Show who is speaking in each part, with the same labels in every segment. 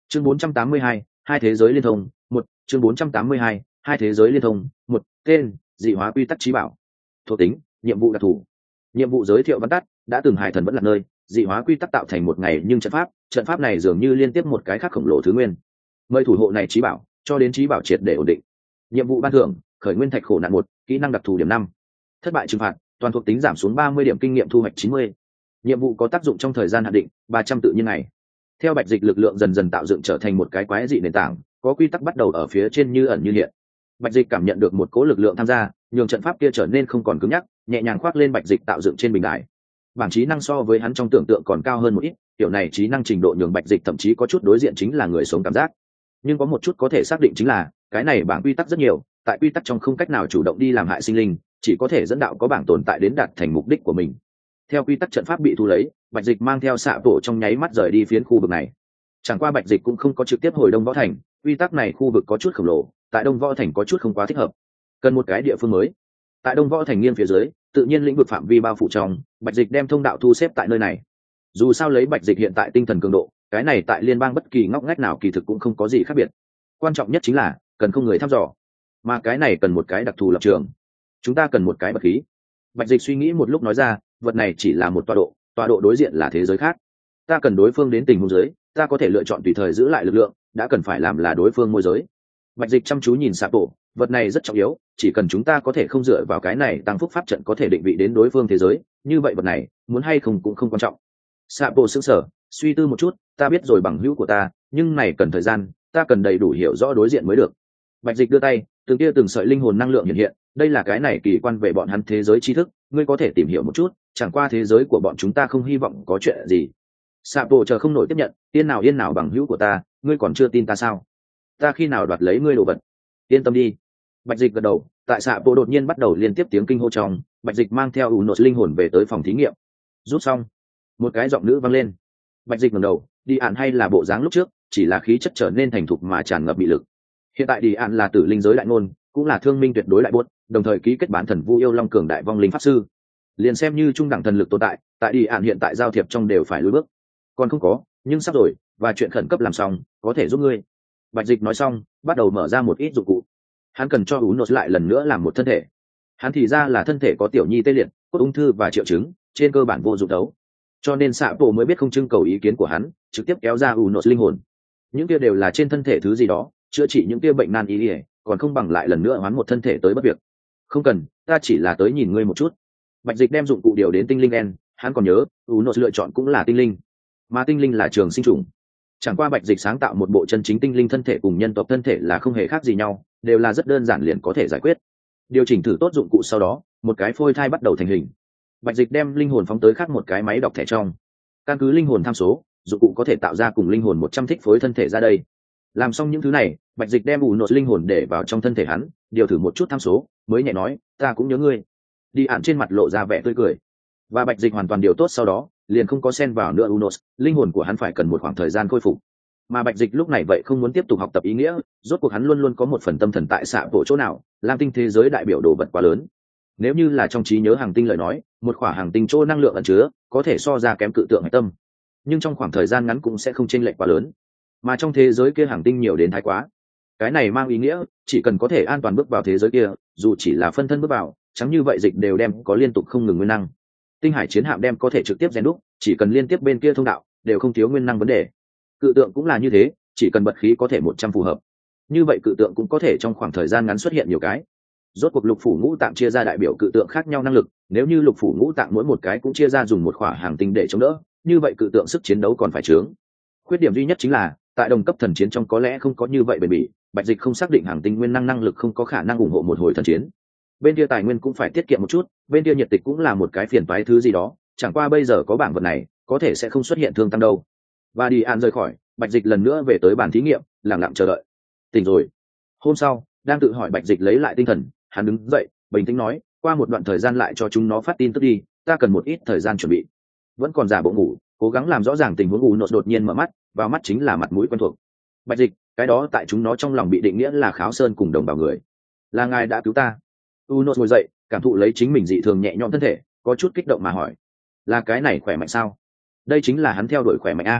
Speaker 1: Chương 482, hai thế giới liên thông, một chương 482, hai thế giới liên thông, một tên, dị hóa quy tắc trí bảo. Thuộc tính, nhiệm vụ đặc thù. Nhiệm vụ giới thiệu văn tắt, đã từng hải thần vẫn là nơi, dị hóa quy tắc tạo thành một ngày nhưng trận pháp này dường như liên tiếp một cái khác khổng lồ thứ nguyên. Mời thủ hộ này trí bảo, cho đến trí bảo triệt để ổn định. Nhiệm vụ ban thưởng, khởi nguyên thạch khổ nạn 1, kỹ năng đặc thù điểm 5. Thất bại trừng phạt, toàn thuộc tính giảm xuống 30 điểm kinh nghiệm thu hoạch 90. Nhiệm vụ có tác dụng trong thời gian hạn định, 300 tự nhiên ngày. Theo Bạch Dịch lực lượng dần dần tạo dựng trở thành một cái quái dị nền tảng, có quy tắc bắt đầu ở phía trên như ẩn như hiện. Bạch Dịch cảm nhận được một cỗ lực lượng tham gia, nhường trận pháp kia trở nên không còn cứng nhắc, nhẹ nhàng khoác lên Bạch Dịch tạo dựng trên bình đài. Bảng trí năng so với hắn trong tưởng tượng còn cao hơn một ít, kiểu này trí năng trình độ nhường Bạch Dịch thậm chí có chút đối diện chính là người sống cảm giác. Nhưng có một chút có thể xác định chính là, cái này bảng quy tắc rất nhiều, tại quy tắc trong không cách nào chủ động đi làm hại sinh linh, chỉ có thể dẫn đạo có bảng tồn tại đến đạt thành mục đích của mình. Theo quy tắc trận pháp bị thu lấy, Bạch Dịch mang theo xạ tổ trong nháy mắt rời đi phiến khu vực này. Chẳng qua Bạch Dịch cũng không có trực tiếp hồi Đông Võ Thành, quy tắc này khu vực có chút khổng lồ, tại Đông Võ Thành có chút không quá thích hợp, cần một cái địa phương mới. Tại Đông Võ Thành nghiêng phía dưới, tự nhiên lĩnh vực phạm vi bao phủ trong, Bạch Dịch đem thông đạo thu xếp tại nơi này. Dù sao lấy Bạch Dịch hiện tại tinh thần cường độ, cái này tại liên bang bất kỳ ngóc ngách nào kỳ thực cũng không có gì khác biệt. Quan trọng nhất chính là cần không người thăm dò, mà cái này cần một cái đặc thù lập trường. Chúng ta cần một cái bật khí. Bạch Dịch suy nghĩ một lúc nói ra, vật này chỉ là một tọa độ đối diện là thế giới khác. Ta cần đối phương đến tình huống dưới, ta có thể lựa chọn tùy thời giữ lại lực lượng, đã cần phải làm là đối phương môi giới. Bạch Dịch chăm chú nhìn Sạ Tổ, vật này rất trọng yếu, chỉ cần chúng ta có thể không dựa vào cái này tăng phúc pháp trận có thể định vị đến đối phương thế giới, như vậy vật này muốn hay không cũng không quan trọng. Sạ Tổ sững sờ, suy tư một chút, ta biết rồi bằng hữu của ta, nhưng này cần thời gian, ta cần đầy đủ hiểu rõ đối diện mới được. Bạch Dịch đưa tay, từng tia từng sợi linh hồn năng lượng hiện hiện, đây là cái này kỳ quan về bọn hắn thế giới tri thức, ngươi có thể tìm hiểu một chút, chẳng qua thế giới của bọn chúng ta không hy vọng có chuyện gì. Sạ Tổ chờ không nổi tiếp nhận, yên nào bằng hữu của ta, ngươi còn chưa tin ta sao? Ta khi nào đoạt lấy ngươi đồ vật? Yên tâm đi. Bạch Dịch gật đầu, tại Sạ Tổ đột nhiên bắt đầu liên tiếp tiếng kinh hô trong, Bạch Dịch mang theo ủ nốt linh hồn về tới phòng thí nghiệm. Rút xong, một cái giọng nữ vang lên. Bạch Dịch ngẩng đầu, đi ạn hay là bộ dáng lúc trước, chỉ là khí chất trở nên thành thục mà tràn ngập mị lực. Hiện tại đi ạn là tử linh giới đại ngôn, cũng là thương minh tuyệt đối đại buốt, đồng thời ký kết bán thần vu yêu long cường đại vong linh pháp sư. Liền xem như trung đẳng thần lực tồn tại đi ạn hiện tại giao thiệp trong đều phải lùi bước. Còn không có, nhưng sắp rồi, và chuyện khẩn cấp làm xong, có thể giúp ngươi. Bạch Dịch nói xong, bắt đầu mở ra một ít dụng cụ. Hắn cần cho ú nốt lại lần nữa làm một thân thể. Hắn thì ra là thân thể có tiểu nhi tê liệt, cốt ung thư và triệu chứng, trên cơ bản vô dụng đấu. Cho nên Sạ Tổ mới biết không trưng cầu ý kiến của hắn, trực tiếp kéo ra ú nốt linh hồn. Những kia đều là trên thân thể thứ gì đó, chữa trị những kia bệnh nan y, còn không bằng lại lần nữa hoán một thân thể tới bất việc. Không cần, ta chỉ là tới nhìn ngươi một chút. Bạch Dịch đem dụng cụ điều đến tinh linh en, hắn còn nhớ, ú nốt lựa chọn cũng là tinh linh, mà tinh linh là trường sinh chủng. Chẳng qua Bạch Dịch sáng tạo một bộ chân chính tinh linh thân thể cùng nhân tộc thân thể là không hề khác gì nhau, đều là rất đơn giản liền có thể giải quyết. Điều chỉnh thử tốt dụng cụ sau đó, một cái phôi thai bắt đầu thành hình. Bạch Dịch đem linh hồn phóng tới khác một cái máy đọc thẻ trong. Căn cứ linh hồn tham số, dụng cụ có thể tạo ra cùng linh hồn 100 thích phối thân thể ra đây. Làm xong những thứ này, Bạch Dịch đem ủ nốt linh hồn để vào trong thân thể hắn, điều thử một chút tham số, mới nhẹ nói, ta cũng nhớ ngươi. Đi ạn trên mặt lộ ra vẻ tươi cười. Và Bạch Dịch hoàn toàn điều tốt sau đó, liền không có xen vào nữa Unos, linh hồn của hắn phải cần một khoảng thời gian khôi phục. Mà Bạch Dịch lúc này vậy không muốn tiếp tục học tập ý nghĩa, rốt cuộc hắn luôn luôn có một phần tâm thần tại Xạ Bộ chỗ nào, Lam tinh thế giới đại biểu đồ vật quá lớn. Nếu như là trong trí nhớ hàng tinh lời nói, một khoảng hàng tinh chỗ năng lượng ẩn chứa, có thể so ra kém cự tượng hải tâm. Nhưng trong khoảng thời gian ngắn cũng sẽ không chênh lệch quá lớn. Mà trong thế giới kia hàng tinh nhiều đến thái quá. Cái này mang ý nghĩa, chỉ cần có thể an toàn bước vào thế giới kia, dù chỉ là phân thân bước vào, chẳng như vậy Dịch đều đem có liên tục không ngừng nguyên năng. Tinh hải chiến hạm đem có thể trực tiếp rèn đúc, chỉ cần liên tiếp bên kia thông đạo, đều không thiếu nguyên năng vấn đề. Cự tượng cũng là như thế, chỉ cần bật khí có thể 100 phù hợp. Như vậy cự tượng cũng có thể trong khoảng thời gian ngắn xuất hiện nhiều cái. Rốt cuộc lục phủ ngũ tạng chia ra đại biểu cự tượng khác nhau năng lực, nếu như lục phủ ngũ tạng mỗi một cái cũng chia ra dùng một khỏa hàng tinh để chống đỡ, như vậy cự tượng sức chiến đấu còn phải trướng. Khuyết điểm duy nhất chính là, tại đồng cấp thần chiến trong có lẽ không có như vậy bền bỉ, Bạch Dịch không xác định hàng tinh nguyên năng năng lực không có khả năng ủng hộ một hồi thần chiến. Bên kia tài nguyên cũng phải tiết kiệm một chút, bên kia nhiệt tịch cũng là một cái phiền toái thứ gì đó, chẳng qua bây giờ có bảng vật này, có thể sẽ không xuất hiện thương tăng đâu. Và đi an rời khỏi, Bạch Dịch lần nữa về tới bàn thí nghiệm, lặng lặng chờ đợi. Tỉnh rồi. Hôm sau, đang tự hỏi Bạch Dịch lấy lại tinh thần, hắn đứng dậy, bình tĩnh nói, qua một đoạn thời gian lại cho chúng nó phát tin tức đi, ta cần một ít thời gian chuẩn bị. Vẫn còn giả bộ ngủ, cố gắng làm rõ ràng tình huống nốt đột nhiên mở mắt, vào mắt chính là mặt mũi quen thuộc. Bạch Dịch, cái đó tại chúng nó trong lòng bị định nghĩa là Kháo Sơn cùng đồng bào người. Là ngài đã cứu ta. Unos ngồi dậy, cảm thụ lấy chính mình dị thường nhẹ nhõm thân thể, có chút kích động mà hỏi, là cái này khỏe mạnh sao? Đây chính là hắn theo đuổi khỏe mạnh a.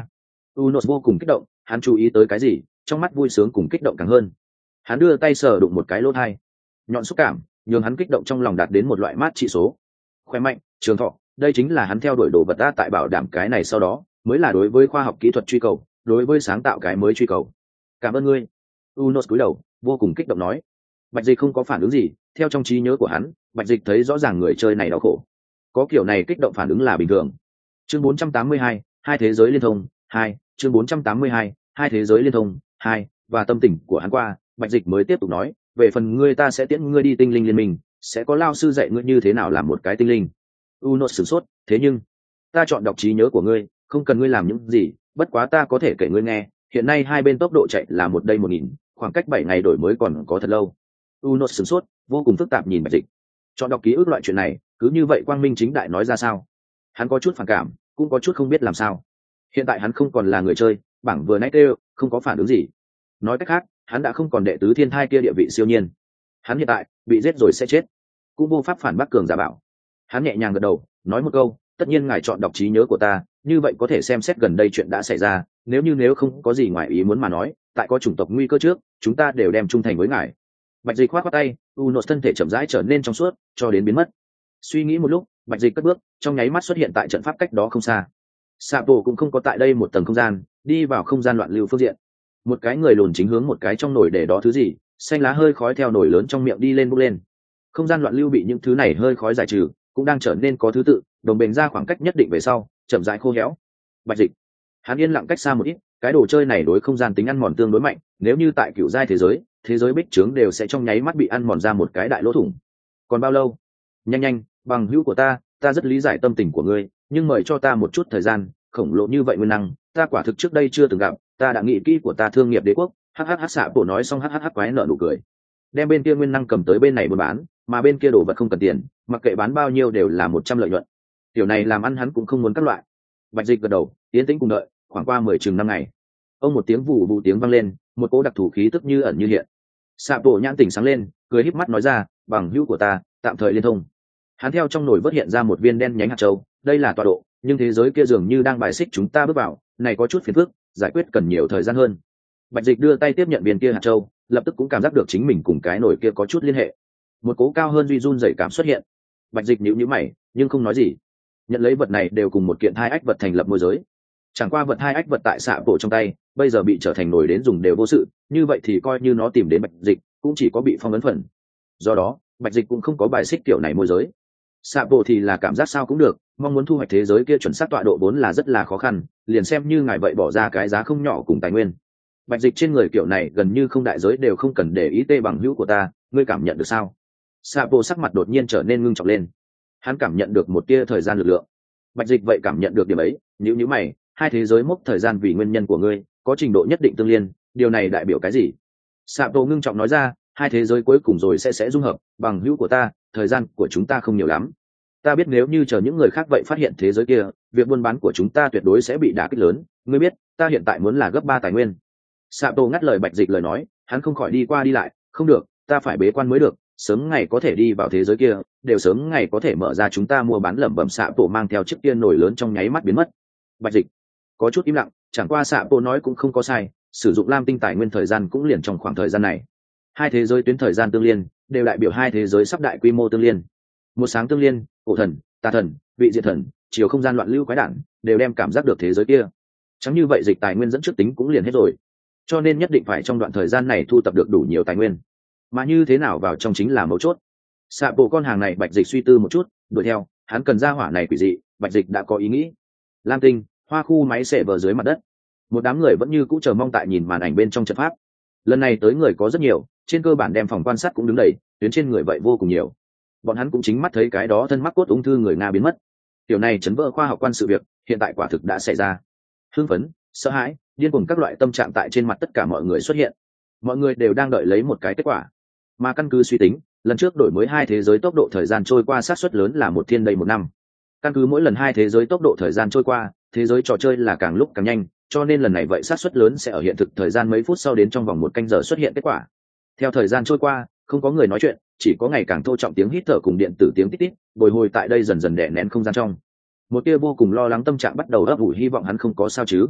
Speaker 1: Unos vô cùng kích động, hắn chú ý tới cái gì, trong mắt vui sướng cùng kích động càng hơn. Hắn đưa tay sờ đụng một cái lỗ thai, nhọn xúc cảm nhường hắn kích động trong lòng đạt đến một loại mát trị số. Khỏe mạnh, trường thọ, đây chính là hắn theo đuổi đồ vật ta tại bảo đảm cái này, sau đó mới là đối với khoa học kỹ thuật truy cầu, đối với sáng tạo cái mới truy cầu. Cảm ơn ngươi. Unos cúi đầu, vô cùng kích động nói. Bạch Dịch không có phản ứng gì, theo trong trí nhớ của hắn, Bạch Dịch thấy rõ ràng người chơi này đau khổ. Có kiểu này kích động phản ứng là bình thường. Chương 482, hai thế giới liên thông, 2, chương 482, hai thế giới liên thông, 2, và tâm tình của hắn qua, Bạch Dịch mới tiếp tục nói, về phần ngươi ta sẽ tiễn ngươi đi tinh linh liên minh, sẽ có lao sư dạy ngươi như thế nào làm một cái tinh linh. Unos sửng sốt, thế nhưng ta chọn đọc trí nhớ của ngươi, không cần ngươi làm những gì, bất quá ta có thể kể ngươi nghe, hiện nay hai bên tốc độ chạy là 1:1000, khoảng cách 7 ngày đổi mới còn có thật lâu. Unos sửng sốt, vô cùng phức tạp nhìn Bạch Dịch. Chọn đọc ký ức loại chuyện này, cứ như vậy quang minh chính đại nói ra sao? Hắn có chút phản cảm, cũng có chút không biết làm sao. Hiện tại hắn không còn là người chơi, bảng vừa nãy kêu, không có phản ứng gì. Nói cách khác, hắn đã không còn đệ tứ thiên thai kia địa vị siêu nhiên. Hắn hiện tại bị giết rồi sẽ chết, cũng vô pháp phản bác cường giả bảo. Hắn nhẹ nhàng gật đầu, nói một câu, tất nhiên ngài chọn đọc trí nhớ của ta, như vậy có thể xem xét gần đây chuyện đã xảy ra, nếu không có gì ngoài ý muốn mà nói, tại có chủng tộc nguy cơ trước, chúng ta đều đem trung thành với ngài. Bạch Dịch khoát khoát tay, Unos thân thể chậm rãi trở nên trong suốt, cho đến biến mất. Suy nghĩ một lúc, Bạch Dịch cất bước, trong nháy mắt xuất hiện tại trận pháp cách đó không xa. Sapo cũng không có tại đây một tầng không gian, đi vào không gian loạn lưu phương diện. Một cái người lùn chính hướng một cái trong nồi để đó thứ gì, xanh lá hơi khói theo nồi lớn trong miệng đi lên bốc lên. Không gian loạn lưu bị những thứ này hơi khói giải trừ, cũng đang trở nên có thứ tự, đồng bền ra khoảng cách nhất định về sau, chậm rãi khô héo. Bạch Dịch, hắn yên lặng cách xa một ít, cái đồ chơi này đối không gian tính ăn mòn tương đối mạnh, nếu như tại cựu giai thế giới bích trướng đều sẽ trong nháy mắt bị ăn mòn ra một cái đại lỗ thủng. Còn bao lâu? Nhanh, bằng hữu của ta rất lý giải tâm tình của ngươi, nhưng mời cho ta một chút thời gian, khổng lồ như vậy nguyên năng, ta quả thực trước đây chưa từng gặp, ta đã nghĩ kỹ của ta thương nghiệp đế quốc. Xạ bộ nói xong quái nợ nụ cười, đem bên kia nguyên năng cầm tới bên này buôn bán, mà bên kia đồ vật không cần tiền, mặc kệ bán bao nhiêu đều là 100 lợi nhuận. Tiểu này làm ăn hắn cũng không muốn các loại. Bạch Dịch gật đầu, tiến tĩnh cùng đợi, khoảng qua 10 chừng 5 ngày. Ông một tiếng vụ tiếng vang lên, một cỗ đặc thủ khí tức như ẩn như hiện. Xạ bộ nhãn tỉnh sáng lên, cười híp mắt nói ra, bằng hữu của ta tạm thời liên thông. Hắn theo trong nồi vớt hiện ra một viên đen nhánh hạt châu, đây là tọa độ, nhưng thế giới kia dường như đang bài xích chúng ta bước vào, này có chút phiền phức, giải quyết cần nhiều thời gian hơn. Bạch Dịch đưa tay tiếp nhận viên kia hạt châu, lập tức cũng cảm giác được chính mình cùng cái nồi kia có chút liên hệ. Một cố cao hơn duy run dậy cảm xuất hiện. Bạch Dịch nhíu mày, nhưng không nói gì. Nhận lấy vật này đều cùng một kiện hai ách vật thành lập môi giới. Chẳng qua vật hai ách vật tại xạ bộ trong tay, bây giờ bị trở thành nồi đến dùng đều vô sự, như vậy thì coi như nó tìm đến Bạch Dịch, cũng chỉ có bị phong ấn phần. Do đó, Bạch Dịch cũng không có bài xích kiểu này môi giới. Xạ bộ thì là cảm giác sao cũng được, mong muốn thu hoạch thế giới kia chuẩn xác tọa độ vốn là rất là khó khăn, liền xem như ngài vậy bỏ ra cái giá không nhỏ cùng tài nguyên. Bạch Dịch trên người kiểu này gần như không đại giới đều không cần để ý tê bằng hữu của ta, ngươi cảm nhận được sao? Xạ bộ sắc mặt đột nhiên trở nên ngưng trọng lên. Hắn cảm nhận được một tia thời gian lực lượng. Bạch Dịch vậy cảm nhận được điểm ấy, nhíu mày, hai thế giới mốc thời gian vì nguyên nhân của ngươi có trình độ nhất định tương liên, điều này đại biểu cái gì? Xạ bộ ngưng trọng nói ra, hai thế giới cuối cùng rồi sẽ dung hợp, bằng hữu của ta, thời gian của chúng ta không nhiều lắm. Ta biết nếu như chờ những người khác vậy phát hiện thế giới kia, việc buôn bán của chúng ta tuyệt đối sẽ bị đả kích lớn, ngươi biết, ta hiện tại muốn là gấp 3 tài nguyên. Sato ngắt lời Bạch Dịch lời nói, hắn không khỏi đi qua đi lại, không được, ta phải bế quan mới được, sớm ngày có thể đi vào thế giới kia, đều sớm ngày có thể mở ra chúng ta mua bán lẩm bẩm. Sato mang theo chiếc tiên nổi lớn trong nháy mắt biến mất. Bạch Dịch có chút im lặng, chẳng qua Sato nói cũng không có sai, sử dụng lam tinh tài nguyên thời gian cũng liền trong khoảng thời gian này. Hai thế giới tuyến thời gian tương liên, đều đại biểu hai thế giới sắp đại quy mô tương liên. Một sáng tương liên, cổ thần, tà thần, vị diệt thần, chiều không gian loạn lưu quái đản, đều đem cảm giác được thế giới kia. Chẳng như vậy dịch tài nguyên dẫn trước tính cũng liền hết rồi, cho nên nhất định phải trong đoạn thời gian này thu tập được đủ nhiều tài nguyên, mà như thế nào vào trong chính là mấu chốt. Xạ bộ con hàng này Bạch Dịch suy tư một chút, đuổi theo, hắn cần ra hỏa này quỷ dị, Bạch Dịch đã có ý nghĩ. Lam tinh, hoa khu máy xệ vờ dưới mặt đất, một đám người vẫn như cũ chờ mong tại nhìn màn ảnh bên trong trận pháp. Lần này tới người có rất nhiều, trên cơ bản đem phòng quan sát cũng đứng đầy, tuyến trên người vậy vô cùng nhiều. Bọn hắn cũng chính mắt thấy cái đó thân mắc cốt ung thư người Nga biến mất. Điều này chấn vỡ khoa học quan sự việc, hiện tại quả thực đã xảy ra. Hưng phấn, sợ hãi, điên cuồng các loại tâm trạng tại trên mặt tất cả mọi người xuất hiện. Mọi người đều đang đợi lấy một cái kết quả. Mà căn cứ suy tính, lần trước đổi mới hai thế giới tốc độ thời gian trôi qua xác suất lớn là 1 thiên đầy 1 năm. Căn cứ mỗi lần hai thế giới tốc độ thời gian trôi qua, thế giới trò chơi là càng lúc càng nhanh, cho nên lần này vậy xác suất lớn sẽ ở hiện thực thời gian mấy phút sau đến trong vòng 1 canh giờ xuất hiện kết quả. Theo thời gian trôi qua, không có người nói chuyện, chỉ có ngày càng thô trọng tiếng hít thở cùng điện tử tiếng tít tít, bồi hồi tại đây dần dần đè nén không gian trong. Một tia vô cùng lo lắng tâm trạng bắt đầu ấp ủ hy vọng hắn không có sao chứ.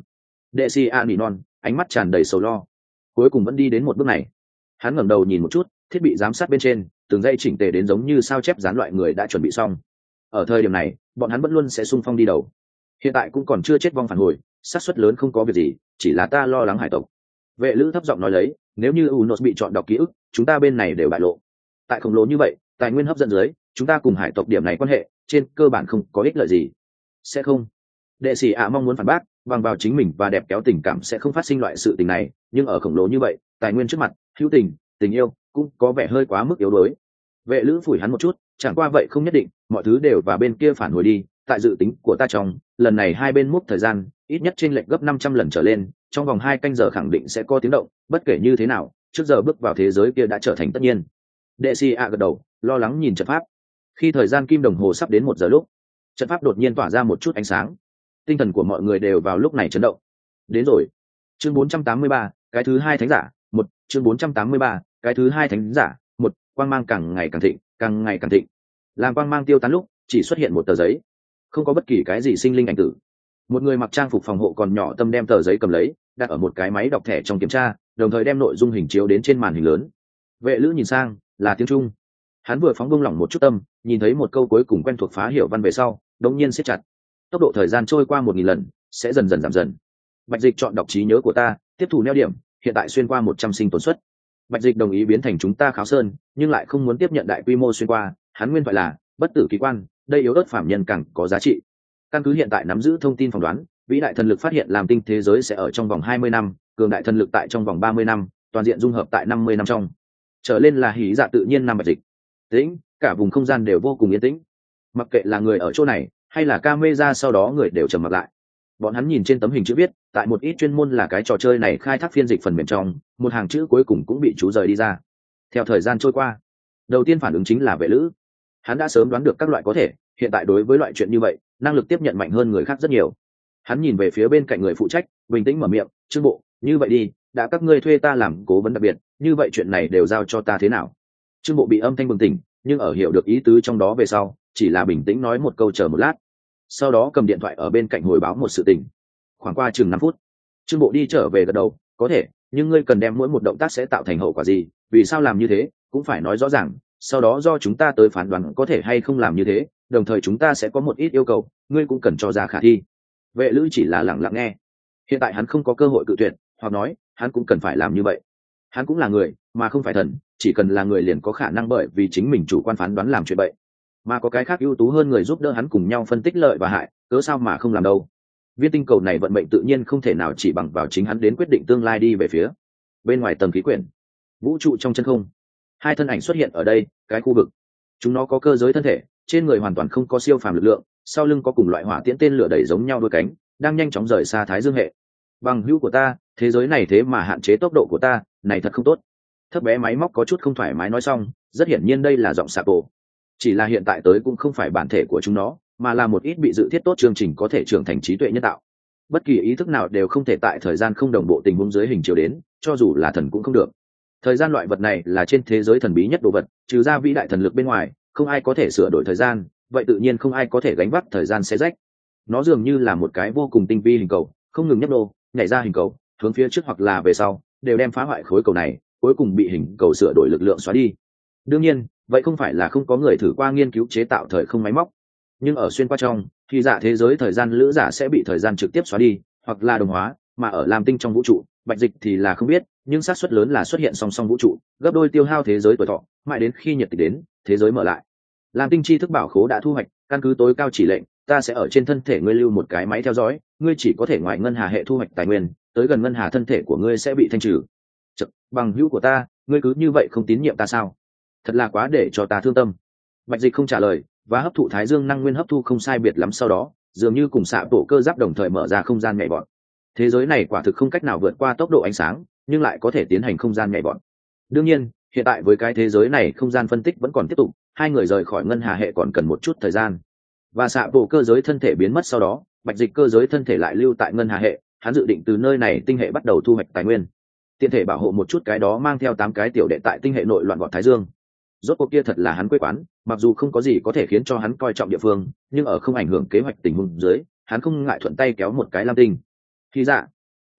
Speaker 1: Đệ sĩ a nỉ non, ánh mắt tràn đầy sầu lo. Cuối cùng vẫn đi đến một bước này. Hắn ngẩng đầu nhìn một chút, thiết bị giám sát bên trên từng dây chỉnh tề đến giống như sao chép dán loại người đã chuẩn bị xong. Ở thời điểm này bọn hắn vẫn luôn sẽ xung phong đi đầu. Hiện tại cũng còn chưa chết vong phản hồi, xác suất lớn không có việc gì, chỉ là ta lo lắng hải tộc. Vệ lữ thấp giọng nói lấy, nếu như Unos bị chọn đọc ký ức, chúng ta bên này đều bại lộ. Tại khổng lồ như vậy, tài nguyên hấp dẫn dưới, chúng ta cùng hải tộc điểm này quan hệ trên cơ bản không có ích lợi gì. Sẽ không. Đệ sĩ ạ mong muốn phản bác, bằng vào chính mình và đẹp kéo tình cảm sẽ không phát sinh loại sự tình này, nhưng ở khổng lồ như vậy, tài nguyên trước mặt, hữu tình, tình yêu cũng có vẻ hơi quá mức yếu đuối. Vệ lữ phủi hắn một chút, chẳng qua vậy không nhất định, mọi thứ đều và bên kia phản hồi đi, tại dự tính của ta trong, lần này hai bên múc thời gian, ít nhất chênh lệch gấp 500 lần trở lên, trong vòng 2 canh giờ khẳng định sẽ có tiếng động, bất kể như thế nào, trước giờ bước vào thế giới kia đã trở thành tất nhiên. Đệ sĩ ạ gật đầu, lo lắng nhìn trận pháp. Khi thời gian kim đồng hồ sắp đến 1 giờ lúc, trận pháp đột nhiên tỏa ra một chút ánh sáng. Tinh thần của mọi người đều vào lúc này chấn động. Đến rồi. Chương 483, cái thứ hai thánh giả, một. Chương 483, cái thứ hai thánh giả, một. Quang mang càng ngày càng thịnh, càng ngày càng thịnh. Làm quang mang tiêu tán lúc, chỉ xuất hiện một tờ giấy, không có bất kỳ cái gì sinh linh ảnh tử. Một người mặc trang phục phòng hộ còn nhỏ tâm đem tờ giấy cầm lấy, đặt ở một cái máy đọc thẻ trong kiểm tra, đồng thời đem nội dung hình chiếu đến trên màn hình lớn. Vệ lữ nhìn sang, là tiếng Trung. Hắn vừa phóng buông lỏng một chút tâm, nhìn thấy một câu cuối cùng quen thuộc phá hiểu văn về sau, đột nhiên siết chặt. Tốc độ thời gian trôi qua 1000 lần, sẽ dần dần giảm dần. Bạch Dịch chọn đọc trí nhớ của ta, tiếp thu neo điểm, hiện tại xuyên qua 100 sinh tồn suất. Bạch Dịch đồng ý biến thành chúng ta Kháo Sơn, nhưng lại không muốn tiếp nhận đại quy mô xuyên qua, hắn nguyên phải là bất tử kỳ quan, đây yếu ớt phạm nhân càng có giá trị. Căn cứ hiện tại nắm giữ thông tin phỏng đoán, vĩ đại thần lực phát hiện làm tinh thế giới sẽ ở trong vòng 20 năm, cường đại thần lực tại trong vòng 30 năm, toàn diện dung hợp tại 50 năm trong. Trở lên là hí dạ tự nhiên năm Bạch Dịch. Tĩnh, cả vùng không gian đều vô cùng yên tĩnh. Mặc kệ là người ở chỗ này, hay là camera sau đó người đều trầm mặc lại. Bọn hắn nhìn trên tấm hình chữ viết, tại một ít chuyên môn là cái trò chơi này khai thác phiên dịch phần mềm trong, một hàng chữ cuối cùng cũng bị chú rời đi ra. Theo thời gian trôi qua, đầu tiên phản ứng chính là Vệ lữ. Hắn đã sớm đoán được các loại có thể, hiện tại đối với loại chuyện như vậy, năng lực tiếp nhận mạnh hơn người khác rất nhiều. Hắn nhìn về phía bên cạnh người phụ trách, bình tĩnh mở miệng, "Trương bộ, như vậy đi, đã các ngươi thuê ta làm cố vấn đặc biệt, như vậy chuyện này đều giao cho ta thế nào?" Trương bộ bị âm thanh bừng tỉnh, nhưng ở hiểu được ý tứ trong đó về sau, chỉ là bình tĩnh nói một câu chờ một lát, sau đó cầm điện thoại ở bên cạnh hồi báo một sự tình. Khoảng qua chừng 5 phút, Trương bộ đi trở về gật đầu, "Có thể, nhưng ngươi cần đem mỗi một động tác sẽ tạo thành hậu quả gì, vì sao làm như thế, cũng phải nói rõ ràng, sau đó do chúng ta tới phán đoán có thể hay không làm như thế, đồng thời chúng ta sẽ có một ít yêu cầu, ngươi cũng cần cho ra khả thi." Vệ lữ chỉ là lặng lặng nghe. Hiện tại hắn không có cơ hội cự tuyệt, hoặc nói, hắn cũng cần phải làm như vậy. Hắn cũng là người, mà không phải thần, chỉ cần là người liền có khả năng bởi vì chính mình chủ quan phán đoán làm chuyện vậy. Mà có cái khác ưu tú hơn người giúp đỡ hắn cùng nhau phân tích lợi và hại, cớ sao mà không làm đâu. Viên tinh cầu này vận mệnh tự nhiên không thể nào chỉ bằng vào chính hắn đến quyết định tương lai đi về phía. Bên ngoài tầng khí quyển, vũ trụ trong chân không, hai thân ảnh xuất hiện ở đây, cái khu vực. Chúng nó có cơ giới thân thể, trên người hoàn toàn không có siêu phàm lực lượng, sau lưng có cùng loại hỏa tiễn tên lửa đẩy giống nhau đôi cánh, đang nhanh chóng rời xa Thái Dương hệ. Bằng hữu của ta, thế giới này thế mà hạn chế tốc độ của ta, này thật không tốt. Thấp bé máy móc có chút không thoải mái nói xong, rất hiển nhiên đây là giọng sạp bộ. Chỉ là hiện tại tới cũng không phải bản thể của chúng nó, mà là một ít bị dự thiết tốt chương trình có thể trưởng thành trí tuệ nhân tạo. Bất kỳ ý thức nào đều không thể tại thời gian không đồng bộ tình huống dưới hình chiếu đến, cho dù là thần cũng không được. Thời gian loại vật này là trên thế giới thần bí nhất đồ vật, trừ ra vĩ đại thần lực bên ngoài, không ai có thể sửa đổi thời gian, vậy tự nhiên không ai có thể gánh vác thời gian xé rách. Nó dường như là một cái vô cùng tinh vi hình cầu, không ngừng nhấp nô, nhảy ra hình cầu, hướng phía trước hoặc là về sau, đều đem phá hoại khối cầu này, cuối cùng bị hình cầu sửa đổi lực lượng xóa đi. Đương nhiên, vậy không phải là không có người thử qua nghiên cứu chế tạo thời không máy móc, nhưng ở xuyên qua trong, khi dạ thế giới thời gian lữ giả sẽ bị thời gian trực tiếp xóa đi, hoặc là đồng hóa, mà ở lam tinh trong vũ trụ, Bạch Dịch thì là không biết, nhưng xác suất lớn là xuất hiện song song vũ trụ, gấp đôi tiêu hao thế giới tuổi thọ, mãi đến khi nhật tịch đến, thế giới mở lại. Lam tinh tri thức bảo khố đã thu hoạch, căn cứ tối cao chỉ lệnh, ta sẽ ở trên thân thể ngươi lưu một cái máy theo dõi, ngươi chỉ có thể ngoài ngân hà hệ thu hoạch tài nguyên, tới gần ngân hà thân thể của ngươi sẽ bị thanh trừ. Chậc, bằng hữu của ta, ngươi cứ như vậy không tín nhiệm ta sao? Thật là quá để cho ta thương tâm. Bạch Dịch không trả lời, và hấp thụ thái dương năng nguyên hấp thu không sai biệt lắm, sau đó dường như cùng xạ tổ cơ giáp đồng thời mở ra không gian nhảy vọt. Thế giới này quả thực không cách nào vượt qua tốc độ ánh sáng, nhưng lại có thể tiến hành không gian nhảy vọt. Đương nhiên, hiện tại với cái thế giới này không gian phân tích vẫn còn tiếp tục, hai người rời khỏi ngân hà hệ còn cần một chút thời gian. Và xạ tổ cơ giới thân thể biến mất sau đó, Bạch Dịch cơ giới thân thể lại lưu tại ngân hà hệ, hắn dự định từ nơi này tinh hệ bắt đầu thu hoạch tài nguyên, tiện thể bảo hộ một chút cái đó mang theo 8 cái tiểu đệ tại tinh hệ nội loạn vọt thái dương. Rốt cuộc kia thật là hắn quê quán, mặc dù không có gì có thể khiến cho hắn coi trọng địa phương, nhưng ở không ảnh hưởng kế hoạch tình huống dưới, hắn không ngại thuận tay kéo một cái lam tinh. Khi dạ,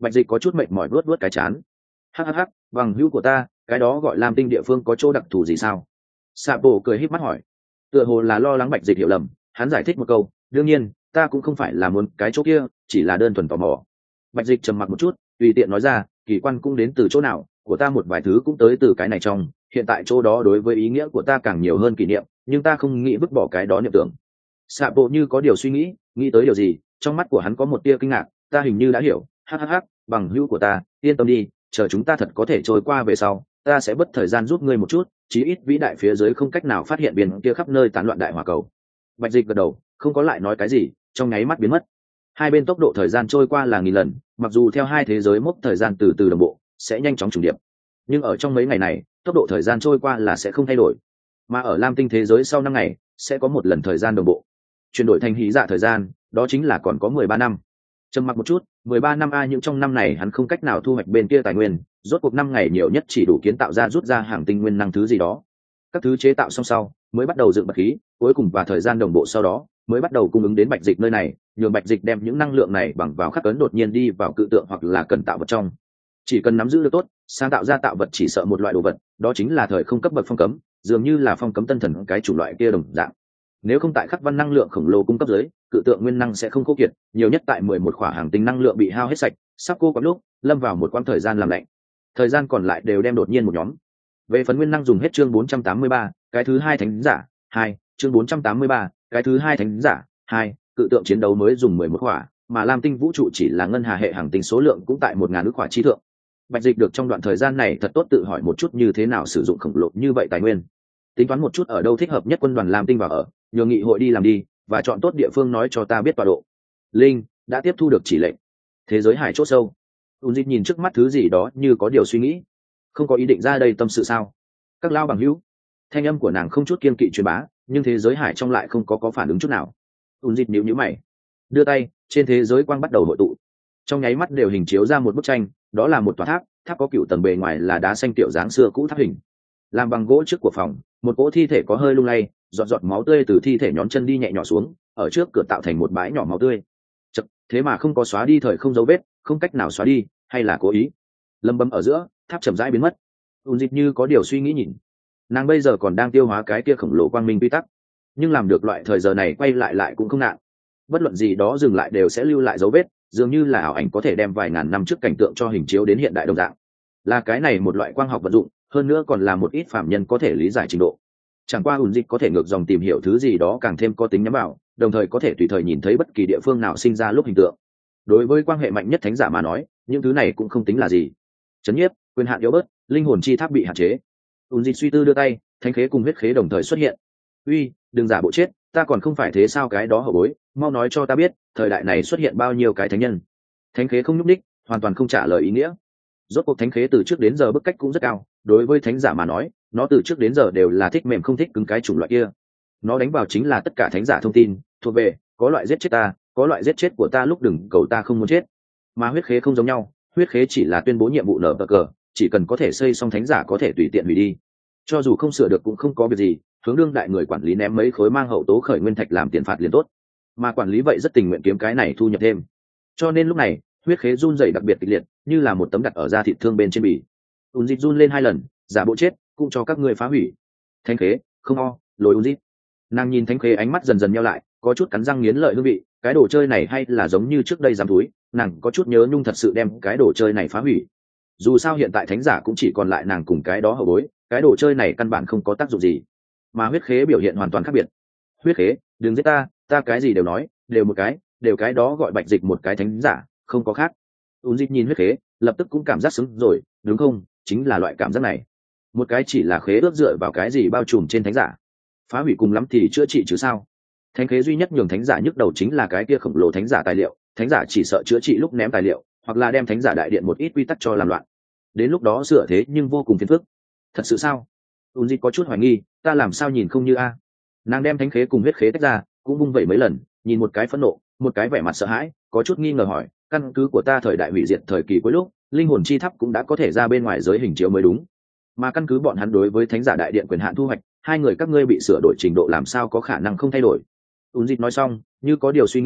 Speaker 1: Bạch Dịch có chút mệt mỏi vuốt vuốt cái chán. Hắc, bằng hữu của ta, cái đó gọi Lam Tinh địa phương có chỗ đặc thù gì sao? Sạ Bộ cười híp mắt hỏi. Tựa hồ là lo lắng Bạch Dịch hiểu lầm, hắn giải thích một câu, đương nhiên, ta cũng không phải là muốn cái chỗ kia, chỉ là đơn thuần tò mò. Bạch Dịch trầm mặc một chút, tùy tiện nói ra, kỳ quan cũng đến từ chỗ nào, của ta một vài thứ cũng tới từ cái này trong, hiện tại chỗ đó đối với ý nghĩa của ta càng nhiều hơn kỷ niệm, nhưng ta không nghĩ vứt bỏ cái đó niệm tưởng. Sạ Bộ như có điều suy nghĩ tới điều gì, trong mắt của hắn có một tia kinh ngạc, ta hình như đã hiểu. Hắc, bằng hữu của ta, yên tâm đi, chờ chúng ta thật có thể trôi qua về sau, ta sẽ bất thời gian giúp ngươi một chút, chí ít vĩ đại phía dưới không cách nào phát hiện biển kia khắp nơi tán loạn đại hỏa cầu. Bạch Dịch gật đầu, không có lại nói cái gì, trong nháy mắt biến mất. Hai bên tốc độ thời gian trôi qua là nghìn lần, mặc dù theo hai thế giới mốc thời gian từ từ đồng bộ, sẽ nhanh chóng trùng điệp, nhưng ở trong mấy ngày này, tốc độ thời gian trôi qua là sẽ không thay đổi. Mà ở Lam Tinh thế giới sau 5 ngày, sẽ có một lần thời gian đồng bộ, chuyển đổi thành hí dạ thời gian, đó chính là còn có 13 năm. Trầm mặc một chút, 13 năm a, những trong năm này hắn không cách nào thu hoạch bên kia tài nguyên, rốt cuộc 5 ngày nhiều nhất chỉ đủ kiến tạo ra rút ra hàng tinh nguyên năng thứ gì đó. Các thứ chế tạo xong sau, mới bắt đầu dựng bật khí, cuối cùng và thời gian đồng bộ sau đó, mới bắt đầu cung ứng đến Bạch Dịch nơi này, nhường Bạch Dịch đem những năng lượng này bằng vào khắc ấn đột nhiên đi vào cự tượng hoặc là cần tạo vật trong. Chỉ cần nắm giữ được tốt, sáng tạo ra tạo vật chỉ sợ một loại đồ vật, đó chính là thời không cấp bậc phong cấm, dường như là phong cấm tân thần cái chủng loại kia đồng dạng. Nếu không tại khắc văn năng lượng khổng lồ cung cấp dưới, cự tượng nguyên năng sẽ không khô kiệt, nhiều nhất tại 11 khỏa hàng tinh năng lượng bị hao hết sạch, sắp cô quắm lúc, lâm vào một quãng thời gian làm lạnh. Thời gian còn lại đều đem đột nhiên một nhóm. Về phần nguyên năng dùng hết chương 483, cái thứ hai thánh giả, 2, chương 483, cái thứ hai thánh giả, 2, cự tượng chiến đấu mới dùng 11 khỏa, mà Lam Tinh vũ trụ chỉ là ngân hà hệ hàng tinh số lượng cũng tại 1000 ức khỏa chi thượng. Bạch Dịch được trong đoạn thời gian này thật tốt tự hỏi một chút như thế nào sử dụng khổng lồ như vậy tài nguyên, tính toán một chút ở đâu thích hợp nhất quân đoàn Lam Tinh vào ở, nhường nghị hội đi làm đi, và chọn tốt địa phương nói cho ta biết tọa độ. Linh đã tiếp thu được chỉ lệnh. Thế giới hải chốt sâu. Unzit nhìn trước mắt thứ gì đó như có điều suy nghĩ, không có ý định ra đây tâm sự sao? Các lao bằng hữu. Thanh âm của nàng không chút kiên kỵ truyền bá, nhưng thế giới hải trong lại không có phản ứng chút nào. Unzit nhíu mày, đưa tay, trên thế giới quang bắt đầu hội tụ, trong nháy mắt đều hình chiếu ra một bức tranh, đó là một tòa tháp, tháp có cựu tầng, bề ngoài là đá xanh tiểu dáng xưa cũ tháp hình, làm bằng gỗ trước của phòng, một cỗ thi thể có hơi lung lay, giọt máu tươi từ thi thể nhón chân đi nhẹ nhỏ xuống, ở trước cửa tạo thành một bãi nhỏ máu tươi. Chật, thế mà không có xóa đi thời không dấu vết, không cách nào xóa đi, hay là cố ý? Lâm bấm ở giữa, tháp chậm rãi biến mất. Unzit như có điều suy nghĩ nhìn, nàng bây giờ còn đang tiêu hóa cái kia khổng lồ quang minh quy tắc, nhưng làm được loại thời giờ này quay lại cũng không nạn. Bất luận gì đó dừng lại đều sẽ lưu lại dấu vết, dường như là ảo ảnh có thể đem vài ngàn năm trước cảnh tượng cho hình chiếu đến hiện đại đồng dạng. Là cái này một loại quang học vận dụng, hơn nữa còn là một ít phạm nhân có thể lý giải trình độ. Chẳng qua Unzit có thể ngược dòng tìm hiểu thứ gì đó càng thêm có tính nhắm vào, đồng thời có thể tùy thời nhìn thấy bất kỳ địa phương nào sinh ra lúc hình tượng. Đối với quan hệ mạnh nhất thánh giả mà nói, những thứ này cũng không tính là gì. Chấn nhiếp, quyền hạn yếu bớt, linh hồn chi tháp bị hạn chế. Unzit suy tư đưa tay, thánh khế cùng huyết khế đồng thời xuất hiện. Uy, đừng giả bộ chết, ta còn không phải thế sao? Cái đó hậu bối, mau nói cho ta biết, thời đại này xuất hiện bao nhiêu cái thánh nhân? Thánh khế không nhúc ních, hoàn toàn không trả lời ý nghĩa. Rốt cuộc thánh khế từ trước đến giờ bức cách cũng rất cao, đối với thánh giả mà nói, nó từ trước đến giờ đều là thích mềm không thích cứng cái chủng loại kia. Nó đánh vào chính là tất cả thánh giả thông tin, thuộc về có loại giết chết ta, có loại giết chết của ta lúc đừng cầu ta không muốn chết. Mà huyết khế không giống nhau, huyết khế chỉ là tuyên bố nhiệm vụ nở cờ, chỉ cần có thể xây xong thánh giả có thể tùy tiện hủy đi, cho dù không sửa được cũng không có việc gì, hướng đương đại người quản lý ném mấy khối mang hậu tố khởi nguyên thạch làm tiền phạt liền tốt. Mà quản lý vậy rất tình nguyện kiếm cái này thu nhập thêm, cho nên lúc này huyết khế run rẩy đặc biệt kịch liệt, như là một tấm đặt ở da thịt thương bên trên bì. Unzit run lên 2 lần, giả bộ chết cũng cho các ngươi phá hủy. Thánh khế không o, lồi Unzit. Nàng nhìn thánh khế ánh mắt dần dần nheo lại, có chút cắn răng nghiến lợi hương vị, cái đồ chơi này hay là giống như trước đây giam túi, nàng có chút nhớ nhung thật sự đem cái đồ chơi này phá hủy. Dù sao hiện tại thánh giả cũng chỉ còn lại nàng cùng cái đó hậu bối, cái đồ chơi này căn bản không có tác dụng gì. Mà huyết khế biểu hiện hoàn toàn khác biệt. Huyết khế, đừng giết ta, ta cái gì đều nói, đều một cái, đều cái đó gọi Bạch Dịch một cái thánh giả, không có khác. Unzit nhìn huyết khế, lập tức cũng cảm giác sướng rồi, đúng không? Chính là loại cảm giác này. Một cái chỉ là khế ước dựa vào cái gì bao trùm trên thánh giả, phá hủy cùng lắm thì chữa trị chứ sao? Thánh khế duy nhất nhường thánh giả nhức đầu chính là cái kia khổng lồ thánh giả tài liệu, thánh giả chỉ sợ chữa trị lúc ném tài liệu, hoặc là đem thánh giả đại điện một ít quy tắc cho làm loạn. Đến lúc đó sửa thế nhưng vô cùng phiền phức. Thật sự sao? Unzit có chút hoài nghi, ta làm sao nhìn không như a? Nàng đem thánh khế cùng huyết khế tách ra, cũng vung vẩy mấy lần, nhìn một cái phẫn nộ, một cái vẻ mặt sợ hãi, có chút nghi ngờ hỏi, căn cứ của ta thời đại hủy diệt thời kỳ cuối lúc, linh hồn chi tháp cũng đã có thể ra bên ngoài giới hình chiếu mới đúng, mà căn cứ bọn hắn đối với thánh giả đại điện quyền hạn thu hoạch, hai người các ngươi bị sửa đổi trình độ làm sao có khả năng không thay đổi? Unzit nói xong, như có điều suy nghĩ,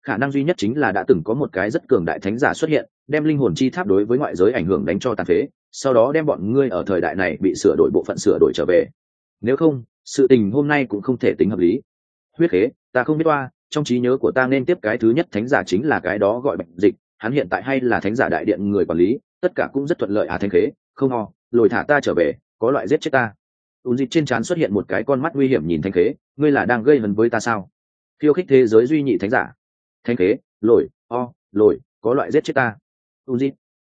Speaker 1: khả năng duy nhất chính là đã từng có một cái rất cường đại thánh giả xuất hiện, đem linh hồn chi tháp đối với ngoại giới ảnh hưởng đánh cho tàn phế, sau đó đem bọn ngươi ở thời đại này bị sửa đổi bộ phận sửa đổi trở về. Nếu không, sự tình hôm nay cũng không thể tính hợp lý. Huyết khế, ta không biết oa, trong trí nhớ của ta nên tiếp cái thứ nhất thánh giả chính là cái đó gọi Bạch Dịch, hắn hiện tại hay là thánh giả đại điện người quản lý, tất cả cũng rất thuận lợi à. Thanh khế, không ho, lồi thả ta trở về, có loại giết chết ta. Dịch trên trán xuất hiện một cái con mắt nguy hiểm nhìn Thanh khế, ngươi là đang gây hấn với ta sao? Khiêu khích thế giới duy nhị thánh giả. Thanh khế, lồi, có loại giết chết ta. Dịch.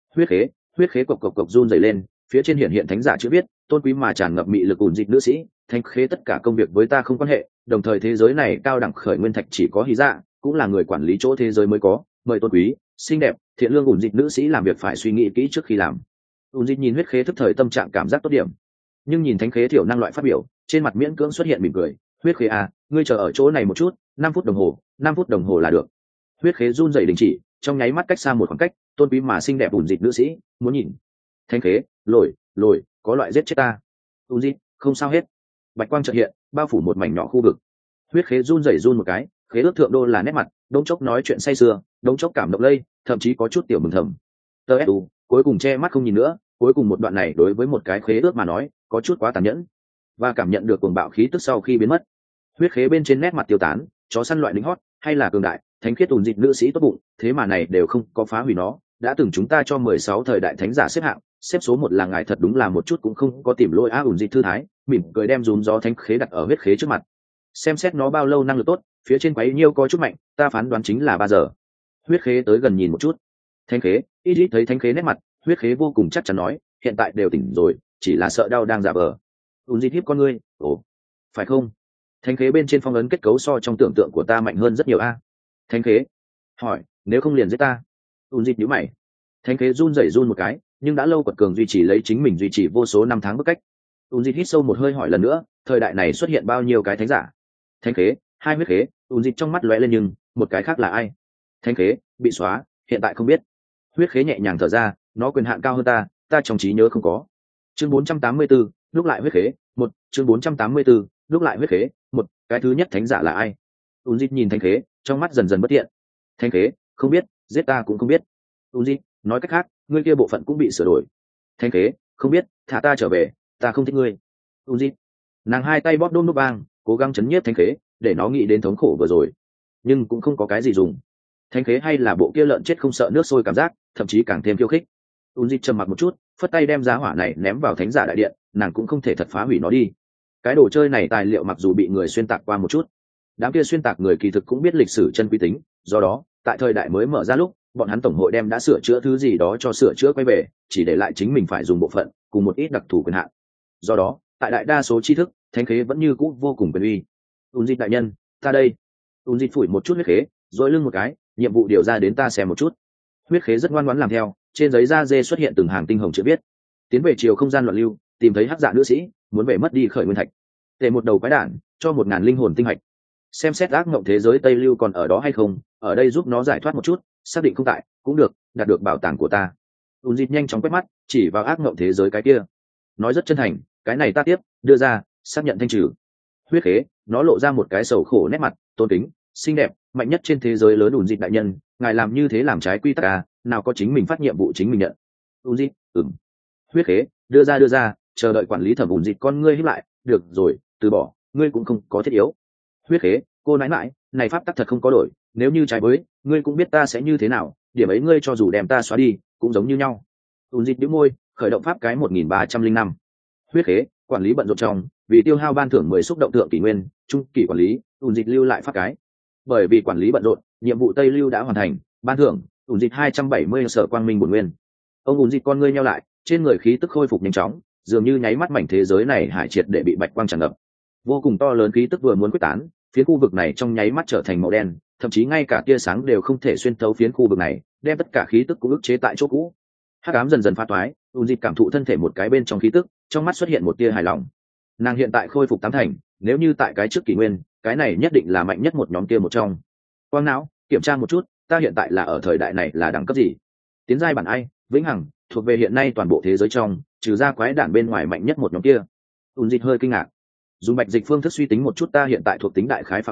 Speaker 1: Huyết khế cộc cộc cộc run rẩy lên, phía trên hiện thánh giả chữ viết, tôn quý mà tràn ngập mị lực Dịch nữ sĩ, Thanh khế tất cả công việc với ta không quan hệ, đồng thời thế giới này cao đẳng khởi nguyên thạch chỉ có Hí Dạ, cũng là người quản lý chỗ thế giới mới có, mời tôn quý, xinh đẹp, thiện lương Dịch nữ sĩ làm việc phải suy nghĩ kỹ trước khi làm. Dịch nhìn huyết khế thức thời tâm trạng cảm giác tốt điểm, nhưng nhìn Thánh khế thiểu năng loại phát biểu, trên mặt miễn cưỡng xuất hiện mỉm cười. Huyết khế à, ngươi chờ ở chỗ này một chút, 5 phút đồng hồ là được. Huyết khế run rẩy đình chỉ, trong nháy mắt cách xa một khoảng cách, tôn quý mà xinh đẹp Dịch nữ sĩ, muốn nhìn. Thánh khế, lồi, có loại giết chết ta. Dịch, không sao hết. Bạch quang chợt hiện, bao phủ một mảnh nhỏ khu vực. Huyết khế run một cái, khế ước thượng đô là nét mặt, đống chốc nói chuyện say sưa, đống chốc cảm động lây, thậm chí có chút tiểu mừng thầm. Su cuối cùng che mắt không nhìn nữa, cuối cùng một đoạn này đối với một cái khế ước mà nói có chút quá tàn nhẫn. Và cảm nhận được cuồng bạo khí tức sau khi biến mất, huyết khế bên trên nét mặt tiêu tán, chó săn loại lính hót hay là cường đại thánh khiết Dịch nữ sĩ tốt bụng, thế mà này đều không có phá hủy nó. Đã từng chúng ta cho 16 thời đại thánh giả xếp hạng, xếp số 1 là ngài, thật đúng là một chút cũng không có tìm lỗi Dịch thư thái mỉm cười đem rúm gió thánh khế đặt ở huyết khế trước mặt, xem xét nó bao lâu năng lực tốt, phía trên quấy nhiêu có chút mạnh, ta phán đoán chính là 3 giờ. Huyết khế tới gần nhìn một chút. Thánh khế, ít thấy thánh khế nét mặt, huyết khế vô cùng chắc chắn nói, hiện tại đều tỉnh rồi, chỉ là sợ đau đang giả vờ. Dịch hiếp con ngươi, ồ, phải không? Thánh khế bên trên phong ấn kết cấu so trong tưởng tượng của ta mạnh hơn rất nhiều a. Thánh khế hỏi, nếu không liền giết ta. Dịch nhíu mày. Thánh khế run một cái, nhưng đã lâu quật cường duy trì lấy chính mình duy trì vô số năm tháng bức cách. Dịch hít sâu một hơi hỏi lần nữa, thời đại này xuất hiện bao nhiêu cái thánh giả? Thánh khế, 2 huyết khế. Dịch trong mắt lóe lên, nhưng một cái khác là ai? Thánh khế bị xóa, hiện tại không biết. Huyết khế nhẹ nhàng thở ra, nó quyền hạn cao hơn ta trong trí nhớ không có. Chương 484, lúc lại huyết khế 1. Chương 484, lúc lại huyết khế 1. Cái thứ nhất thánh giả là ai? Dịch nhìn thánh khế, trong mắt dần dần bất tiện. Thánh khế, không biết, giết ta cũng không biết. Dịch nói cách khác, ngươi kia bộ phận cũng bị sửa đổi. Thánh khế, không biết, thả ta trở về, ta không thích ngươi. Dịch nàng hai tay bóp đôm nút bang, cố gắng chấn nhiếp thánh khế, để nó nghĩ đến thống khổ vừa rồi, nhưng cũng không có cái gì dùng. Thánh khế hay là bộ kia lợn chết không sợ nước sôi cảm giác, thậm chí càng thêm khiêu khích. Dịch trầm mặc một chút, phất tay đem giá hỏa này ném vào thánh giả đại điện, nàng cũng không thể thật phá hủy nó đi. Cái đồ chơi này tài liệu mặc dù bị người xuyên tạc qua một chút, đám kia xuyên tạc người kỳ thực cũng biết lịch sử chân quý tính, do đó tại thời đại mới mở ra lúc, bọn hắn tổng hội đem đã sửa chữa thứ gì đó cho sửa chữa quay về, chỉ để lại chính mình phải dùng bộ phận cùng một ít đặc thù quyền hạn. Do đó tại đại đa số tri thức, thánh khế vẫn như cũ vô cùng quyền uy. Dịch đại nhân, ta đây. Dịch phủi một chút huyết khế, rồi lưng một cái, nhiệm vụ điều ra đến ta xem một chút. Huyết khế rất ngoan ngoãn làm theo, trên giấy da dê xuất hiện từng hàng tinh hồng chữ viết, tiến về chiều không gian loạn lưu, tìm thấy hắc dạ nữ sĩ, muốn về mất đi khởi nguyên thạch, để một đầu quái đản cho 1000 linh hồn tinh hạch, xem xét ác mộng thế giới tây lưu còn ở đó hay không, ở đây giúp nó giải thoát một chút, xác định không tại cũng được, đạt được bảo tàng của ta. Dịch nhanh chóng quét mắt, chỉ vào ác mộng thế giới cái kia, nói rất chân thành, cái này ta tiếp, đưa ra, xác nhận thanh trừ. Huyết khế, nó lộ ra một cái sầu khổ nét mặt, tôn kính, xinh đẹp, mạnh nhất trên thế giới lớn. Dịch đại nhân, ngài làm như thế làm trái quy tắc à, nào có chính mình phát nhiệm vụ chính mình nhận. Dịch, Huyết khế, đưa ra, chờ đợi quản lý thẩm. Dịch con ngươi hít lại, được rồi, từ bỏ, ngươi cũng không có thiết yếu. Huyết khế, cô nói mãi, này pháp tắc thật không có đổi, nếu như trái với, ngươi cũng biết ta sẽ như thế nào, điểm ấy ngươi cho dù đem ta xóa đi, cũng giống như nhau. Dịch nhíu môi, khởi động pháp cái 1305. Huyết khế, quản lý bận rộn trong, vì tiêu hao ban thưởng 10 xúc động thượng kỷ nguyên, trung kỷ quản lý, Dịch lưu lại pháp cái. Bởi vì quản lý bận rộn, nhiệm vụ tây lưu đã hoàn thành, ban thưởng Dịch 270 sở quang minh bổn nguyên. Ông Dịch con ngươi nheo lại, trên người khí tức khôi phục nhanh chóng, dường như nháy mắt mảnh thế giới này hải triệt để bị bạch quang tràn ngập. Vô cùng to lớn khí tức vừa muốn quyết tán, phiến khu vực này trong nháy mắt trở thành màu đen, thậm chí ngay cả tia sáng đều không thể xuyên thấu phiến khu vực này, đem tất cả khí tức cũng ức chế tại chỗ cũ. Hắc ám dần dần phá toái, Dịch cảm thụ thân thể một cái bên trong khí tức, trong mắt xuất hiện một tia hài lòng. Nàng hiện tại khôi phục 8 thành, nếu như tại cái trước kỷ nguyên, cái này nhất định là mạnh nhất một nhóm kia một trong. Quang não, kiểm tra một chút, ta hiện tại là ở thời đại này là đẳng cấp gì? Tiến giai bản ai, vĩnh hằng, thuộc về hiện nay toàn bộ thế giới trong, trừ ra quái đản bên ngoài mạnh nhất một nhóm kia. Dịch hơi kinh ngạc. Dùng bạch dịch phương thức suy tính một chút ta hiện tại thuộc tính đại khái phạm vi,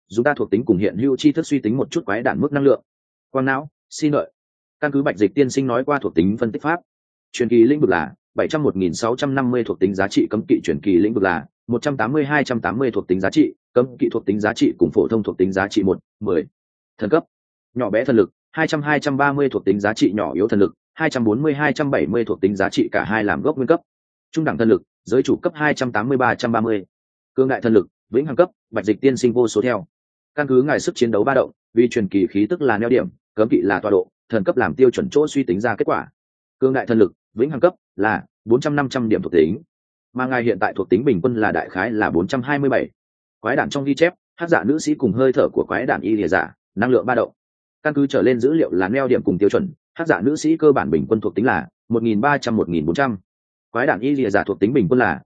Speaker 1: dùng ta thuộc tính cùng hiện hữu chi thức suy tính một chút quái đản mức năng lượng. Quang não, xin lợi. Căn cứ Bạch Dịch tiên sinh nói qua thuộc tính phân tích pháp, truyền kỳ lĩnh vực là 701.650 thuộc tính giá trị, cấm kỵ truyền kỳ lĩnh vực là 180-280 thuộc tính giá trị, cấm kỵ thuộc tính giá trị cùng phổ thông thuộc tính giá trị 1-10. Thần cấp, nhỏ bé thần lực 200-230 thuộc tính giá trị, nhỏ yếu thần lực 240-270 thuộc tính giá trị, cả hai làm gốc nguyên cấp. Trung đẳng thần lực, giới chủ cấp 280-330. Cương đại thần lực, vĩnh hằng cấp, Bạch Dịch tiên sinh vô số theo. Căn cứ ngài sức chiến đấu ba động, vì truyền kỳ khí tức là neo điểm, cấm kỵ là tọa độ, thần cấp làm tiêu chuẩn chỗ suy tính ra kết quả. Cương đại thần lực, vĩnh hằng cấp là 400-500 điểm thuộc tính, mà ngài hiện tại thuộc tính bình quân là đại khái là 427. Quái đản trong ghi chép, hắc dạ nữ sĩ cùng hơi thở của quái đản y lìa giả, năng lượng ba động. Căn cứ trở lên dữ liệu là neo điểm cùng tiêu chuẩn, hắc dạ nữ sĩ cơ bản bình quân thuộc tính là 1.300-1.400. Quái đản y lìa giả thuộc tính bình quân là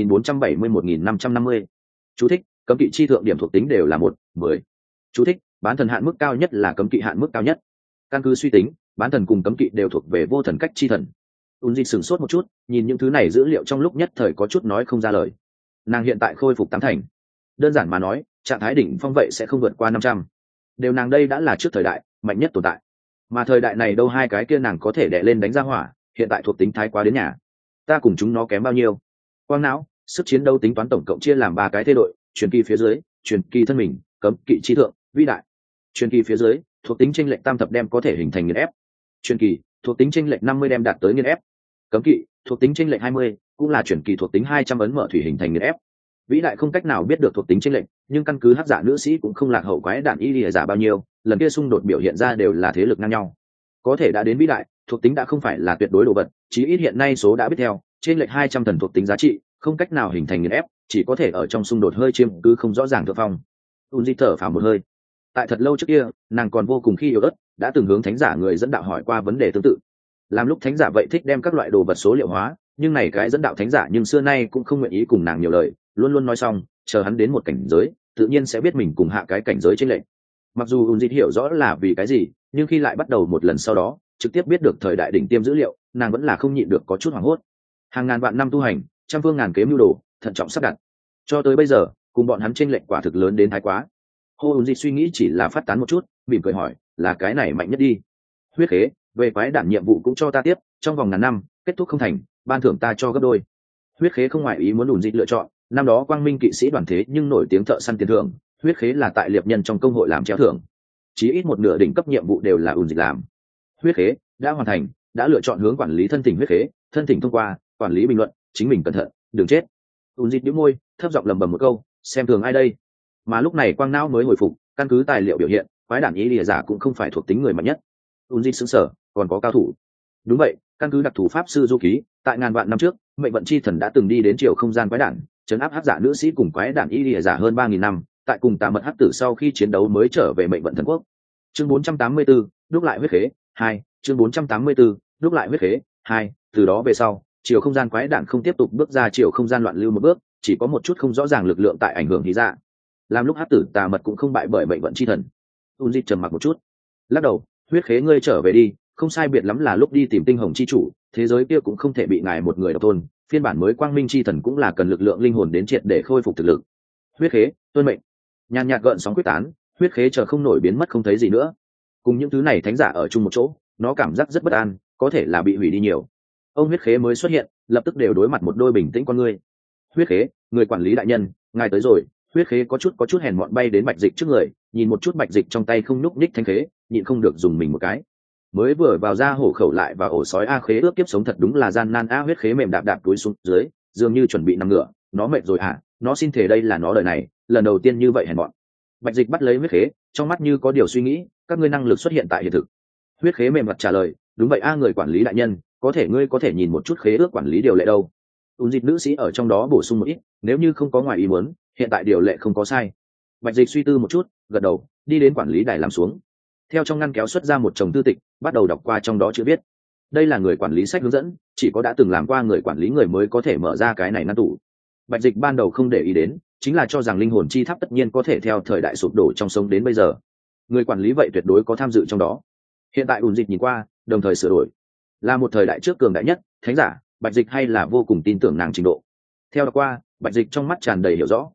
Speaker 1: 1.470-1.550. Chú thích: cấm kỵ chi thượng điểm thuộc tính đều là 1-10. Chú thích: bán thần hạn mức cao nhất là cấm kỵ hạn mức cao nhất. Căn cứ suy tính, bán thần cùng cấm kỵ đều thuộc về vô thần cách chi thần. Unzi sửng sốt một chút, nhìn những thứ này dữ liệu trong lúc nhất thời có chút nói không ra lời. Nàng hiện tại khôi phục 8 thành. Đơn giản mà nói, trạng thái đỉnh phong vậy sẽ không vượt qua 500. Đều nàng đây đã là trước thời đại mạnh nhất tồn tại, mà thời đại này đâu hai cái kia nàng có thể đè lên đánh ra hỏa, hiện tại thuộc tính thái quá đến nhà. Ta cùng chúng nó kém bao nhiêu? Quang não, sức chiến đấu tính toán tổng cộng chia làm 3 cái thế đội: truyền kỳ phía dưới, truyền kỳ thân mình, cấm kỵ chi thượng, vĩ đại. Truyền kỳ phía dưới, thuộc tính chênh lệch tam thập đem có thể hình thành nghiền ép. Truyền kỳ, thuộc tính chênh lệch 50 đem đạt tới nghiền ép. Cấm kỵ, thuộc tính chênh lệch 20, cũng là truyền kỳ thuộc tính 200 ấn mở thủy hình thành nghiền ép. Vĩ đại không cách nào biết được thuộc tính chênh lệch, nhưng căn cứ hắc dạ nữ sĩ cũng không lạc hậu quái đản y lìa giả bao nhiêu, lần kia xung đột biểu hiện ra đều là thế lực ngang nhau. Có thể đã đến vĩ đại, thuộc tính đã không phải là tuyệt đối đồ vật, chí ít hiện nay số đã biết theo, trên lệch 200 thần thuộc tính giá trị, không cách nào hình thành nghiền ép, chỉ có thể ở trong xung đột hơi chiếm cứ không rõ ràng thượng phong. Unzi thở phào một hơi. Tại thật lâu trước kia, nàng còn vô cùng khi yếu ớt, đã từng hướng thánh giả người dẫn đạo hỏi qua vấn đề tương tự. Làm lúc thánh giả vậy thích đem các loại đồ vật số liệu hóa, nhưng này cái dẫn đạo thánh giả nhưng xưa nay cũng không nguyện ý cùng nàng nhiều lời, luôn luôn nói xong, chờ hắn đến một cảnh giới, tự nhiên sẽ biết mình cùng hạ cái cảnh giới trên lệnh. Mặc dù Unzi hiểu rõ là vì cái gì, nhưng khi lại bắt đầu một lần sau đó, trực tiếp biết được thời đại đỉnh tiêm dữ liệu, nàng vẫn là không nhịn được có chút hoảng hốt. Hàng ngàn vạn năm tu hành, trăm phương ngàn kế mưu đồ, thận trọng sắp đặt. Cho tới bây giờ, cùng bọn hắn chênh lệch quả thực lớn đến thái quá. Hồ Unzi suy nghĩ chỉ là phát tán một chút, mỉm cười hỏi, là cái này mạnh nhất đi. Huyết khế, về quái đản nhiệm vụ cũng cho ta tiếp, trong vòng ngàn năm, kết thúc không thành, ban thưởng ta cho gấp đôi. Huyết khế không ngoại ý muốn Unzi lựa chọn, năm đó quang minh kỵ sĩ đoàn thế nhưng nổi tiếng thợ săn tiền thưởng, huyết khế là tại liệp nhân trong công hội làm treo thưởng. Chí ít một nửa đỉnh cấp nhiệm vụ đều là Unzi làm. Huyết khế đã hoàn thành, đã lựa chọn hướng quản lý thân thỉnh huyết khế, thân thỉnh thông qua, quản lý bình luận, chính mình cẩn thận, đừng chết. Unzi nhíu môi, thấp giọng lẩm bẩm một câu, xem thường ai đây? Mà lúc này quang não mới hồi phục, căn cứ tài liệu biểu hiện, quái đản ý lìa giả cũng không phải thuộc tính người mạnh nhất. Unzi sững sờ, còn có cao thủ. Đúng vậy, căn cứ đặc thù pháp sư du ký, tại ngàn vạn năm trước, mệnh vận chi thần đã từng đi đến chiều không gian quái đản, trấn áp hắc giả nữ sĩ cùng quái đản ý lìa giả hơn 3000 năm, tại cùng tà mật hắc tử sau khi chiến đấu mới trở về mệnh vận thần quốc. Chương 484, đúc lại huyết khế 2, chương 484, đúc lại huyết khế 2, từ đó về sau, chiều không gian quái đản không tiếp tục bước ra chiều không gian loạn lưu một bước, chỉ có một chút không rõ ràng lực lượng tại ảnh hưởng lý dạ. Làm lúc hắc tử tà mật cũng không bại bởi mệnh vận chi thần. Unzi trầm mặc một chút, lắc đầu, huyết khế ngươi trở về đi, không sai biệt lắm là lúc đi tìm tinh hồng chi chủ, thế giới kia cũng không thể bị ngài một người độc tôn, phiên bản mới quang minh chi thần cũng là cần lực lượng linh hồn đến triệt để khôi phục thực lực. Huyết khế, tuân mệnh. Nhàn nhạt gợn sóng quyết tán, huyết khế chờ không nổi biến mất không thấy gì nữa. Cùng những thứ này thánh giả ở chung một chỗ, nó cảm giác rất bất an, có thể là bị hủy đi nhiều. Ông huyết khế mới xuất hiện, lập tức đều đối mặt một đôi bình tĩnh con người. Huyết khế, người quản lý đại nhân, ngài tới rồi. Huyết khế có chút hèn mọn bay đến bạch dịch trước người, nhìn một chút bạch dịch trong tay không nhúc nhích thanh khế, nhịn không được dùng mình một cái. Mới vừa vào ra hổ khẩu lại và ổ sói a khế ước kiếp sống thật đúng là gian nan a. Huyết khế mềm đạp đạp túi xuống dưới, dường như chuẩn bị nằm ngửa. Nó mệt rồi à? Nó xin thể đây là nó đời này lần đầu tiên như vậy hèn mọn. Bạch dịch bắt lấy huyết khế, trong mắt như có điều suy nghĩ, các ngươi năng lực xuất hiện tại hiện thực. Huyết khế mềm mặt trả lời, đúng vậy a người quản lý đại nhân, có thể ngươi có thể nhìn một chút khế ước quản lý điều lệ đâu. Dịch nữ sĩ ở trong đó bổ sung một ít, nếu như không có ngoài ý muốn, hiện tại điều lệ không có sai. Bạch dịch suy tư một chút, gật đầu, đi đến quản lý đài làm xuống. Theo trong ngăn kéo xuất ra một chồng thư tịch, bắt đầu đọc qua trong đó chữ viết. Đây là người quản lý sách hướng dẫn, chỉ có đã từng làm qua người quản lý người mới có thể mở ra cái này ngăn tủ. Bạch dịch ban đầu không để ý đến, chính là cho rằng linh hồn chi tháp tất nhiên có thể theo thời đại sụp đổ trong sống đến bây giờ. Người quản lý vậy tuyệt đối có tham dự trong đó. Hiện tại dịch nhìn qua, đồng thời sửa đổi. Là một thời đại trước cường đại nhất, thánh giả, Bạch dịch hay là vô cùng tin tưởng nàng trình độ. Theo đọc qua, Bạch dịch trong mắt tràn đầy hiểu rõ.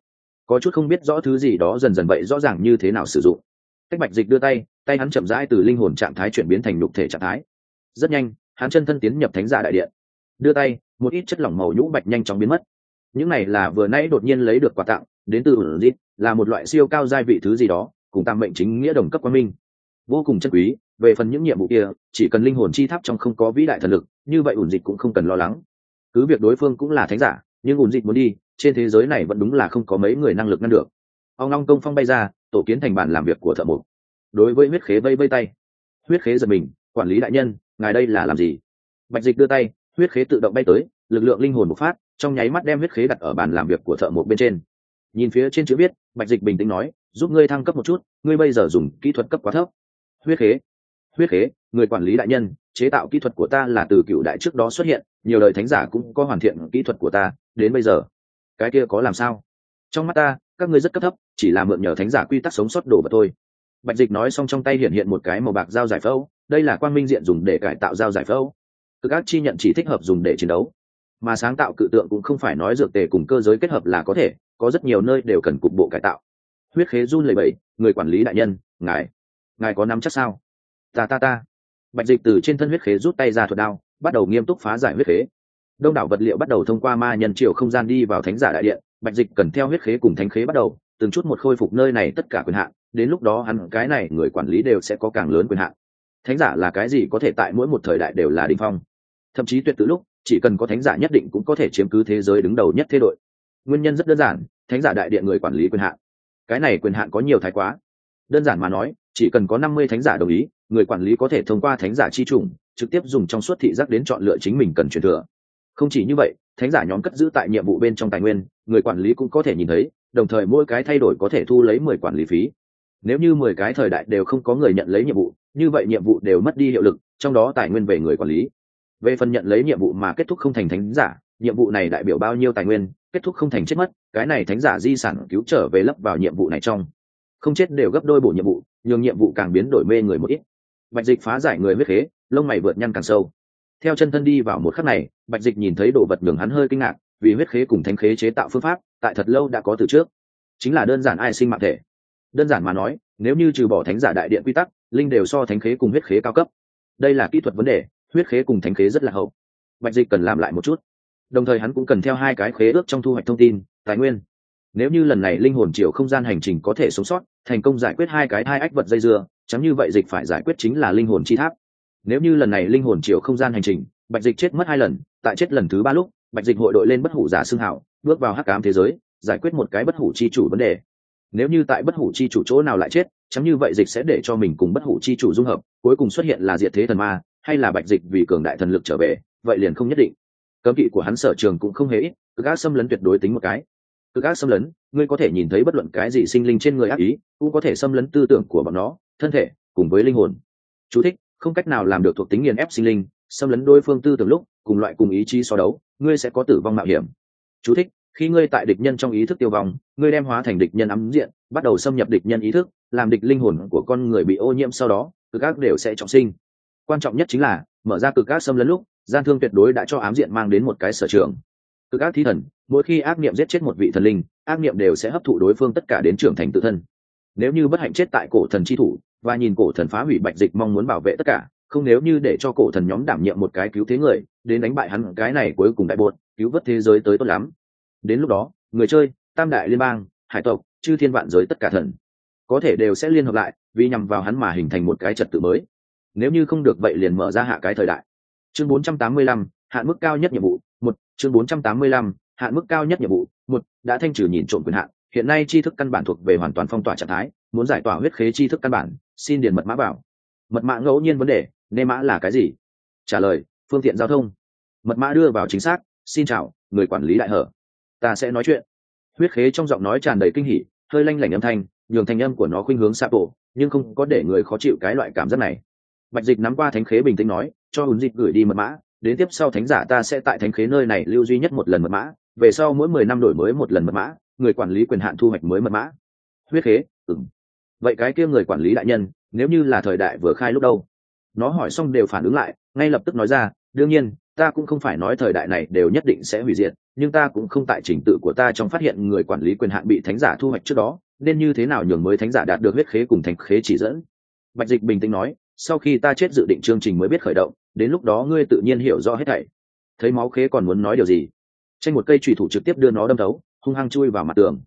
Speaker 1: có chút không biết rõ thứ gì đó dần dần vậy rõ ràng như thế nào sử dụng. Cách Bạch Dịch đưa tay, tay hắn chậm rãi từ linh hồn trạng thái chuyển biến thành nhục thể trạng thái. Rất nhanh, hắn chân thân tiến nhập thánh giả đại điện. Đưa tay, một ít chất lỏng màu nhũ bạch nhanh chóng biến mất. Những này là vừa nãy đột nhiên lấy được quà tặng, đến từ Unzit, là một loại siêu cao giai vị thứ gì đó, cùng tam mệnh chính nghĩa đồng cấp quang minh, vô cùng chân quý. Về phần những nhiệm vụ kia, chỉ cần linh hồn chi tháp trong không có vĩ đại thần lực, như vậy Unzit cũng không cần lo lắng. Cứ việc đối phương cũng là thánh giả, nhưng Unzit muốn đi, trên thế giới này vẫn đúng là không có mấy người năng lực ngăn được. Ông long công phong bay ra, tổ kiến thành bàn làm việc của thợ mộc. Đối với huyết khế vây vây tay. Huyết khế giật mình, quản lý đại nhân, ngài đây là làm gì? Bạch Dịch đưa tay, huyết khế tự động bay tới, lực lượng linh hồn bộc phát, trong nháy mắt đem huyết khế đặt ở bàn làm việc của thợ mộc bên trên. Nhìn phía trên chữ viết, Bạch Dịch bình tĩnh nói, giúp ngươi thăng cấp một chút, ngươi bây giờ dùng kỹ thuật cấp quá thấp. Huyết khế, người quản lý đại nhân, chế tạo kỹ thuật của ta là từ cựu đại trước đó xuất hiện, nhiều đời thánh giả cũng có hoàn thiện kỹ thuật của ta, đến bây giờ cái kia có làm sao? Trong mắt ta, các ngươi rất cấp thấp, chỉ là mượn nhờ thánh giả quy tắc sống sót đồ vật thôi. Bạch Dịch nói xong, trong tay hiện một cái màu bạc dao giải phẫu, đây là quang minh diện dùng để cải tạo dao giải phẫu. Cực ác chi nhận chỉ thích hợp dùng để chiến đấu, mà sáng tạo cự tượng cũng không phải nói dược tề cùng cơ giới kết hợp là có thể, có rất nhiều nơi đều cần cục bộ cải tạo. Huyết khế run lẩy bẩy, người quản lý đại nhân, ngài có nắm chắc sao? Ta. Bạch Dịch từ trên thân huyết khế rút tay ra thuật đao, bắt đầu nghiêm túc phá giải huyết khế. Đông đảo vật liệu bắt đầu thông qua ma nhân chiều không gian đi vào thánh giả đại điện. Bạch Dịch cần theo huyết khế cùng thánh khế bắt đầu từng chút một khôi phục nơi này tất cả quyền hạn, đến lúc đó hắn cái này người quản lý đều sẽ có càng lớn quyền hạn. Thánh giả là cái gì có thể tại mỗi một thời đại đều là đỉnh phong, thậm chí tuyệt tự lúc chỉ cần có thánh giả nhất định cũng có thể chiếm cứ thế giới đứng đầu nhất thế đội. Nguyên nhân rất đơn giản, thánh giả đại điện người quản lý quyền hạn. Cái này quyền hạn có nhiều thái quá. Đơn giản mà nói, chỉ cần có 50 thánh giả đồng ý, người quản lý có thể thông qua thánh giả chi chủng trực tiếp dùng trong suốt thị giác đến chọn lựa chính mình cần truyền thừa. Không chỉ như vậy, thánh giả nhóm cất giữ tại nhiệm vụ bên trong tài nguyên, người quản lý cũng có thể nhìn thấy, đồng thời mỗi cái thay đổi có thể thu lấy 10 quản lý phí. Nếu như 10 cái thời đại đều không có người nhận lấy nhiệm vụ, như vậy nhiệm vụ đều mất đi hiệu lực, trong đó tài nguyên về người quản lý. Về phần nhận lấy nhiệm vụ mà kết thúc không thành thánh giả, nhiệm vụ này đại biểu bao nhiêu tài nguyên, kết thúc không thành chết mất, cái này thánh giả di sản cứu trở về lấp vào nhiệm vụ này trong. Không chết đều gấp đôi bổ nhiệm vụ, nhường nhiệm vụ càng biến đổi mê người một ít. Bạch Dịch phá giải người huyết khế, lông mày vượt nhăn càng sâu. Theo chân thân đi vào một khắc này, Bạch Dịch nhìn thấy đồ vật nhường hắn hơi kinh ngạc, vì huyết khế cùng thánh khế chế tạo phương pháp, tại thật lâu đã có từ trước. Chính là đơn giản ai sinh mạng thể. Đơn giản mà nói, nếu như trừ bỏ thánh giả đại điện quy tắc, linh đều so thánh khế cùng huyết khế cao cấp. Đây là kỹ thuật vấn đề, huyết khế cùng thánh khế rất là hậu. Bạch Dịch cần làm lại một chút. Đồng thời hắn cũng cần theo hai cái khế ước trong thu hoạch thông tin, tài nguyên. Nếu như lần này linh hồn chiều không gian hành trình có thể sống sót, thành công giải quyết hai cái thai ách vật dây dưa, chẳng như vậy Dịch phải giải quyết chính là linh hồn chi tháp. Nếu như lần này linh hồn chiều không gian hành trình, Bạch Dịch chết mất 2 lần, tại chết lần thứ 3 lúc, Bạch Dịch hội đội lên bất hủ giả xưng hào, bước vào hắc ám thế giới, giải quyết một cái bất hủ chi chủ vấn đề. Nếu như tại bất hủ chi chủ chỗ nào lại chết, chẳng như vậy Dịch sẽ để cho mình cùng bất hủ chi chủ dung hợp, cuối cùng xuất hiện là diệt thế thần ma, hay là Bạch Dịch vì cường đại thần lực trở về, vậy liền không nhất định. Cấm kỵ của hắn sở trường cũng không hề ít, cực ác xâm lấn tuyệt đối tính một cái. Cực ác xâm lấn, ngươi có thể nhìn thấy bất luận cái gì sinh linh trên người ác ý, cũng có thể xâm lấn tư tưởng của bọn nó, thân thể cùng với linh hồn. Chú thích: không cách nào làm được thuộc tính nghiền ép sinh linh, xâm lấn đối phương tư tưởng lúc cùng loại cùng ý chí so đấu, ngươi sẽ có tử vong mạo hiểm. Chú thích: khi ngươi tại địch nhân trong ý thức tiêu vong, ngươi đem hóa thành địch nhân ám diện, bắt đầu xâm nhập địch nhân ý thức, làm địch linh hồn của con người bị ô nhiễm, sau đó cực ác đều sẽ trọng sinh. Quan trọng nhất chính là mở ra cực ác xâm lấn lúc, gian thương tuyệt đối đã cho ám diện mang đến một cái sở trường. Cực ác thí thần, mỗi khi ác niệm giết chết một vị thần linh, ác niệm đều sẽ hấp thụ đối phương tất cả đến trưởng thành tự thân. Nếu như bất hạnh chết tại cổ thần chi thủ, và nhìn cổ thần phá hủy Bạch Dịch mong muốn bảo vệ tất cả, không nếu như để cho cổ thần nhóm đảm nhiệm một cái cứu thế người, đến đánh bại hắn cái này cuối cùng đại bột, cứu vớt thế giới tới tốt lắm. Đến lúc đó, người chơi, tam đại liên bang, hải tộc, chư thiên vạn giới tất cả thần, có thể đều sẽ liên hợp lại, vì nhằm vào hắn mà hình thành một cái trật tự mới. Nếu như không được vậy liền mở ra hạ cái thời đại. Chương 485, hạn mức cao nhất nhiệm vụ 1. Chương 485, hạn mức cao nhất nhiệm vụ 1. Đã thanh trừ nhìn trộm quyền hạn, hiện nay tri thức căn bản thuộc về hoàn toàn phong tỏa trạng thái, muốn giải tỏa huyết khế tri thức căn bản, xin điền mật mã vào. Mật mã ngẫu nhiên vấn đề, nê mã là cái gì? Trả lời: phương tiện giao thông. Mật mã đưa vào chính xác: xin chào, người quản lý đại hở. Ta sẽ nói chuyện. Huyết khế trong giọng nói tràn đầy kinh hỉ, hơi lanh lảnh âm thanh, nhường thanh âm của nó khuynh hướng Sapo, nhưng không có để người khó chịu cái loại cảm giác này. Bạch Dịch nắm qua thánh khế bình tĩnh nói, cho Hùn Dịch gửi đi mật mã, đến tiếp sau thánh giả ta sẽ tại thánh khế nơi này lưu duy nhất một lần mật mã, về sau mỗi 10 năm đổi mới một lần mật mã, người quản lý quyền hạn thu hoạch mới mật mã. Huyết khế: vậy cái kia người quản lý đại nhân, nếu như là thời đại vừa khai lúc đâu? Nó hỏi xong đều phản ứng lại, ngay lập tức nói ra, đương nhiên ta cũng không phải nói thời đại này đều nhất định sẽ hủy diệt, nhưng ta cũng không tại trình tự của ta trong phát hiện người quản lý quyền hạn bị thánh giả thu hoạch trước đó, nên như thế nào nhường mới thánh giả đạt được huyết khế cùng thánh khế chỉ dẫn. Bạch Dịch bình tĩnh nói, sau khi ta chết dự định chương trình mới biết khởi động, đến lúc đó ngươi tự nhiên hiểu rõ hết thảy. Thấy máu khế còn muốn nói điều gì? Tranh một cây chùy thủ trực tiếp đưa nó đâm thấu, hung hăng chui vào mặt tường.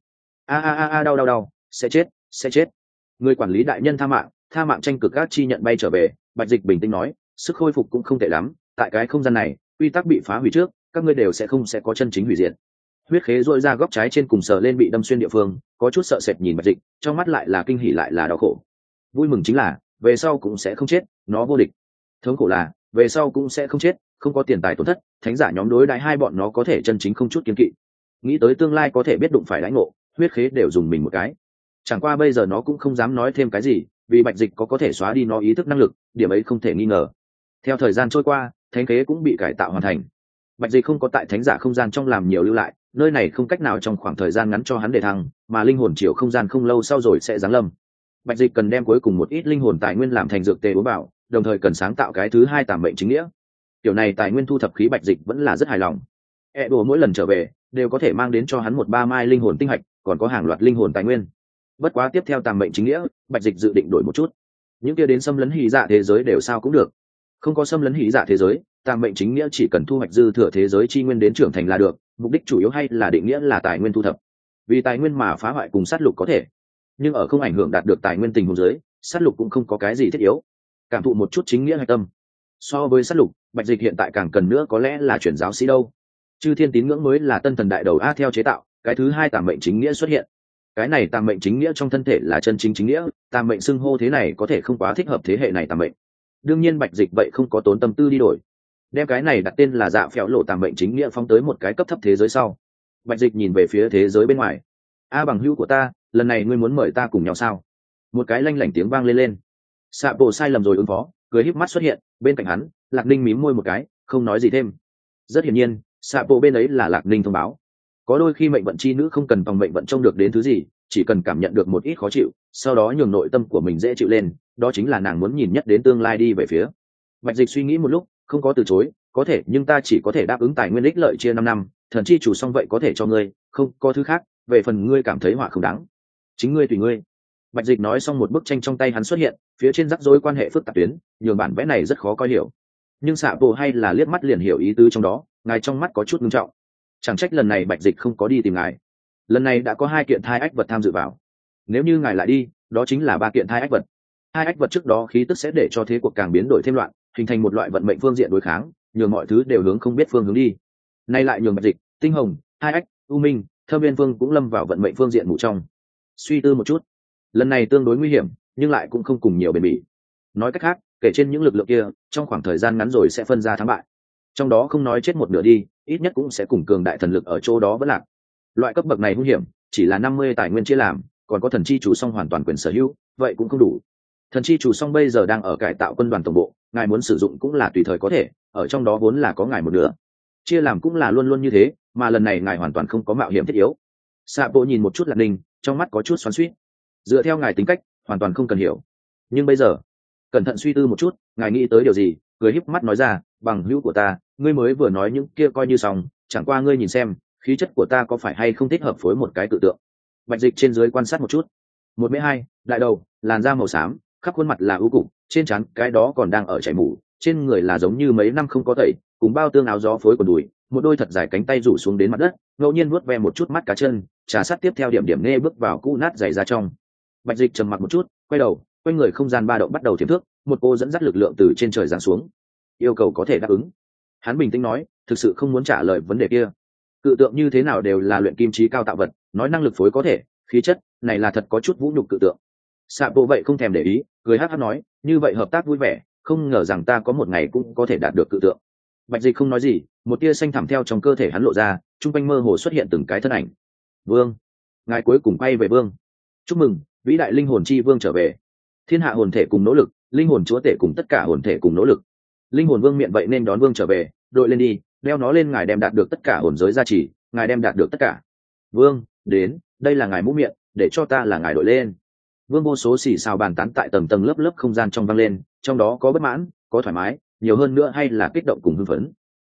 Speaker 1: Đau, sẽ chết. Người quản lý đại nhân tha mạng tranh cực gác chi nhận bay trở về. Bạch Dịch bình tĩnh nói, sức khôi phục cũng không tệ lắm, tại cái không gian này quy tắc bị phá hủy trước, các ngươi đều sẽ có chân chính hủy diệt. Huyết khế dội ra góc trái trên cùng sờ lên bị đâm xuyên địa phương, có chút sợ sệt nhìn Bạch Dịch, trong mắt lại là kinh hỉ lại là đau khổ. Vui mừng chính là về sau cũng sẽ không chết, nó vô địch. Thống khổ là về sau cũng sẽ không chết, không có tiền tài tổn thất, thánh giả nhóm đối đãi hai bọn nó có thể chân chính không chút kiêng kỵ. Nghĩ tới tương lai có thể biết đụng phải đãi ngộ, huyết khế đều dùng mình một cái. Chẳng qua bây giờ nó cũng không dám nói thêm cái gì, vì Bạch Dịch có thể xóa đi nó ý thức năng lực, điểm ấy không thể nghi ngờ. Theo thời gian trôi qua, thánh khế cũng bị cải tạo hoàn thành. Bạch Dịch không có tại thánh giả không gian trong làm nhiều lưu lại, nơi này không cách nào trong khoảng thời gian ngắn cho hắn để thăng, mà linh hồn chiều không gian không lâu sau rồi sẽ giáng lâm. Bạch Dịch cần đem cuối cùng một ít linh hồn tài nguyên làm thành dược tề bố bảo, đồng thời cần sáng tạo cái thứ hai tạm mệnh chính nghĩa. Kiểu này tài nguyên thu thập khí Bạch Dịch vẫn là rất hài lòng. Đồ mỗi lần trở về đều có thể mang đến cho hắn 1-3 mai linh hồn tinh hạch, còn có hàng loạt linh hồn tài nguyên. Bất quá tiếp theo tạm mệnh chính nghĩa, Bạch Dịch dự định đổi một chút. Những kia đến xâm lấn hỉ dạ thế giới đều sao cũng được. Không có xâm lấn hỉ dạ thế giới, tạm mệnh chính nghĩa chỉ cần thu hoạch dư thừa thế giới chi nguyên đến trưởng thành là được, mục đích chủ yếu hay là định nghĩa là tài nguyên thu thập. Vì tài nguyên mà phá hoại cùng sát lục có thể, nhưng ở không ảnh hưởng đạt được tài nguyên tình huống dưới, sát lục cũng không có cái gì thiết yếu. Cảm thụ một chút chính nghĩa hạch tâm. So với sát lục, Bạch Dịch hiện tại càng cần nữa có lẽ là chuyển giáo sĩ đâu. Chư thiên tín ngưỡng mới là tân thần đại đầu a theo chế tạo, cái thứ hai tạm mệnh chính nghĩa xuất hiện. Cái này tạm mệnh chính nghĩa trong thân thể là chân chính chính nghĩa, tạm mệnh xưng hô thế này có thể không quá thích hợp thế hệ này tạm mệnh. Đương nhiên Bạch Dịch vậy không có tốn tâm tư đi đổi, đem cái này đặt tên là dạ phèo lộ tạm mệnh chính nghĩa phóng tới một cái cấp thấp thế giới sau. Bạch Dịch nhìn về phía thế giới bên ngoài. Bằng hữu của ta, lần này ngươi muốn mời ta cùng nhau sao? Một cái lanh lảnh tiếng vang lên. Sạ bộ sai lầm rồi ứng phó, cười híp mắt xuất hiện bên cạnh hắn. Lạc Ninh mím môi một cái, không nói gì thêm. Rất hiển nhiên, Sạ bộ bên ấy là Lạc Ninh thông báo. Có đôi khi mệnh vận chi nữ không cần vòng mệnh vận trông được đến thứ gì, chỉ cần cảm nhận được một ít khó chịu, sau đó nhường nội tâm của mình dễ chịu lên, đó chính là nàng muốn nhìn nhất đến tương lai đi về phía. Bạch Dịch suy nghĩ một lúc, không có từ chối, có thể nhưng ta chỉ có thể đáp ứng tài nguyên ích lợi chia 5 năm, thần chi chủ xong vậy có thể cho ngươi, không có thứ khác, về phần ngươi cảm thấy họa không đáng, chính ngươi tùy ngươi. Bạch Dịch nói xong, một bức tranh trong tay hắn xuất hiện, phía trên rắc rối quan hệ phức tạp tuyến, nhường bản vẽ này rất khó coi hiểu. Nhưng Sạ bộ hay là liếc mắt liền hiểu ý tứ trong đó, ngài trong mắt có chút nghiêm trọng. Chẳng trách lần này Bạch Dịch không có đi tìm ngài. Lần này đã có 2 kiện thai ách vật tham dự vào. Nếu như ngài lại đi, đó chính là 3 kiện thai ách vật. Hai ách vật trước đó khí tức sẽ để cho thế cuộc càng biến đổi thêm loạn, hình thành một loại vận mệnh phương diện đối kháng, nhường mọi thứ đều hướng không biết phương hướng đi. Nay lại nhường Bạch Dịch, Tinh Hồng, Hai ách, U Minh, Thâm Viên Phương cũng lâm vào vận mệnh phương diện mù trong. Suy tư một chút, lần này tương đối nguy hiểm, nhưng lại cũng không cùng nhiều bền bỉ. Nói cách khác, kể trên những lực lượng kia, trong khoảng thời gian ngắn rồi sẽ phân ra thắng bại. Trong đó không nói chết một nửa đi, ít nhất cũng sẽ cùng cường đại thần lực ở chỗ đó vẫn lạc. Loại cấp bậc này nguy hiểm, chỉ là 50 tài nguyên chia làm, còn có thần chi chủ song hoàn toàn quyền sở hữu, vậy cũng không đủ. Thần chi chủ song bây giờ đang ở cải tạo quân đoàn tổng bộ, ngài muốn sử dụng cũng là tùy thời có thể, ở trong đó vốn là có ngài một nửa. Chia làm cũng là luôn luôn như thế, mà lần này ngài hoàn toàn không có mạo hiểm thiết yếu. Sạ bộ nhìn một chút Lạc Ninh, trong mắt có chút xoắn xuýt. Dựa theo ngài tính cách, hoàn toàn không cần hiểu. Nhưng bây giờ, cẩn thận suy tư một chút, ngài nghĩ tới điều gì? Cười híp mắt nói ra, bằng hữu của ta, ngươi mới vừa nói những kia coi như xong, chẳng qua ngươi nhìn xem, khí chất của ta có phải hay không thích hợp phối một cái tự tượng. Bạch Dịch trên dưới quan sát một chút. 1m2, đại đầu, làn da màu xám, khắp khuôn mặt là ưu cục, trên trán cái đó còn đang ở chảy mủ, trên người là giống như mấy năm không có tẩy, cùng bao tương áo gió phối quần đùi, một đôi thật dài cánh tay rủ xuống đến mặt đất, ngẫu nhiên vuốt ve một chút mắt cá chân, trà sát tiếp theo điểm điểm nghe bước vào cũ nát giày ra trong. Bạch Dịch trầm mặc một chút, quay đầu, quanh người không gian ba động bắt đầu thiểm thước, một cô dẫn dắt lực lượng từ trên trời giáng xuống. Yêu cầu có thể đáp ứng. Hắn bình tĩnh nói, thực sự không muốn trả lời vấn đề kia. Cự tượng như thế nào đều là luyện kim chí cao tạo vật, nói năng lực phối có thể, khí chất này là thật có chút vũ nhục cự tượng. Sạ bộ vậy không thèm để ý, cười hắc hắc nói, như vậy hợp tác vui vẻ, không ngờ rằng ta có một ngày cũng có thể đạt được cự tượng. Bạch Dịch không nói gì, một tia xanh thẳm theo trong cơ thể hắn lộ ra, trung quanh mơ hồ xuất hiện từng cái thân ảnh. Vương, ngài cuối cùng quay về vương. Chúc mừng, vĩ đại linh hồn chi vương trở về. Thiên hạ hồn thể cùng nỗ lực, linh hồn chúa tể cùng tất cả hồn thể cùng nỗ lực. Linh hồn vương miệng vậy nên đón vương trở về, đội lên đi, đeo nó lên, ngài đem đạt được tất cả hồn giới gia trì, ngài đem đạt được tất cả. Vương, đến, đây là ngài mũ miệng, để cho ta là ngài đội lên. Vương vô số xì xào bàn tán tại tầng tầng lớp lớp không gian trong vang lên, trong đó có bất mãn, có thoải mái, nhiều hơn nữa hay là kích động cùng hưng phấn.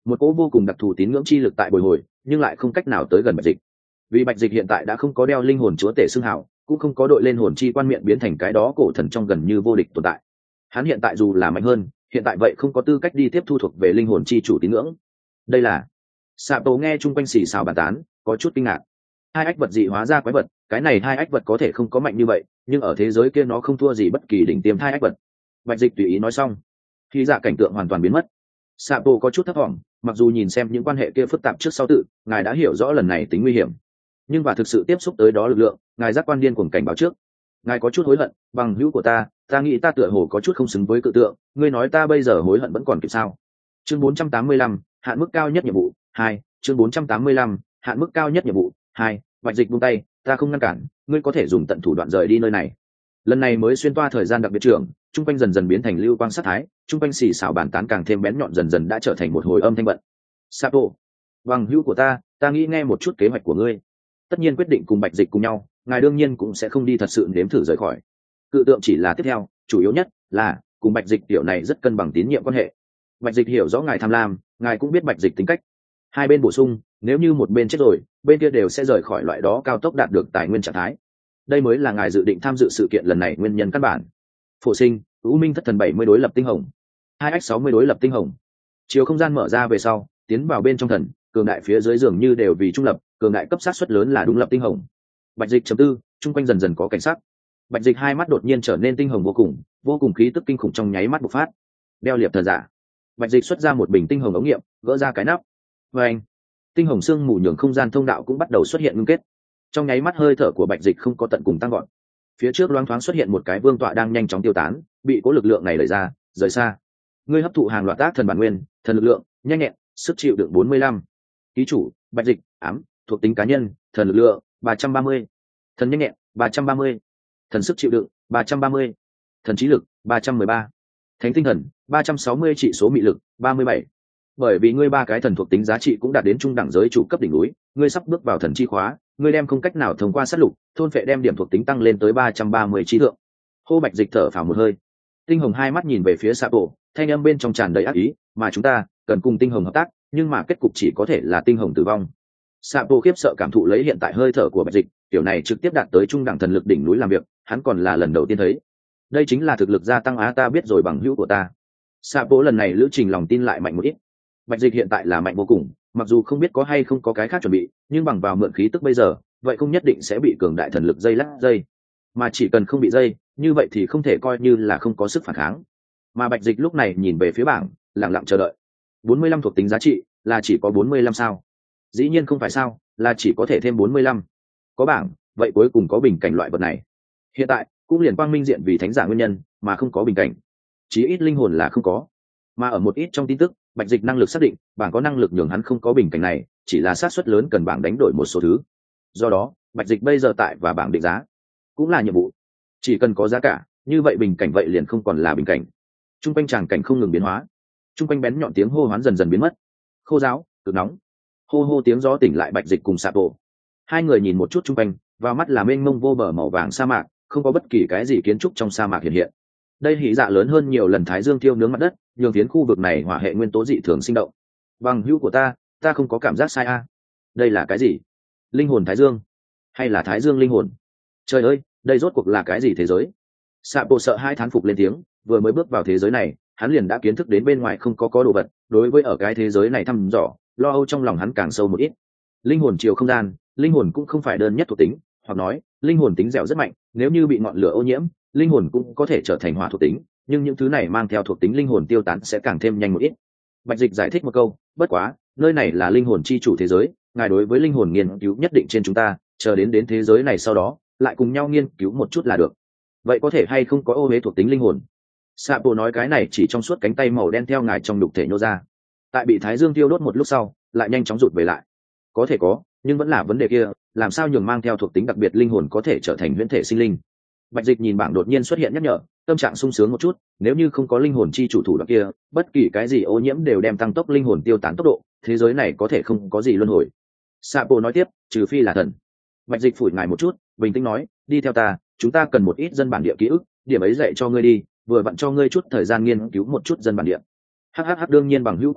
Speaker 1: một cỗ vô cùng đặc thù tín ngưỡng chi lực tại bồi hồi, nhưng lại không cách nào tới gần Bạch Dịch. Vì Bạch Dịch hiện tại đã không có đeo linh hồn chúa tể xưng hào, cũng không có đội lên hồn chi quan miệng biến thành cái đó cổ thần trong gần như vô địch tồn tại. Hắn hiện tại dù là mạnh hơn, hiện tại vậy không có tư cách đi tiếp thu thuộc về linh hồn chi chủ tín ngưỡng. Đây là Sạ Tổ nghe chung quanh xì xào bàn tán, có chút kinh ngạc. Hai ách vật dị hóa ra quái vật, cái này hai ách vật có thể không có mạnh như vậy, nhưng ở thế giới kia nó không thua gì bất kỳ đỉnh tiêm hai ách vật. Bạch Dịch tùy ý nói xong, khi dạ cảnh tượng hoàn toàn biến mất. Sạ Tổ có chút thất vọng, mặc dù nhìn xem những quan hệ kia phức tạp trước sau tự, ngài đã hiểu rõ lần này tính nguy hiểm, nhưng và thực sự tiếp xúc tới đó lực lượng, ngài giác quan điên cuồng cảnh báo trước. Ngài có chút hối hận, bằng hữu của ta nghĩ ta tựa hồ có chút không xứng với cự tượng, ngươi nói ta bây giờ hối hận vẫn còn kịp sao? Chương 485, hạn mức cao nhất nhiệm vụ 2, chương 485, hạn mức cao nhất nhiệm vụ 2, Bạch Dịch buông tay, ta không ngăn cản, ngươi có thể dùng tận thủ đoạn rời đi nơi này. Lần này mới xuyên toa thời gian đặc biệt trưởng, trung quanh dần dần biến thành lưu quang sát thái, trung quanh xì xào bàn tán càng thêm bén nhọn, dần dần đã trở thành một hồi âm thanh bận. Sapo, bằng hữu của ta nghĩ nghe một chút kế hoạch của ngươi. Tất nhiên quyết định cùng Bạch Dịch cùng nhau, ngài đương nhiên cũng sẽ không đi thật sự nếm thử rời khỏi. Cự tượng chỉ là tiếp theo, chủ yếu nhất là cùng Bạch Dịch tiểu này rất cân bằng tín nhiệm quan hệ. Bạch Dịch hiểu rõ ngài tham lam, ngài cũng biết Bạch Dịch tính cách. Hai bên bổ sung, nếu như một bên chết rồi, bên kia đều sẽ rời khỏi loại đó cao tốc đạt được tài nguyên trạng thái. Đây mới là ngài dự định tham dự sự kiện lần này nguyên nhân căn bản. Phổ sinh, U Minh thất thần 70 đối lập tinh hồng, 2x60 đối lập tinh hồng. Chiều không gian mở ra về sau, tiến vào bên trong thần, cường đại phía dưới dường như đều vì trung lập, cường đại cấp sát suất lớn là đúng lập tinh hồng. Bạch Dịch chấm tư, chung quanh dần dần có cảnh sắc. Bạch Dịch hai mắt đột nhiên trở nên tinh hồng vô cùng khí tức kinh khủng trong nháy mắt bộc phát. Đeo liệp thần giả. Bạch Dịch xuất ra một bình tinh hồng ống nghiệm, gỡ ra cái nắp. Và anh, tinh hồng xương mù nhường không gian thông đạo cũng bắt đầu xuất hiện ngưng kết. Trong nháy mắt hơi thở của Bạch Dịch không có tận cùng tăng gọn. Phía trước loáng thoáng xuất hiện một cái vương tọa đang nhanh chóng tiêu tán, bị cố lực lượng này đẩy ra, rời xa. Ngươi hấp thụ hàng loạt tác thần bản nguyên, thần lực lượng, nhanh nhẹn, sức chịu đựng 45. Ký chủ, Bạch Dịch, ám, thuộc tính cá nhân, thần lực lượng 330, thần nhanh nhẹn 330, thần sức chịu đựng 330, thần trí lực 313, thánh tinh thần 360, trị số mị lực 37. Bởi vì ngươi ba cái thần thuộc tính giá trị cũng đạt đến trung đẳng giới chủ cấp đỉnh núi, ngươi sắp bước vào thần chi khóa, ngươi đem không cách nào thông qua sát lục thôn phệ đem điểm thuộc tính tăng lên tới 330 trí thượng. Hô Bạch Dịch thở phào một hơi. Tinh hồng hai mắt nhìn về phía Sapo, thanh âm bên trong tràn đầy ác ý, mà chúng ta cần cùng tinh hồng hợp tác, nhưng mà kết cục chỉ có thể là tinh hồng tử vong. Sapo khiếp sợ cảm thụ lấy hiện tại hơi thở của Bạch Dịch, tiểu này trực tiếp đạt tới trung đẳng thần lực đỉnh núi làm việc, hắn còn là lần đầu tiên thấy. Đây chính là thực lực gia tăng á, ta biết rồi bằng hữu của ta. Sapo lần này lữ trình lòng tin lại mạnh một ít. Bạch Dịch hiện tại là mạnh vô cùng, mặc dù không biết có hay không có cái khác chuẩn bị, nhưng bằng vào mượn khí tức bây giờ, vậy không nhất định sẽ bị cường đại thần lực dây lắc dây, mà chỉ cần không bị dây, như vậy thì không thể coi như là không có sức phản kháng. Mà Bạch Dịch lúc này nhìn về phía bảng, lặng lặng chờ đợi. 45 thuộc tính giá trị, là chỉ có 45 sao? Dĩ nhiên không phải sao, là chỉ có thể thêm 45. Có bảng, vậy cuối cùng có bình cảnh loại vật này. Hiện tại, cũng liền quang minh diện vì thánh giả nguyên nhân, mà không có bình cảnh. Chí ít linh hồn là không có. Mà ở một ít trong tin tức, Bạch Dịch năng lực xác định, bảng có năng lực nhường hắn không có bình cảnh này, chỉ là xác suất lớn cần bảng đánh đổi một số thứ. Do đó, Bạch Dịch bây giờ tại và bảng định giá, cũng là nhiệm vụ. Chỉ cần có giá cả, như vậy bình cảnh vậy liền không còn là bình cảnh. Trung quanh tràng cảnh không ngừng biến hóa, trung quanh bén nhọn tiếng hô hoán dần dần biến mất. Khô giáo, cực nóng. Hô hô tiếng gió tỉnh lại Bạch Dịch cùng Sapo. Hai người nhìn một chút trung quanh, vào mắt là mênh mông vô bờ màu vàng sa mạc, không có bất kỳ cái gì kiến trúc trong sa mạc hiện hiện. Đây hỉ dạ lớn hơn nhiều lần thái dương thiêu nướng mặt đất, nhường tiến khu vực này hỏa hệ nguyên tố dị thường sinh động. Bằng hữu của ta không có cảm giác sai a. Đây là cái gì? Linh hồn thái dương, hay là thái dương linh hồn? Trời ơi, đây rốt cuộc là cái gì thế giới? Sapo sợ hai thán phục lên tiếng, vừa mới bước vào thế giới này, hắn liền đã kiến thức đến bên ngoài không có đồ vật, đối với ở cái thế giới này thăm dò, lo âu trong lòng hắn càng sâu một ít. Linh hồn chiều không gian, linh hồn cũng không phải đơn nhất thuộc tính, hoặc nói, linh hồn tính dẻo rất mạnh, nếu như bị ngọn lửa ô nhiễm, linh hồn cũng có thể trở thành hỏa thuộc tính, nhưng những thứ này mang theo thuộc tính linh hồn tiêu tán sẽ càng thêm nhanh một ít. Bạch Dịch giải thích một câu, bất quá, nơi này là linh hồn chi chủ thế giới, ngài đối với linh hồn nghiên cứu nhất định trên chúng ta, chờ đến thế giới này sau đó, lại cùng nhau nghiên cứu một chút là được. Vậy có thể hay không có ô huế thuộc tính linh hồn? Sapo nói cái này chỉ trong suốt cánh tay màu đen theo ngài trong đục thể nhô ra, tại bị thái dương tiêu đốt một lúc sau, lại nhanh chóng rụt về lại. Có thể có, nhưng vẫn là vấn đề kia, làm sao nhường mang theo thuộc tính đặc biệt linh hồn có thể trở thành huyễn thể sinh linh? Bạch Dịch nhìn bảng đột nhiên xuất hiện nhắc nhở, tâm trạng sung sướng một chút, nếu như không có linh hồn chi chủ thủ đoạn kia, bất kỳ cái gì ô nhiễm đều đem tăng tốc linh hồn tiêu tán tốc độ, thế giới này có thể không có gì luân hồi. Sapo nói tiếp, trừ phi là thần. Bạch Dịch phủi ngài một chút, bình tĩnh nói, đi theo ta, chúng ta cần một ít dân bản địa ký ức, điểm ấy dạy cho ngươi đi, vừa vặn cho ngươi chút thời gian nghiên cứu một chút dân bản địa. Hắc đương nhiên bằng hữu của ta,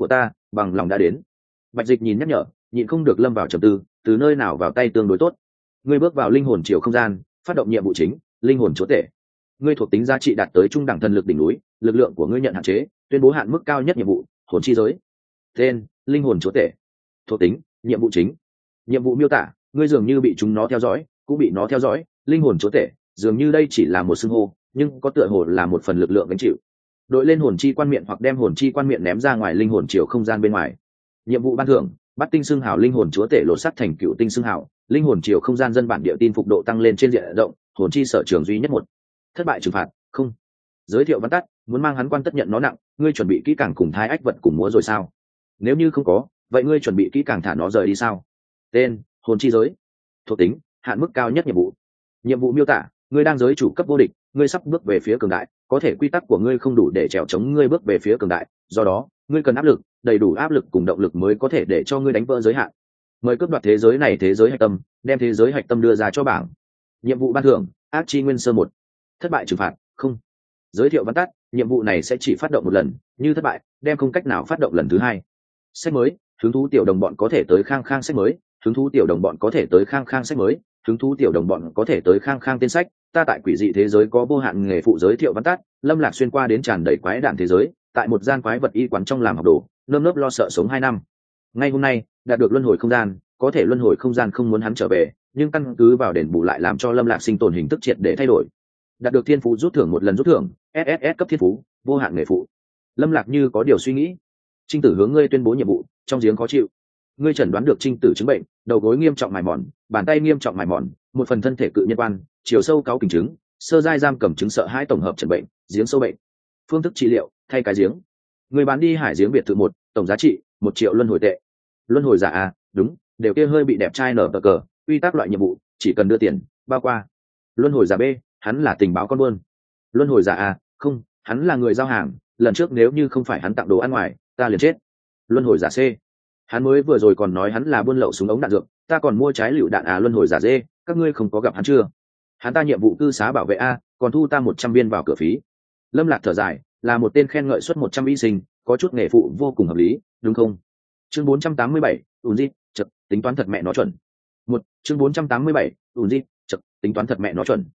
Speaker 1: bằng lòng đã đến. Bạch Dịch nhìn nhắc nhở, nhịn không được lâm vào trầm tư, từ nơi nào vào tay tương đối tốt. Ngươi bước vào linh hồn chiều không gian, phát động nhiệm vụ chính, linh hồn chúa tể. Ngươi thuộc tính giá trị đạt tới trung đẳng thần lực đỉnh núi, lực lượng của ngươi nhận hạn chế, tuyên bố hạn mức cao nhất nhiệm vụ, hồn chi giới. Tên: linh hồn chúa tể. Thuộc tính: nhiệm vụ chính. Nhiệm vụ miêu tả: ngươi dường như bị chúng nó theo dõi, cũng bị nó theo dõi, linh hồn chúa tể, dường như đây chỉ là một xưng hô, nhưng có tựa hồ là một phần lực lượng gánh chịu. Đội lên hồn chi quan miệng hoặc đem hồn chi quan miệng ném ra ngoài linh hồn chiều không gian bên ngoài. Nhiệm vụ ban thưởng: bắt tinh xưng hào linh hồn chúa tể lột sắc thành cựu tinh xưng hào, linh hồn chiều không gian dân bản địa tin phục độ tăng lên trên diện rộng, hồn chi sở trường duy nhất một. Thất bại trừng phạt: không. Giới thiệu văn tắt: muốn mang hắn quan tất nhận nó nặng, ngươi chuẩn bị kỹ càng cùng thai ách vật cùng múa rồi sao? Nếu như không có, vậy ngươi chuẩn bị kỹ càng thả nó rời đi sao? Tên: hồn chi giới. Thuộc tính: hạn mức cao nhất nhiệm vụ. Nhiệm vụ miêu tả: ngươi đang giới chủ cấp vô địch, ngươi sắp bước về phía cường đại, có thể quy tắc của ngươi không đủ để trèo chống ngươi bước về phía cường đại, do đó ngươi cần áp lực, đầy đủ áp lực cùng động lực mới có thể để cho ngươi đánh vỡ giới hạn. Mời cướp đoạt thế giới này thế giới hạch tâm, đem thế giới hạch tâm đưa ra cho bảng. Nhiệm vụ ban thưởng: ác chi nguyên sơ 1. Thất bại trừng phạt: không. Giới thiệu văn tắt: nhiệm vụ này sẽ chỉ phát động một lần, như thất bại đem không cách nào phát động lần thứ hai. Sách mới: hứng thú tiểu đồng bọn có thể tới khang khang sách mới, hứng thú tiểu đồng bọn có thể tới khang khang sách mới, hứng thú tiểu đồng bọn có thể tới khang khang tên sách. Ta tại quỷ dị thế giới có vô hạn nghề phụ. Giới thiệu văn tắt: Lâm Lạc xuyên qua đến tràn đầy quái đản thế giới, tại một gian quái vật y quán trong làm học đồ, nơm nớp lo sợ sống 2 năm. Ngay hôm nay đạt được luân hồi không gian, có thể luân hồi không gian không muốn hắn trở về, nhưng căn cứ vào đền bù lại làm cho Lâm Lạc sinh tồn hình thức triệt để thay đổi. Đạt được thiên phú rút thưởng một lần rút thưởng, SSS cấp thiên phú, vô hạn nghề phụ. Lâm Lạc như có điều suy nghĩ. Trinh Tử hướng ngươi tuyên bố nhiệm vụ, trong giếng khó chịu. Ngươi chẩn đoán được Trinh Tử chứng bệnh, đầu gối nghiêm trọng mài mòn, bàn tay nghiêm trọng mài mòn, một phần thân thể cự nhân quan, chiều sâu cáu kình chứng, sơ giai giam cầm chứng sợ hãi tổng hợp chẩn bệnh, giếng sâu bệnh. Phương thức trị liệu: thay cái giếng. Người bán đi hải giếng biệt thự 1, tổng giá trị 1 triệu luân hồi tệ. Luân hồi giả à, đúng, đều kia hơi bị đẹp trai nở cờ, quy tắc loại nhiệm vụ, chỉ cần đưa tiền, bao qua. Luân hồi giả B, hắn là tình báo con buôn. Luân hồi giả A, không, hắn là người giao hàng, lần trước nếu như không phải hắn tặng đồ ăn ngoài, ta liền chết. Luân hồi giả C, hắn mới vừa rồi còn nói hắn là buôn lậu súng ống đạn dược, ta còn mua trái lựu đạn à. Luân hồi giả D, các ngươi không có gặp hắn chưa? Hắn ta nhiệm vụ cư xá bảo vệ A, còn thu ta 100 viên vào cửa phí. Lâm Lạc thở dài, là một tên khen ngợi suất 100 y sinh, có chút nghề phụ vô cùng hợp lý, đúng không? Chương 487, Unzip, chật, tính toán thật mẹ nó chuẩn. Chương 487, Unzip, chật, tính toán thật mẹ nó chuẩn.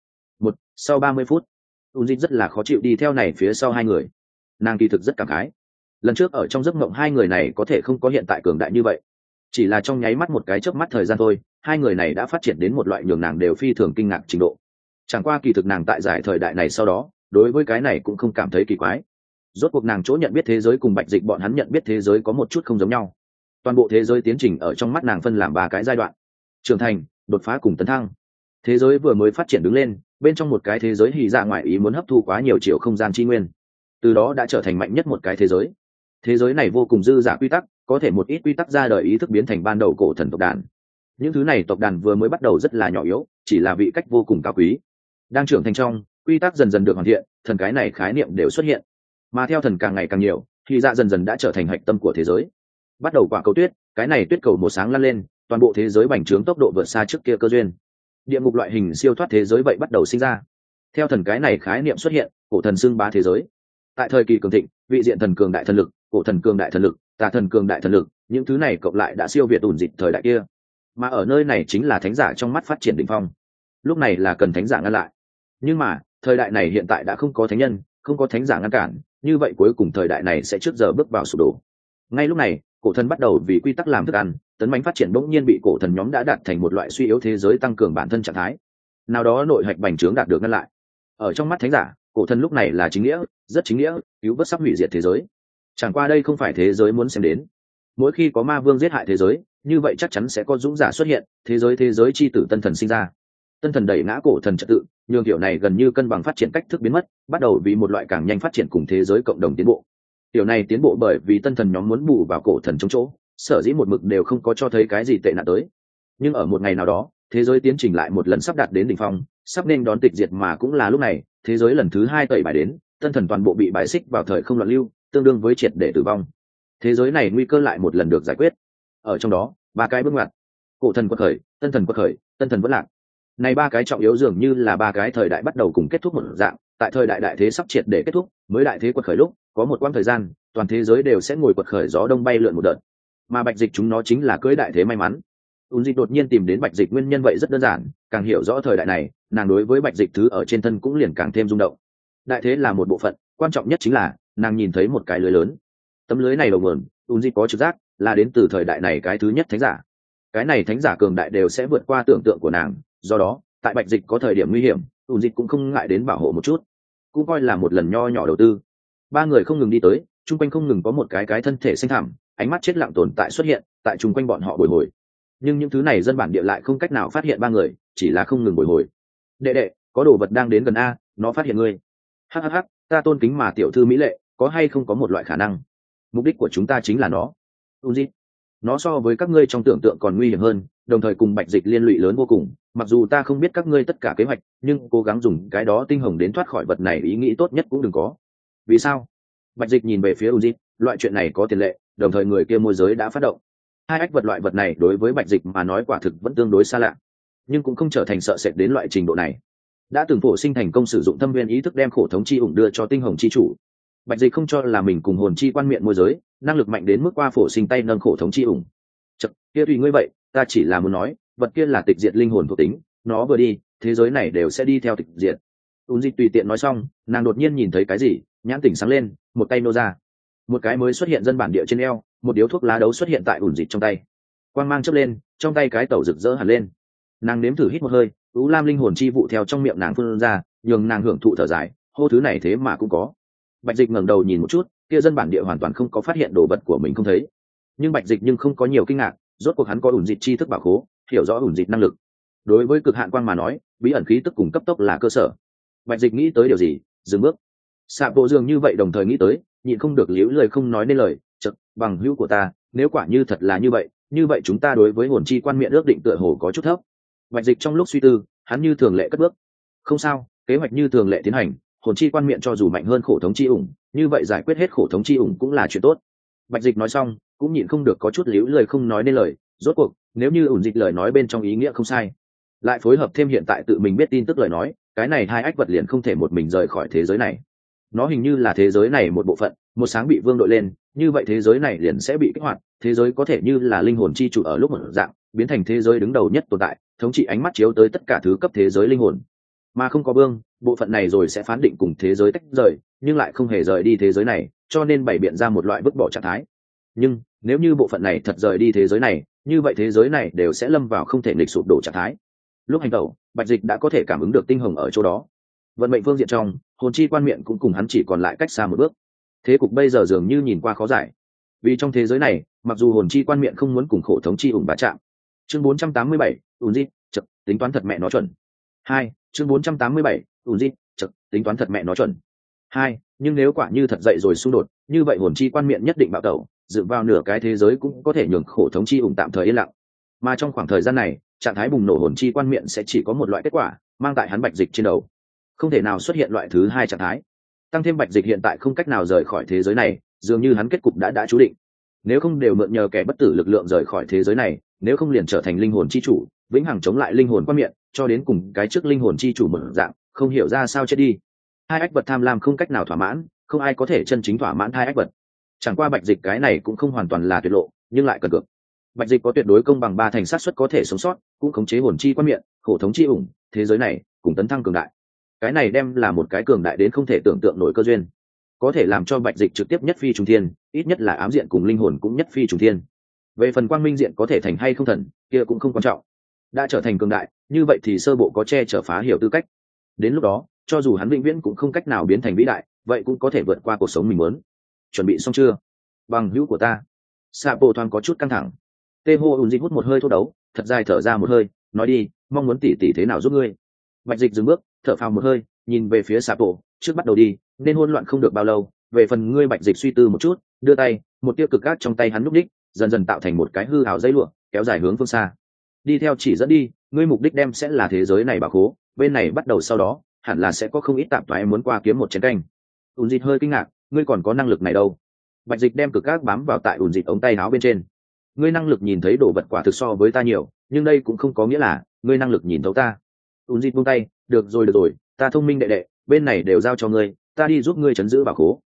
Speaker 1: Sau 30 phút, Unzip rất là khó chịu đi theo này phía sau hai người. Nàng kỳ thực rất cảm khái. Lần trước ở trong giấc mộng hai người này có thể không có hiện tại cường đại như vậy. Chỉ là trong nháy mắt một cái chớp mắt thời gian thôi, hai người này đã phát triển đến một loại nhường nàng đều phi thường kinh ngạc trình độ. Chẳng qua kỳ thực nàng tại giải thời đại này sau đó, đối với cái này cũng không cảm thấy kỳ quái. Rốt cuộc nàng chỗ nhận biết thế giới cùng Bạch Dịch bọn hắn nhận biết thế giới có một chút không giống nhau. Toàn bộ thế giới tiến trình ở trong mắt nàng phân làm 3 cái giai đoạn: trưởng thành, đột phá cùng tấn thăng. Thế giới vừa mới phát triển đứng lên, bên trong một cái thế giới hì dạ ngoại ý muốn hấp thu quá nhiều chiều không gian chi nguyên, từ đó đã trở thành mạnh nhất một cái thế giới. Thế giới này vô cùng dư dả quy tắc, có thể một ít quy tắc ra đời ý thức biến thành ban đầu cổ thần tộc đàn. Những thứ này tộc đàn vừa mới bắt đầu rất là nhỏ yếu, chỉ là vị cách vô cùng cao quý. Đang trưởng thành trong, quy tắc dần dần được hoàn thiện, thần cái này khái niệm đều xuất hiện. Mà theo thần càng ngày càng nhiều, hì dạ dần dần đã trở thành hạch tâm của thế giới. Bắt đầu quả cầu tuyết, cái này tuyết cầu một sáng lăn lên, toàn bộ thế giới bành trướng tốc độ vượt xa trước kia cơ duyên. Địa ngục loại hình siêu thoát thế giới vậy bắt đầu sinh ra. Theo thần cái này khái niệm xuất hiện, cổ thần xưng bá thế giới. Tại thời kỳ cường thịnh, vị diện thần cường đại thần lực, cổ thần cường đại thần lực, tà thần cường đại thần lực, những thứ này cộng lại đã siêu việt ủn dịch thời đại kia. Mà ở nơi này chính là thánh giả trong mắt phát triển đỉnh phong. Lúc này là cần thánh giả ngăn lại. Nhưng mà thời đại này hiện tại đã không có thánh nhân, không có thánh giả ngăn cản, như vậy cuối cùng thời đại này sẽ trước giờ bước vào sụp đổ. Ngay lúc này, cổ thần bắt đầu vì quy tắc làm thức ăn, tấn mãnh phát triển bỗng nhiên bị cổ thần nhóm đã đạt thành một loại suy yếu thế giới tăng cường bản thân trạng thái. Nào đó nội hạch bành trướng đạt được ngăn lại. Ở trong mắt thánh giả, cổ thần lúc này là chính nghĩa, rất chính nghĩa, cứu vớt sắp hủy diệt thế giới. Chẳng qua đây không phải thế giới muốn xem đến. Mỗi khi có ma vương giết hại thế giới, như vậy chắc chắn sẽ có dũng giả xuất hiện, thế giới chi tử tân thần sinh ra. Tân thần đẩy ngã cổ thần trật tự, nhường kiểu này gần như cân bằng phát triển cách thức biến mất, bắt đầu vì một loại càng nhanh phát triển cùng thế giới cộng đồng tiến bộ. Điều này tiến bộ bởi vì tân thần nhóm muốn bù vào cổ thần chống chỗ, sở dĩ một mực đều không có cho thấy cái gì tệ nạn tới. Nhưng ở một ngày nào đó, thế giới tiến trình lại một lần sắp đạt đến đỉnh phong, sắp nên đón tịch diệt, mà cũng là lúc này, thế giới lần thứ 2 tẩy bài đến, tân thần toàn bộ bị bài xích vào thời không loạn lưu, tương đương với triệt để tử vong. Thế giới này nguy cơ lại một lần được giải quyết. Ở trong đó, 3 cái bước ngoặt: cổ thần quật khởi, tân thần vẫn lạc. Này 3 cái trọng yếu dường như là 3 cái thời đại bắt đầu cùng kết thúc một dạng, tại thời đại đại thế sắp triệt để kết thúc, mới đại thế quật khởi lúc, có một quãng thời gian toàn thế giới đều sẽ ngồi quật khởi gió đông bay lượn một đợt, mà bạch dịch chúng nó chính là cưỡi đại thế may mắn. ùn dịch đột nhiên tìm đến bạch dịch nguyên nhân vậy rất đơn giản, càng hiểu rõ thời đại này nàng đối với bạch dịch thứ ở trên thân cũng liền càng thêm rung động. Đại thế là một bộ phận, quan trọng nhất chính là nàng nhìn thấy một cái lưới lớn. Tấm lưới này đầu nguồn ùn dịch có trực giác là đến từ thời đại này cái thứ nhất thánh giả. Cái này thánh giả cường đại đều sẽ vượt qua tưởng tượng của nàng, do đó tại bạch dịch có thời điểm nguy hiểm ùn dịch cũng không ngại đến bảo hộ một chút, cũng coi là một lần nho nhỏ đầu tư. Ba người không ngừng đi tới, chung quanh không ngừng có một cái thân thể xanh thẳm ánh mắt chết lặng tồn tại xuất hiện tại chung quanh bọn họ bồi hồi. Nhưng những thứ này dân bản địa lại không cách nào phát hiện ba người, chỉ là không ngừng bồi hồi. Đệ đệ, có đồ vật đang đến gần a, nó phát hiện ngươi. Hắc, ta tôn kính mà tiểu thư mỹ lệ, có hay không có một loại khả năng mục đích của chúng ta chính là nó. Uzi, nó so với các ngươi trong tưởng tượng còn nguy hiểm hơn, đồng thời cùng bạch dịch liên lụy lớn vô cùng. Mặc dù ta không biết các ngươi tất cả kế hoạch, nhưng cố gắng dùng cái đó tinh hồng đến thoát khỏi vật này ý nghĩ tốt nhất cũng đừng có. Vì sao? Bạch dịch nhìn về phía Uzi, loại chuyện này có tiền lệ, đồng thời người kia môi giới đã phát động. Hai ách vật loại vật này đối với bạch dịch mà nói quả thực vẫn tương đối xa lạ, nhưng cũng không trở thành sợ sệt đến loại trình độ này. Đã từng phổ sinh thành công sử dụng thâm viên ý thức đem khổ thống chi ủng đưa cho tinh hồng chi chủ. Bạch dịch không cho là mình cùng hồn chi quan miệng môi giới năng lực mạnh đến mức qua phổ sinh tay nâng khổ thống chi ủng. Chật, kia tùy ngươi vậy, ta chỉ là muốn nói vật kia là tịch diệt linh hồn thuộc tính, nó vừa đi thế giới này đều sẽ đi theo tịch diệt. Ún dịch tùy tiện nói xong, nàng đột nhiên nhìn thấy cái gì, nhãn tỉnh sáng lên, một tay nô ra, một cái mới xuất hiện dân bản địa trên eo, một điếu thuốc lá đấu xuất hiện tại ủn dịch trong tay, quang mang chớp lên, trong tay cái tẩu rực rỡ hẳn lên. Nàng nếm thử hít một hơi, ú lam linh hồn chi vụ theo trong miệng nàng phun ra, nhường nàng hưởng thụ thở dài, hô thứ này thế mà cũng có. Bạch dịch ngẩng đầu nhìn một chút, kia dân bản địa hoàn toàn không có phát hiện đồ vật của mình không thấy, nhưng bạch dịch nhưng không có nhiều kinh ngạc, rốt cuộc hắn có ủn dịch chi thức bảo khố, hiểu rõ ủn dịch năng lực. Đối với cực hạn quang mà nói, bí ẩn khí tức cùng cấp tốc là cơ sở. Bạch dịch nghĩ tới điều gì, dừng bước. Sạ bộ dường như vậy đồng thời nghĩ tới, nhịn không được liễu lời không nói nên lời. Chật, bằng hữu của ta, nếu quả như thật là như vậy chúng ta đối với hồn chi quan miệng ước định tựa hồ có chút thấp. Bạch dịch trong lúc suy tư, hắn như thường lệ cất bước. Không sao, kế hoạch như thường lệ tiến hành, hồn chi quan miệng cho dù mạnh hơn khổ thống chi ủng, như vậy giải quyết hết khổ thống chi ủng cũng là chuyện tốt. Bạch dịch nói xong, cũng nhịn không được có chút liễu lời không nói nên lời. Rốt cuộc, nếu như ủn dịch lời nói bên trong ý nghĩa không sai, lại phối hợp thêm hiện tại tự mình biết tin tức lời nói, cái này hai ách vật liền không thể một mình rời khỏi thế giới này. Nó hình như là thế giới này một bộ phận, một sáng bị vương đội lên, như vậy thế giới này liền sẽ bị kích hoạt, thế giới có thể như là linh hồn chi chủ ở lúc một dạng, biến thành thế giới đứng đầu nhất tồn tại, thống trị ánh mắt chiếu tới tất cả thứ cấp thế giới linh hồn. Mà không có vương, bộ phận này rồi sẽ phán định cùng thế giới tách rời, nhưng lại không hề rời đi thế giới này, cho nên bày biện ra một loại vứt bỏ trạng thái. Nhưng nếu như bộ phận này thật rời đi thế giới này, như vậy thế giới này đều sẽ lâm vào không thể nghịch sụp đổ trạng thái. Lúc hành tẩu, bạch dịch đã có thể cảm ứng được tinh hồng ở chỗ đó. Vận mệnh phương diện trong, hồn chi quan miệng cũng cùng hắn chỉ còn lại cách xa một bước. Thế cục bây giờ dường như nhìn qua khó giải, vì trong thế giới này, mặc dù hồn chi quan miệng không muốn cùng khổ thống chi ủng va chạm. Chương 487, ùn di, chật, tính toán thật mẹ nó chuẩn. 2, chương 487, ùn di, chật, tính toán thật mẹ nó chuẩn. 2, nhưng nếu quả như thật dậy rồi xung đột, như vậy hồn chi quan miệng nhất định bạo tẩu, dựa vào nửa cái thế giới cũng có thể nhường khổ thống chi ủng tạm thời yên lặng. Mà trong khoảng thời gian này, trạng thái bùng nổ hồn chi quan miệng sẽ chỉ có một loại kết quả, mang tại hắn bạch dịch trên đầu, không thể nào xuất hiện loại thứ hai trạng thái. Tăng thêm bạch dịch hiện tại không cách nào rời khỏi thế giới này, dường như hắn kết cục đã chú định. Nếu không đều mượn nhờ kẻ bất tử lực lượng rời khỏi thế giới này, nếu không liền trở thành linh hồn chi chủ, vĩnh hằng chống lại linh hồn quan miệng, cho đến cùng cái trước linh hồn chi chủ một dạng, không hiểu ra sao chết đi. Hai ách vật tham lam không cách nào thỏa mãn, không ai có thể chân chính thỏa mãn hai ách vật. Chẳng qua bạch dịch cái này cũng không hoàn toàn là tuyệt lộ, nhưng lại cần cược. Bạch dịch có tuyệt đối công bằng 3 thành xác suất có thể sống sót, cũng khống chế hồn chi quan miệng, khổ thống chi ủng, thế giới này cùng tấn thăng cường đại. Cái này đem là một cái cường đại đến không thể tưởng tượng nổi cơ duyên, có thể làm cho bạch dịch trực tiếp nhất phi trùng thiên, ít nhất là ám diện cùng linh hồn cũng nhất phi trùng thiên. Về phần quang minh diện có thể thành hay không thần, kia cũng không quan trọng. Đã trở thành cường đại, như vậy thì sơ bộ có che chở phá hiểu tư cách. Đến lúc đó, cho dù hắn vĩnh viễn cũng không cách nào biến thành vĩ đại, vậy cũng có thể vượt qua cuộc sống mình muốn. Chuẩn bị xong chưa, bằng hữu của ta? Sạ bộ thoáng có chút căng thẳng. Tê hô ùn dịch hút một hơi thuốc đấu, thật dài thở ra một hơi, nói đi, mong muốn tỷ thế nào giúp ngươi. Bạch dịch dừng bước, thở phào một hơi, nhìn về phía Sạ bộ, trước bắt đầu đi, nên hỗn loạn không được bao lâu. Về phần ngươi, bạch dịch suy tư một chút, đưa tay, một tia cực ác trong tay hắn núp đích, dần dần tạo thành một cái hư hào dây lụa, kéo dài hướng phương xa. Đi theo chỉ dẫn đi, ngươi mục đích đem sẽ là thế giới này bảo khố, bên này bắt đầu sau đó, hẳn là sẽ có không ít tạp thoái muốn qua kiếm một chén canh. Ùn dịch hơi kinh ngạc, ngươi còn có năng lực này đâu? Bạch dịch đem cực ác bám vào tại ùn dịch ống tay áo bên trên. Ngươi năng lực nhìn thấy đồ vật quả thực so với ta nhiều, nhưng đây cũng không có nghĩa là ngươi năng lực nhìn thấu ta. Ùn dịch buông tay, được rồi, ta thông minh đệ đệ, bên này đều giao cho ngươi, ta đi giúp ngươi trấn giữ bảo khố.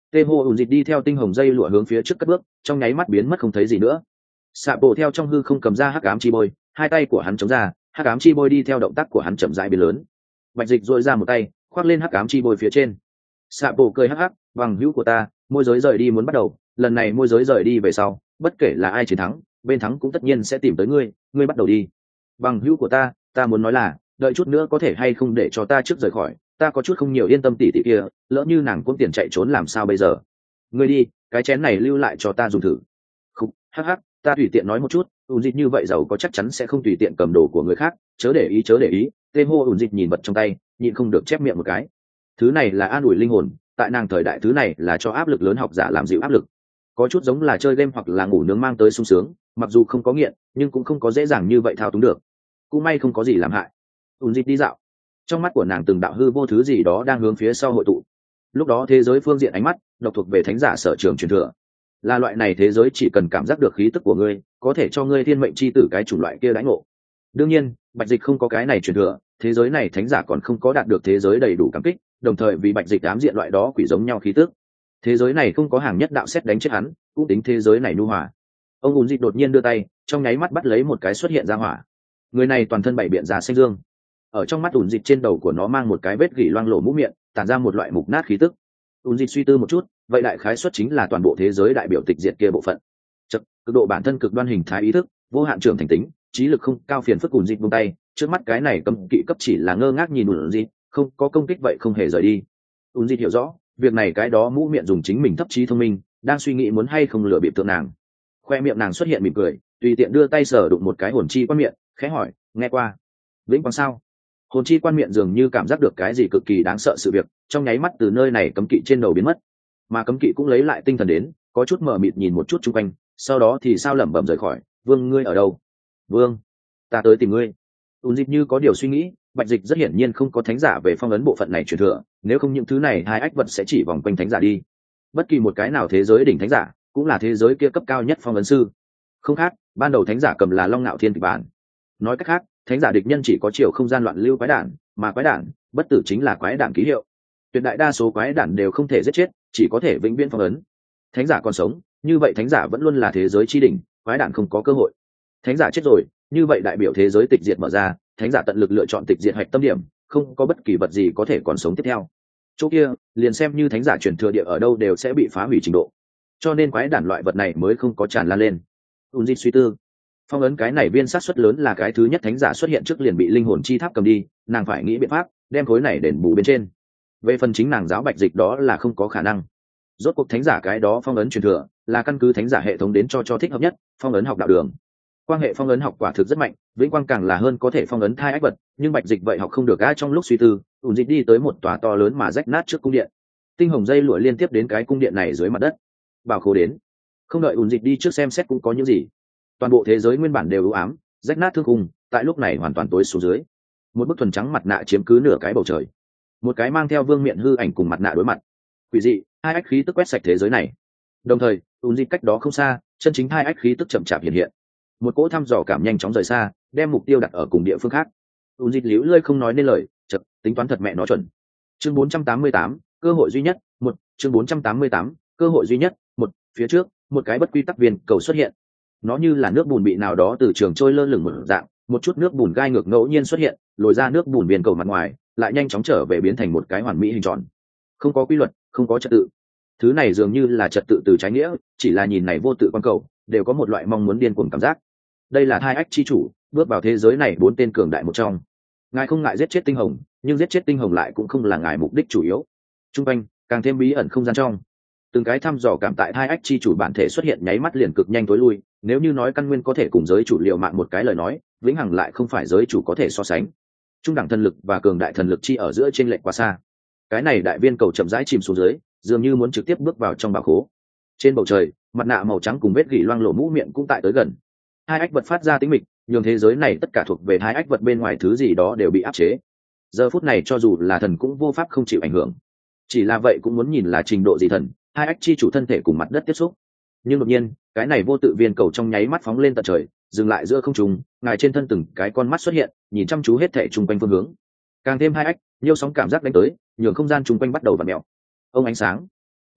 Speaker 1: tê hô ùn dịch đi theo tinh hồng dây lụa hướng phía trước cất bước, trong nháy mắt biến mất không thấy gì nữa. Sạ bộ theo trong hư không cầm ra hắc ám chi bôi, hai tay của hắn chống ra, hắc ám chi bôi đi theo động tác của hắn chậm rãi biến lớn. Bạch dịch dội ra một tay khoác lên hắc ám chi bôi phía trên. Sạ bộ cười hắc hắc, bằng hữu của ta, môi giới rời đi muốn bắt đầu, lần này môi giới rời đi về sau, bất kể là ai chiến thắng, bên thắng cũng tất nhiên sẽ tìm tới ngươi, ngươi bắt đầu đi. Bằng hữu của ta muốn nói là, đợi chút nữa có thể hay không để cho ta trước rời khỏi, ta có chút không nhiều yên tâm tỷ tỷ kia, lỡ như nàng cũng tiền chạy trốn làm sao bây giờ. Ngươi đi, cái chén này lưu lại cho ta dùng thử. Khúc, hắc hắc, ta tùy tiện nói một chút, ùn dịch như vậy giàu có chắc chắn sẽ không tùy tiện cầm đồ của người khác, chớ để ý. Tê hô ùn dịch nhìn vật trong tay, nhịn không được chép miệng một cái. Thứ này là an ủi linh hồn, tại nàng thời đại thứ này là cho áp lực lớn học giả làm dịu áp lực, có chút giống là chơi game hoặc là ngủ nướng mang tới sung sướng, mặc dù không có nghiện nhưng cũng không có dễ dàng như vậy thao túng được. Cũng may không có gì làm hại. ùn dịch đi dạo, trong mắt của nàng từng đạo hư vô thứ gì đó đang hướng phía sau hội tụ. Lúc đó thế giới phương diện ánh mắt độc thuộc về thánh giả sở trường truyền thừa, là loại này thế giới chỉ cần cảm giác được khí tức của ngươi có thể cho ngươi thiên mệnh chi tử cái chủng loại kia đãi ngộ. Đương nhiên bạch dịch không có cái này truyền thừa, thế giới này thánh giả còn không có đạt được thế giới đầy đủ cảm kích, đồng thời vì bạch dịch ám diện loại đó quỷ giống nhau khí tức, thế giới này không có hàng nhất đạo xét đánh chết hắn, cũng tính thế giới này nhu hòa. Ông ùn dịch đột nhiên đưa tay trong nháy mắt bắt lấy một cái xuất hiện ra hỏa. Người này toàn thân bảy biện già xanh dương, ở trong mắt ùn dịch trên đầu của nó mang một cái vết gỉ loang lổ mũ miệng, tản ra một loại mục nát khí tức. ùn dịch suy tư một chút, vậy đại khái xuất chính là toàn bộ thế giới đại biểu tịch diệt kia bộ phận. Cực độ bản thân cực đoan hình thái ý thức, vô hạn trưởng thành tính, trí lực không cao, phiền phức ùn dịch buông tay, trước mắt cái này cấm kỵ cấp chỉ là ngơ ngác nhìn ùn dịch, không có công kích vậy không hề rời đi. ùn dịch hiểu rõ việc này cái đó mũ miệng dùng chính mình thấp trí thông minh, đang suy nghĩ muốn hay không lừa bịp tượng nàng. Khoe miệng nàng xuất hiện mỉm cười, tùy tiện đưa tay sờ đụng một cái hồn chi quan miệng, khẽ hỏi, nghe qua vĩnh quang sao? Hồn chi quan miệng dường như cảm giác được cái gì cực kỳ đáng sợ sự việc, trong nháy mắt từ nơi này cấm kỵ trên đầu biến mất, mà cấm kỵ cũng lấy lại tinh thần đến, có chút mờ mịt nhìn một chút chung quanh, sau đó thì sao lẩm bẩm rời khỏi. Vương ngươi ở đâu? Vương, ta tới tìm ngươi. ùn dịch như có điều suy nghĩ, bạch dịch rất hiển nhiên không có thánh giả về phong ấn bộ phận này truyền thừa, nếu không những thứ này hai ách vật sẽ chỉ vòng quanh thánh giả đi. Bất kỳ một cái nào thế giới đỉnh thánh giả cũng là thế giới kia cấp cao nhất phong ấn sư, không khác ban đầu thánh giả cầm là long ngạo thiên kịch bản. Nói cách khác thánh giả địch nhân chỉ có chiều không gian loạn lưu quái đản, mà quái đản bất tử chính là quái đản ký hiệu. Tuyệt đại đa số quái đản đều không thể giết chết, chỉ có thể vĩnh viễn phong ấn. Thánh giả còn sống, như vậy thánh giả vẫn luôn là thế giới chi đỉnh, quái đản không có cơ hội. Thánh giả chết rồi, như vậy đại biểu thế giới tịch diệt mở ra, thánh giả tận lực lựa chọn tịch diệt hạch tâm điểm, không có bất kỳ vật gì có thể còn sống tiếp theo. Chỗ kia liền xem như thánh giả truyền thừa địa ở đâu đều sẽ bị phá hủy trình độ, cho nên quái đản loại vật này mới không có tràn lan lên. ùn suy tư, phong ấn cái này viên sát suất lớn là cái thứ nhất thánh giả xuất hiện trước liền bị linh hồn chi tháp cầm đi, nàng phải nghĩ biện pháp đem khối này đền bù bên trên. Về phần chính nàng giáo bạch dịch đó là không có khả năng, rốt cuộc thánh giả cái đó phong ấn truyền thừa là căn cứ thánh giả hệ thống đến cho thích hợp nhất. Phong ấn học đạo đường, quan hệ phong ấn học quả thực rất mạnh, vĩnh quang càng là hơn có thể phong ấn thai ách vật, nhưng bạch dịch vậy học không được. Trong lúc suy tư, ùn dịch đi tới một tòa to lớn mà rách nát trước cung điện, tinh hồng dây lụa liên tiếp đến cái cung điện này dưới mặt đất. Bảo khố đến. Không đợi ùn dịch đi trước xem xét cũng có những gì, toàn bộ thế giới nguyên bản đều u ám rách nát thương khung, tại lúc này hoàn toàn tối xuống dưới. Một bức thuần trắng mặt nạ chiếm cứ nửa cái bầu trời, một cái mang theo vương miện hư ảnh cùng mặt nạ đối mặt. Quỷ dị hai ách khí tức quét sạch thế giới này, đồng thời ùn dịch cách đó không xa, chân chính hai ách khí tức chậm chạp hiện hiện. Một cỗ thăm dò cảm nhanh chóng rời xa, đem mục tiêu đặt ở cùng địa phương khác. ùn dịch liễu lơi không nói nên lời, chật tính toán thật mẹ nó chuẩn. Chương 488, cơ hội duy nhất một. Chương 488, cơ hội duy nhất một. Phía trước một cái bất quy tắc viên cầu xuất hiện, nó như là nước bùn bị nào đó từ trường trôi lơ lửng một dạng, một chút nước bùn gai ngược ngẫu nhiên xuất hiện, lồi ra nước bùn viên cầu mặt ngoài, lại nhanh chóng trở về biến thành một cái hoàn mỹ hình tròn. Không có quy luật, không có trật tự, thứ này dường như là trật tự từ trái nghĩa, chỉ là nhìn này vô tự quan cầu đều có một loại mong muốn điên cuồng cảm giác. Đây là thai ách chi chủ bước vào thế giới này 4 tên cường đại một trong. Ngài không ngại giết chết tinh hồng, nhưng giết chết tinh hồng lại cũng không là ngài mục đích chủ yếu. Trung quanh càng thêm bí ẩn không gian trong, từng cái thăm dò cảm tại thai ách chi chủ bản thể xuất hiện, nháy mắt liền cực nhanh tối lui. Nếu như nói căn nguyên có thể cùng giới chủ liệu mạng một cái lời nói, vĩnh hằng lại không phải giới chủ có thể so sánh. Trung đẳng thần lực và cường đại thần lực chi ở giữa trên lệch quá xa. Cái này đại viên cầu chậm rãi chìm xuống dưới, dường như muốn trực tiếp bước vào trong bảo khố. Trên bầu trời, mặt nạ màu trắng cùng vết gỉ loang lổ mũ miệng cũng tại tới gần. Hai ách vật phát ra tính mịch, nhường thế giới này tất cả thuộc về hai ách vật bên ngoài thứ gì đó đều bị áp chế. Giờ phút này cho dù là thần cũng vô pháp không chịu ảnh hưởng. Chỉ là vậy cũng muốn nhìn là trình độ gì thần, hai ách chi chủ thân thể cùng mặt đất tiếp xúc. Nhưng đột nhiên cái này vô tự viên cầu trong nháy mắt phóng lên tận trời, dừng lại giữa không trung, ngài trên thân từng cái con mắt xuất hiện, nhìn chăm chú hết thảy chung quanh phương hướng. Càng thêm hai ách, nhiều sóng cảm giác đánh tới, nhường không gian chung quanh bắt đầu vặn mèo. Ông ánh sáng,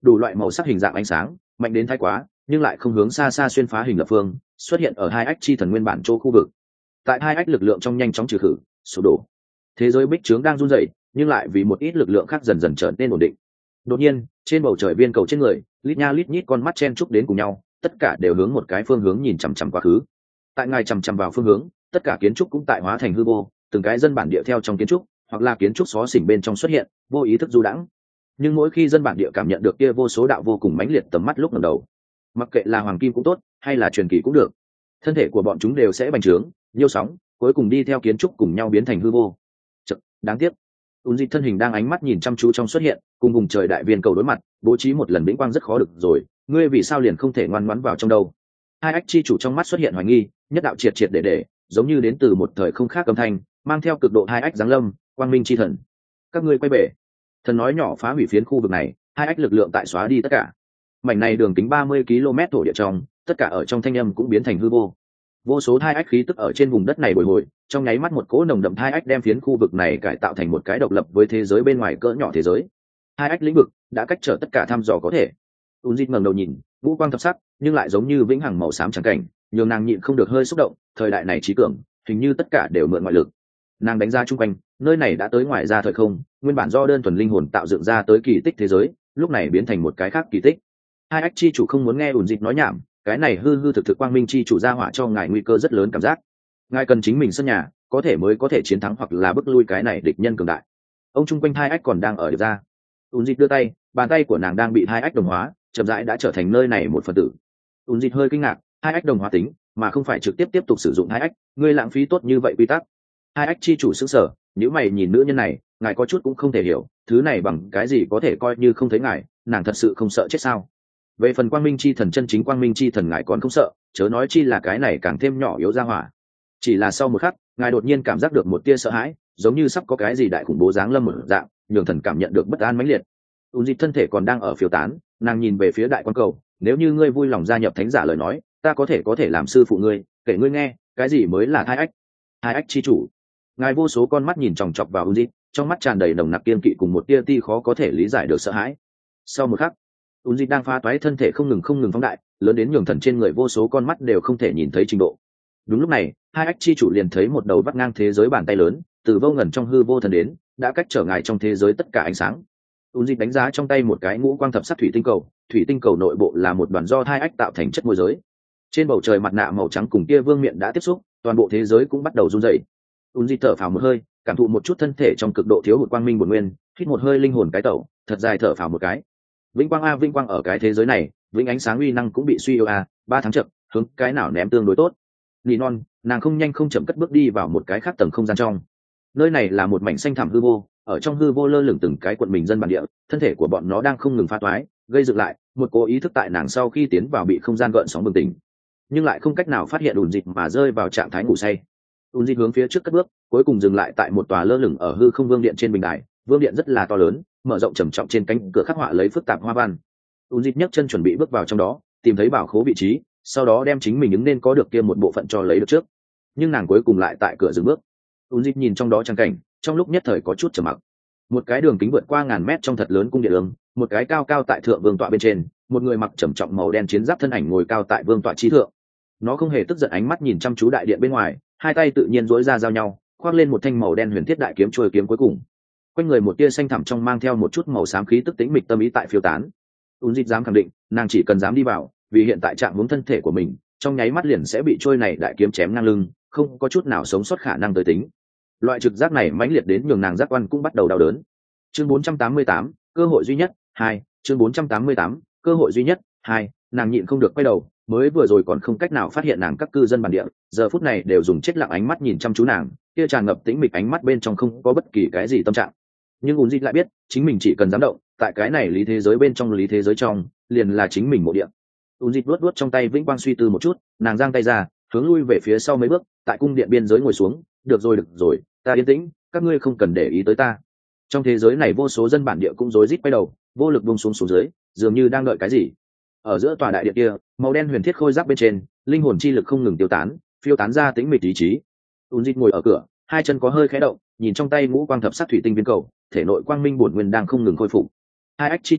Speaker 1: đủ loại màu sắc hình dạng ánh sáng mạnh đến thái quá, nhưng lại không hướng xa xa xuyên phá hình lập phương, xuất hiện ở hai ách chi thần nguyên bản chỗ khu vực. Tại hai ách lực lượng trong nhanh chóng trừ khử, sụp đổ. Thế giới bích trướng đang run rẩy, nhưng lại vì một ít lực lượng khác dần dần trở nên ổn định. Đột nhiên, trên bầu trời viên cầu trên người, lít nha lít nhít con mắt chen chúc đến cùng nhau, tất cả đều hướng một cái phương hướng nhìn chằm chằm quá khứ. Tại ngài chằm chằm vào phương hướng, tất cả kiến trúc cũng tại hóa thành hư vô, từng cái dân bản địa theo trong kiến trúc, hoặc là kiến trúc xó xỉnh bên trong xuất hiện, vô ý thức du đãng. Nhưng mỗi khi dân bản địa cảm nhận được kia vô số đạo vô cùng mãnh liệt tầm mắt lúc ngẩng đầu, mặc kệ là hoàng kim cũng tốt, hay là truyền kỳ cũng được, thân thể của bọn chúng đều sẽ bành trướng, nhiêu sóng, cuối cùng đi theo kiến trúc cùng nhau biến thành hư vô. Chật, đáng tiếc. Unzi thân hình đang ánh mắt nhìn chăm chú trong xuất hiện, cùng vùng trời đại viên cầu đối mặt, bố trí một lần vĩnh quang rất khó được rồi, ngươi vì sao liền không thể ngoan ngoãn vào trong đâu? Hai ách chi chủ trong mắt xuất hiện hoài nghi, nhất đạo triệt triệt để, giống như đến từ một thời không khác âm thanh, mang theo cực độ hai ách giáng lâm, quang minh chi thần. Các ngươi quay về. Thần nói nhỏ phá hủy phiến khu vực này, hai ách lực lượng tại xóa đi tất cả. Mảnh này đường kính 30 km thổ địa trong, tất cả ở trong thanh âm cũng biến thành hư vô. Vô số thai ách khí tức ở trên vùng đất này bồi hồi, trong nháy mắt một cỗ nồng đậm thai ách đem phiến khu vực này cải tạo thành một cái độc lập với thế giới bên ngoài cỡ nhỏ thế giới. Hai ách lĩnh vực đã cách trở tất cả thăm dò có thể. Unzit ngẩng đầu nhìn, ngũ quang thập sắc, nhưng lại giống như vĩnh hằng màu xám trắng cảnh, nhường nàng nhịn không được hơi xúc động. Thời đại này trí cường, hình như tất cả đều mượn ngoại lực. Nàng đánh ra chung quanh, nơi này đã tới ngoài ra thời không, nguyên bản do đơn thuần linh hồn tạo dựng ra tới kỳ tích thế giới, lúc này biến thành một cái khác kỳ tích. Hai ách chi chủ không muốn nghe Unzit nói nhảm, cái này hư hư thực thực quang minh chi chủ ra hỏa cho ngài nguy cơ rất lớn cảm giác. Ngài cần chính mình sân nhà, có thể mới có thể chiến thắng hoặc là bức lui cái này địch nhân cường đại. Ông chung quanh hai ách còn đang ở điệp ra. Unzit đưa tay, bàn tay của nàng đang bị hai ách đồng hóa, chậm rãi đã trở thành nơi này một phần tử. Unzit hơi kinh ngạc, hai ách đồng hóa tính, mà không phải trực tiếp tiếp tục sử dụng hai ách, ngươi lãng phí tốt như vậy quy tắc. Hai ách chi chủ sững sờ, nếu mày nhìn nữ nhân này, ngài có chút cũng không thể hiểu, thứ này bằng cái gì có thể coi như không thấy ngài, nàng thật sự không sợ chết sao? Về phần quang minh chi thần chân chính quang minh chi thần ngài còn không sợ, chớ nói chi là cái này càng thêm nhỏ yếu ra hỏa. Chỉ là sau một khắc, ngài đột nhiên cảm giác được một tia sợ hãi, giống như sắp có cái gì đại khủng bố giáng lâm một dạng, nhường thần cảm nhận được bất an mãnh liệt. Unzit thân thể còn đang ở phiêu tán, nàng nhìn về phía đại quan cầu, nếu như ngươi vui lòng gia nhập thánh giả lời nói, ta có thể làm sư phụ ngươi, kể ngươi nghe, cái gì mới là hai ách? Hai ách chi chủ. Ngài vô số con mắt nhìn chòng chọc vào Unzit, trong mắt tràn đầy nồng nặc kiên kỵ cùng một tia ti khó có thể lý giải được sợ hãi. Sau một khắc, Unzit đang phá toái thân thể không ngừng phóng đại, lớn đến nhường thần trên người vô số con mắt đều không thể nhìn thấy trình độ. Đúng lúc này, hai ách chi chủ liền thấy một đầu vắt ngang thế giới bàn tay lớn, từ vô ngần trong hư vô thần đến, đã cách trở ngài trong thế giới tất cả ánh sáng. Unzit đánh giá trong tay một cái ngũ quang thập sắc thủy tinh cầu nội bộ là một đoàn do hai ách tạo thành chất môi giới. Trên bầu trời mặt nạ màu trắng cùng kia vương miện đã tiếp xúc, toàn bộ thế giới cũng bắt đầu run rẩy. Unzit thở phào một hơi, cảm thụ một chút thân thể trong cực độ thiếu hụt quang minh bổn nguyên, hít một hơi linh hồn cái tẩu, thật dài thở phào một cái. Vĩnh quang a, vĩnh quang ở cái thế giới này, vĩnh ánh sáng uy năng cũng bị suy yếu a, 3 tháng chậm, hướng cái nào ném tương đối tốt. Nỉ non, nàng không nhanh không chậm cất bước đi vào một cái khác tầng không gian trong. Nơi này là một mảnh xanh thẳm hư vô, ở trong hư vô lơ lửng từng cái quận mình dân bản địa, thân thể của bọn nó đang không ngừng phá toái, gây dựng lại, một cố ý thức tại nàng sau khi tiến vào bị không gian gợn sóng bừng tỉnh, nhưng lại không cách nào phát hiện Unzit mà rơi vào trạng thái ngủ say. Unzit hướng phía trước cất bước, cuối cùng dừng lại tại một tòa lơ lửng ở hư không vương điện trên bình đài, vương điện rất là to lớn, mở rộng trầm trọng, trên cánh cửa khắc họa lấy phức tạp hoa văn. Unzit nhấc chân chuẩn bị bước vào trong đó, tìm thấy bảo khố vị trí, sau đó đem chính mình ứng nên có được kia một bộ phận cho lấy được trước. Nhưng nàng cuối cùng lại tại cửa dừng bước. Unzit nhìn trong đó trang cảnh, trong lúc nhất thời có chút trầm mặc. Một cái đường kính vượt qua ngàn mét trong thật lớn cung điện ương, một cái cao cao tại thượng vương tọa bên trên, một người mặc trầm trọng màu đen chiến giáp thân ảnh ngồi cao tại vương tọa trí thượng. Nó không hề tức giận, ánh mắt nhìn chăm chú đại điện bên ngoài, hai tay tự nhiên duỗi ra giao nhau, khoác lên một thanh màu đen huyền thiết đại kiếm trôi kiếm cuối cùng. Quanh người một tia xanh thẳm trong mang theo một chút màu xám khí tức tĩnh mịch tâm ý tại phiêu tán. Unzit dám khẳng định, nàng chỉ cần dám đi vào, vì hiện tại trạng huống thân thể của mình, trong nháy mắt liền sẽ bị trôi này đại kiếm chém ngang lưng, không có chút nào sống sót khả năng tới tính. Loại trực giác này mãnh liệt đến nhường nàng giác quan cũng bắt đầu đau đớn. Chương 488, cơ hội duy nhất 2, chương 488, cơ hội duy nhất 2, nàng nhịn không được quay đầu, mới vừa rồi còn không cách nào phát hiện nàng các cư dân bản địa, giờ phút này đều dùng chết lặng ánh mắt nhìn chăm chú nàng, kia tràn ngập tĩnh mịch ánh mắt bên trong không có bất kỳ cái gì tâm trạng. Nhưng Unzit lại biết, chính mình chỉ cần dám động, tại cái này lý thế giới bên trong lý thế giới trong, liền là chính mình mộ địa. Unzit vuốt trong tay vĩnh quang suy tư một chút, nàng giang tay ra, hướng lui về phía sau mấy bước, tại cung điện biên giới ngồi xuống. Được rồi, ta yên tĩnh, các ngươi không cần để ý tới ta. Trong thế giới này vô số dân bản địa cũng rối rít quay đầu, vô lực buông xuống dưới, dường như đang đợi cái gì. Ở giữa tòa đại điện kia, màu đen huyền thiết khôi giáp bên trên, linh hồn chi lực không ngừng tiêu tán, phiêu tán ra tĩnh mịch ý chí. Unzit ngồi ở cửa, hai chân có hơi khẽ động, nhìn trong tay ngũ quang thập sắc thủy tinh viên cầu, thể nội quang minh bổn nguyên đang không ngừng khôi phục. Hai ách chi chủ,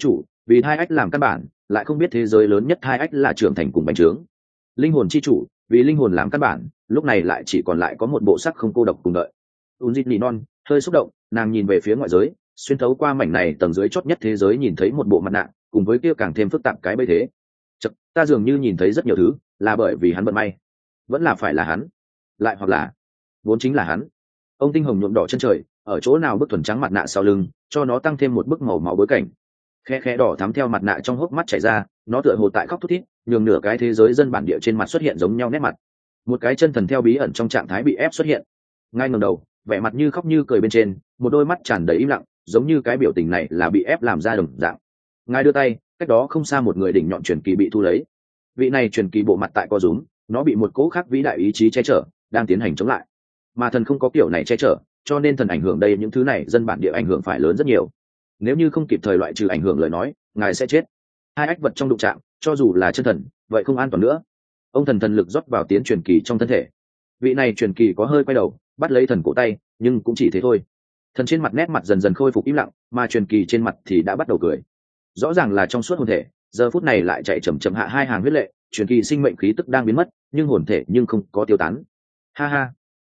Speaker 1: vì hai ách làm căn bản, lại không biết thế giới lớn nhất hai ách là trưởng thành cùng bành trướng. Linh hồn chi chủ, vì linh hồn làm căn bản, lúc này lại chỉ còn lại có một bộ sắc không cô độc cùng đợi. Unzit nỉ non, hơi xúc động, nàng nhìn về phía ngoại giới, xuyên thấu qua mảnh này tầng dưới chót nhất thế giới nhìn thấy một bộ mặt nạ, cùng với kia càng thêm phức tạp cái bấy thế. Chậc, ta dường như nhìn thấy rất nhiều thứ, là bởi vì hắn vận may, vẫn là phải là hắn, lại hoặc là vốn chính là hắn. Ông tinh hồng nhuộm đỏ chân trời, ở chỗ nào bức thuần trắng mặt nạ sau lưng, cho nó tăng thêm một bức màu máu bối cảnh. Khe khe đỏ thắm theo mặt nạ trong hốc mắt chảy ra, nó tựa hồ tại khóc thút thít, nhường nửa cái thế giới dân bản địa trên mặt xuất hiện giống nhau nét mặt. Một cái chân thần theo bí ẩn trong trạng thái bị ép xuất hiện, ngay ngẩng đầu, vẻ mặt như khóc như cười bên trên, một đôi mắt tràn đầy im lặng, giống như cái biểu tình này là bị ép làm ra đồng dạng. Ngài đưa tay, cách đó không xa một người đỉnh nhọn truyền kỳ bị thu lấy. Vị này truyền kỳ bộ mặt tại co rúm, nó bị một cỗ khác vĩ đại ý chí che chở, đang tiến hành chống lại. Mà thần không có kiểu này che chở, cho nên thần ảnh hưởng đây những thứ này dân bản địa ảnh hưởng phải lớn rất nhiều. Nếu như không kịp thời loại trừ ảnh hưởng lời nói, ngài sẽ chết. Hai ách vật trong đụng chạm, cho dù là chân thần, vậy không an toàn nữa. Ông thần lực rót vào tiến truyền kỳ trong thân thể. Vị này truyền kỳ có hơi quay đầu, bắt lấy thần cổ tay, nhưng cũng chỉ thế thôi. Thần trên mặt nét mặt dần dần khôi phục im lặng, mà truyền kỳ trên mặt thì đã bắt đầu cười. Rõ ràng là trong suốt hồn thể, giờ phút này lại chạy chậm chậm hạ hai hàng huyết lệ, truyền kỳ sinh mệnh khí tức đang biến mất, nhưng hồn thể nhưng không có tiêu tán. Ha ha,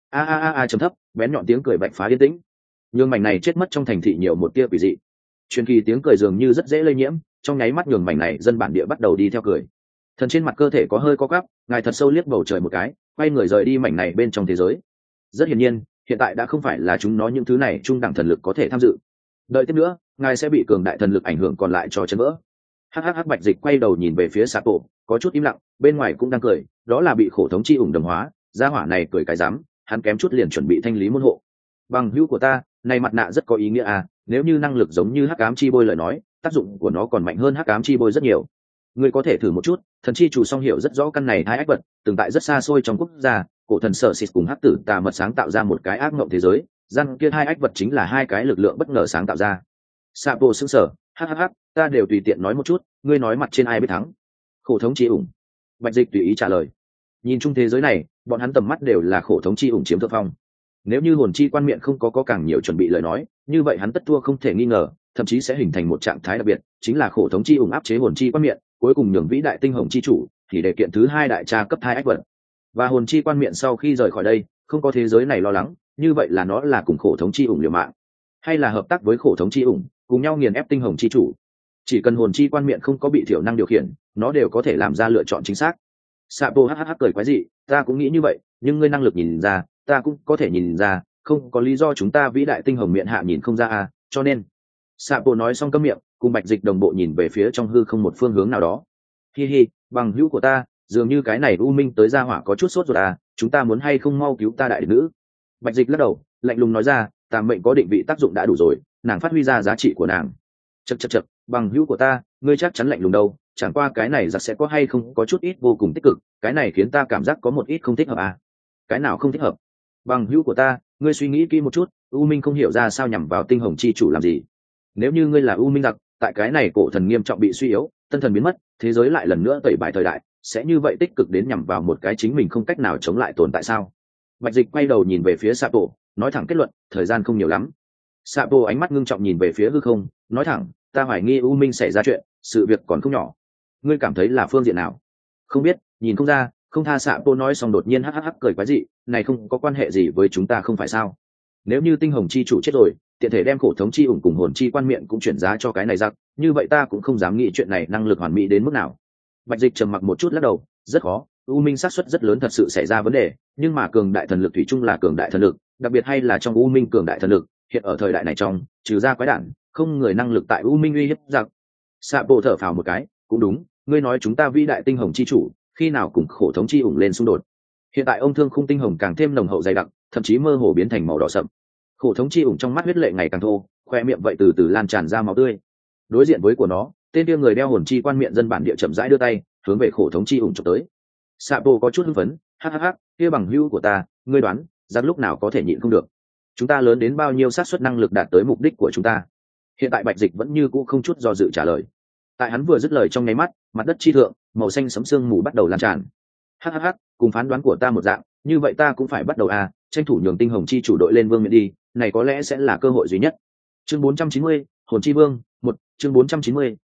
Speaker 1: a trầm thấp, bén nhọn tiếng cười bạch phá yên tĩnh. Nhưng mảnh này chết mất trong thành thị nhiều một tia quỷ dị. Truyền kỳ tiếng cười dường như rất dễ lây nhiễm, trong nháy mắt nhường mảnh này dân bản địa bắt đầu đi theo cười. Thần trên mặt cơ thể có hơi co quắp, ngài thật sâu liếc bầu trời một cái, quay người rời đi mảnh này bên trong thế giới. Rất hiển nhiên, hiện tại đã không phải là chúng nó những thứ này trung đẳng thần lực có thể tham dự. Đợi tiếp nữa, ngài sẽ bị cường đại thần lực ảnh hưởng còn lại cho chấn vỡ. Hắc Bạch Dịch quay đầu nhìn về phía Sapo, có chút im lặng, bên ngoài cũng đang cười, đó là bị khổ thống chi ủng đồng hóa, gia hỏa này cười cái dám, hắn kém chút liền chuẩn bị thanh lý môn hộ. Bằng hữu của ta, này mặt nạ rất có ý nghĩa à, nếu như năng lực giống như hắc ám chi bôi lời nói, tác dụng của nó còn mạnh hơn hắc ám chi bôi rất nhiều. Ngươi có thể thử một chút, thần chi chủ song hiểu rất rõ căn này hai ách vật, từng tại rất xa xôi trong quốc gia, cổ thần sở xịt cùng hắc tử tà mật sáng tạo ra một cái ác mộng thế giới, gian kia hai ách vật chính là hai cái lực lượng bất ngờ sáng tạo ra. Sapo sững sờ, hắc, ta đều tùy tiện nói một chút, ngươi nói mặt trên ai biết thắng? Khổ thống chi ủng. Bạch Dịch tùy ý trả lời. Nhìn chung thế giới này, bọn hắn tầm mắt đều là khổ thống chi ủng chiếm thượng phong. Nếu như hồn chi quan miệng không có càng nhiều chuẩn bị lời nói, như vậy hắn tất thua không thể nghi ngờ, thậm chí sẽ hình thành một trạng thái đặc biệt, chính là khổ thống chi ủng áp chế hồn chi quan miệng, cuối cùng nhường vĩ đại tinh hồng chi chủ thì để kiện thứ hai đại tra cấp hai ách vật. Và hồn chi quan miệng sau khi rời khỏi đây, không có thế giới này lo lắng, như vậy là nó là cùng khổ thống chi ủng liều mạng, hay là hợp tác với khổ thống chi ủng, cùng nhau nghiền ép tinh hồng chi chủ. Chỉ cần hồn chi quan miệng không có bị thiểu năng điều khiển, nó đều có thể làm ra lựa chọn chính xác. Sapo hắc cười quái dị, ta cũng nghĩ như vậy, nhưng ngươi năng lực nhìn ra, ta cũng có thể nhìn ra, không có lý do chúng ta vĩ đại tinh hồng miệng hạ nhìn không ra à, cho nên. Sapo nói xong câm miệng, cùng Bạch Dịch đồng bộ nhìn về phía trong hư không một phương hướng nào đó. Hi, bằng hữu của ta, dường như cái này u minh tới ra hỏa có chút sốt ruột à, chúng ta muốn hay không mau cứu ta đại nữ? Bạch Dịch lắc đầu, lạnh lùng nói ra, tàm mệnh có định vị tác dụng đã đủ rồi, nàng phát huy ra giá trị của nàng. Chậc, bằng hữu của ta, ngươi chắc chắn lạnh lùng đâu, chẳng qua cái này giặc sẽ có hay không có chút ít vô cùng tích cực, cái này khiến ta cảm giác có một ít không thích hợp à? Cái nào không thích hợp? Bằng hữu của ta, ngươi suy nghĩ kỹ một chút, u minh không hiểu ra sao nhằm vào tinh hồng chi chủ làm gì. Nếu như ngươi là u minh giặc, tại cái này cổ thần nghiêm trọng bị suy yếu, tân thần biến mất, thế giới lại lần nữa tẩy bài thời đại, sẽ như vậy tích cực đến nhằm vào một cái chính mình không cách nào chống lại tồn tại sao? Bạch Dịch quay đầu nhìn về phía Sapo, nói thẳng kết luận, thời gian không nhiều lắm. Sapo ánh mắt ngưng trọng nhìn về phía hư không, nói thẳng, ta hoài nghi u minh xảy ra chuyện, sự việc còn không nhỏ. Ngươi cảm thấy là phương diện nào? Không biết, nhìn không ra, không tha. Sapo nói xong đột nhiên hắc cười quái dị, này không có quan hệ gì với chúng ta không phải sao? Nếu như tinh hồng chi chủ chết rồi, tiện thể đem khổ thống chi ủng cùng hồn chi quan miệng cũng chuyển giá cho cái này giặc, như vậy ta cũng không dám nghĩ chuyện này năng lực hoàn mỹ đến mức nào. Bạch Dịch trầm mặc một chút lắc đầu, rất khó, u minh xác suất rất lớn thật sự xảy ra vấn đề, nhưng mà cường đại thần lực thủy chung là cường đại thần lực, đặc biệt hay là trong u minh cường đại thần lực, hiện ở thời đại này trong, trừ ra quái đản, không người năng lực tại u minh uy hiếp giặc. Sapo thở phào một cái, cũng đúng, ngươi nói chúng ta vĩ đại tinh hồng chi chủ, khi nào cùng khổ thống chi ủng lên xung đột. Hiện tại ông thương khung tinh hồng càng thêm nồng hậu dày đặc, thậm chí mơ hồ biến thành màu đỏ sậm. Khổ thống chi ủng trong mắt huyết lệ ngày càng thô, khoe miệng vậy từ từ lan tràn ra máu tươi. Đối diện với của nó, tên kia người đeo hồn chi quan miệng dân bản địa chậm rãi đưa tay, hướng về khổ thống chi ủng chụp tới. Sapo có chút hưng phấn, hắc, kia bằng hữu của ta, ngươi đoán, giặc lúc nào có thể nhịn không được? Chúng ta lớn đến bao nhiêu xác suất năng lực đạt tới mục đích của chúng ta? Hiện tại Bạch Dịch vẫn như cũ không chút do dự trả lời. Tại hắn vừa dứt lời trong nháy mắt, mặt đất chi thượng, màu xanh sẫm sương mù bắt đầu lan tràn. Hắc, cùng phán đoán của ta một dạng, như vậy ta cũng phải bắt đầu tranh thủ nhường tinh hồng chi chủ đội lên vương miện đi, này có lẽ sẽ là cơ hội duy nhất. Chương 490, hồn chi vương, 1, chương 490,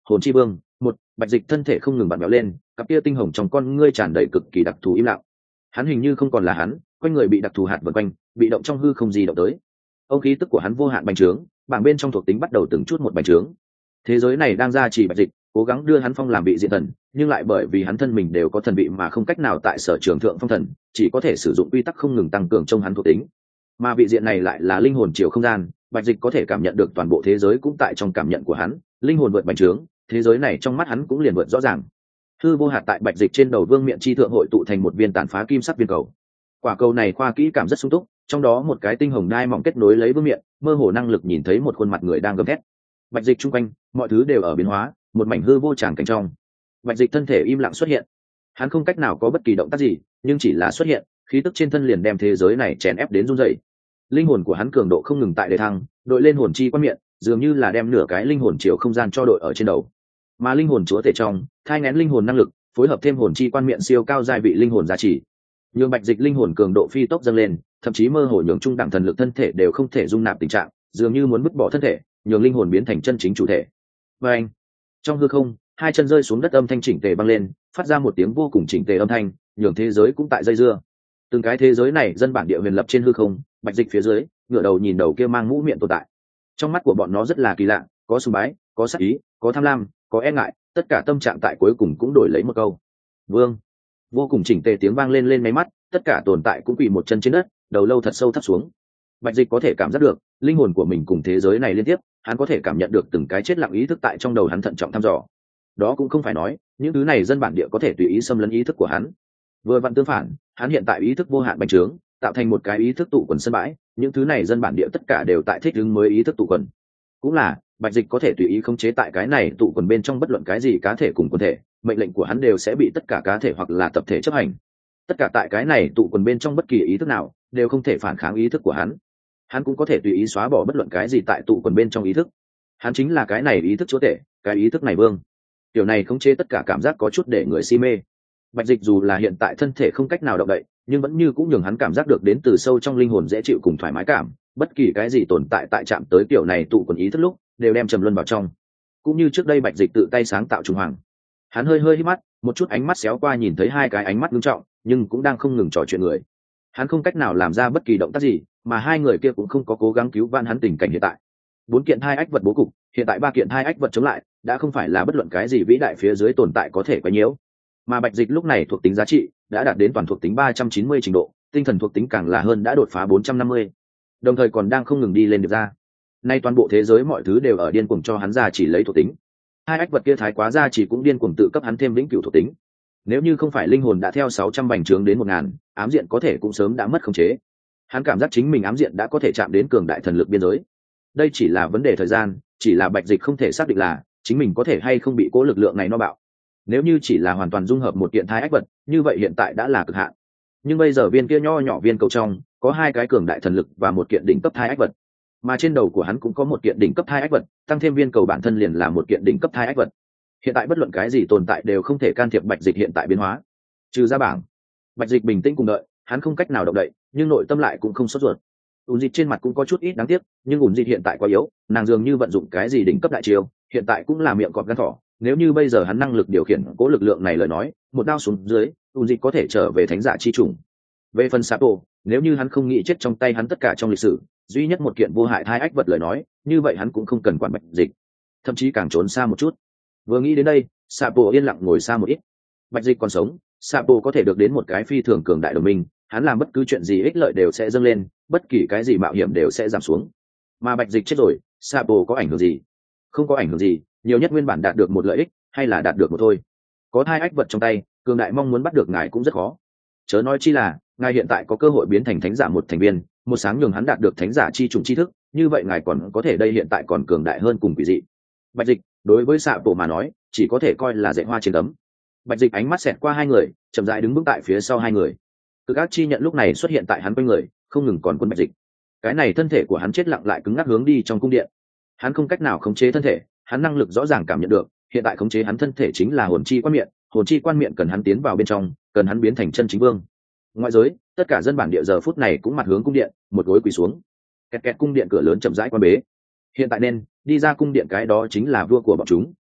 Speaker 1: hồn chi vương. Một, Bạch Dịch thân thể không ngừng vặn vẹo lên, cặp kia tinh hồng trong con ngươi tràn đầy cực kỳ đặc thù im lặng. Hắn hình như không còn là hắn, quanh người bị đặc thù hạt vần quanh, bị động trong hư không gì động tới. Ông khí tức của hắn vô hạn bành trướng, bảng bên trong thuộc tính bắt đầu từng chút một bành trướng. Thế giới này đang gia trì Bạch Dịch, cố gắng đưa hắn phong làm vị diện thần, nhưng lại bởi vì hắn thân mình đều có thần vị mà không cách nào tại sở trường thượng phong thần, chỉ có thể sử dụng quy tắc không ngừng tăng cường trong hắn thuộc tính. Mà vị diện này lại là linh hồn chiều không gian, Bạch Dịch có thể cảm nhận được toàn bộ thế giới cũng tại trong cảm nhận của hắn, linh hồn vượt bành trướng, thế giới này trong mắt hắn cũng liền vượt rõ ràng. Hư vô hạt tại Bạch Dịch trên đầu vương miện chi thượng hội tụ thành một viên tàn phá kim sắc viên cầu. Quả cầu này khoa kỹ cảm rất sung túc, trong đó một cái tinh hồng đai mỏng kết nối lấy vương miện, mơ hồ năng lực nhìn thấy một khuôn mặt người đang gầm thét. Bạch Dịch chung quanh, mọi thứ đều ở biến hóa, một mảnh hư vô tràn cảnh trong. Bạch Dịch thân thể im lặng xuất hiện, hắn không cách nào có bất kỳ động tác gì, nhưng chỉ là xuất hiện, khí tức trên thân liền đem thế giới này chèn ép đến run rẩy. Linh hồn của hắn cường độ không ngừng tại đề thăng, đội lên hồn chi quan miệng, dường như là đem nửa cái linh hồn chiều không gian cho đội ở trên đầu. Mà linh hồn chúa tể trong, thai nghén linh hồn năng lực, phối hợp thêm hồn chi quan miệng siêu cao giai vị linh hồn giá trị, nhường Bạch Dịch linh hồn cường độ phi tốc dâng lên, thậm chí mơ hồ nhường trung đẳng thần lực thân thể đều không thể dung nạp tình trạng, dường như muốn vứt bỏ thân thể, nhường linh hồn biến thành chân chính chủ thể. Và anh, trong hư không, hai chân rơi xuống đất âm thanh chỉnh tề vang lên, phát ra một tiếng vô cùng chỉnh tề âm thanh, nhường thế giới cũng tại dây dưa. Từng cái thế giới này dân bản địa huyền lập trên hư không, Bạch Dịch phía dưới, ngửa đầu nhìn đầu kia mang mũ miệng tồn tại. Trong mắt của bọn nó rất là kỳ lạ, có sùng bái, có sát ý, có tham lam, có e ngại, tất cả tâm trạng tại cuối cùng cũng đổi lấy một câu: vương. Vô cùng chỉnh tề tiếng vang lên lên máy mắt, tất cả tồn tại cũng quỳ một chân trên đất, đầu lâu thật sâu thấp xuống. Bạch Dịch có thể cảm giác được linh hồn của mình cùng thế giới này liên tiếp, hắn có thể cảm nhận được từng cái chết lặng ý thức tại trong đầu hắn thận trọng thăm dò. Đó cũng không phải nói những thứ này dân bản địa có thể tùy ý xâm lấn ý thức của hắn, vừa vặn tương phản, hắn hiện tại ý thức vô hạn bành trướng, tạo thành một cái ý thức tụ quần sân bãi, những thứ này dân bản địa tất cả đều tại thích ứng mới ý thức tụ quần. Cũng là Bạch Dịch có thể tùy ý khống chế tại cái này tụ quần bên trong bất luận cái gì cá thể cùng quần thể, mệnh lệnh của hắn đều sẽ bị tất cả cá thể hoặc là tập thể chấp hành. Tất cả tại cái này tụ quần bên trong bất kỳ ý thức nào đều không thể phản kháng ý thức của hắn. Hắn cũng có thể tùy ý xóa bỏ bất luận cái gì tại tụ quần bên trong ý thức. Hắn chính là cái này ý thức chúa tể, cái ý thức này vương. Điều này khống chế tất cả cảm giác có chút để người si mê. Bạch Dịch dù là hiện tại thân thể không cách nào động đậy, nhưng vẫn như cũng nhường hắn cảm giác được đến từ sâu trong linh hồn dễ chịu cùng thoải mái cảm, bất kỳ cái gì tồn tại tại chạm tới kiểu này tụ quần ý thức lúc đều đem trầm luân vào trong. Cũng như trước đây Bạch Dịch tự tay sáng tạo trùng hoàng. Hắn hơi hơi hít mắt, một chút ánh mắt xéo qua nhìn thấy hai cái ánh mắt nghiêm trọng, nhưng cũng đang không ngừng trò chuyện người. Hắn không cách nào làm ra bất kỳ động tác gì, mà hai người kia cũng không có cố gắng cứu vãn hắn tình cảnh hiện tại. 4 kiện hai ách vật bố cục, hiện tại 3 kiện hai ách vật chống lại, đã không phải là bất luận cái gì vĩ đại phía dưới tồn tại có thể quấy nhiễu. Mà Bạch Dịch lúc này thuộc tính giá trị đã đạt đến toàn thuộc tính 390 trình độ, tinh thần thuộc tính càng là hơn đã đột phá 450, đồng thời còn đang không ngừng đi lên được ra. Nay toàn bộ thế giới mọi thứ đều ở điên cuồng cho hắn ra chỉ lấy thuộc tính. Hai ách vật kia thái quá ra chỉ cũng điên cuồng tự cấp hắn thêm lĩnh cửu thuộc tính. Nếu như không phải linh hồn đã theo 600 bành trướng đến 1000, ám diện có thể cũng sớm đã mất khống chế. Hắn cảm giác chính mình ám diện đã có thể chạm đến cường đại thần lực biên giới. Đây chỉ là vấn đề thời gian, chỉ là Bạch Dịch không thể xác định là chính mình có thể hay không bị cố lực lượng này no bạo. Nếu như chỉ là hoàn toàn dung hợp một kiện thai ách vật, như vậy hiện tại đã là cực hạn. Nhưng bây giờ viên kia nho nhỏ viên cầu trong có 2 cái cường đại thần lực và một kiện đỉnh cấp thai ách vật, mà trên đầu của hắn cũng có một kiện đỉnh cấp thai ách vật, tăng thêm viên cầu bản thân liền là một kiện đỉnh cấp thai ách vật. Hiện tại bất luận cái gì tồn tại đều không thể can thiệp Bạch Dịch hiện tại biến hóa, trừ ra bảng. Bạch Dịch bình tĩnh cùng đợi, hắn không cách nào động đậy, nhưng nội tâm lại cũng không sốt ruột. Ùn Dịch trên mặt cũng có chút ít đáng tiếc, nhưng Ùn Dịch hiện tại quá yếu, nàng dường như vận dụng cái gì đỉnh cấp đại chiêu, hiện tại cũng là miệng cọp gan thỏ. Nếu như bây giờ hắn năng lực điều khiển cố lực lượng này lời nói, một đao xuống dưới, Ùn Dịch có thể trở về thánh giả chi chủng. Về phần Sapo, nếu như hắn không nghĩ chết trong tay hắn tất cả trong lịch sử, duy nhất một kiện vô hại thai ách vật lời nói, như vậy hắn cũng không cần quản Bạch Dịch, thậm chí càng trốn xa một chút. Vừa nghĩ đến đây, Sapo yên lặng ngồi xa một ít. Bạch Dịch còn sống, Sapo có thể được đến một cái phi thường cường đại đồng minh, hắn làm bất cứ chuyện gì ích lợi đều sẽ dâng lên, bất kỳ cái gì mạo hiểm đều sẽ giảm xuống. Mà Bạch Dịch chết rồi, Sapo có ảnh hưởng gì? Không có ảnh hưởng gì, nhiều nhất nguyên bản đạt được một lợi ích, hay là đạt được một thôi. Có thai ách vật trong tay, cường đại mong muốn bắt được ngài cũng rất khó. Chớ nói chi là, ngài hiện tại có cơ hội biến thành thánh giả một thành viên, một sáng nhường hắn đạt được thánh giả chi trùng tri thức, như vậy ngài còn có thể đây hiện tại còn cường đại hơn cùng quỷ dị. Bạch Dịch, đối với Sapo mà nói, chỉ có thể coi là dạy hoa trên tấm. Bạch Dịch ánh mắt xẹt qua hai người, chậm rãi đứng bước tại phía sau hai người. Cực ác chi nhận lúc này xuất hiện tại hắn quanh người, không ngừng còn quân Bạch Dịch. Cái này thân thể của hắn chết lặng lại cứng ngắc hướng đi trong cung điện. Hắn không cách nào khống chế thân thể, hắn năng lực rõ ràng cảm nhận được, hiện tại khống chế hắn thân thể chính là hồn chi quan miệng, hồn chi quan miệng cần hắn tiến vào bên trong, cần hắn biến thành chân chính vương. Ngoại giới, tất cả dân bản địa giờ phút này cũng mặt hướng cung điện, một gối quỳ xuống. Kẹt kẹt cung điện cửa lớn chậm rãi quan bế. Hiện tại nên đi ra cung điện cái đó chính là vua của bọn chúng,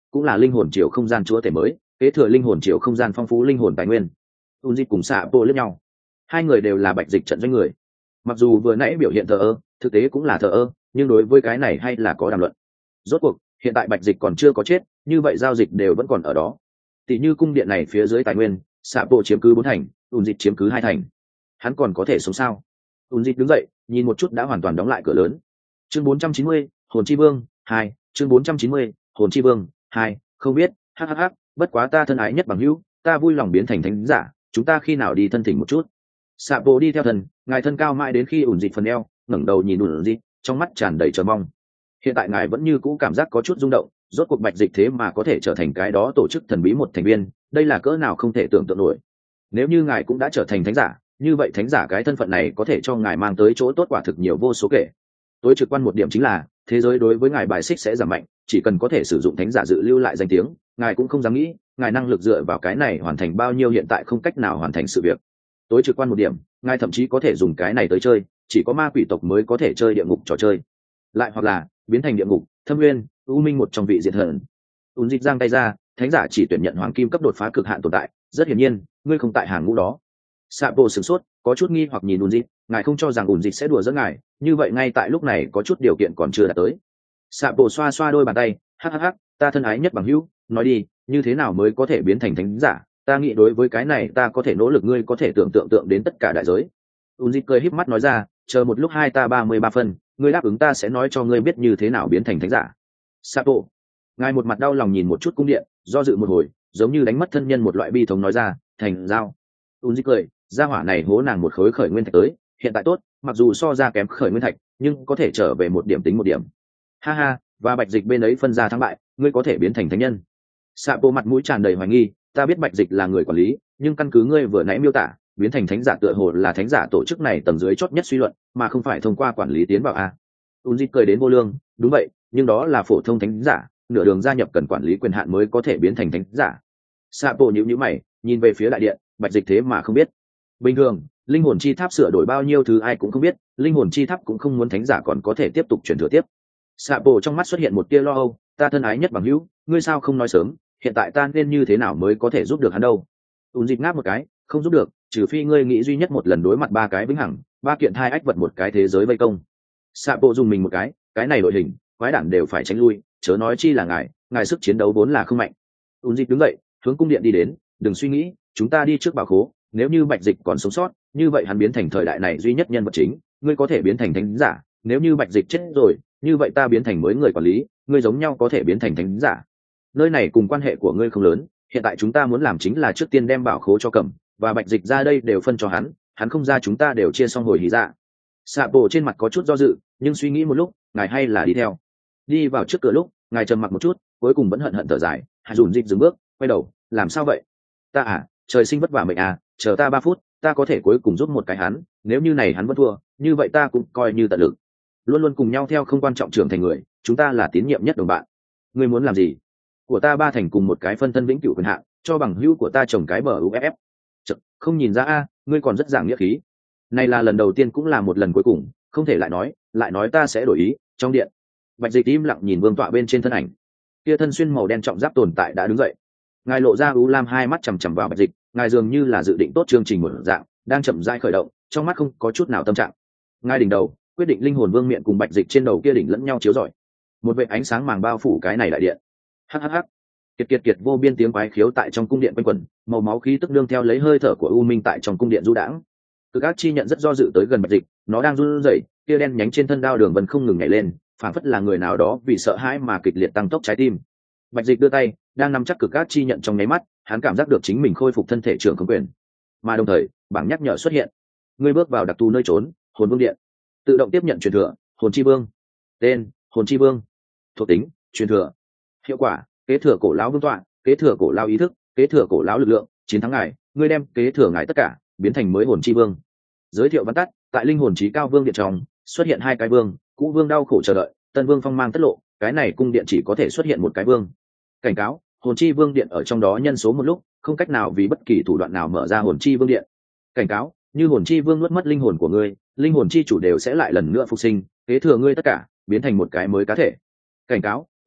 Speaker 1: cũng là linh hồn triều không gian chúa tể mới, kế thừa linh hồn triều không gian phong phú linh hồn tài nguyên. Unzi cùng xạ bộ lẫn nhau, hai người đều là bạch dịch trận doanh người, mặc dù vừa nãy biểu hiện thờ ơ, thực tế cũng là thờ ơ, nhưng đối với cái này hay là có đàm luận. Rốt cuộc hiện tại bạch dịch còn chưa có chết, như vậy giao dịch đều vẫn còn ở đó. Tỷ như cung điện này phía dưới tài nguyên, xạ bộ chiếm cứ 4 thành, Unzi chiếm cứ 2 thành, hắn còn có thể sống sao? Unzi đứng dậy, nhìn một chút đã hoàn toàn đóng lại cửa lớn. Chương 490, hồn chi vương 2, chương 490, hồn chi vương 2, không biết, hắc, bất quá ta thân ái nhất bằng hữu, ta vui lòng biến thành thánh giả, chúng ta khi nào đi thân thỉnh một chút. Sạ bộ đi theo thần, ngài thân cao mãi đến khi ủn dịch phần eo, ngẩng đầu nhìn ủn dịch, trong mắt tràn đầy chờ mong. Hiện tại ngài vẫn như cũ cảm giác có chút rung động, rốt cuộc bạch dịch thế mà có thể trở thành cái đó tổ chức thần bí một thành viên, đây là cỡ nào không thể tưởng tượng nổi. Nếu như ngài cũng đã trở thành thánh giả, như vậy thánh giả cái thân phận này có thể cho ngài mang tới chỗ tốt quả thực nhiều vô số kể. Tối trực quan một điểm chính là thế giới đối với ngài bài xích sẽ giảm mạnh, chỉ cần có thể sử dụng thánh giả dự lưu lại danh tiếng, ngài cũng không dám nghĩ ngài năng lực dựa vào cái này hoàn thành bao nhiêu hiện tại không cách nào hoàn thành sự việc. Tối trực quan một điểm, ngài thậm chí có thể dùng cái này tới chơi, chỉ có ma quỷ tộc mới có thể chơi địa ngục trò chơi, lại hoặc là biến thành địa ngục, thâm nguyên, u minh một trong vị diện thần. Ún dịch giang tay ra, thánh giả chỉ tuyển nhận hoàng kim cấp đột phá cực hạn tồn tại, rất hiển nhiên ngươi không tại hàng ngũ đó. Sạ bộ sửng sốt, có chút nghi hoặc nhìn ún dịch, ngài không cho rằng ún dịch sẽ đùa giỡn ngài, như vậy ngay tại lúc này có chút điều kiện còn chưa đạt tới. Sạ bộ xoa xoa đôi bàn tay, hắc, ta thân ái nhất bằng hữu, nói đi, như thế nào mới có thể biến thành thánh giả? Ta nghĩ đối với cái này ta có thể nỗ lực, ngươi có thể tưởng tượng đến tất cả đại giới. Unzi cười híp mắt nói ra, chờ một lúc 2 ta 33 phân, ngươi đáp ứng ta sẽ nói cho ngươi biết như thế nào biến thành thánh giả. Sapo, ngài một mặt đau lòng nhìn một chút cung điện, do dự một hồi, giống như đánh mất thân nhân một loại bi thống nói ra, thành giao. Unzi cười, gia hỏa này hố nàng một khối khởi nguyên thạch tới, hiện tại tốt, mặc dù so ra kém khởi nguyên thạch, nhưng có thể trở về một điểm tính một điểm. Ha, và bạch dịch bên ấy phân ra thắng bại, ngươi có thể biến thành thánh nhân. Sapo mặt mũi tràn đầy hoài nghi, ta biết bạch dịch là người quản lý, nhưng căn cứ ngươi vừa nãy miêu tả, biến thành thánh giả tựa hồ là thánh giả tổ chức này tầng dưới chót nhất suy luận, mà không phải thông qua quản lý tiến vào a. Unzi cười đến vô lương, đúng vậy, nhưng đó là phổ thông thánh giả, nửa đường gia nhập cần quản lý quyền hạn mới có thể biến thành thánh giả. Sapo nhíu mày, nhìn về phía đại điện, bạch dịch thế mà không biết. Bình thường, linh hồn chi tháp sửa đổi bao nhiêu thứ ai cũng không biết, linh hồn chi tháp cũng không muốn thánh giả còn có thể tiếp tục truyền thừa tiếp. Sapo trong mắt xuất hiện một tia lo âu, ta thân ái nhất bằng hữu, ngươi sao không nói sớm, hiện tại ta nên như thế nào mới có thể giúp được hắn đâu? Unzi ngáp một cái, không giúp được, trừ phi ngươi nghĩ duy nhất một lần đối mặt 3 cái vĩnh hằng, 3 kiện thai ách vật một cái thế giới vây công. Sapo dùng mình một cái này đội hình, quái đản đều phải tránh lui, chớ nói chi là ngài sức chiến đấu vốn là không mạnh. Unzi đứng dậy, hướng cung điện đi đến, đừng suy nghĩ, chúng ta đi trước bảo khố, nếu như bạch dịch còn sống sót, như vậy hắn biến thành thời đại này duy nhất nhân vật chính, ngươi có thể biến thành thánh giả, nếu như bạch dịch chết rồi, như vậy ta biến thành mới người quản lý, ngươi giống nhau có thể biến thành thánh giả. Nơi này cùng quan hệ của ngươi không lớn, hiện tại chúng ta muốn làm chính là trước tiên đem bảo khố cho Cẩm và bạch dịch ra đây đều phân cho hắn không ra chúng ta đều chia xong hồi hí ra. Sapo trên mặt có chút do dự, nhưng suy nghĩ một lúc, ngài hay là đi theo. Đi vào trước cửa lúc, ngài trầm mặc một chút, cuối cùng vẫn hận thở dài, Hạ Dùn Dịch dừng bước, quay đầu, làm sao vậy? Ta trời sinh vất vả mệnh chờ ta 3 phút, ta có thể cuối cùng giúp một cái hắn, nếu như này hắn vẫn thua, như vậy ta cũng coi như tận lực. Luôn luôn cùng nhau theo không quan trọng trưởng thành người, chúng ta là tín nhiệm nhất đồng bạn. Ngươi muốn làm gì? Của ta 3 thành cùng một cái phân thân vĩnh cửu quyền hạn, cho bằng hữu của ta trồng cái bờ UFF. Không nhìn ra ngươi còn rất giảng nghĩa khí. Này là lần đầu tiên cũng là một lần cuối cùng, không thể lại nói ta sẽ đổi ý. Trong điện, bạch dịch im lặng nhìn vương tọa bên trên thân ảnh, kia thân xuyên màu đen trọng giáp tồn tại đã đứng dậy. Ngài lộ ra u lam hai mắt chằm chằm vào bạch dịch, ngài dường như là dự định tốt chương trình một dạng, đang chậm rãi khởi động, trong mắt không có chút nào tâm trạng. Ngài đỉnh đầu, quyết định linh hồn vương miện cùng bạch dịch trên đầu kia đỉnh lẫn nhau chiếu rọi, một vệt ánh sáng màng bao phủ cái này đại điện. Hắc, kiệt vô biên tiếng quái khiếu tại trong cung điện quanh quẩn, màu máu khí tức đương theo lấy hơi thở của u minh tại trong cung điện du đãng. Cực ác chi nhận rất do dự tới gần bạch dịch, nó đang run rẩy, kia đen nhánh trên thân đao đường vân không ngừng nhảy lên, phảng phất là người nào đó vì sợ hãi mà kịch liệt tăng tốc trái tim. Bạch dịch đưa tay, đang nắm chắc cực ác chi nhận trong nháy mắt, hắn cảm giác được chính mình khôi phục thân thể trưởng khống quyền, mà đồng thời bảng nhắc nhở xuất hiện, ngươi bước vào đặc thù nơi trốn, hồn vương điện, tự động tiếp nhận truyền thừa, hồn chi vương, tên hồn chi vương, thuộc tính truyền thừa, hiệu quả kế thừa cổ lão vương tọa, kế thừa cổ lão ý thức, kế thừa cổ lão lực lượng, chiến thắng ngài, ngươi đem kế thừa ngài tất cả, biến thành mới hồn chi vương. Giới thiệu văn tắt, tại linh hồn chí cao vương điện trong xuất hiện 2 cái vương, cũ vương đau khổ chờ đợi, tân vương phong mang tất lộ, cái này cung điện chỉ có thể xuất hiện một cái vương. Cảnh cáo, hồn chi vương điện ở trong đó nhân số một lúc, không cách nào vì bất kỳ thủ đoạn nào mở ra hồn chi vương điện. Cảnh cáo, như hồn chi vương nuốt mất linh hồn của ngươi, linh hồn chi chủ đều sẽ lại lần nữa phục sinh, kế thừa ngươi tất cả, biến thành một cái mới cá thể. Cảnh cáo,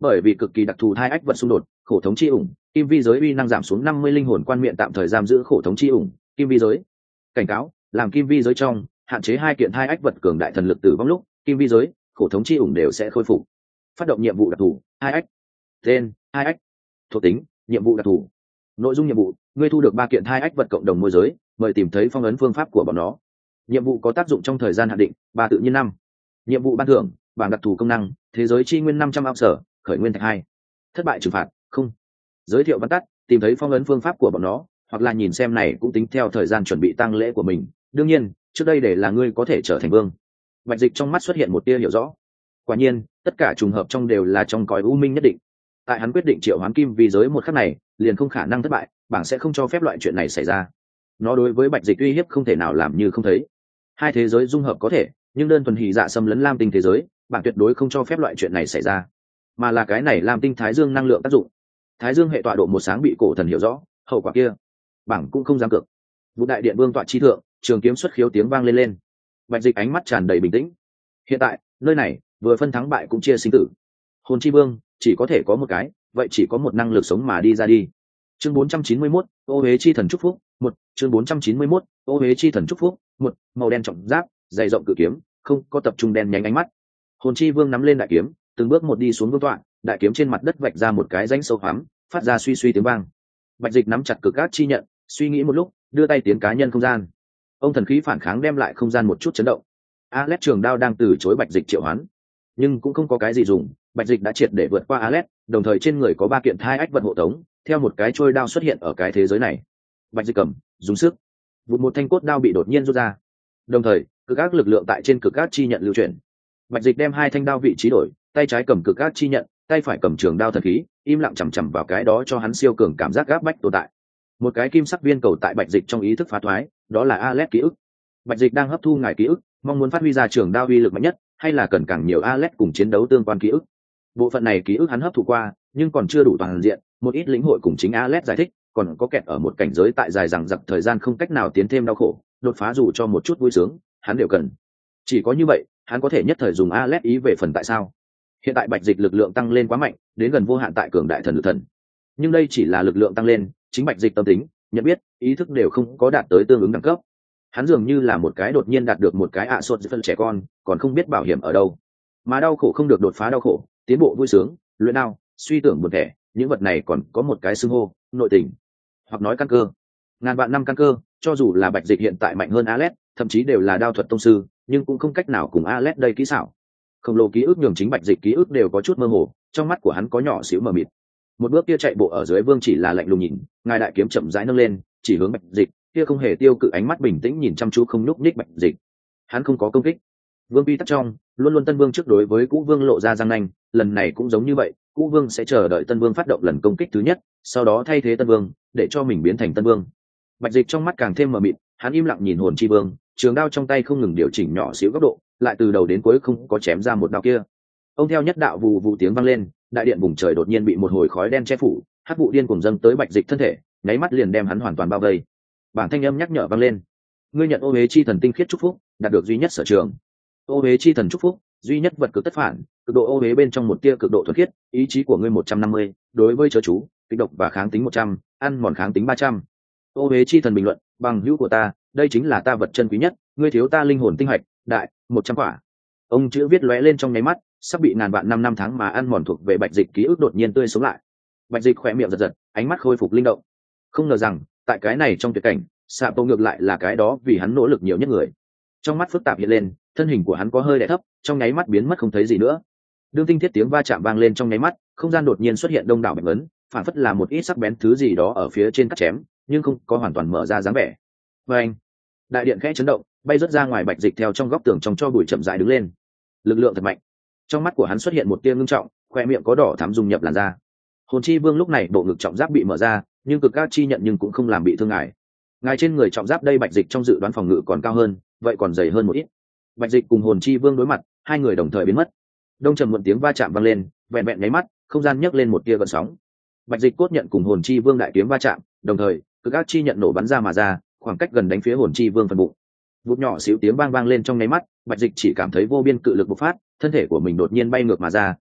Speaker 1: bởi vì cực kỳ đặc thù thai ách vật xung đột, khổ thống chi ủng, kim vi giới uy năng giảm xuống 50 linh hồn quan miệng tạm thời giam giữ khổ thống chi ủng, kim vi giới. Cảnh cáo, làm kim vi giới trong, hạn chế 2 kiện thai ách vật cường đại thần lực tử vong lúc, kim vi giới, khổ thống chi ủng đều sẽ khôi phục. Phát động nhiệm vụ đặc thù, 2 ách. Tên, 2 ách. Thuộc tính, nhiệm vụ đặc thù. Nội dung nhiệm vụ, ngươi thu được 3 kiện thai ách vật cộng đồng môi giới, mời tìm thấy phong ấn phương pháp của bọn nó. Nhiệm vụ có tác dụng trong thời gian hạn định, 3 tự nhiên 5. Nhiệm vụ ban thưởng, bảng đặc thù công năng, thế giới chi nguyên 500 ao sở, khởi nguyên thạch 2. Thất bại trừng phạt, không. Giới thiệu văn tắt, tìm thấy phong ấn phương pháp của bọn nó, hoặc là nhìn xem này cũng tính theo thời gian chuẩn bị tang lễ của mình. Đương nhiên, trước đây để là ngươi có thể trở thành vương. Bạch Dịch trong mắt xuất hiện một tia hiểu rõ. Quả nhiên, tất cả trùng hợp trong đều là trong cõi u minh nhất định. Tại hắn quyết định triệu hoán kim vi giới một khắc này, liền không khả năng thất bại, bảng sẽ không cho phép loại chuyện này xảy ra. Nó đối với Bạch Dịch uy hiếp không thể nào làm như không thấy. Hai thế giới dung hợp có thể, nhưng đơn thuần hỉ dạ xâm lấn lam tinh thế giới, bảng tuyệt đối không cho phép loại chuyện này xảy ra, mà là cái này lam tinh thái dương năng lượng tác dụng. Thái dương hệ tọa độ một sáng bị cổ thần hiểu rõ, hậu quả kia bảng cũng không dám cược. Vũ đại điện vương tọa chi thượng, trường kiếm xuất khiếu tiếng vang lên. Bạch Dịch ánh mắt tràn đầy bình tĩnh. Hiện tại nơi này vừa phân thắng bại cũng chia sinh tử, hồn chi vương chỉ có thể có một cái, vậy chỉ có một năng lực sống mà đi ra đi. Chương 491, ô huế chi thần chúc phúc. Một chương 491, ô huế chi thần chúc phúc. Một màu đen trọng giáp, dày rộng cự kiếm, không có tập trung đen nhánh ánh mắt. Hồn chi vương nắm lên đại kiếm, từng bước một đi xuống vương tọa, đại kiếm trên mặt đất vạch ra một cái rãnh sâu hoắm, phát ra suy suy tiếng vang. Bạch Dịch nắm chặt cực ác chi nhận, suy nghĩ một lúc, đưa tay tiến cá nhân không gian. Ông thần khí phản kháng đem lại không gian một chút chấn động. Alet trường đao đang từ chối Bạch Dịch triệu hoán, nhưng cũng không có cái gì dùng. Bạch Dịch đã triệt để vượt qua Alet, đồng thời trên người có 3 kiện thai ách vật hộ tống, theo một cái trôi đao xuất hiện ở cái thế giới này. Bạch Dịch cầm, dùng sức, vụt một thanh cốt đao bị đột nhiên rút ra, đồng thời cực ác lực lượng tại trên cực ác chi nhận lưu chuyển. Bạch Dịch đem 2 thanh đao vị trí đổi, tay trái cầm cực ác chi nhận, tay phải cầm trường đao thần khí, im lặng chằm chằm vào cái đó cho hắn siêu cường cảm giác gáp bách tồn tại. Một cái kim sắc viên cầu tại Bạch Dịch trong ý thức phá thoái, đó là Alet ký ức. Bạch Dịch đang hấp thu ngài ký ức, mong muốn phát huy ra trường đao uy lực mạnh nhất, hay là cần càng nhiều Alet cùng chiến đấu tương quan ký ức. Bộ phận này ký ức hắn hấp thụ qua, nhưng còn chưa đủ toàn diện, một ít lĩnh hội cùng chính Alet giải thích, còn có kẹt ở một cảnh giới tại dài dằng dặc thời gian không cách nào tiến thêm đau khổ, đột phá dù cho một chút vui sướng, hắn đều cần. Chỉ có như vậy, hắn có thể nhất thời dùng Alet ý về phần tại sao. Hiện tại Bạch Dịch lực lượng tăng lên quá mạnh, đến gần vô hạn tại cường đại thần lực thần. Nhưng đây chỉ là lực lượng tăng lên, chính Bạch Dịch tâm tính, nhận biết, ý thức đều không có đạt tới tương ứng đẳng cấp. Hắn dường như là một cái đột nhiên đạt được một cái sốt phân trẻ con, còn không biết bảo hiểm ở đâu. Mà đau khổ không được đột phá đau khổ, tiến bộ vui sướng, luyện đao, suy tưởng buồn thẻ, những vật này còn có một cái xưng hô, nội tình, hoặc nói căn cơ. Ngàn vạn năm căn cơ, cho dù là Bạch Dịch hiện tại mạnh hơn Alet, thậm chí đều là đao thuật tông sư, nhưng cũng không cách nào cùng Alet đây kỹ xảo. Khổng lồ ký ức nhường chính Bạch Dịch ký ức đều có chút mơ hồ, trong mắt của hắn có nhỏ xíu mờ mịt. Một bước kia chạy bộ ở dưới vương chỉ là lạnh lùng nhìn, ngài đại kiếm chậm rãi nâng lên, chỉ hướng Bạch Dịch, kia không hề tiêu cự ánh mắt bình tĩnh nhìn chăm chú không nhúc nhích Bạch Dịch. Hắn không có công kích. Vương quy tắc trong, luôn luôn tân vương trước đối với cũ vương lộ ra răng nanh, lần này cũng giống như vậy, cũ vương sẽ chờ đợi tân vương phát động lần công kích thứ nhất, sau đó thay thế tân vương, để cho mình biến thành tân vương. Bạch Dịch trong mắt càng thêm mờ mịt, hắn im lặng nhìn hồn chi vương, trường đao trong tay không ngừng điều chỉnh nhỏ xíu góc độ, lại từ đầu đến cuối không có chém ra một đao kia. Ông theo nhất đạo vù vù tiếng vang lên, đại điện vùng trời đột nhiên bị một hồi khói đen che phủ, hắc vụ điên cuồng dâng tới Bạch Dịch thân thể, nháy mắt liền đem hắn hoàn toàn bao vây. Bảng thanh âm nhắc nhở vang lên, ngươi nhận ô huế chi thần tinh khiết chúc phúc, đạt được duy nhất sở trường. Ô huế chi thần chúc phúc, duy nhất vật cực tất phản, cực độ ô huế bên trong một tia cực độ thuần khiết, ý chí của ngươi 150, đối với chớ chú, kịch độc và kháng tính 100, ăn mòn kháng tính 300. Ô huế chi thần bình luận, bằng hữu của ta, đây chính là ta vật chân quý nhất, ngươi thiếu ta linh hồn tinh hạch, đại 100 quả. Ông chữ viết lóe lên trong nháy mắt, sắp bị ngàn vạn năm tháng mà ăn mòn thuộc về Bạch Dịch ký ức đột nhiên tươi sống lại. Bạch Dịch khỏe miệng giật giật, ánh mắt khôi phục linh động. Không ngờ rằng, tại cái này trong tuyệt cảnh, Sapo ngược lại là cái đó vì hắn nỗ lực nhiều nhất người. Trong mắt phức tạp hiện lên, thân hình của hắn có hơi đè thấp, trong nháy mắt biến mất không thấy gì nữa. Đương tinh thiết tiếng va chạm vang lên trong nháy mắt, không gian đột nhiên xuất hiện đông đảo bạch ấn, phản phất là một ít sắc bén thứ gì đó ở phía trên cắt chém, nhưng không có hoàn toàn mở ra dáng vẻ. Và anh, đại điện khẽ chấn động, bay rớt ra ngoài Bạch Dịch theo trong góc tường trong cho bụi chậm rãi đứng lên. Lực lượng thật mạnh. Trong mắt của hắn xuất hiện một tia ngưng trọng, khoe miệng có đỏ thắm dung nhập làn da. Hồn chi vương lúc này bộ ngực trọng giáp bị mở ra, nhưng cực các chi nhận nhưng cũng không làm bị thương ngài. Ngài trên người trọng giáp đây Bạch Dịch trong dự đoán phòng ngự còn cao hơn, vậy còn dày hơn một ít. Bạch Dịch cùng hồn chi vương đối mặt, hai người đồng thời biến mất. Đông trầm muộn tiếng va chạm vang lên, vẹn vẹn nháy mắt, không gian nhấc lên một tia gợn sóng. Bạch Dịch cốt nhận cùng hồn chi vương đại kiếm va chạm, đồng thời cực ác chi nhận nổ bắn ra mà ra, khoảng cách gần đánh phía hồn chi vương phần bụng. Vụt nhỏ xíu tiếng vang lên trong nháy mắt, Bạch Dịch chỉ cảm thấy vô biên cự lực bộc phát, thân thể của mình đột nhiên bay ngược mà ra,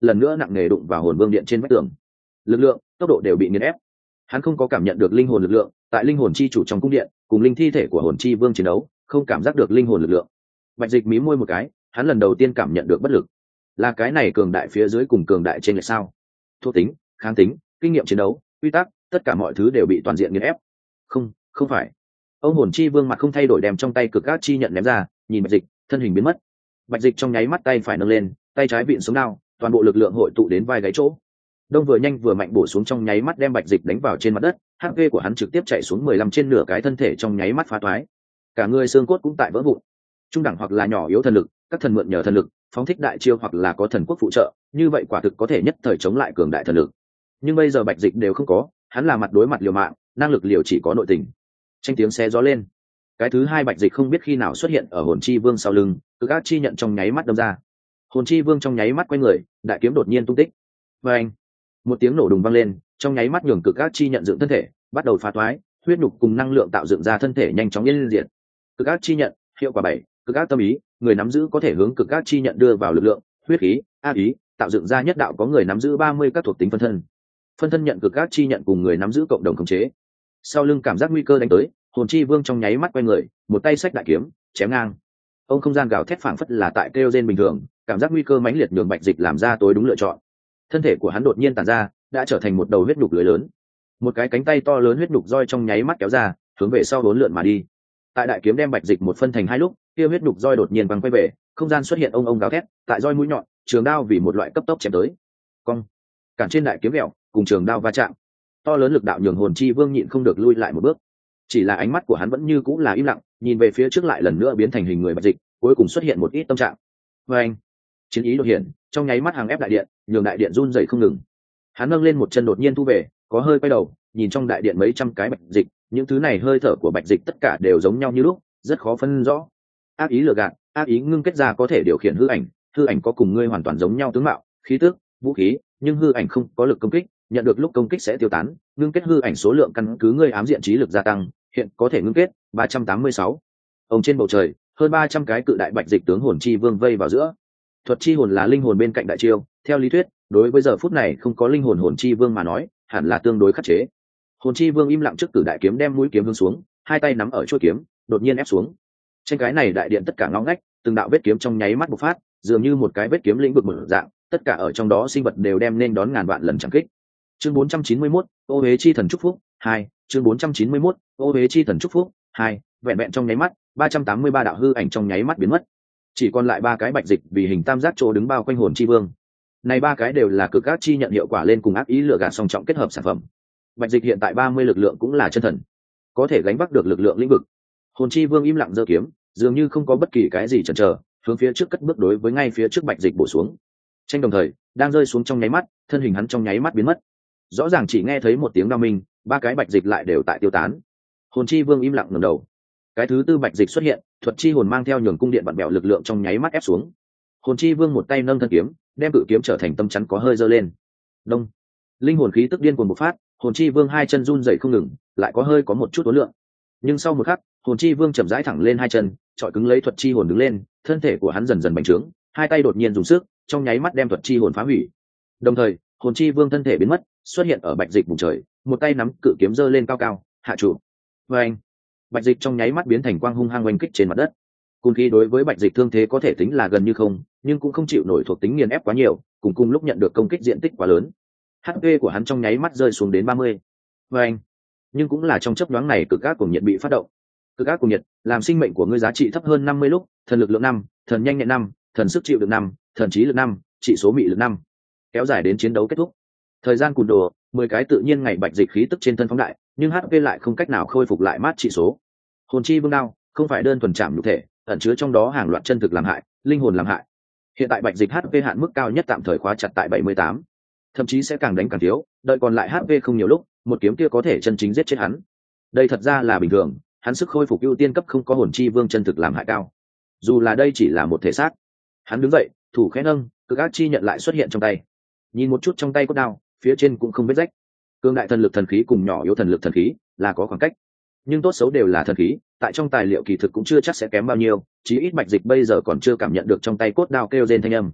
Speaker 1: lần nữa nặng nề đụng vào hồn vương điện trên vách tường. Lực lượng, tốc độ đều bị nghiền ép. Hắn không có cảm nhận được linh hồn lực lượng, tại linh hồn chi chủ trong cung điện cùng linh thi thể của hồn chi vương chiến đấu, không cảm giác được linh hồn lực lượng. Bạch Dịch mí môi một cái, hắn lần đầu tiên cảm nhận được bất lực. Là cái này cường đại phía dưới cùng cường đại trên lệch sao? Thuộc tính, kháng tính, kinh nghiệm chiến đấu, quy tắc, tất cả mọi thứ đều bị toàn diện nghiền ép. Không phải. Ông hồn chi vương mặt không thay đổi đem trong tay cực ác chi nhận ném ra, nhìn Bạch Dịch, thân hình biến mất. Bạch Dịch trong nháy mắt tay phải nâng lên, tay trái vịn xuống đao, toàn bộ lực lượng hội tụ đến vai gáy chỗ. Đông vừa nhanh vừa mạnh bổ xuống trong nháy mắt đem Bạch Dịch đánh vào trên mặt đất, HP của hắn trực tiếp chạy xuống 15 trên nửa cái thân thể trong nháy mắt phá toái. Cả người xương cốt cũng tại vỡ vụn. Trung đẳng hoặc là nhỏ yếu thần lực, các thần mượn nhờ thần lực, phóng thích đại chiêu hoặc là có thần quốc phụ trợ, như vậy quả thực có thể nhất thời chống lại cường đại thần lực. Nhưng bây giờ Bạch Dịch đều không có, hắn là mặt đối mặt liều mạng, năng lực liều chỉ có nội tình. Tranh tiếng xé gió lên. Cái thứ hai Bạch Dịch không biết khi nào xuất hiện ở hồn chi vương sau lưng, cực ác chi nhận trong nháy mắt đâm ra. Hồn chi vương trong nháy mắt quay người, đại kiếm đột nhiên tung tích. Và anh, một tiếng nổ đùng vang lên, trong nháy mắt nhường cực ác chi nhận dựng thân thể, bắt đầu phá toái, huyết nhục cùng năng lượng tạo dựng ra thân thể nhanh chóng yên diệt. Cực ác chi nhận, hiệu quả 7, cực ác tâm ý, người nắm giữ có thể hướng cực ác chi nhận đưa vào lực lượng, huyết khí, ác ý, tạo dựng ra nhất đạo có người nắm giữ 30 các thuộc tính phân thân. Phân thân nhận cực ác chi nhận cùng người nắm giữ cộng đồng khống chế. Sau lưng cảm giác nguy cơ đánh tới, hồn chi vương trong nháy mắt quay người, một tay xách đại kiếm, chém ngang. Ông không gian gào thét phảng phất là tại kêu rên bình thường, cảm giác nguy cơ mãnh liệt nhường Bạch Dịch làm ra tối đúng lựa chọn. Thân thể của hắn đột nhiên tản ra, đã trở thành một đầu huyết nhục lưới lớn. Một cái cánh tay to lớn huyết nhục roi trong nháy mắt kéo ra, hướng về sau hỗn lượn mà đi. Tại đại kiếm đem Bạch Dịch một phân thành hai lúc, kia huyết nhục roi đột nhiên văng quay về, không gian xuất hiện ông gào thét, tại roi mũi nhọn, trường đao vì một loại cấp tốc chém tới. Cong, cản trên đại kiếm vẹo, cùng trường đao va chạm. To lớn lực đạo nhường hồn chi vương nhịn không được lui lại một bước. Chỉ là ánh mắt của hắn vẫn như cũng là im lặng, nhìn về phía trước lại lần nữa biến thành hình người Bạch Dịch, cuối cùng xuất hiện một ít tâm trạng. Và anh, chiến ý đột hiện, trong nháy mắt hàng ép đại điện, nhường đại điện run rẩy không ngừng. Hắn nâng lên một chân đột nhiên thu về, có hơi quay đầu, nhìn trong đại điện mấy trăm cái Bạch Dịch, những thứ này hơi thở của Bạch Dịch tất cả đều giống nhau như lúc, rất khó phân rõ. Ác ý lừa gạt, ác ý ngưng kết ra có thể điều khiển hư ảnh có cùng ngươi hoàn toàn giống nhau tướng mạo, khí tức, vũ khí, nhưng hư ảnh không có lực công kích, nhận được lúc công kích sẽ tiêu tán. Ngưng kết hư ảnh số lượng căn cứ ngươi ám diện trí lực gia tăng, hiện có thể ngưng kết 386. Ông trên bầu trời, hơn 300 cái cự đại Bạch Dịch tướng hồn chi vương vây vào giữa. Thuật chi hồn là linh hồn bên cạnh đại chiêu, theo lý thuyết, đối với giờ phút này không có linh hồn hồn chi vương mà nói, hẳn là tương đối khắc chế. Hồn chi vương im lặng trước cử đại kiếm đem mũi kiếm hướng xuống, hai tay nắm ở chuôi kiếm, đột nhiên ép xuống. Trên cái này đại điện tất cả ngõ ngách, từng đạo vết kiếm trong nháy mắt bộc phát, dường như một cái vết kiếm lĩnh vực mở dạng, tất cả ở trong đó sinh vật đều đem nên đón ngàn vạn lần chẳng kích. Chương 491, ô hế chi thần chúc phúc 2, chương 491, ô hế chi thần chúc phúc 2, vẹn vẹn trong nháy mắt, 383 đạo hư ảnh trong nháy mắt biến mất. Chỉ còn lại ba cái Bạch Dịch vì hình tam giác chỗ đứng bao quanh hồn chi vương. Này ba cái đều là cực ác chi nhận hiệu quả lên cùng ác ý lừa gạt song trọng kết hợp sản phẩm. Bạch Dịch hiện tại 30 lực lượng cũng là chân thần, có thể gánh vác được lực lượng lĩnh vực. Hồn chi vương im lặng giơ kiếm, dường như không có bất kỳ cái gì chần chờ, hướng phía trước cất bước đối với ngay phía trước Bạch Dịch bổ xuống. Tranh đồng thời, đang rơi xuống trong nháy mắt, thân hình hắn trong nháy mắt biến mất. Rõ ràng chỉ nghe thấy một tiếng đao minh, ba cái Bạch Dịch lại đều tại tiêu tán. Hồn chi vương im lặng ngẩng đầu. Cái thứ tư Bạch Dịch xuất hiện, thuật chi hồn mang theo nhường cung điện vặn bèo lực lượng trong nháy mắt ép xuống. Hồn chi vương một tay nâng thân kiếm, đem cự kiếm trở thành tâm chắn có hơi giơ lên. Đông, linh hồn khí tức điên cuồng bộc phát, hồn chi vương hai chân run rẩy không ngừng, lại có hơi có một chút uốn lượn. Nhưng sau một khắc, hồn chi vương chậm rãi thẳng lên hai chân, trọi cứng lấy thuật chi hồn đứng lên, thân thể của hắn dần dần bành trướng, hai tay đột nhiên dùng sức, trong nháy mắt đem thuật chi hồn phá hủy. Đồng thời, hồn chi vương thân thể biến mất, xuất hiện ở Bạch Dịch vùng trời, một tay nắm cự kiếm giơ lên cao cao, hạ trụ. Và anh, Bạch Dịch trong nháy mắt biến thành quang hung hăng oanh kích trên mặt đất. Cùn khí đối với Bạch Dịch thương thế có thể tính là gần như không, nhưng cũng không chịu nổi thuộc tính nghiền ép quá nhiều, cùng lúc nhận được công kích diện tích quá lớn. HP của hắn trong nháy mắt rơi xuống đến 30. Và anh, nhưng cũng là trong chớp nhoáng này cực ác cuồng nhiệt bị phát động. Cực ác cuồng nhiệt làm sinh mệnh của ngươi giá trị thấp hơn 50 lúc, thần lực lượng 5, thần nhanh nhẹn 5, thần sức chịu được 5, thần trí lực 5, trị số mị lực 5. Kéo dài đến chiến đấu kết thúc. Thời gian cùn đồ, 10 cái tự nhiên ngày Bạch Dịch khí tức trên thân phóng đại, nhưng HP lại không cách nào khôi phục lại mát trị số. Hồn chi vương đao không phải đơn thuần chạm nhục thể, ẩn chứa trong đó hàng loạt chân thực làm hại, linh hồn làm hại. Hiện tại Bạch Dịch HP hạn mức cao nhất tạm thời khóa chặt tại 78, thậm chí sẽ càng đánh càng thiếu, đợi còn lại HP không nhiều lúc, một kiếm kia có thể chân chính giết chết hắn. Đây thật ra là bình thường, hắn sức khôi phục ưu tiên cấp không có hồn chi vương chân thực làm hại cao. Dù là đây chỉ là một thể xác. Hắn đứng dậy, thủ khẽ nâng, cực ác chi nhận lại xuất hiện trong tay. Nhìn một chút trong tay cốt đao, phía trên cũng không vết rách. Cương đại thần lực thần khí cùng nhỏ yếu thần lực thần khí là có khoảng cách, nhưng tốt xấu đều là thần khí, tại trong tài liệu kỳ thực cũng chưa chắc sẽ kém bao nhiêu, chí ít Bạch Dịch bây giờ còn chưa cảm nhận được trong tay cốt đao kêu rên thanh âm.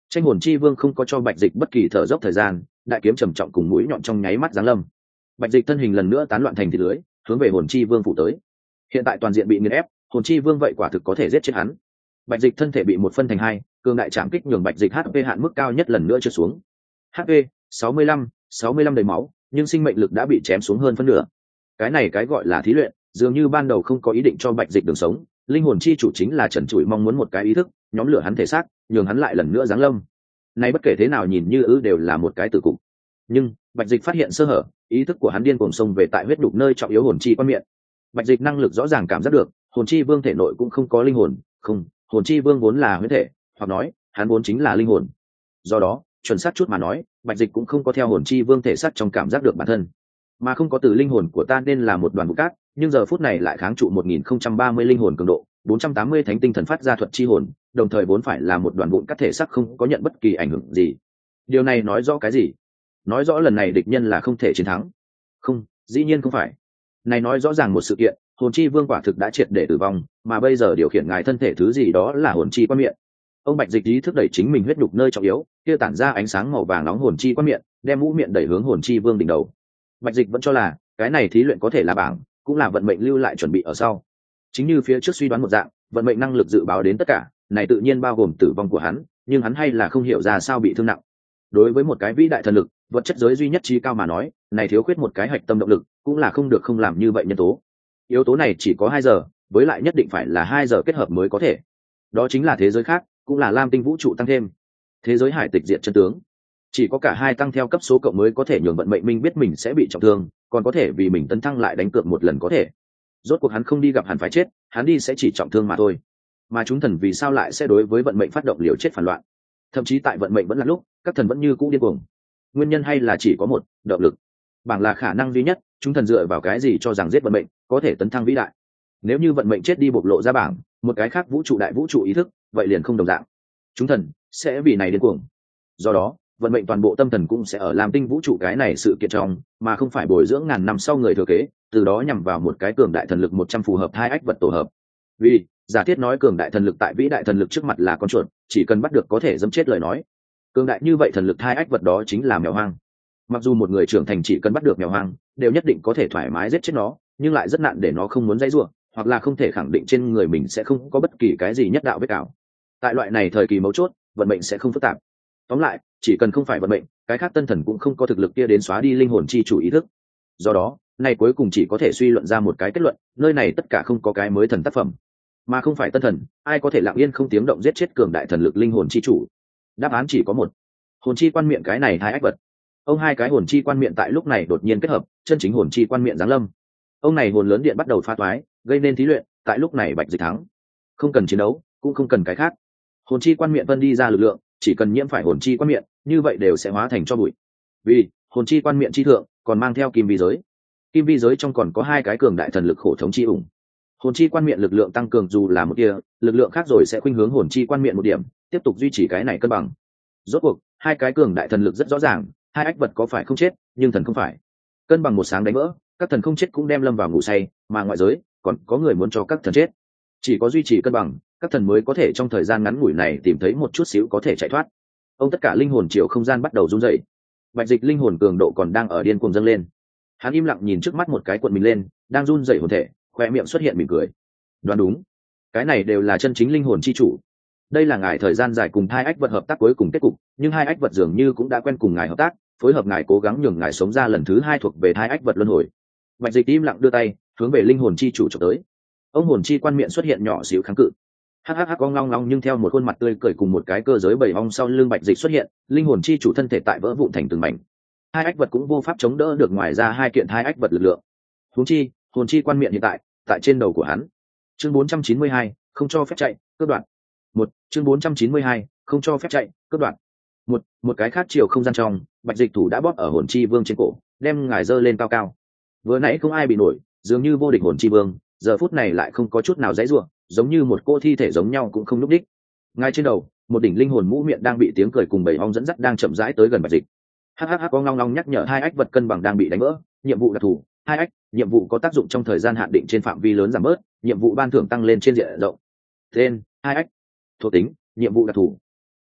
Speaker 1: Tranh hồn chi vương không có cho bạch dịch bất kỳ thở dốc thời gian, đại kiếm trầm trọng cùng mũi nhọn trong nháy mắt giáng lâm. Bạch dịch thân hình lần nữa tán loạn thành thịt lưới, hướng về hồn chi vương phủ tới. Hiện tại toàn diện bị nghiền ép, hồn chi vương vậy quả thực có thể giết chết hắn. Bạch dịch thân thể bị một phân thành hai, cường đại trảm kích nhường bạch dịch hp hạn mức cao nhất lần nữa trượt xuống. hp 65 đầy máu, nhưng sinh mệnh lực đã bị chém xuống hơn phân nửa. Cái này cái gọi là thí luyện, dường như ban đầu không có ý định cho bạch dịch đường sống, linh hồn chi chủ chính là trần trụi mong muốn một cái ý thức, nhóm lửa hắn thể xác, nhường hắn lại lần nữa giáng lâm. Nay bất kể thế nào nhìn như đều là một cái tử cục. Nhưng bạch dịch phát hiện sơ hở, ý thức của hắn điên cuồng xông về tại huyết đục nơi trọng yếu hồn chi quan miệng. Bạch dịch năng lực rõ ràng cảm giác được, hồn chi vương thể nội cũng không có linh hồn, không, hồn chi vương vốn là huyết thể, hoặc nói hắn vốn chính là linh hồn. Do đó chuẩn xác chút mà nói, bạch dịch cũng không có theo hồn chi vương thể xác trong cảm giác được bản thân, mà không có từ linh hồn của ta nên là một đoàn vụ cát, nhưng giờ phút này lại kháng trụ 1030 linh hồn cường độ, 480 thánh tinh thần phát ra thuật chi hồn, đồng thời vốn phải là một đoàn vụn cát thể xác không có nhận bất kỳ ảnh hưởng gì. Điều này nói rõ cái gì? Nói rõ lần này địch nhân là không thể chiến thắng. Không, dĩ nhiên không phải. Này nói rõ ràng một sự kiện, hồn chi vương quả thực đã triệt để tử vong, mà bây giờ điều khiển ngài thân thể thứ gì đó là hồn chi quan miệng. Ông bạch dịch ý thức đẩy chính mình huyết đục nơi trọng yếu, kia tản ra ánh sáng màu vàng nóng hồn chi quan miệng, đem mũ miệng đẩy hướng hồn chi vương đỉnh đầu. Bạch dịch vẫn cho là cái này thí luyện có thể là bảng, cũng là vận mệnh lưu lại chuẩn bị ở sau. Chính như phía trước suy đoán một dạng, vận mệnh năng lực dự báo đến tất cả, này tự nhiên bao gồm tử vong của hắn, nhưng hắn hay là không hiểu ra sao bị thương nặng. Đối với một cái vĩ đại thần lực, vật chất giới duy nhất trí cao mà nói, này thiếu khuyết một cái hạch tâm động lực, cũng là không được không làm như vậy nhân tố. Yếu tố này chỉ có 2 giờ, với lại nhất định phải là 2 giờ kết hợp mới có thể. Đó chính là thế giới khác, cũng là lam tinh vũ trụ tăng thêm. Thế giới hải tịch diện chân tướng. Chỉ có cả hai tăng theo cấp số cộng mới có thể nhường vận mệnh minh biết mình sẽ bị trọng thương, còn có thể vì mình tấn thăng lại đánh cược một lần có thể. Rốt cuộc hắn không đi gặp hẳn phải chết, hắn đi sẽ chỉ trọng thương mà thôi. Mà chúng thần vì sao lại sẽ đối với vận mệnh phát động liều chết phản loạn? Thậm chí tại vận mệnh vẫn là lúc, các thần vẫn như cũ điên cuồng. Nguyên nhân hay là chỉ có một, động lực. Bảng là khả năng duy nhất, chúng thần dựa vào cái gì cho rằng giết vận mệnh có thể tấn thăng vĩ đại? Nếu như vận mệnh chết đi bộc lộ ra bảng, một cái khác vũ trụ đại vũ trụ ý thức, vậy liền không đồng dạng. Chúng thần sẽ vì này điên cuồng. Do đó, vận mệnh toàn bộ tâm thần cũng sẽ ở làm tinh vũ trụ cái này sự kiện trong, mà không phải bồi dưỡng ngàn năm sau người thừa kế, từ đó nhằm vào một cái cường đại thần lực 100 phù hợp hai ách vật tổ hợp. Vì giả thiết nói cường đại thần lực tại vĩ đại thần lực trước mặt là con chuột, chỉ cần bắt được có thể dẫm chết lời nói. Cường đại như vậy thần lực hai ách vật đó chính là mèo hoang. Mặc dù một người trưởng thành chỉ cần bắt được mèo hoang, đều nhất định có thể thoải mái giết chết nó, nhưng lại rất nạn để nó không muốn dãy rủa, hoặc là không thể khẳng định trên người mình sẽ không có bất kỳ cái gì nhất đạo vết cào. Tại loại này thời kỳ mấu chốt, vận mệnh sẽ không phức tạp. Tóm lại, chỉ cần không phải vận mệnh, cái khác tân thần cũng không có thực lực kia đến xóa đi linh hồn chi chủ ý thức. Do đó, này cuối cùng chỉ có thể suy luận ra một cái kết luận, nơi này tất cả không có cái mới thần tác phẩm, mà không phải tân thần, ai có thể lặng yên không tiếng động giết chết cường đại thần lực linh hồn chi chủ? Đáp án chỉ có một. Hồn chi quan miệng cái này hai ách vật. Ông hai cái hồn chi quan miệng tại lúc này đột nhiên kết hợp, chân chính hồn chi quan miệng giáng lâm. Ông này hồn lớn điện bắt đầu pha toái, gây nên thí luyện, tại lúc này bạch dịch thắng. Không cần chiến đấu, cũng không cần cái khác. Hồn chi quan miệng phân đi ra lực lượng, chỉ cần nhiễm phải hồn chi quan miệng, như vậy đều sẽ hóa thành cho bụi. Vì hồn chi quan miệng chi thượng còn mang theo kim vi giới. Kim vi giới trong còn có hai cái cường đại thần lực khổ thống chi ủng. Hồn chi quan miệng lực lượng tăng cường dù là một tia, lực lượng khác rồi sẽ khuynh hướng hồn chi quan miệng một điểm, tiếp tục duy trì cái này cân bằng. Rốt cuộc, hai cái cường đại thần lực rất rõ ràng, hai ách vật có phải không chết, nhưng thần không phải. Cân bằng một sáng đánh vỡ, các thần không chết cũng đem lâm vào ngủ say, mà ngoại giới còn có người muốn cho các thần chết. Chỉ có duy trì cân bằng, các thần mới có thể trong thời gian ngắn ngủi này tìm thấy một chút xíu có thể chạy thoát. Ông tất cả linh hồn chiều không gian bắt đầu run rẩy. Bạch dịch linh hồn cường độ còn đang ở điên cuồng dâng lên. Hắn im lặng nhìn trước mắt một cái cuộn mình lên, đang run rẩy hồn thể, khoe miệng xuất hiện mỉm cười. Đoán đúng, cái này đều là chân chính linh hồn chi chủ. Đây là ngài thời gian dài cùng hai ách vật hợp tác cuối cùng kết cục, nhưng hai ách vật dường như cũng đã quen cùng ngài hợp tác, phối hợp ngài cố gắng nhường ngài sống ra lần thứ hai thuộc về hai ách vật luân hồi. Bạch dịch im lặng đưa tay hướng về linh hồn chi chủ chụp tới. Ông hồn chi quan miệng xuất hiện nhỏ xíu kháng cự. Hắc ong long long, nhưng theo một khuôn mặt tươi cười cùng một cái cơ giới bầy ong sau lưng bạch dịch xuất hiện, linh hồn chi chủ thân thể tại vỡ vụn thành từng mảnh. Hai ách vật cũng vô pháp chống đỡ được, ngoài ra hai kiện hai ách vật lực lượng. Huống chi, hồn chi quan miệng hiện tại trên đầu của hắn. Chương 492, không cho phép chạy, cướp đoạn. Chương 492, không cho phép chạy, cướp đoạn. Một cái khác chiều không gian trong, bạch dịch thủ đã bóp ở hồn chi vương trên cổ, đem ngài giơ lên cao cao. Vừa nãy không ai bị nổi, dường như vô địch hồn chi vương, giờ phút này lại không có chút nào dãy rủa, giống như một cô thi thể giống nhau cũng không lúc đích. Ngay trên đầu, một đỉnh linh hồn mũ miệng đang bị tiếng cười cùng bầy ong dẫn dắt đang chậm rãi tới gần bạch dịch. Có ngong ngong nhắc nhở hai ách vật cân bằng đang bị đánh vỡ, nhiệm vụ đặc thù, hai ách, nhiệm vụ có tác dụng trong thời gian hạn định trên phạm vi lớn giảm bớt, nhiệm vụ ban thưởng tăng lên trên diện rộng. Tên, hai ách. Thuộc tính, nhiệm vụ đặc thù.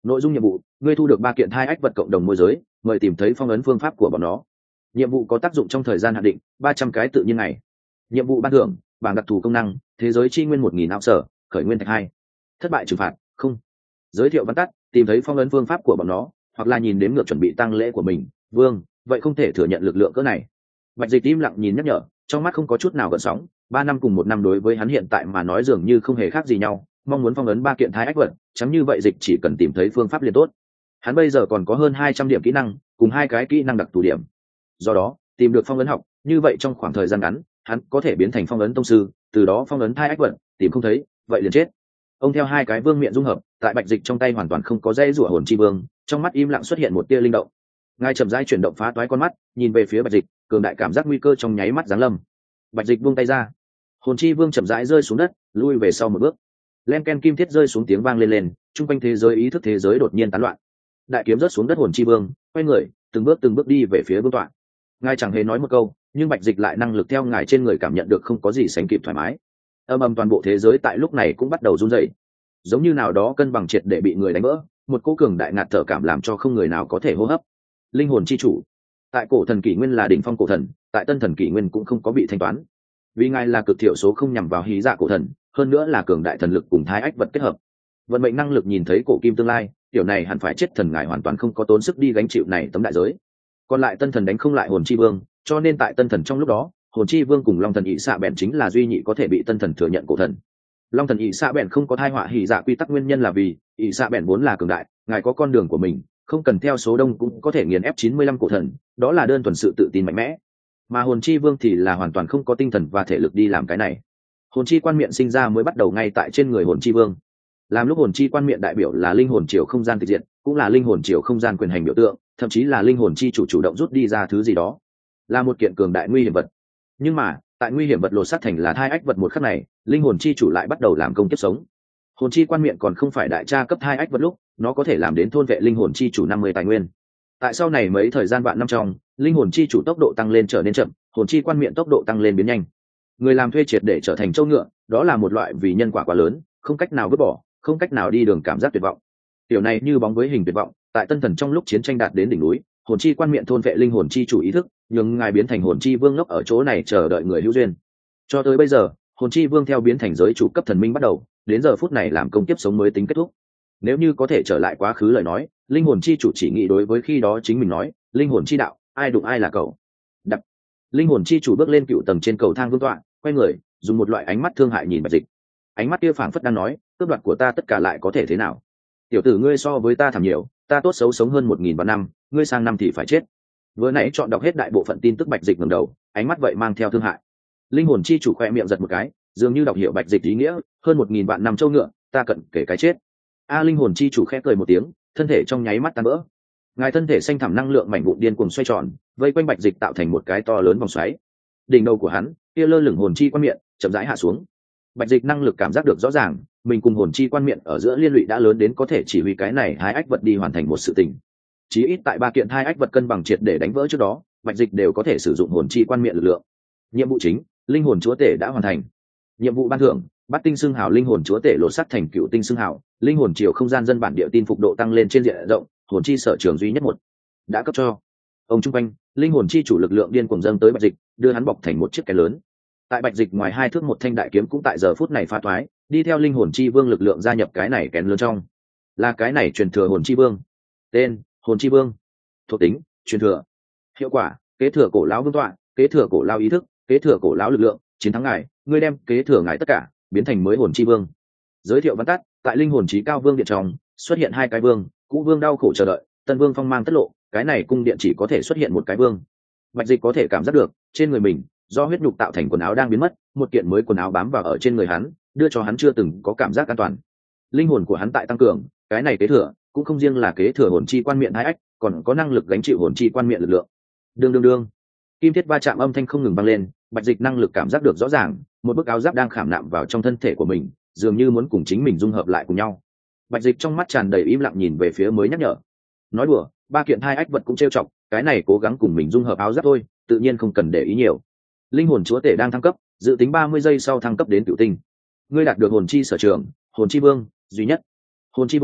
Speaker 1: Nội dung nhiệm vụ: ngươi thu được 3 kiện thai ách vật cộng đồng môi giới, mời tìm thấy phong ấn phương pháp của bọn nó. Nhiệm vụ có tác dụng trong thời gian hạn định 300 cái tự nhiên ngày. Nhiệm vụ ban thưởng: bảng đặc thù công năng, thế giới chi nguyên 1000 ao sở, khởi nguyên thạch 2. Thất bại trừng phạt không. Giới thiệu văn tắt: tìm thấy phong ấn phương pháp của bọn nó, hoặc là nhìn đếm ngược chuẩn bị tang lễ của mình. Vương, vậy không thể thừa nhận lực lượng cỡ này. Bạch Dịch im lặng nhìn nhắc nhở, trong mắt không có chút nào gợn sóng. 3 năm cùng 1 năm đối với hắn hiện tại mà nói dường như không hề khác gì nhau. Mong muốn phong ấn 3 kiện thai ách vật, chẳng như vậy Dịch chỉ cần tìm thấy phương pháp liền tốt. Hắn bây giờ còn có hơn 200 điểm kỹ năng, cùng 2 cái kỹ năng đặc thù điểm. Do đó, tìm được phong ấn học, như vậy trong khoảng thời gian ngắn, hắn có thể biến thành phong ấn tông sư, từ đó phong ấn thai ách vật, tìm không thấy, vậy liền chết. Ông theo 2 cái vương miện dung hợp, tại Bạch Dịch trong tay hoàn toàn không có dây rủa hồn chi vương, trong mắt im lặng xuất hiện một tia linh động. Ngài chậm rãi chuyển động phá toái con mắt, nhìn về phía Bạch Dịch, cường đại cảm giác nguy cơ trong nháy mắt giáng lâm. Bạch Dịch buông tay ra, hồn chi vương chậm rãi rơi xuống đất, lui về sau một bước. Len ken kim thiết rơi xuống tiếng vang lên, trung quanh thế giới ý thức thế giới đột nhiên tán loạn. Đại kiếm rớt xuống đất, hồn chi vương quay người, từng bước đi về phía vương tọa. Ngài chẳng hề nói một câu, nhưng Bạch Dịch lại năng lực theo ngài trên người cảm nhận được không có gì sánh kịp thoải mái. Âm ầm toàn bộ thế giới tại lúc này cũng bắt đầu run rẩy, giống như nào đó cân bằng triệt để bị người đánh vỡ, một cỗ cường đại ngạt thở cảm làm cho không người nào có thể hô hấp. Linh hồn chi chủ, tại cổ thần kỷ nguyên là đỉnh phong cổ thần, tại tân thần kỷ nguyên cũng không có bị thanh toán, vì ngài là cực thiểu số không nhằm vào hí dạ cổ thần, hơn nữa là cường đại thần lực cùng thái ách vật kết hợp, vận mệnh năng lực nhìn thấy cổ kim tương lai, kiểu này hẳn phải chết thần ngài hoàn toàn không có tốn sức đi gánh chịu này tấm đại giới. Còn lại tân thần đánh không lại hồn chi vương, cho nên tại tân thần trong lúc đó, hồn chi vương cùng long thần ỵ xạ bèn chính là duy nhị có thể bị tân thần thừa nhận cổ thần. Long thần ỵ xạ bèn không có thai họa hỉ dạ quy tắc, nguyên nhân là vì ỵ xạ bèn vốn là cường đại, ngài có con đường của mình, không cần theo số đông cũng có thể nghiền ép 95 cổ thần, đó là đơn thuần sự tự tin mạnh mẽ. Mà hồn chi vương thì là hoàn toàn không có tinh thần và thể lực đi làm cái này. Hồn chi quan miệng sinh ra mới bắt đầu ngay tại trên người hồn chi vương. Làm lúc hồn chi quan miệng đại biểu là linh hồn chiều không gian tịch diện, cũng là linh hồn chiều không gian quyền hành biểu tượng, thậm chí là linh hồn chi chủ động rút đi ra thứ gì đó, là một kiện cường đại nguy hiểm vật. Nhưng mà tại nguy hiểm vật lột xác thành là thai ách vật một khắc này, linh hồn chi chủ lại bắt đầu làm công kiếp sống. Hồn chi quan miệng còn không phải đại tra cấp thai ách vật lúc, nó có thể làm đến thôn vệ linh hồn chi chủ 50 tài nguyên. Tại sau này mấy thời gian vạn năm trong, linh hồn chi chủ tốc độ tăng lên trở nên chậm, hồn chi quan miệng tốc độ tăng lên biến nhanh. Người làm thuê triệt để trở thành trâu ngựa, đó là một loại vì nhân quả quá lớn, không cách nào vứt bỏ, không cách nào đi đường cảm giác tuyệt vọng. Điều này như bóng với hình tuyệt vọng, tại tân thần trong lúc chiến tranh đạt đến đỉnh núi, hồn chi quan miệng thôn vệ linh hồn chi chủ ý thức, nhưng ngài biến thành hồn chi vương ngốc ở chỗ này chờ đợi người hữu duyên. Cho tới bây giờ, hồn chi vương theo biến thành giới chủ cấp thần minh bắt đầu, đến giờ phút này làm công tiếp sống mới tính kết thúc. Nếu như có thể trở lại quá khứ lời nói, linh hồn chi chủ chỉ nghĩ đối với khi đó chính mình nói, linh hồn chi đạo, ai đụng ai là cậu. Đập. Linh hồn chi chủ bước lên cựu tầng trên cầu thang vương tọa, quay người, dùng một loại ánh mắt thương hại nhìn Bạch Dịch. Ánh mắt kia phảng phất đang nói, cướp đoạt của ta tất cả lại có thể thế nào? Tiểu tử ngươi so với ta thảm nhiều, ta tốt xấu sống hơn 1000 vạn năm, ngươi sang năm thì phải chết. Vừa nãy chọn đọc hết đại bộ phận tin tức Bạch Dịch ngẩng đầu, ánh mắt vậy mang theo thương hại. Linh hồn chi chủ khoe miệng giật một cái, dường như đọc hiểu Bạch Dịch ý nghĩa, hơn 1000 vạn năm châu ngựa, ta cận kể cái chết. Linh hồn chi chủ khẽ cười một tiếng, thân thể trong nháy mắt tan vỡ. Ngài thân thể xanh thẳm năng lượng mảnh vụn điên cuồng xoay tròn, vây quanh Bạch Dịch tạo thành một cái to lớn vòng xoáy. Đỉnh đầu của hắn, kia lơ lửng hồn chi quan miệng, chậm rãi hạ xuống. Bạch Dịch năng lực cảm giác được rõ ràng, mình cùng hồn chi quan miệng ở giữa liên lụy đã lớn đến có thể chỉ huy cái này hai ách vật đi hoàn thành một sự tình. Chí ít tại 3 kiện hai ách vật cân bằng triệt để đánh vỡ trước đó, Bạch Dịch đều có thể sử dụng hồn chi quan miệng lực lượng. Nhiệm vụ chính, linh hồn chúa tể đã hoàn thành. Nhiệm vụ ban thưởng, bắt tinh xưng hào linh hồn chúa tể lột xác thành cựu tinh xưng hào, linh hồn chiều không gian dân bản địa tin phục độ tăng lên trên diện rộng, hồn chi sở trường duy nhất một đã cấp cho. Ông trung quanh, linh hồn chi chủ lực lượng điên cuồng dâng tới Bạch Dịch, đưa hắn bọc thành một chiếc kén lớn. Tại Bạch Dịch ngoài 2 thước một thanh đại kiếm cũng tại giờ phút này phá thoái, đi theo linh hồn chi vương lực lượng gia nhập cái này kén lớn trong. Là cái này truyền thừa hồn chi vương. Tên: Hồn chi vương. Thuộc tính: truyền thừa. Hiệu quả: kế thừa cổ lão vương tọa, kế thừa cổ lão ý thức, kế thừa cổ lão lực lượng, chiến thắng ngài, ngươi đem kế thừa ngài tất cả, biến thành mới hồn chi vương. Giới thiệu văn tắt: tại linh hồn chí cao vương điện trong xuất hiện 2 cái vương, cũ vương đau khổ chờ đợi, tân vương phong mang tất lộ, cái này cung điện chỉ có thể xuất hiện một cái vương. Bạch Dịch có thể cảm giác được trên người mình do huyết nhục tạo thành quần áo đang biến mất, một kiện mới quần áo bám vào ở trên người hắn, đưa cho hắn chưa từng có cảm giác an toàn. Linh hồn của hắn tại tăng cường, cái này kế thừa cũng không riêng là kế thừa hồn chi quan miệng hai ách, còn có năng lực gánh chịu hồn chi quan miệng lực lượng. Đương kim thiết va chạm âm thanh không ngừng vang lên, Bạch Dịch năng lực cảm giác được rõ ràng, một bức áo giáp đang khảm nạm vào trong thân thể của mình, dường như muốn cùng chính mình dung hợp lại cùng nhau. Bạch Dịch trong mắt tràn đầy im lặng nhìn về phía mới nhắc nhở. Nói đùa, 3 kiện hai ách vật cũng trêu chọc, cái này cố gắng cùng mình dung hợp áo giáp thôi, tự nhiên không cần để ý nhiều. Linh hồn chúa tể đang thăng cấp, dự tính 30 giây sau thăng cấp đến cửu tinh. Ngươi đạt được hồn chi sở trường, hồn chi vương duy nhất. Hồn chi vương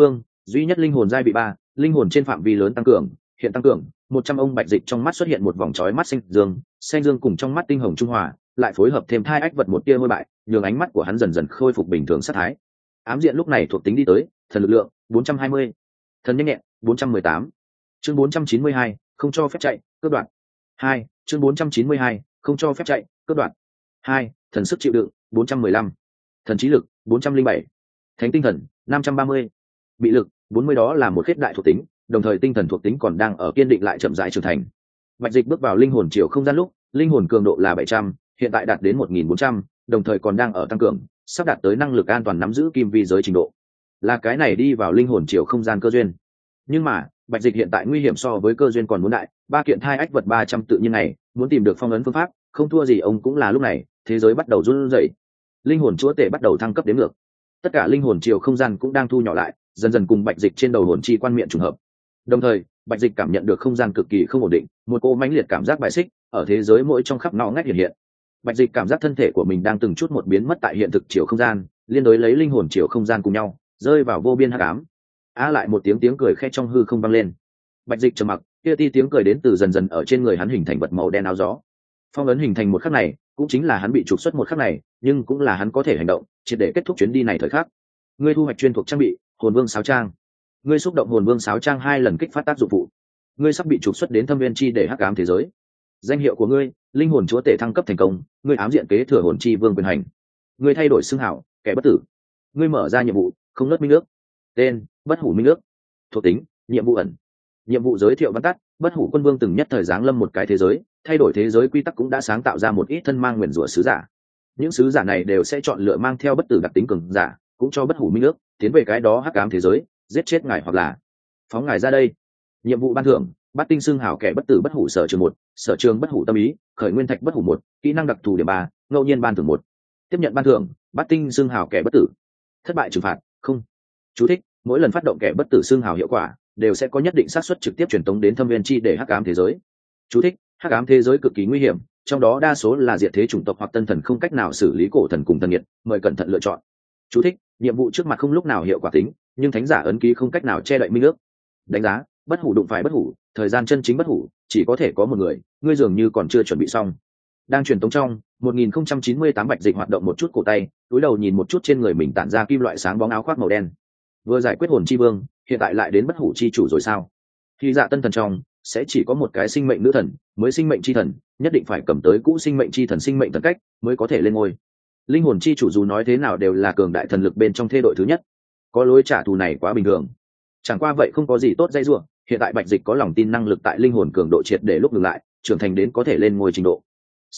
Speaker 1: duy nhất linh hồn giai vị 3, linh hồn trên phạm vi lớn tăng cường, hiện tăng cường 100. Ông Bạch Dịch trong mắt xuất hiện một vòng chói mắt xanh dương cùng trong mắt tinh hồng trung hòa, lại phối hợp thêm thai ách vật một tia hôi bại, nhường ánh mắt của hắn dần dần khôi phục bình thường sát thái. Ám diện lúc này thuộc tính đi tới, thần lực lượng 420, thần nhanh nhẹn 418. Chương 492, không cho phép chạy, cướp đoạt. 2, chương 492, không cho phép chạy, cướp đoạt. 2, thần sức chịu đựng 415, thần trí lực 407, thánh tinh thần 530, bị lực 40. Đó là một khết đại thuộc tính, đồng thời tinh thần thuộc tính còn đang ở kiên định lại chậm rãi trưởng thành. Bạch Dịch bước vào linh hồn chiều không gian lúc, linh hồn cường độ là 700, hiện tại đạt đến 1400, đồng thời còn đang ở tăng cường, sắp đạt tới năng lực an toàn nắm giữ kim vi giới trình độ. Là cái này đi vào linh hồn chiều không gian cơ duyên. Nhưng mà, Bạch Dịch hiện tại nguy hiểm so với cơ duyên còn muốn đại, ba kiện thai ách vật 300 tự nhiên này, muốn tìm được phong ấn phương pháp, không thua gì ông cũng là lúc này, thế giới bắt đầu run rẩy. Linh hồn chúa tể bắt đầu thăng cấp đến ngược. Tất cả linh hồn chiều không gian cũng đang thu nhỏ lại, dần dần cùng Bạch Dịch trên đầu hồn chi quan miệng trùng hợp. Đồng thời, Bạch Dịch cảm nhận được không gian cực kỳ không ổn định, một cô mãnh liệt cảm giác bài xích ở thế giới mỗi trong khắp ngõ ngách hiện. Bạch Dịch cảm giác thân thể của mình đang từng chút một biến mất tại hiện thực chiều không gian, liên đối lấy linh hồn chiều không gian cùng nhau, rơi vào vô biên hắc ám. Lại một tiếng cười khẽ trong hư không vang lên. Bạch Dịch trầm mặc, kia tiếng cười đến từ dần dần ở trên người hắn hình thành vật màu đen áo gió. Phong ấn hình thành một khắc này, cũng chính là hắn bị trục xuất một khắc này, nhưng cũng là hắn có thể hành động, triệt để kết thúc chuyến đi này thời khắc. Ngươi thu hoạch chuyên thuộc trang bị, Hồn Vương Sáo Trang. Ngươi xúc động Hồn Vương Sáo Trang 2 lần kích phát tác dụng phụ. Ngươi sắp bị trục xuất đến thâm viên chi để hắc ám thế giới. Danh hiệu của ngươi, linh hồn chúa tể thăng cấp thành công, ngươi ám diện kế thừa hồn chi vương quyền hành. Ngươi thay đổi xưng hảo, kẻ bất tử. Ngươi mở ra nhiệm vụ, không nớt minh nước. Tên, Bất Hủ Minh nước. Thuộc tính, nhiệm vụ ẩn. Nhiệm vụ giới thiệu văn tắt, Bất Hủ Quân Vương từng nhất thời giáng lâm một cái thế giới, thay đổi thế giới quy tắc cũng đã sáng tạo ra một ít thân mang nguyền rủa sứ giả. Những sứ giả này đều sẽ chọn lựa mang theo bất tử đặc tính cường giả, cũng cho Bất Hủ Minh nước tiến về cái đó hắc ám thế giới, giết chết ngài hoặc là phóng ngài ra đây. Nhiệm vụ ban thưởng, Bát tinh xưng hảo kẻ bất tử bất hủ sở trường 1, sở trường bất hủ tâm ý, khởi nguyên thạch bất hủ 1, kỹ năng đặc thù điểm 3, ngẫu nhiên ban thưởng 1. Tiếp nhận ban thưởng, Bát tinh xưng hảo kẻ bất tử. Thất bại trừng phạt, không. Chú thích, mỗi lần phát động kẻ bất tử xưng hảo hiệu quả, đều sẽ có nhất định xác suất trực tiếp truyền tống đến thâm viên chi để hắc ám thế giới. Chú thích, hắc ám thế giới cực kỳ nguy hiểm, trong đó đa số là diệt thế chủng tộc hoặc tân thần không cách nào xử lý cổ thần cùng thần nhiệt, mời cẩn thận lựa chọn. Chú thích, nhiệm vụ trước mặt không lúc nào hiệu quả tính, nhưng thánh giả ấn ký không cách nào che đậy minh ước. Đánh giá, bất hủ đụng phải bất hủ, thời gian chân chính bất hủ chỉ có thể có một người, ngươi dường như còn chưa chuẩn bị xong. Đang truyền tống trong 1098 Bạch Dịch hoạt động một chút cổ tay, túi đầu nhìn một chút trên người mình tản ra kim loại sáng bóng áo khoác màu đen. Vừa giải quyết hồn chi vương, hiện tại lại đến bất hủ chi chủ rồi sao? Khi dạ tân thần trong sẽ chỉ có một cái sinh mệnh nữ thần, mới sinh mệnh chi thần, nhất định phải cầm tới cũ sinh mệnh chi thần sinh mệnh thần cách mới có thể lên ngôi. Linh hồn chi chủ dù nói thế nào đều là cường đại thần lực bên trong thế đội thứ nhất, có lối trả thù này quá bình thường. Chẳng qua vậy không có gì tốt dây dưa, hiện tại Bạch Dịch có lòng tin năng lực tại linh hồn cường độ triệt để lúc ngừng lại, trưởng thành đến có thể lên ngôi trình độ.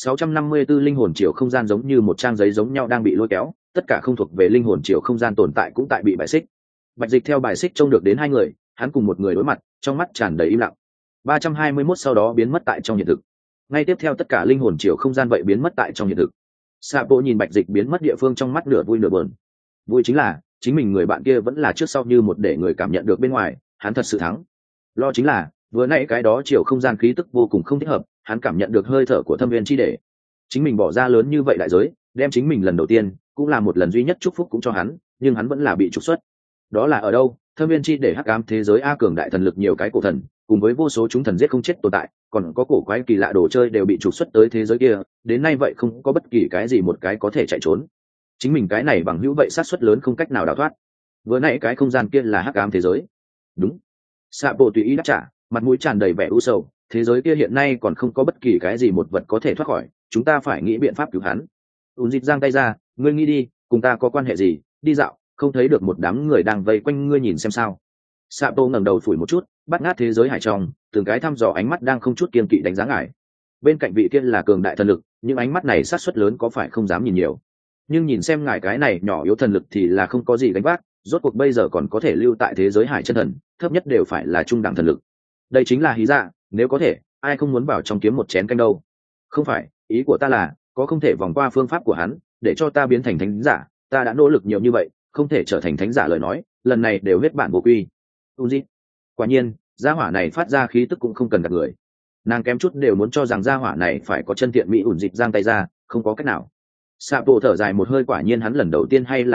Speaker 1: 654 linh hồn chiều không gian giống như một trang giấy giống nhau đang bị lôi kéo, tất cả không thuộc về linh hồn chiều không gian tồn tại cũng tại bị bài xích. Bạch Dịch theo bài xích trông được đến hai người, hắn cùng một người đối mặt, trong mắt tràn đầy im lặng. 321 sau đó biến mất tại trong hiện thực. Ngay tiếp theo tất cả linh hồn chiều không gian vậy biến mất tại trong hiện thực. Sapo nhìn Bạch Dịch biến mất địa phương trong mắt nửa vui nửa buồn. Vui chính là chính mình người bạn kia vẫn là trước sau như một để người cảm nhận được bên ngoài, hắn thật sự thắng. Lo chính là vừa nãy cái đó chiều không gian khí tức vô cùng không thích hợp, hắn cảm nhận được hơi thở của thâm viên chi để. Chính mình bỏ ra lớn như vậy đại giới, đem chính mình lần đầu tiên, cũng là một lần duy nhất chúc phúc cũng cho hắn, nhưng hắn vẫn là bị trục xuất. Đó là ở đâu? Thâm viên chi để hắc ám thế giới a, cường đại thần lực nhiều cái cổ thần, cùng với vô số chúng thần giết không chết tồn tại, còn có cổ quái kỳ lạ đồ chơi đều bị trục xuất tới thế giới kia, đến nay vậy không có bất kỳ cái gì một cái có thể chạy trốn. Chính mình cái này bằng hữu vậy sát suất lớn không cách nào đào thoát. Vừa nãy cái không gian kia là hắc ám thế giới. Đúng. Sapo tùy ý đáp trả, mặt mũi tràn đầy vẻ u sầu, thế giới kia hiện nay còn không có bất kỳ cái gì một vật có thể thoát khỏi, chúng ta phải nghĩ biện pháp cứu hắn. Dịp giang tay ra, ngươi nghĩ đi, cùng ta có quan hệ gì, đi dạo, không thấy được một đám người đang vây quanh ngươi nhìn xem sao. Sapo ngẩng đầu phủi một chút, bắt ngát thế giới hải trong, từng cái thăm dò ánh mắt đang không chút kiên kỵ đánh giá ngài. Bên cạnh vị kia là cường đại thần lực, những ánh mắt này sát suất lớn có phải không dám nhìn nhiều. Nhưng nhìn xem ngài cái này nhỏ yếu thần lực thì là không có gì gánh vác, rốt cuộc bây giờ còn có thể lưu tại thế giới hải chân thần, thấp nhất đều phải là trung đẳng thần lực. Đây chính là hí dạ, nếu có thể, ai không muốn vào trong kiếm một chén canh đâu. Không phải, ý của ta là, có không thể vòng qua phương pháp của hắn, để cho ta biến thành thánh giả, ta đã nỗ lực nhiều như vậy, không thể trở thành thánh giả lời nói, lần này đều hết bản vô quy. Uzi. Quả nhiên, gia hỏa này phát ra khí tức cũng không cần gặp người. Nàng kém chút đều muốn cho rằng gia hỏa này phải có chân thiện mỹ ủn dịch giang tay ra, không có cách nào. Sapo thở dài một hơi, quả nhiên hắn lần đầu tiên hay là Bạch Dịch,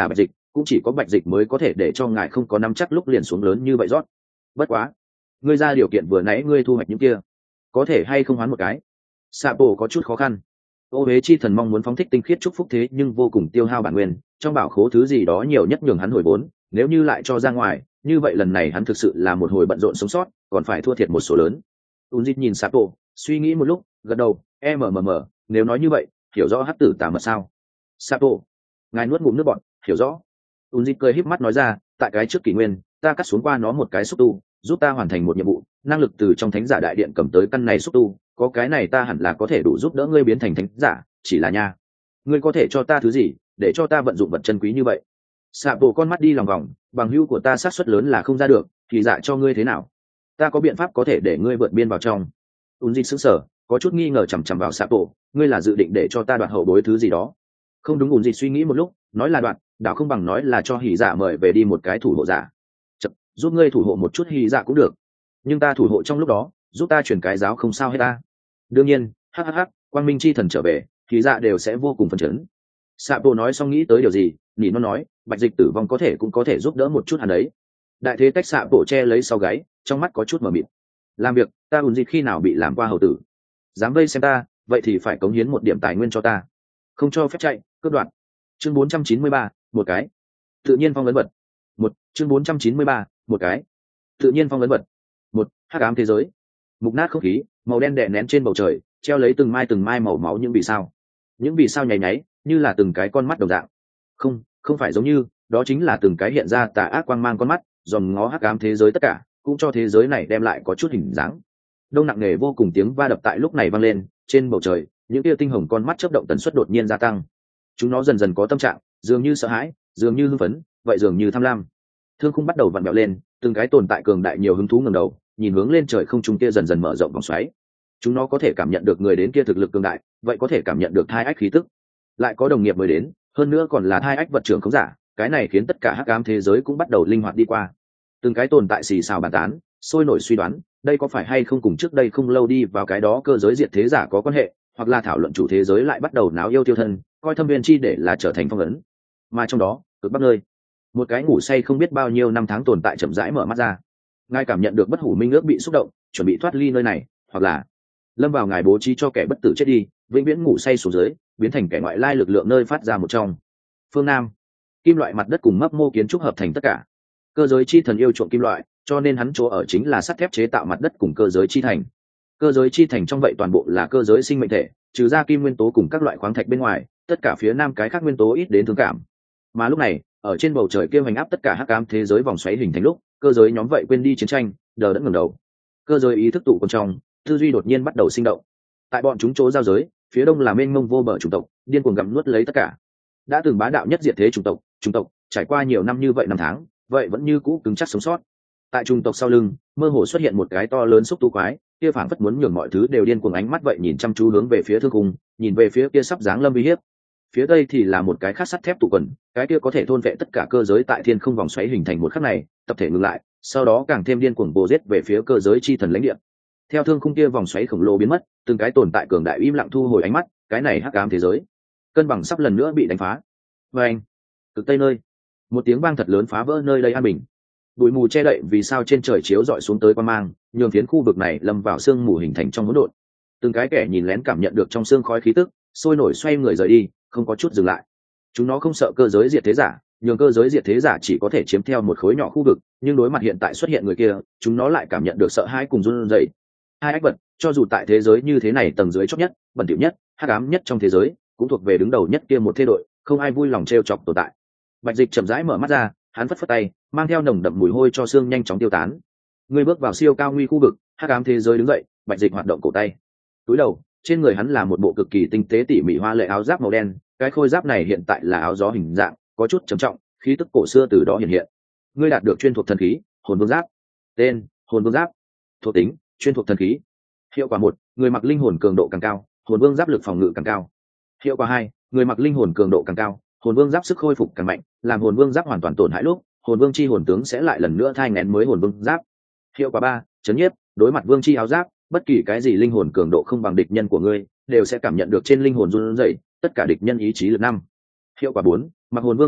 Speaker 1: cũng chỉ có Bạch Dịch mới có thể để cho ngài không có nắm chắc lúc liền xuống lớn như vậy rót. Bất quá, ngươi ra điều kiện vừa nãy ngươi thu hoạch những kia, có thể hay không hoán một cái? Sạ Bộ có chút khó khăn. Ô Huế chi thần mong muốn phóng thích tinh khiết chúc phúc thế nhưng vô cùng tiêu hao bản nguyên, trong bảo khố thứ gì đó nhiều nhất nhường hắn hồi vốn, nếu như lại cho ra ngoài, như vậy lần này hắn thực sự là một hồi bận rộn sống sót, còn phải thua thiệt một số lớn. Unzit nhìn Sạ Bộ, suy nghĩ một lúc, gật đầu, nếu nói như vậy, hiểu rõ hắc tử tà mật sao? Sạ Bộ, ngài nuốt ngụm nước bọt, hiểu rõ. Unzit cười híp mắt nói ra, tại cái trước kỷ nguyên, ta cắt xuống qua nó một cái xúc tu, giúp ta hoàn thành một nhiệm vụ, năng lực từ trong thánh giả đại điện cầm tới căn này xúc tu, có cái này ta hẳn là có thể đủ giúp đỡ ngươi biến thành thánh giả, chỉ là nha, ngươi có thể cho ta thứ gì để cho ta vận dụng vật chân quý như vậy? Sạ Bộ con mắt đi lòng vòng, bằng hữu của ta xác suất lớn là không ra được, thì dạ cho ngươi thế nào? Ta có biện pháp có thể để ngươi vượt biên vào trong. Unzit sững sờ, có chút nghi ngờ chằm chằm vào Sạ Bộ, ngươi là dự định để cho ta đoạt hậu bối thứ gì đó? Không đúng. Unzit suy nghĩ một lúc, nói là đoạt, đảo không bằng nói là cho hỉ dạ mời về đi một cái thủ hộ giả. Chật, giúp ngươi thủ hộ một chút hỉ dạ cũng được, nhưng ta thủ hộ trong lúc đó, giúp ta chuyển cái giáo không sao hết ta. Đương nhiên, quang minh chi thần trở về, hỉ dạ đều sẽ vô cùng phấn chấn. Sạ Bộ nói xong nghĩ tới điều gì, nhỉ nó nói, Bạch Dịch tử vong có thể cũng có thể giúp đỡ một chút hắn đấy. Đại thế tách Sạ Bộ che lấy sau gáy, trong mắt có chút mờ mịt. Làm việc, ta Unzit khi nào bị làm qua hầu tử? Dám vây xem ta, vậy thì phải cống hiến một điểm tài nguyên cho ta. Không cho phép chạy, cướp đoạt. Chương 493, một cái. Tự nhiên phong ấn vật. Chương 493, một cái. Tự nhiên phong ấn vật. Hắc ám thế giới. Mục nát không khí, màu đen đè nén trên bầu trời, treo lấy từng mai màu máu những vì sao. Những vì sao nháy nháy, như là từng cái con mắt đồng dạng. Không phải giống như, đó chính là từng cái hiện ra tà ác quang mang con mắt, dòm ngó hắc ám thế giới tất cả, cũng cho thế giới này đem lại có chút hình dáng. Đông nặng nề vô cùng tiếng va đập tại lúc này vang lên, trên bầu trời, những tia tinh hồng con mắt chớp động tần suất đột nhiên gia tăng. Chúng nó dần dần có tâm trạng, dường như sợ hãi, dường như hưng phấn, vậy dường như tham lam. Thương khung bắt đầu vặn vẹo lên, từng cái tồn tại cường đại nhiều hứng thú ngẩng đầu, nhìn hướng lên trời không trung kia dần dần mở rộng vòng xoáy. Chúng nó có thể cảm nhận được người đến kia thực lực cường đại, vậy có thể cảm nhận được thai ách khí tức. Lại có đồng nghiệp mới đến, hơn nữa còn là thai ách vật trưởng khống giả, cái này khiến tất cả hắc ám thế giới cũng bắt đầu linh hoạt đi qua. Từng cái tồn tại xì xào bàn tán, sôi nổi suy đoán, đây có phải hay không cùng trước đây không lâu đi vào cái đó cơ giới diệt thế giả có quan hệ, hoặc là thảo luận chủ thế giới lại bắt đầu náo yêu tiêu thân, coi thâm viên chi để là trở thành phong ấn. Mà trong đó, cực bắc nơi, một cái ngủ say không biết bao nhiêu năm tháng tồn tại chậm rãi mở mắt ra. Ngài cảm nhận được bất hủ minh ước bị xúc động, chuẩn bị thoát ly nơi này, hoặc là lâm vào ngài bố trí cho kẻ bất tử chết đi, vĩnh viễn ngủ say xuống dưới, biến thành kẻ ngoại lai lực lượng nơi phát ra một trong. Phương Nam, kim loại mặt đất cùng mấp mô kiến trúc hợp thành tất cả. Cơ giới chi thần yêu chuộng kim loại, cho nên hắn chỗ ở chính là sắt thép chế tạo mặt đất cùng cơ giới chi thành. Cơ giới chi thành trong vậy toàn bộ là cơ giới sinh mệnh thể, trừ ra kim nguyên tố cùng các loại khoáng thạch bên ngoài, tất cả phía nam cái khác nguyên tố ít đến thương cảm. Mà lúc này, ở trên bầu trời kia hoành áp tất cả hắc ám thế giới vòng xoáy hình thành lúc, cơ giới nhóm vậy quên đi chiến tranh, đờ đẫn ngẩng đầu. Cơ giới ý thức tụ còn trong, tư duy đột nhiên bắt đầu sinh động. Tại bọn chúng chỗ giao giới, phía đông là mênh mông vô bờ chủng tộc, điên cuồng gặm nuốt lấy tất cả. Đã từng bá đạo nhất diệt thế chủng tộc, trải qua nhiều năm như vậy năm tháng, vậy vẫn như cũ cứng chắc sống sót. Tại chủng tộc sau lưng, mơ hồ xuất hiện một cái to lớn xúc tu quái, kia phảng phất muốn nhường mọi thứ đều điên cuồng ánh mắt vậy nhìn chăm chú hướng về phía thương cung, nhìn về phía kia sắp giáng lâm uy hiếp. Phía tây thì là một cái khắc sắt thép tụ quần, cái kia có thể thôn vệ tất cả cơ giới tại thiên không vòng xoáy hình thành một khắc này, tập thể ngừng lại, sau đó càng thêm điên cuồng bổ giết về phía cơ giới chi thần lãnh địa. Theo thương khung kia vòng xoáy khổng lồ biến mất, từng cái tồn tại cường đại im lặng thu hồi ánh mắt, cái này hắc ám thế giới cân bằng sắp lần nữa bị đánh phá. Và anh, cực tây nơi, một tiếng vang thật lớn phá vỡ nơi đây an bình. Bụi mù che đậy vì sao trên trời chiếu rọi xuống tới qua mang, nhường phiến khu vực này lâm vào sương mù hình thành trong hỗn độn. Từng cái kẻ nhìn lén cảm nhận được trong sương khói khí tức, sôi nổi xoay người rời đi, không có chút dừng lại. Chúng nó không sợ cơ giới diệt thế giả, nhường cơ giới diệt thế giả chỉ có thể chiếm theo một khối nhỏ khu vực, nhưng đối mặt hiện tại xuất hiện người kia, chúng nó lại cảm nhận được sợ hãi cùng run rẩy. Hai ách vật, cho dù tại thế giới như thế này tầng dưới chót nhất, bẩn thỉu nhất, hắc ám nhất trong thế giới, cũng thuộc về đứng đầu nhất kia một thế đội, không ai vui lòng trêu chọc tồn tại. Bạch Dịch chậm rãi mở mắt ra, hắn phất phất tay, mang theo nồng đậm mùi hôi cho xương nhanh chóng tiêu tán. Người bước vào siêu cao nguy khu vực, hắc ám thế giới đứng dậy, Bạch Dịch hoạt động cổ tay. Túi đầu, trên người hắn là một bộ cực kỳ tinh tế tỉ mỉ hoa lệ áo giáp màu đen, cái khôi giáp này hiện tại là áo gió hình dạng, có chút trầm trọng, khí tức cổ xưa từ đó hiện hiện. Ngươi đạt được chuyên thuộc thần khí, hồn vương giáp. Tên: Hồn vương giáp. Thuộc tính: chuyên thuộc thần khí. Hiệu quả 1, người mặc linh hồn cường độ càng cao, hồn vương giáp lực phòng ngự càng cao. Hiệu quả 2, người mặc linh hồn cường độ càng cao, hồn vương giáp sức khôi phục càng mạnh, làm hồn vương giáp hoàn toàn tổn hại lúc, hồn vương chi hồn tướng sẽ lại lần nữa thai nghén mới hồn vương giáp. Hiệu quả 3, chấn nhiếp, đối mặt vương chi áo giáp, bất kỳ cái gì linh hồn cường độ không bằng địch nhân của ngươi, đều sẽ cảm nhận được trên linh hồn run rẩy, tất cả địch nhân ý chí lực 5. Hiệu quả 4, mặc hồn vương giáp lúc,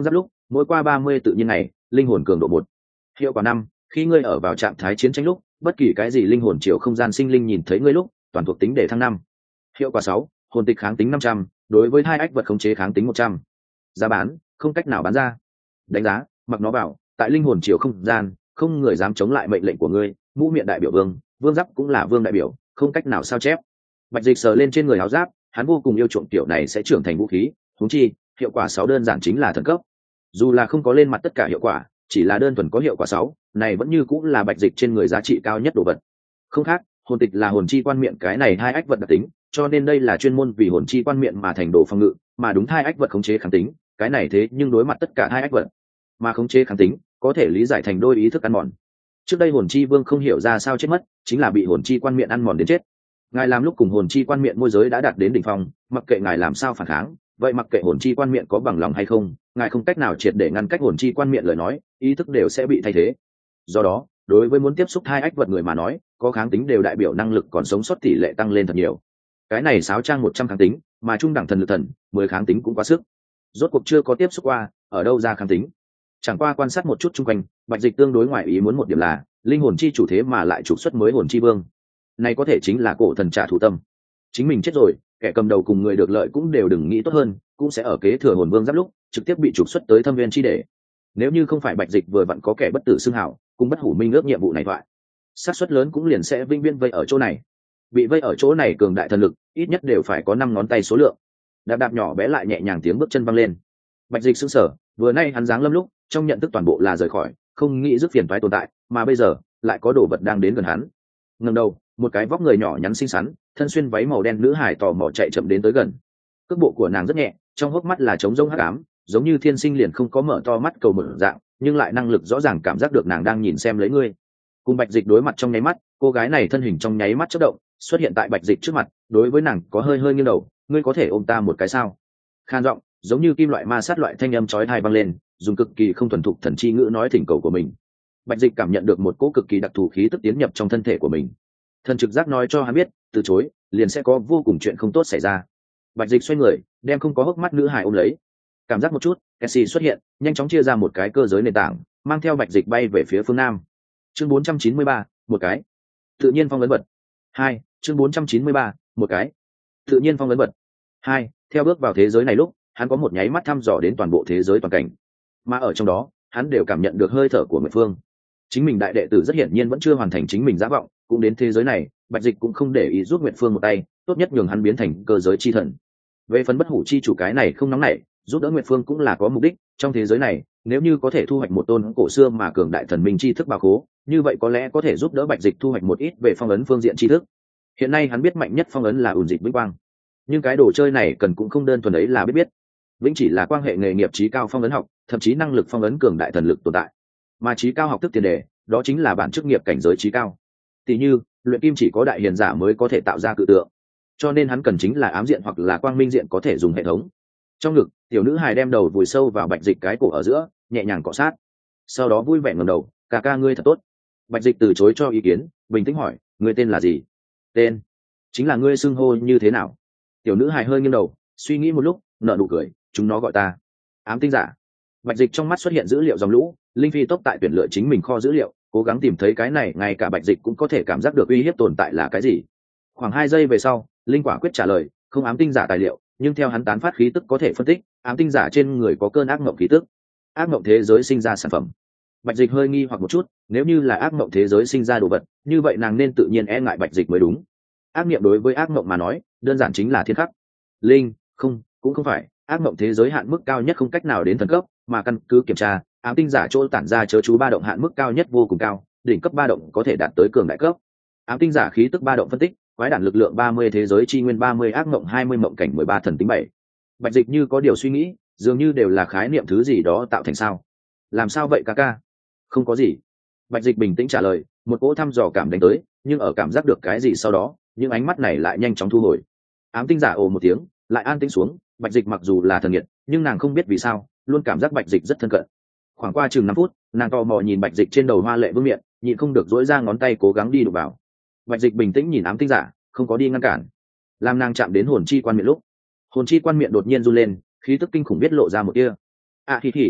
Speaker 1: mỗi qua 30 tự nhiên ngày, linh hồn cường độ 1. Hiệu quả 5, khi ngươi ở vào trạng thái chiến tranh lúc, bất kỳ cái gì linh hồn chiều không gian sinh linh nhìn thấy ngươi lúc, toàn thuộc tính để thăng 5. Hiệu quả 6, hồn tịch kháng tính 500, đối với hai ách vật khống chế kháng tính 100. Giá bán, không cách nào bán ra. Đánh giá, mặc nó bảo, tại linh hồn chiều không gian, không người dám chống lại mệnh lệnh của ngươi, mũ miệng đại biểu vương, vương giáp cũng là vương đại biểu, không cách nào sao chép. Bạch Dịch sờ lên trên người áo giáp, hắn vô cùng yêu chuộng kiểu này sẽ trưởng thành vũ khí, huống chi, hiệu quả 6 đơn giản chính là thần cấp. Dù là không có lên mặt tất cả hiệu quả, chỉ là đơn thuần có hiệu quả 6, này vẫn như cũng là Bạch Dịch trên người giá trị cao nhất đồ vật. Không khác, hồn tịch là hồn chi quan miệng cái này hai ách vật đặc tính, cho nên đây là chuyên môn vì hồn chi quan miệng mà thành đồ phòng ngự, mà đúng hai ách vật khống chế kháng tính, cái này thế nhưng đối mặt tất cả hai ách vật, mà khống chế kháng tính có thể lý giải thành đôi ý thức ăn mòn. Trước đây hồn chi vương không hiểu ra sao chết mất, chính là bị hồn chi quan miệng ăn mòn đến chết. Ngài làm lúc cùng hồn chi quan miệng môi giới đã đạt đến đỉnh phong, mặc kệ ngài làm sao phản kháng, vậy mặc kệ hồn chi quan miệng có bằng lòng hay không, ngài không cách nào triệt để ngăn cách hồn chi quan miệng lời nói, ý thức đều sẽ bị thay thế. Do đó, đối với muốn tiếp xúc hai ách vật người mà nói, có kháng tính đều đại biểu năng lực còn sống sót tỷ lệ tăng lên thật nhiều. Cái này sáo trang 100 kháng tính, mà trung đẳng thần lực thần 10 kháng tính cũng quá sức. Rốt cuộc chưa có tiếp xúc qua, ở đâu ra kháng tính. Chẳng qua quan sát một chút chung quanh, Bạch Dịch tương đối ngoại ý muốn một điểm là linh hồn chi chủ thế mà lại trục xuất mới hồn chi vương. Này có thể chính là cổ thần trả thù tâm. Chính mình chết rồi, kẻ cầm đầu cùng người được lợi cũng đều đừng nghĩ tốt hơn, cũng sẽ ở kế thừa hồn vương giáp lúc trực tiếp bị trục xuất tới thâm viên chi để. Nếu như không phải Bạch Dịch vừa vặn có kẻ bất tử xưng hảo, cùng bất hủ minh ước nhiệm vụ này thoại, xác suất lớn cũng liền sẽ vinh viên vây ở chỗ này. Bị vây ở chỗ này cường đại thần lực, ít nhất đều phải có 5 ngón tay số lượng. Đạp đạp nhỏ bé lại nhẹ nhàng tiếng bước chân văng lên. Bạch Dịch sững sờ, vừa nay hắn giáng lâm lúc, trong nhận thức toàn bộ là rời khỏi, không nghĩ rước phiền toái tồn tại, mà bây giờ lại có đồ vật đang đến gần hắn. Ngẩng đầu, một cái vóc người nhỏ nhắn xinh xắn, thân xuyên váy màu đen nữ hải tò mò chạy chậm đến tới gần. Cước bộ của nàng rất nhẹ, trong hốc mắt là trống rỗng hắc ám, giống như thiên sinh liền không có mở to mắt cầu mở dạng, nhưng lại năng lực rõ ràng cảm giác được nàng đang nhìn xem lấy ngươi. Cùng Bạch Dịch đối mặt trong nháy mắt, cô gái này thân hình trong nháy mắt chớp động, xuất hiện tại Bạch Dịch trước mặt, đối với nàng có hơi hơi nghiêng đầu, ngươi có thể ôm ta một cái sao? Khan giọng, giống như kim loại ma sát loại thanh âm chói tai vang lên, dùng cực kỳ không thuần thục thần chi ngữ nói thỉnh cầu của mình. Bạch Dịch cảm nhận được một cỗ cực kỳ đặc thù khí tức tiến nhập trong thân thể của mình. Thần trực giác nói cho hắn biết, từ chối, liền sẽ có vô cùng chuyện không tốt xảy ra. Bạch Dịch xoay người, đem không có hốc mắt nữ hài ôm lấy. Cảm giác một chút, Cassie xuất hiện, nhanh chóng chia ra một cái cơ giới nền tảng, mang theo Bạch Dịch bay về phía phương nam. Chương 493, một cái. Tự nhiên phong ấn vật. 2, chương 493, một cái. Tự nhiên phong ấn vật. 2, theo bước vào thế giới này lúc, hắn có một nháy mắt thăm dò đến toàn bộ thế giới toàn cảnh. Mà ở trong đó, hắn đều cảm nhận được hơi thở của Nguyệt Phương. Chính mình đại đệ tử rất hiển nhiên vẫn chưa hoàn thành chính mình giả vọng, cũng đến thế giới này, Bạch Dịch cũng không để ý giúp Nguyệt Phương một tay, tốt nhất nhường hắn biến thành cơ giới chi thần. Về phần bất hủ chi chủ cái này không nóng nảy, giúp đỡ Nguyệt Phương cũng là có mục đích, trong thế giới này, nếu như có thể thu hoạch một tôn cổ xưa mà cường đại thần minh chi thức bảo khố, như vậy có lẽ có thể giúp đỡ Bạch Dịch thu hoạch một ít về phong ấn phương diện chi thức. Hiện nay hắn biết mạnh nhất phong ấn là ủn dịch vĩnh quang, nhưng cái đồ chơi này cần cũng không đơn thuần ấy là biết vĩnh chỉ là quan hệ nghề nghiệp trí cao phong ấn học, thậm chí năng lực phong ấn cường đại thần lực tồn tại, mà trí cao học thức tiền đề đó chính là bản chức nghiệp cảnh giới trí cao. Tỷ như luyện kim chỉ có đại hiền giả mới có thể tạo ra cự tượng, cho nên hắn cần chính là ám diện hoặc là quang minh diện có thể dùng hệ thống. Trong ngực tiểu nữ hài đem đầu vùi sâu vào Bạch Dịch cái cổ ở giữa, nhẹ nhàng cọ sát, sau đó vui vẻ ngẩng đầu, ca ca ngươi thật tốt. Bạch Dịch từ chối cho ý kiến, bình tĩnh hỏi, ngươi tên là gì? Tên chính là ngươi xưng hô như thế nào? Tiểu nữ hài hơi nghiêng đầu, suy nghĩ một lúc, nở nụ cười, chúng nó gọi ta ám tinh giả. Bạch Dịch trong mắt xuất hiện dữ liệu dòng lũ, linh phi tốc tại tuyển lựa chính mình kho dữ liệu, cố gắng tìm thấy cái này ngay cả Bạch Dịch cũng có thể cảm giác được uy hiếp tồn tại là cái gì. Khoảng 2 giây về sau, linh quả quyết trả lời, không ám tinh giả tài liệu, nhưng theo hắn tán phát khí tức có thể phân tích, ám tinh giả trên người có cơn ác mộng khí tức. Ác mộng thế giới sinh ra sản phẩm. Bạch Dịch hơi nghi hoặc một chút, nếu như là ác mộng thế giới sinh ra đồ vật, như vậy nàng nên tự nhiên e ngại Bạch Dịch mới đúng. Ác niệm đối với ác mộng mà nói, đơn giản chính là thiên khắc. Linh, không, cũng không phải, ác mộng thế giới hạn mức cao nhất không cách nào đến thần cấp, mà căn cứ kiểm tra, ám tinh giả chỗ tản ra chớ chú ba động hạn mức cao nhất vô cùng cao, đỉnh cấp ba động có thể đạt tới cường đại cấp. Ám tinh giả khí tức ba động phân tích, quái đản lực lượng 30 thế giới chi nguyên 30 ác mộng 20 mộng cảnh 13 thần tính 7. Bạch Dịch như có điều suy nghĩ, dường như đều là khái niệm thứ gì đó tạo thành sao? Làm sao vậy ca ca? Không có gì. Bạch Dịch bình tĩnh trả lời, một cỗ thăm dò cảm đánh tới, nhưng ở cảm giác được cái gì sau đó, những ánh mắt này lại nhanh chóng thu hồi. Ám tinh giả ồ một tiếng, lại an tĩnh xuống. Bạch Dịch mặc dù là thần nghiệt, nhưng nàng không biết vì sao, luôn cảm giác Bạch Dịch rất thân cận. Khoảng qua chừng 5 phút, nàng tò mò nhìn Bạch Dịch trên đầu hoa lệ vương miện, nhịn không được duỗi ra ngón tay cố gắng đi đụng vào. Bạch Dịch bình tĩnh nhìn ám tinh giả, không có đi ngăn cản. Làm nàng chạm đến hồn chi quan miệng lúc, hồn chi quan miệng đột nhiên run lên, khí tức kinh khủng biết lộ ra một tia. À hì hì.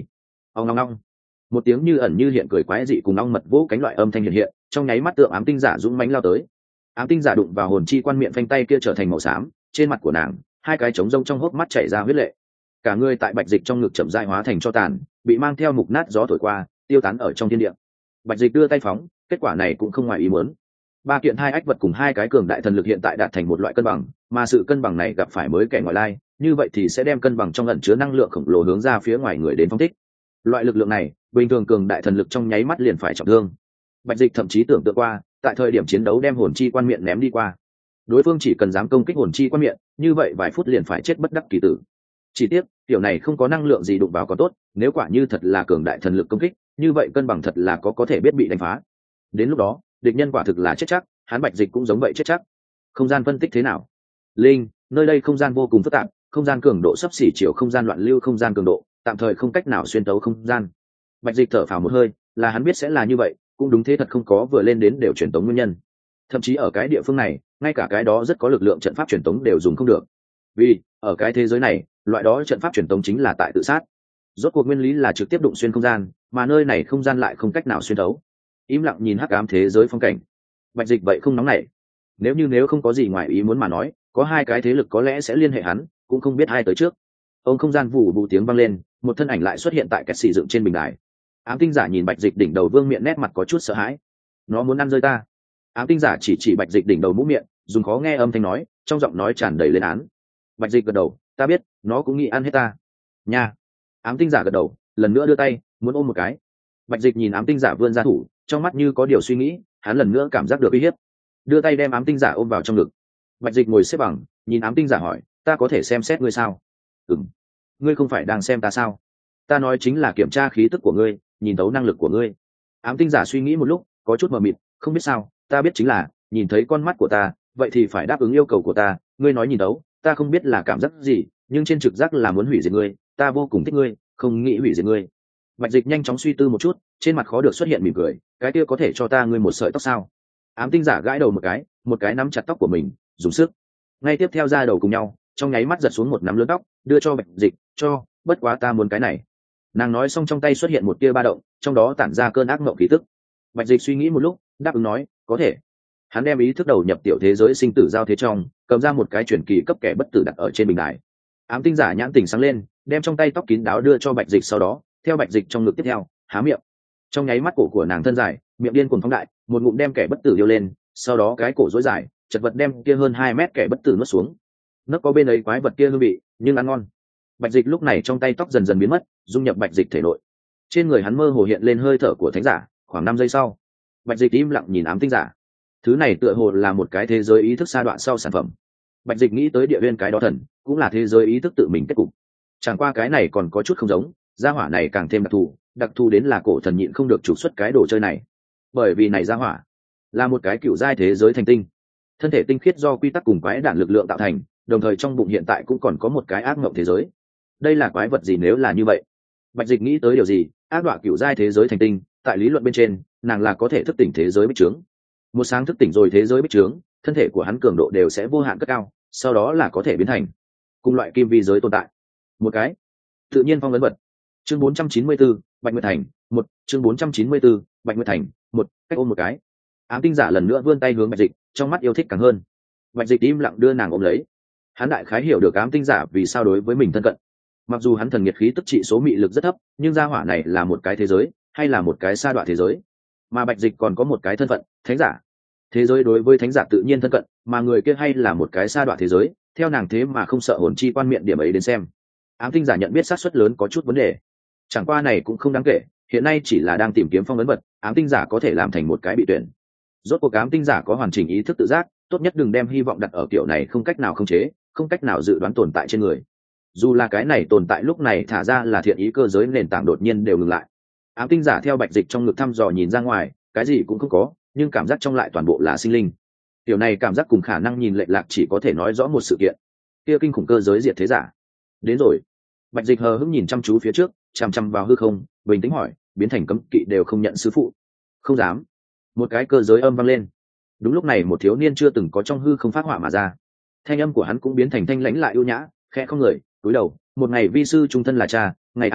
Speaker 1: ong ngong ngong. Một tiếng như ẩn như hiện cười quái dị cùng ong mật vỗ cánh loại âm thanh hiện hiện, trong nháy mắt tượng ám tinh giả dũng mãnh lao tới. Ám tinh giả đụng vào hồn chi quan miệng phanh tay kia trở thành màu xám, trên mặt của nàng hai cái trống rông trong hốc mắt chảy ra huyết lệ, cả người tại bạch dịch trong ngực chậm rãi hóa thành cho tàn, bị mang theo mục nát gió thổi qua tiêu tán ở trong thiên địa. Bạch dịch đưa tay phóng, kết quả này cũng không ngoài ý muốn. Ba kiện hai ách vật cùng hai cái cường đại thần lực hiện tại đạt thành một loại cân bằng, mà sự cân bằng này gặp phải mới kẻ ngoại lai, như vậy thì sẽ đem cân bằng trong ẩn chứa năng lượng khổng lồ hướng ra phía ngoài người đến phóng thích. Loại lực lượng này bình thường cường đại thần lực trong nháy mắt liền phải trọng thương. Bạch dịch thậm chí tưởng tượng qua tại thời điểm chiến đấu đem hồn chi quan miệng ném đi qua, đối phương chỉ cần dám công kích hồn chi quan miệng, như vậy vài phút liền phải chết bất đắc kỳ tử. Chỉ tiếc tiểu này không có năng lượng gì đụng vào có tốt, nếu quả như thật là cường đại thần lực công kích, như vậy cân bằng thật là có thể biết bị đánh phá. Đến lúc đó địch nhân quả thực là chết chắc, hắn bạch dịch cũng giống vậy chết chắc. Không gian phân tích thế nào? Linh, nơi đây không gian vô cùng phức tạp, không gian cường độ sấp xỉ chiều không gian loạn lưu không gian cường độ, tạm thời không cách nào xuyên tấu không gian. Bạch dịch thở phào một hơi, là hắn biết sẽ là như vậy, cũng đúng thế thật không có vừa lên đến đều truyền tống nguyên nhân. Thậm chí ở cái địa phương này, ngay cả cái đó rất có lực lượng trận pháp truyền tống đều dùng không được. Vì ở cái thế giới này, loại đó trận pháp truyền tống chính là tại tự sát. Rốt cuộc nguyên lý là trực tiếp đụng xuyên không gian, mà nơi này không gian lại không cách nào xuyên tấu. Im lặng nhìn hắc ám thế giới phong cảnh. Bạch dịch vậy không nóng nảy. Nếu không có gì ngoài ý muốn mà nói, có hai cái thế lực có lẽ sẽ liên hệ hắn, cũng không biết ai tới trước. Ông không gian vụ vụ tiếng vang lên, một thân ảnh lại xuất hiện tại kẹt xì dựng trên bình đài. Ám tinh giả nhìn bạch dịch đỉnh đầu vương miện, nét mặt có chút sợ hãi. Nó muốn ăn rơi ta. Ám tinh giả chỉ bạch dịch đỉnh đầu mũ miệng, dùng khó nghe âm thanh nói, trong giọng nói tràn đầy lên án. Bạch dịch gật đầu, ta biết, nó cũng nghĩ ăn hết ta. Nha. Ám tinh giả gật đầu, lần nữa đưa tay muốn ôm một cái. Bạch dịch nhìn ám tinh giả vươn ra thủ, trong mắt như có điều suy nghĩ, hắn lần nữa cảm giác được uy hiếp, đưa tay đem ám tinh giả ôm vào trong ngực. Bạch dịch ngồi xếp bằng, nhìn ám tinh giả hỏi, ta có thể xem xét ngươi sao? Ừm. Ngươi không phải đang xem ta sao? Ta nói chính là kiểm tra khí tức của ngươi, nhìn thấu năng lực của ngươi. Ám tinh giả suy nghĩ một lúc, có chút mờ mịt, không biết sao, ta biết chính là nhìn thấy con mắt của ta, vậy thì phải đáp ứng yêu cầu của ta. Ngươi nói nhìn thấu, ta không biết là cảm giác gì, nhưng trên trực giác là muốn hủy diệt ngươi. Ta vô cùng thích ngươi, không nghĩ hủy diệt ngươi. Bạch dịch nhanh chóng suy tư một chút, trên mặt khó được xuất hiện mỉm cười, cái kia có thể cho ta ngươi một sợi tóc sao? Ám tinh giả gãi đầu một cái nắm chặt tóc của mình, dùng sức. Ngay tiếp theo ra đầu cùng nhau, trong nháy mắt giật xuống một nắm lớn tóc, đưa cho bạch dịch, cho, bất quá ta muốn cái này. Nàng nói xong trong tay xuất hiện một tia ba động, trong đó tản ra cơn ác mộng khí tức. Bạch dịch suy nghĩ một lúc, đáp ứng nói, có thể. Hắn đem ý thức đầu nhập tiểu thế giới sinh tử giao thế trong, cầm ra một cái truyền kỳ cấp kẻ bất tử đặt ở trên bình đài. Ám tinh giả nhãn tỉnh sáng lên, đem trong tay tóc kín đáo đưa cho bạch dịch, sau đó theo bạch dịch trong ngực tiếp theo há miệng. Trong nháy mắt cổ của nàng thân dài, miệng điên cuồng phóng đại, một ngụm đem kẻ bất tử điêu lên, sau đó cái cổ rối dài, chật vật đem kia hơn 2 mét kẻ bất tử nuốt xuống. Nấc có bên ấy quái vật kia hương vị, nhưng ăn ngon. Bạch dịch lúc này trong tay tóc dần dần biến mất, dung nhập bạch dịch thể nội. Trên người hắn mơ hồ hiện lên hơi thở của thánh giả. Khoảng 5 giây sau, bạch dịch im lặng nhìn ám tinh giả. Thứ này tựa hồ là một cái thế giới ý thức sa đoạn sau sản phẩm. Bạch dịch nghĩ tới địa viên cái đó thần, cũng là thế giới ý thức tự mình kết cục. Chẳng qua cái này còn có chút không giống, gia hỏa này càng thêm đặc thù đến là cổ thần nhịn không được trục xuất cái đồ chơi này. Bởi vì này gia hỏa là một cái cựu giai thế giới thành tinh, thân thể tinh khiết do quy tắc cùng quái đản lực lượng tạo thành, đồng thời trong bụng hiện tại cũng còn có một cái ác mộng thế giới. Đây là quái vật gì nếu là như vậy? Bạch dịch nghĩ tới điều gì, ác đọa cựu giai thế giới thành tinh, tại lý luận bên trên, nàng là có thể thức tỉnh thế giới bích trướng. Một sáng thức tỉnh rồi thế giới bích trướng, thân thể của hắn cường độ đều sẽ vô hạn cất cao, sau đó là có thể biến thành cùng loại kim vi giới tồn tại. Một cái tự nhiên phong ấn vật. Chương 494, Bạch Nguyệt Thành, một chương 494, Bạch Nguyệt Thành, một cách ôm một cái. Ám tinh giả lần nữa vươn tay hướng bạch dịch, trong mắt yêu thích càng hơn. Bạch dịch im lặng đưa nàng ôm lấy. Hắn đại khái hiểu được ám tinh giả vì sao đối với mình thân cận. Mặc dù hắn thần nhiệt khí tức trị số mị lực rất thấp, nhưng gia hỏa này là một cái thế giới, hay là một cái sa đoạn thế giới. Mà bạch dịch còn có một cái thân phận, thánh giả. Thế giới đối với thánh giả tự nhiên thân cận, mà người kia hay là một cái sa đoạn thế giới, theo nàng thế mà không sợ hồn chi quan miệng điểm ấy đến xem. Ám tinh giả nhận biết xác suất lớn có chút vấn đề. Chẳng qua này cũng không đáng kể, hiện nay chỉ là đang tìm kiếm phong ấn vật, ám tinh giả có thể làm thành một cái bị tuyển. Rốt cuộc ám tinh giả có hoàn chỉnh ý thức tự giác, tốt nhất đừng đem hy vọng đặt ở kiểu này không cách nào khống chế, không cách nào dự đoán tồn tại trên người. Dù là cái này tồn tại lúc này thả ra là thiện ý cơ giới nền tảng đột nhiên đều ngừng lại. Ám tinh giả theo bạch dịch trong ngực thăm dò nhìn ra ngoài, cái gì cũng không có, nhưng cảm giác trong lại toàn bộ là sinh linh. Kiểu này cảm giác cùng khả năng nhìn lệch lạc chỉ có thể nói rõ một sự kiện. Kia kinh khủng cơ giới diệt thế giả. Đến rồi. Bạch dịch hờ hững nhìn chăm chú phía trước, chằm chằm vào hư không, bình tĩnh hỏi, biến thành cấm kỵ đều không nhận sư phụ? Không dám. Một cái cơ giới âm vang lên. Đúng lúc này một thiếu niên chưa từng có trong hư không phát họa mà ra. Thanh âm của hắn cũng biến thành thanh lãnh lại ưu nhã, khẽ không người, cúi đầu, một ngày vi sư trung thân là cha, ngày ăn,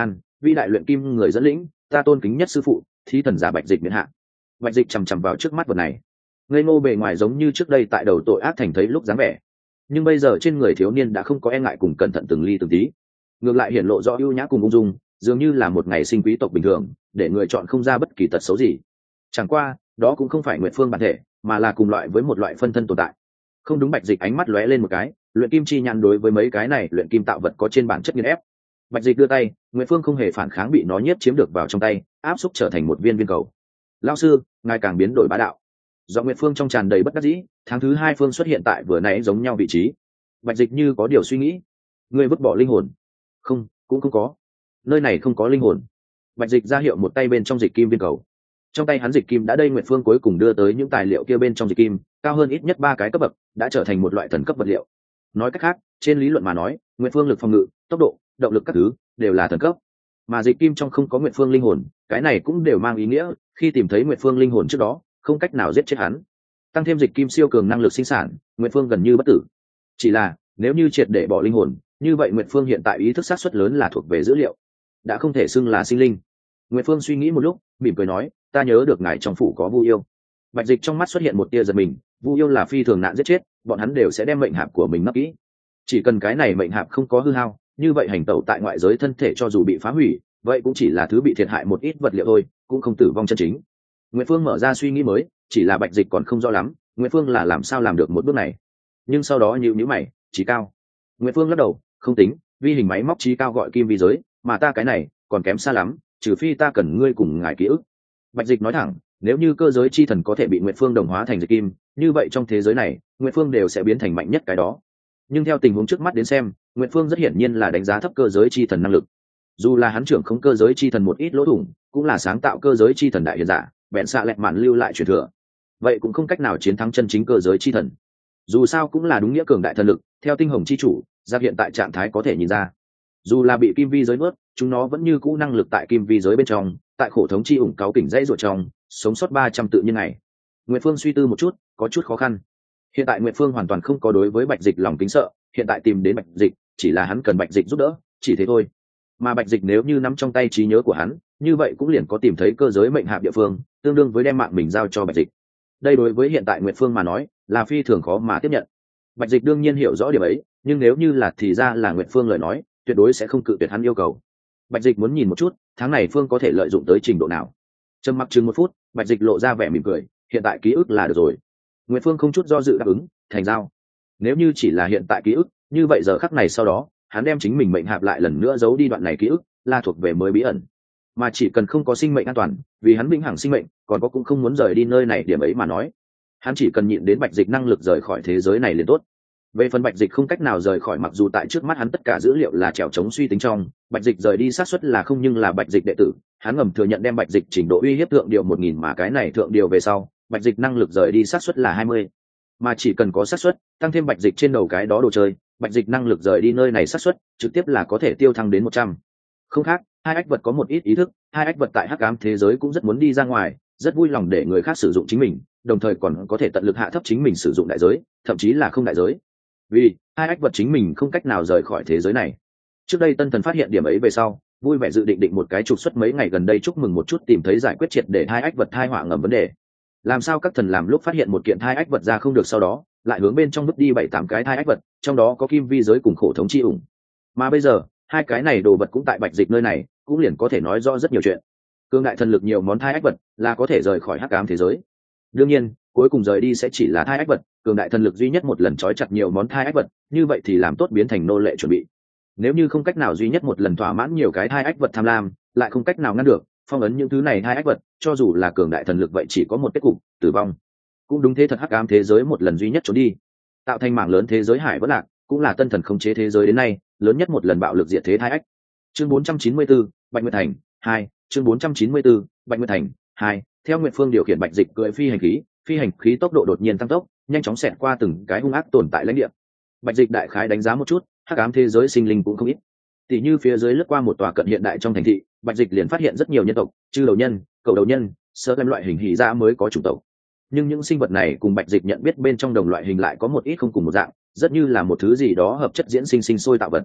Speaker 1: vĩ đại luyện kim người dẫn lĩnh, ta tôn kính nhất sư phụ, thí thần giả Bạch Dịch miễn hạ. Bạch Dịch chằm chằm vào trước mắt vật này, ngây ngô bề ngoài giống như trước đây tại đầu tội ác thành thấy lúc dáng vẻ, nhưng bây giờ trên người thiếu niên đã không có e ngại cùng cẩn thận từng ly từng tí, ngược lại hiển lộ rõ ưu nhã cùng ung dung, dường như là một ngày sinh quý tộc bình thường, để người chọn không ra bất kỳ tật xấu gì. Chẳng qua đó cũng không phải Nguyệt Phương bản thể, mà là cùng loại với một loại phân thân tồn tại. Không đúng. Bạch Dịch ánh mắt lóe lên một cái, luyện kim chi nhãn đối với mấy cái này luyện kim tạo vật có trên bản chất nghiền ép. Bạch Dịch đưa tay, Nguyệt Phương không hề phản kháng, bị nó nhiếp chiếm được vào trong tay, áp xúc trở thành một viên viên cầu. Lão sư, ngài càng biến đổi bá đạo. Do Nguyệt Phương trong tràn đầy bất đắc dĩ, tháng thứ hai phương xuất hiện tại vừa nãy giống nhau vị trí. Bạch Dịch như có điều suy nghĩ, ngươi vứt bỏ linh hồn? Không, cũng không có, nơi này không có linh hồn. Bạch Dịch ra hiệu một tay bên trong dịch kim viên cầu. Trong tay hắn dịch kim đã đây Nguyệt Phương cuối cùng đưa tới những tài liệu kia bên trong dịch kim cao hơn ít nhất 3 cái cấp bậc, đã trở thành một loại thần cấp vật liệu. Nói cách khác, trên lý luận mà nói, Nguyệt Phương lực phòng ngự, tốc độ, động lực các thứ đều là thần cấp. Mà dịch kim trong không có Nguyệt Phương linh hồn, cái này cũng đều mang ý nghĩa khi tìm thấy Nguyệt Phương linh hồn trước đó, không cách nào giết chết hắn. Tăng thêm dịch kim siêu cường năng lực sinh sản, Nguyệt Phương gần như bất tử. Chỉ là nếu như triệt để bỏ linh hồn, như vậy Nguyệt Phương hiện tại ý thức xác suất lớn là thuộc về dữ liệu, đã không thể xưng là sinh linh. Nguyệt Phương suy nghĩ một lúc, mỉm cười nói, ta nhớ được ngài trong phủ có Vu yêu. Bạch Dịch trong mắt xuất hiện một tia giật mình, Vu yêu là phi thường nạn giết chết, bọn hắn đều sẽ đem mệnh hạp của mình nấp kỹ. Chỉ cần cái này mệnh hạp không có hư hao, như vậy hành tẩu tại ngoại giới thân thể cho dù bị phá hủy, vậy cũng chỉ là thứ bị thiệt hại một ít vật liệu thôi, cũng không tử vong chân chính. Nguyệt Phương mở ra suy nghĩ mới, chỉ là Bạch Dịch còn không rõ lắm, Nguyệt Phương là làm sao làm được một bước này. Nhưng sau đó nhíu mày, trí cao. Nguyệt Phương lắc đầu, không tính, vi hình máy móc trí cao gọi kim vi giới, mà ta cái này còn kém xa lắm, trừ phi ta cần ngươi cùng ngài ký ức. Bạch Dịch nói thẳng, nếu như cơ giới chi thần có thể bị Nguyệt Phương đồng hóa thành dịch kim, như vậy trong thế giới này, Nguyệt Phương đều sẽ biến thành mạnh nhất cái đó. Nhưng theo tình huống trước mắt đến xem, Nguyệt Phương rất hiển nhiên là đánh giá thấp cơ giới chi thần năng lực. Dù là hắn trưởng không cơ giới chi thần một ít lỗ thủng, cũng là sáng tạo cơ giới chi thần đại hiền giả, bèn xạ lẹt mạn lưu lại truyền thừa. Vậy cũng không cách nào chiến thắng chân chính cơ giới chi thần. Dù sao cũng là đúng nghĩa cường đại thần lực, theo tinh hồng chi chủ, ra hiện tại trạng thái có thể nhìn ra. Dù là bị kim vi giới nuốt, chúng nó vẫn như cũ năng lực tại kim vi giới bên trong, tại khổ thống chi ủng cáo kỉnh dãy ruột trong, sống sót 300 tự nhiên ngày. Nguyệt Phương suy tư một chút, có chút khó khăn. Hiện tại Nguyệt Phương hoàn toàn không có đối với Bạch Dịch lòng kính sợ, hiện tại tìm đến Bạch Dịch, chỉ là hắn cần Bạch Dịch giúp đỡ, chỉ thế thôi. Mà Bạch Dịch nếu như nắm trong tay trí nhớ của hắn, như vậy cũng liền có tìm thấy cơ giới mệnh hạp địa phương, tương đương với đem mạng mình giao cho Bạch Dịch. Đây đối với hiện tại Nguyệt Phương mà nói, là phi thường khó mà tiếp nhận. Bạch Dịch đương nhiên hiểu rõ điểm ấy, nhưng nếu như là thì ra là Nguyệt Phương lời nói, tuyệt đối sẽ không cự tuyệt hắn yêu cầu. Bạch Dịch muốn nhìn một chút, tháng này Phương có thể lợi dụng tới trình độ nào. Trầm mặc chừng 1 phút, Bạch Dịch lộ ra vẻ mỉm cười, hiện tại ký ức là được rồi. Nguyệt Phương không chút do dự đáp ứng, thành giao. Nếu như chỉ là hiện tại ký ức, như vậy giờ khắc này sau đó, hắn đem chính mình mệnh hạp lại lần nữa giấu đi đoạn này ký ức, là thuộc về mới bí ẩn. Mà chỉ cần không có sinh mệnh an toàn, vì hắn vĩnh hằng sinh mệnh, còn có cũng không muốn rời đi nơi này điểm ấy mà nói. Hắn chỉ cần nhịn đến Bạch Dịch năng lực rời khỏi thế giới này liền tốt. Về phần Bạch Dịch không cách nào rời khỏi, mặc dù tại trước mắt hắn tất cả dữ liệu là trèo chống suy tính trong, Bạch Dịch rời đi xác suất là không, nhưng là Bạch Dịch đệ tử, hắn ngầm thừa nhận đem Bạch Dịch trình độ uy hiếp thượng điều 1000, mà cái này thượng điều về sau, Bạch Dịch năng lực rời đi xác suất là 20. Mà chỉ cần có xác suất, tăng thêm Bạch Dịch trên đầu cái đó đồ chơi, Bạch Dịch năng lực rời đi nơi này xác suất trực tiếp là có thể tiêu thăng đến 100. Không khác, hai ách vật có một ít ý thức, hai ách vật tại hắc ám thế giới cũng rất muốn đi ra ngoài, rất vui lòng để người khác sử dụng chính mình, đồng thời còn có thể tận lực hạ thấp chính mình sử dụng đại giới, thậm chí là không đại giới. Vì hai ách vật chính mình không cách nào rời khỏi thế giới này. Trước đây Tân Thần phát hiện điểm ấy về sau, vui vẻ dự định một cái trục xuất mấy ngày gần đây chúc mừng một chút, tìm thấy giải quyết triệt để hai ách vật thai họa ngầm vấn đề. Làm sao các thần làm lúc phát hiện một kiện thai ách vật ra không được, sau đó lại hướng bên trong vứt đi 7-8 cái thai ách vật, trong đó có kim vi giới cùng khổ thống chi ủng. Mà bây giờ hai cái này đồ vật cũng tại Bạch Dịch nơi này, cũng liền có thể nói rõ rất nhiều chuyện. Cương đại thần lực nhiều món thai ách vật là có thể rời khỏi hắc ám thế giới. Đương nhiên cuối cùng rời đi sẽ chỉ là thai ách vật, cường đại thần lực duy nhất một lần trói chặt nhiều món thai ách vật, như vậy thì làm tốt biến thành nô lệ chuẩn bị. Nếu như không cách nào duy nhất một lần thỏa mãn nhiều cái thai ách vật tham lam, lại không cách nào ngăn được phong ấn những thứ này thai ách vật, cho dù là cường đại thần lực vậy chỉ có một kết cục, tử vong. Cũng đúng thế thật, hắc ám thế giới một lần duy nhất trốn đi, tạo thành mảng lớn thế giới hải vỡ lạc, cũng là Tân Thần khống chế thế giới đến nay lớn nhất một lần bạo lực diệt thế thai ách. Chương 494, Bạch Nguyệt Thành 2. Chương 494, Bạch Nguyệt Thành 2. Theo Nguyệt Phương điều khiển Bạch Dịch cưỡi phi hành khí tốc độ đột nhiên tăng tốc, nhanh chóng xẹt qua từng cái hung ác tồn tại lãnh địa. Bạch Dịch đại khái đánh giá một chút, hắc ám thế giới sinh linh cũng không ít. Tỷ như phía dưới lướt qua một tòa cận hiện đại trong thành thị, Bạch Dịch liền phát hiện rất nhiều nhân tộc, chư đầu nhân, cẩu đầu nhân, sơ lem loại hình hỉ ra mới có chủng tộc. Nhưng những sinh vật này cùng Bạch Dịch nhận biết bên trong đồng loại hình lại có một ít không cùng một dạng, rất như là một thứ gì đó hợp chất diễn sinh sinh sôi tạo vật.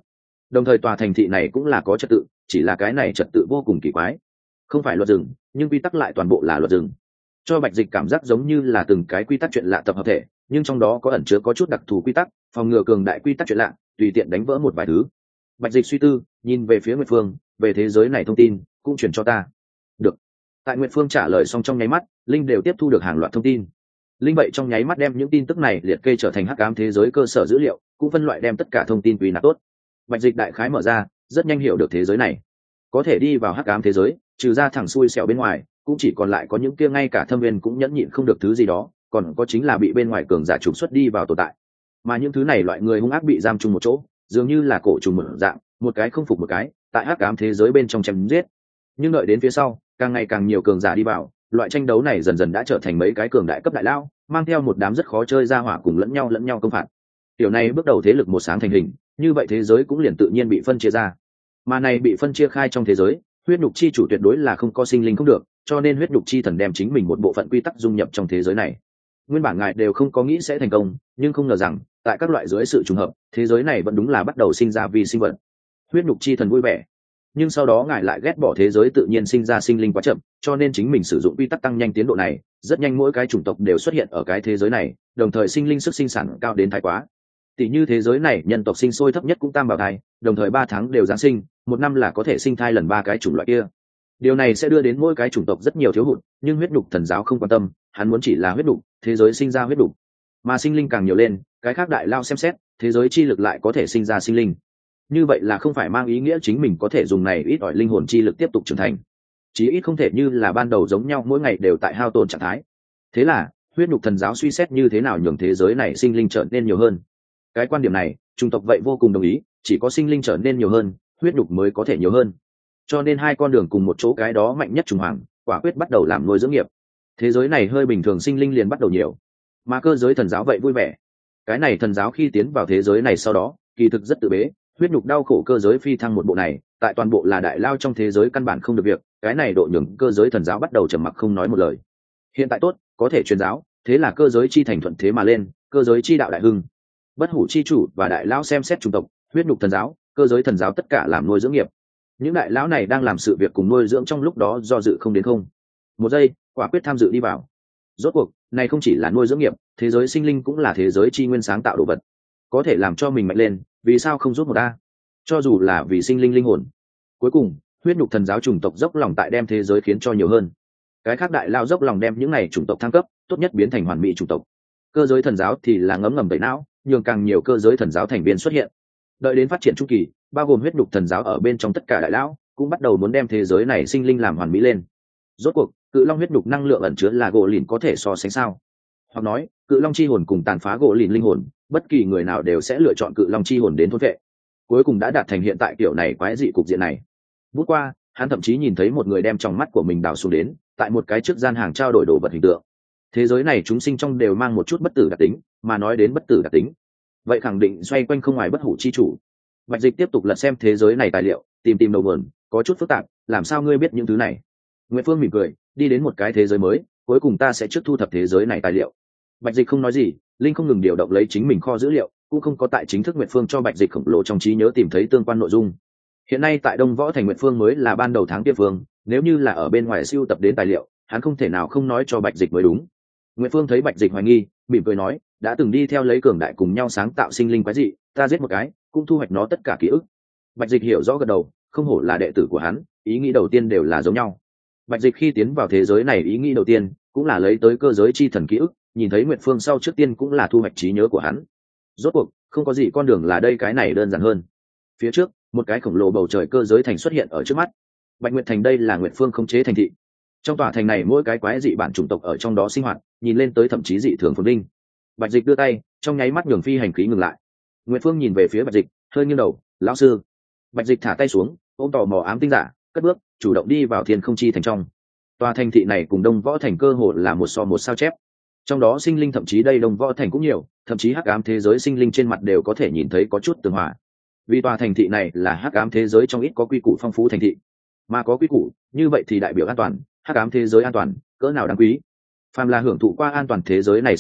Speaker 1: đồng thời tòa thành thị này cũng là có trật tự, chỉ là cái này trật tự vô cùng kỳ quái, không phải luật rừng nhưng quy tắc lại toàn bộ là luật rừng, cho Bạch Dịch cảm giác giống như là từng cái quy tắc chuyện lạ tập hợp thể, nhưng trong đó có ẩn chứa có chút đặc thù quy tắc, phòng ngừa cường đại quy tắc chuyện lạ tùy tiện đánh vỡ một vài thứ. Bạch Dịch suy tư, nhìn về phía Nguyệt Phương, về thế giới này thông tin cũng chuyển cho ta. Được. Tại Nguyệt Phương trả lời xong trong nháy mắt, linh đều tiếp thu được hàng loạt thông tin. Linh vậy trong nháy mắt đem những tin tức này liệt kê trở thành hắc ám thế giới cơ sở dữ liệu, cũng phân loại đem tất cả thông tin quy nạp tốt. Bạch Dịch đại khái mở ra, rất nhanh hiểu được thế giới này có thể đi vào hắc ám thế giới, trừ ra thẳng xui xẻo bên ngoài, cũng chỉ còn lại có những kia ngay cả thâm viên cũng nhẫn nhịn không được thứ gì đó, còn có chính là bị bên ngoài cường giả trục xuất đi vào tồn tại. Mà những thứ này loại người hung ác bị giam chung một chỗ, dường như là cổ trùng mở dạng, một cái không phục một cái, tại hắc ám thế giới bên trong chém giết. Nhưng đợi đến phía sau, càng ngày càng nhiều cường giả đi vào, loại tranh đấu này dần dần đã trở thành mấy cái cường đại cấp đại lao, mang theo một đám rất khó chơi ra hỏa cùng lẫn nhau công phạt. Điều này bước đầu thế lực một sáng thành hình, như vậy thế giới cũng liền tự nhiên bị phân chia ra. Mà này bị phân chia khai trong thế giới, huyết nhục chi chủ tuyệt đối là không có sinh linh không được, cho nên huyết nhục chi thần đem chính mình một bộ phận quy tắc dung nhập trong thế giới này. Nguyên bản ngài đều không có nghĩ sẽ thành công, nhưng không ngờ rằng tại các loại dưới sự trùng hợp, thế giới này vẫn đúng là bắt đầu sinh ra vi sinh vật. Huyết nhục chi thần vui vẻ, nhưng sau đó ngài lại ghét bỏ thế giới tự nhiên sinh ra sinh linh quá chậm, cho nên chính mình sử dụng quy tắc tăng nhanh tiến độ này, rất nhanh mỗi cái chủng tộc đều xuất hiện ở cái thế giới này, đồng thời sinh linh sức sinh sản cao đến thái quá. Tỷ như thế giới này nhân tộc sinh sôi thấp nhất cũng tam bào thai, đồng thời 3 tháng đều giáng sinh, một năm là có thể sinh thai lần 3 cái chủng loại kia. Điều này sẽ đưa đến mỗi cái chủng tộc rất nhiều thiếu hụt, nhưng huyết nhục thần giáo không quan tâm, hắn muốn chỉ là huyết nhục, thế giới sinh ra huyết nhục. Mà sinh linh càng nhiều lên, cái khác đại lao xem xét, thế giới chi lực lại có thể sinh ra sinh linh. Như vậy là không phải mang ý nghĩa chính mình có thể dùng này ít ỏi linh hồn chi lực tiếp tục trưởng thành. Chí ít không thể như là ban đầu giống nhau mỗi ngày đều tại hao tổn trạng thái. Thế là, huyết nhục thần giáo suy xét như thế nào nhường thế giới này sinh linh trở nên nhiều hơn. Cái quan điểm này, chủng tộc vậy vô cùng đồng ý, chỉ có sinh linh trở nên nhiều hơn, huyết nhục mới có thể nhiều hơn. Cho nên hai con đường cùng một chỗ cái đó mạnh nhất trùng hoàng, quả quyết bắt đầu làm nuôi dưỡng nghiệp. Thế giới này hơi bình thường sinh linh liền bắt đầu nhiều, mà cơ giới thần giáo vậy vui vẻ. Cái này thần giáo khi tiến vào thế giới này sau đó, kỳ thực rất tự bế, huyết nhục đau khổ cơ giới phi thăng một bộ này, tại toàn bộ là đại lao trong thế giới căn bản không được việc, cái này độ nhường cơ giới thần giáo bắt đầu trầm mặc không nói một lời. Hiện tại tốt, có thể truyền giáo, thế là cơ giới chi thành thuận thế mà lên, cơ giới chi đạo đại hưng. Bất hủ chi chủ và đại lão xem xét chủng tộc, huyết nhục thần giáo, cơ giới thần giáo tất cả làm nuôi dưỡng nghiệp. Những đại lão này đang làm sự việc cùng nuôi dưỡng trong lúc đó do dự không đến không. Một giây, quả quyết tham dự đi vào. Rốt cuộc, này không chỉ là nuôi dưỡng nghiệp, thế giới sinh linh cũng là thế giới chi nguyên sáng tạo đồ vật. Có thể làm cho mình mạnh lên, vì sao không giúp một ta? Cho dù là vì sinh linh linh hồn. Cuối cùng, huyết nhục thần giáo chủng tộc dốc lòng tại đem thế giới khiến cho nhiều hơn. Cái khác đại lao dốc lòng đem những này chủng tộc thăng cấp, tốt nhất biến thành hoàn mỹ chủng tộc. Cơ giới thần giáo thì là ngấm ngầm tẩy não, nhường càng nhiều cơ giới thần giáo thành viên xuất hiện. Đợi đến phát triển chu kỳ, bao gồm huyết nhục thần giáo ở bên trong tất cả đại lão, cũng bắt đầu muốn đem thế giới này sinh linh làm hoàn mỹ lên. Rốt cuộc, cự long huyết nhục năng lượng ẩn chứa là gỗ lìn có thể so sánh sao? Hoặc nói, cự long chi hồn cùng tàn phá gỗ lìn linh hồn, bất kỳ người nào đều sẽ lựa chọn cự long chi hồn đến thôn vệ. Cuối cùng đã đạt thành hiện tại kiểu này quái dị cục diện này. Vút qua, hắn thậm chí nhìn thấy một người đem trong mắt của mình đào xuống đến, tại một cái trước gian hàng trao đổi đồ vật hình tượng. Thế giới này chúng sinh trong đều mang một chút bất tử đặc tính, mà nói đến bất tử đặc tính, vậy khẳng định xoay quanh không ngoài bất hủ chi chủ. Bạch Dịch tiếp tục lật xem thế giới này tài liệu, tìm đầu nguồn, có chút phức tạp, làm sao ngươi biết những thứ này? Nguyễn Phương mỉm cười, đi đến một cái thế giới mới, cuối cùng ta sẽ trước thu thập thế giới này tài liệu. Bạch Dịch không nói gì, linh không ngừng điều động lấy chính mình kho dữ liệu, cũng không có tại chính thức Nguyệt Phương cho Bạch Dịch khổng lồ trong trí nhớ tìm thấy tương quan nội dung. Hiện nay tại Đông Võ thành Nguyệt Phương mới là ban đầu tháng kia phương, nếu như là ở bên ngoài siêu tập đến tài liệu, hắn không thể nào không nói cho Bạch Dịch mới đúng. Nguyệt Phương thấy Bạch Dịch hoài nghi, mỉm cười nói, đã từng đi theo lấy cường đại cùng nhau sáng tạo sinh linh quái dị, ta giết một cái, cũng thu hoạch nó tất cả ký ức. Bạch Dịch hiểu rõ gật đầu, không hổ là đệ tử của hắn, ý nghĩ đầu tiên đều là giống nhau. Bạch Dịch khi tiến vào thế giới này ý nghĩ đầu tiên cũng là lấy tới cơ giới chi thần ký ức, nhìn thấy Nguyệt Phương sau trước tiên cũng là thu hoạch trí nhớ của hắn. Rốt cuộc, không có gì con đường là đây cái này đơn giản hơn. Phía trước, một cái khổng lồ bầu trời cơ giới thành xuất hiện ở trước mắt. Bạch Nguyệt thành đây là Nguyệt Phương khống chế thành thị. Trong tòa thành này mỗi cái quái dị bản chủng tộc ở trong đó sinh hoạt, nhìn lên tới thậm chí dị thường phồn vinh. Bạch Dịch đưa tay, trong nháy mắt nhường phi hành khí ngừng lại. Nguyệt Phương nhìn về phía Bạch Dịch, hơi nghiêng đầu, "Lão sư." Bạch Dịch thả tay xuống, ôm tò mò ám tinh giả, cất bước, chủ động đi vào thiên không chi thành trong. Tòa thành thị này cùng Đông Võ thành cơ hồ là một so một sao chép. Trong đó sinh linh thậm chí đây Đông Võ thành cũng nhiều, thậm chí hắc ám thế giới sinh linh trên mặt đều có thể nhìn thấy có chút tương hòa. Vì tòa thành thị này là hắc ám thế giới trong ít có quy củ phong phú thành thị, mà có quy củ, như vậy thì đại biểu an toàn, hắc ám thế giới an toàn, cỡ nào đáng quý. Phàm là hưởng thụ qua an toàn thế giới này sinh linh,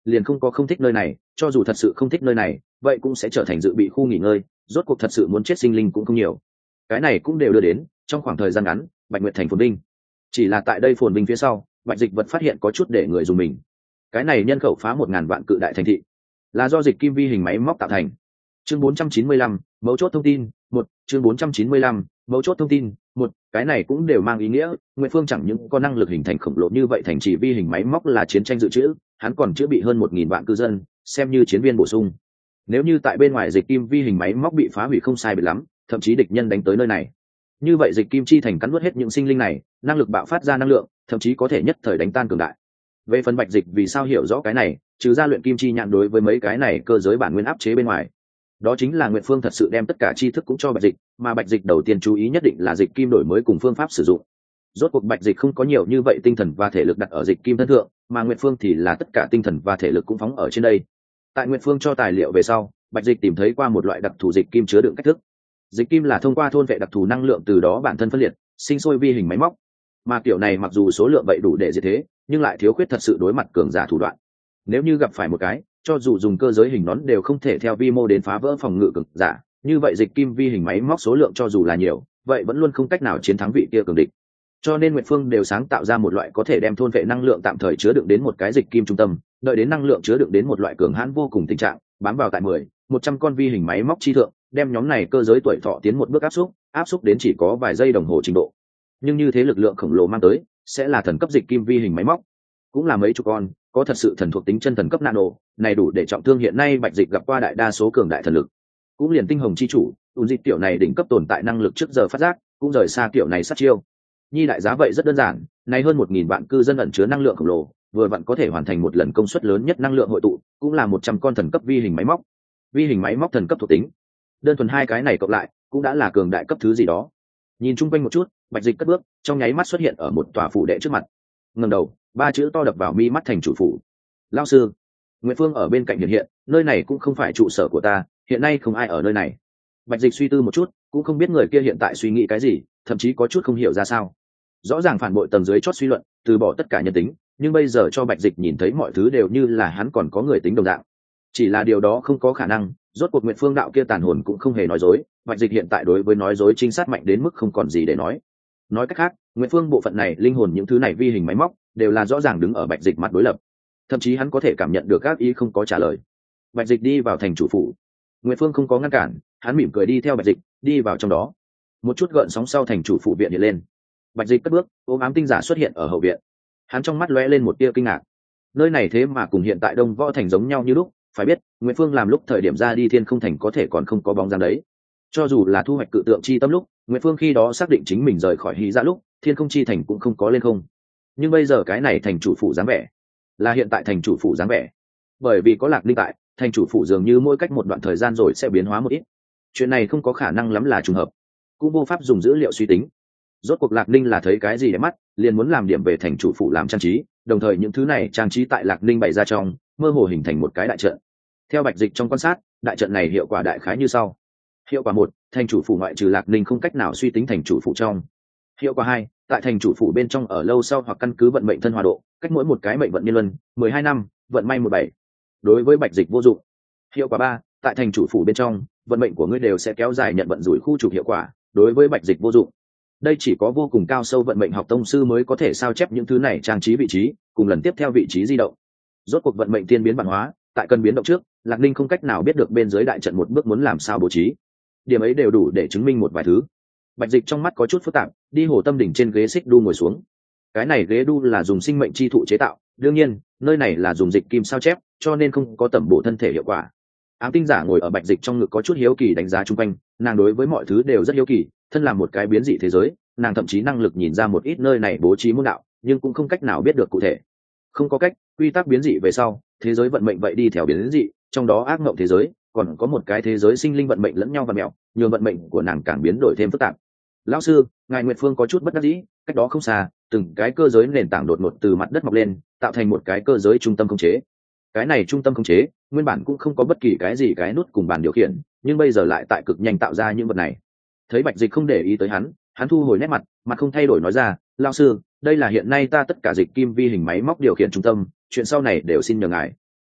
Speaker 1: liền không có không thích nơi này, cho dù thật sự không thích nơi này vậy cũng sẽ trở thành dự bị khu nghỉ ngơi, rốt cuộc thật sự muốn chết sinh linh cũng không nhiều. Cái này cũng đều đưa đến trong khoảng thời gian ngắn Bạch Nguyệt thành phồn vinh. Chỉ là tại đây phồn vinh phía sau, Bạch Dịch vật phát hiện có chút để người dùng mình. Cái này nhân khẩu phá 1000 vạn cự đại thành thị, là do dịch kim vi hình máy móc tạo thành. Chương 495, mấu chốt thông tin, một. Chương 495, mấu chốt thông tin, một. Cái này cũng đều mang ý nghĩa, Nguyệt Phương chẳng những có năng lực hình thành khổng lồ như vậy thành trì vi hình máy móc là chiến tranh dự trữ, hắn còn chữa bị hơn 1000 vạn cư dân, xem như chiến viên bổ sung. Nếu như tại bên ngoài dịch kim vi hình máy móc bị phá hủy không sai biệt lắm, thậm chí địch nhân đánh tới nơi này, như vậy dịch kim chi thành cắn nuốt hết những sinh linh này, năng lực bạo phát ra năng lượng, thậm chí có thể nhất thời đánh tan cường đại. Về phần Bạch Dịch vì sao hiểu rõ cái này, trừ ra luyện kim chi nhãn đối với mấy cái này cơ giới bản nguyên áp chế bên ngoài, đó chính là Nguyệt Phương thật sự đem tất cả tri thức cũng cho Bạch Dịch, mà Bạch Dịch đầu tiên chú ý nhất định là dịch kim đổi mới cùng phương pháp sử dụng. Rốt cuộc Bạch Dịch không có nhiều như vậy tinh thần và thể lực đặt ở dịch kim thân thượng, mà Nguyệt Phương thì là tất cả tinh thần và thể lực cũng phóng ở trên đây. Tại Nguyệt Phương cho tài liệu về sau, Bạch Dịch tìm thấy qua một loại đặc thù dịch kim chứa đựng cách thức. Dịch kim là thông qua thôn vệ đặc thù năng lượng từ đó bản thân phân liệt, sinh sôi vi hình máy móc. Mà kiểu này mặc dù số lượng vậy đủ để diệt thế, nhưng lại thiếu khuyết thật sự đối mặt cường giả thủ đoạn. Nếu như gặp phải một cái, cho dù dùng cơ giới hình nón đều không thể theo vi mô đến phá vỡ phòng ngự cường giả, như vậy dịch kim vi hình máy móc số lượng cho dù là nhiều, vậy vẫn luôn không cách nào chiến thắng vị kia cường địch. Cho nên Nguyệt Phương đều sáng tạo ra một loại có thể đem thôn vệ năng lượng tạm thời chứa đựng đến một cái dịch kim trung tâm, đợi đến năng lượng chứa đựng đến một loại cường hãn vô cùng tình trạng, bám vào tại 100 con vi hình máy móc chi thượng, đem nhóm này cơ giới tuổi thọ tiến một bước áp xúc đến chỉ có vài giây đồng hồ trình độ. Nhưng như thế lực lượng khổng lồ mang tới sẽ là thần cấp dịch kim vi hình máy móc, cũng là mấy chục con, có thật sự thần thuộc tính chân thần cấp nano, này đủ để trọng thương hiện nay Bạch Dịch gặp qua đại đa số cường đại thần lực. Cũng liền tinh hồng chi chủ, ùn dịch tiểu này đỉnh cấp tồn tại năng lực trước giờ phát giác, cũng rời xa kiểu này sát chiêu. Nhi đại giá vậy rất đơn giản, này hơn 1000 vạn cư dân ẩn chứa năng lượng khổng lồ, vừa vặn có thể hoàn thành một lần công suất lớn nhất năng lượng hội tụ, cũng là 100 con thần cấp vi hình máy móc. Vi hình máy móc thần cấp thuộc tính, đơn thuần hai cái này cộng lại, cũng đã là cường đại cấp thứ gì đó. Nhìn chung quanh một chút, Bạch Dịch cất bước, trong nháy mắt xuất hiện ở một tòa phủ đệ trước mặt. Ngẩng đầu, ba chữ to đập vào mi mắt thành chủ phủ. Lão sư. Nguyệt Phương ở bên cạnh hiện, nơi này cũng không phải trụ sở của ta, hiện nay không ai ở nơi này. Bạch Dịch suy tư một chút, cũng không biết người kia hiện tại suy nghĩ cái gì, thậm chí có chút không hiểu ra sao. Rõ ràng phản bội tầng dưới chót suy luận, từ bỏ tất cả nhân tính, nhưng bây giờ cho Bạch Dịch nhìn thấy mọi thứ đều như là hắn còn có người tính đồng dạng. Chỉ là điều đó không có khả năng, rốt cuộc Nguyệt Phương đạo kia tàn hồn cũng không hề nói dối, Bạch Dịch hiện tại đối với nói dối trinh sát mạnh đến mức không còn gì để nói. Nói cách khác, Nguyệt Phương bộ phận này linh hồn những thứ này vi hình máy móc đều là rõ ràng đứng ở Bạch Dịch mặt đối lập. Thậm chí hắn có thể cảm nhận được các ý không có trả lời. Bạch Dịch đi vào thành chủ phủ. Nguyệt Phương không có ngăn cản, hắn mỉm cười đi theo Bạch Dịch, đi vào trong đó. Một chút gợn sóng sau thành chủ phủ viện hiện lên. Bạch Dịch cất bước, ôm ám tinh giả xuất hiện ở hậu viện. Hắn trong mắt lóe lên một tia kinh ngạc. Nơi này thế mà cùng hiện tại Đông Võ thành giống nhau như lúc, phải biết, Nguyệt Phương làm lúc thời điểm ra đi Thiên Không thành có thể còn không có bóng dáng đấy. Cho dù là thu hoạch cự tượng chi tâm lúc, Nguyệt Phương khi đó xác định chính mình rời khỏi Hy Dạ lúc, Thiên Không chi thành cũng không có lên không. Nhưng bây giờ cái này thành chủ phủ dáng vẻ, là hiện tại thành chủ phủ dáng vẻ. Bởi vì có Lạc Ninh tại, thành chủ phủ dường như mỗi cách một đoạn thời gian rồi sẽ biến hóa một ít. Chuyện này không có khả năng lắm là trùng hợp, cũng vô pháp dùng dữ liệu suy tính. Rốt cuộc Lạc Ninh là thấy cái gì để mắt, liền muốn làm điểm về thành chủ phủ làm trang trí, đồng thời những thứ này trang trí tại Lạc Ninh bày ra trong, mơ hồ hình thành một cái đại trận. Theo Bạch Dịch trong quan sát, đại trận này hiệu quả đại khái như sau. Hiệu quả 1, thành chủ phủ ngoại trừ Lạc Ninh không cách nào suy tính thành chủ phủ trong. Hiệu quả 2, tại thành chủ phủ bên trong ở lâu sau hoặc căn cứ vận mệnh thân hòa độ, cách mỗi một cái mệnh vận niên luân 12 năm, vận may 17. Đối với Bạch Dịch vô dụng. Hiệu quả 3, tại thành chủ phủ bên trong, vận mệnh của ngươi đều sẽ kéo dài nhận vận rủi khu trục hiệu quả, đối với Bạch Dịch vô dụng. Đây chỉ có vô cùng cao sâu vận mệnh học tông sư mới có thể sao chép những thứ này trang trí vị trí, cùng lần tiếp theo vị trí di động. Rốt cuộc vận mệnh tiên biến bản hóa, tại cần biến động trước, Lạc Ninh không cách nào biết được bên dưới đại trận một bước muốn làm sao bố trí. Điểm ấy đều đủ để chứng minh một vài thứ. Bạch Dịch trong mắt có chút phức tạp, đi Hồ Tâm đỉnh trên ghế xích đu ngồi xuống. Cái này ghế đu là dùng sinh mệnh chi thụ chế tạo, đương nhiên, nơi này là dùng dịch kim sao chép, cho nên không có tẩm bổ thân thể hiệu quả. Ám tinh giả ngồi ở Bạch Dịch trong ngực có chút hiếu kỳ đánh giá chung quanh, nàng đối với mọi thứ đều rất hiếu kỳ, thân là một cái biến dị thế giới, nàng thậm chí năng lực nhìn ra một ít nơi này bố trí môn đạo, nhưng cũng không cách nào biết được cụ thể. Không có cách, quy tắc biến dị về sau, thế giới vận mệnh vậy đi theo biến dị, trong đó ác mộng thế giới, còn có một cái thế giới sinh linh vận mệnh lẫn nhau và mèo, nhường vận mệnh của nàng càng biến đổi thêm phức tạp. Lão sư, ngài Nguyệt Phương có chút bất đắc dĩ, cách đó không xa, từng cái cơ giới nền tảng đột ngột từ mặt đất mọc lên, tạo thành một cái cơ giới trung tâm khống chế. Cái này trung tâm khống chế, nguyên bản cũng không có bất kỳ cái gì cái nút cùng bàn điều khiển, nhưng bây giờ lại tại cực nhanh tạo ra những vật này. Thấy Bạch Dịch không để ý tới hắn thu hồi nét mặt, mặt không thay đổi nói ra, lão sư, đây là hiện nay ta tất cả dịch kim vi hình máy móc điều khiển trung tâm, chuyện sau này đều xin nhờ ngài.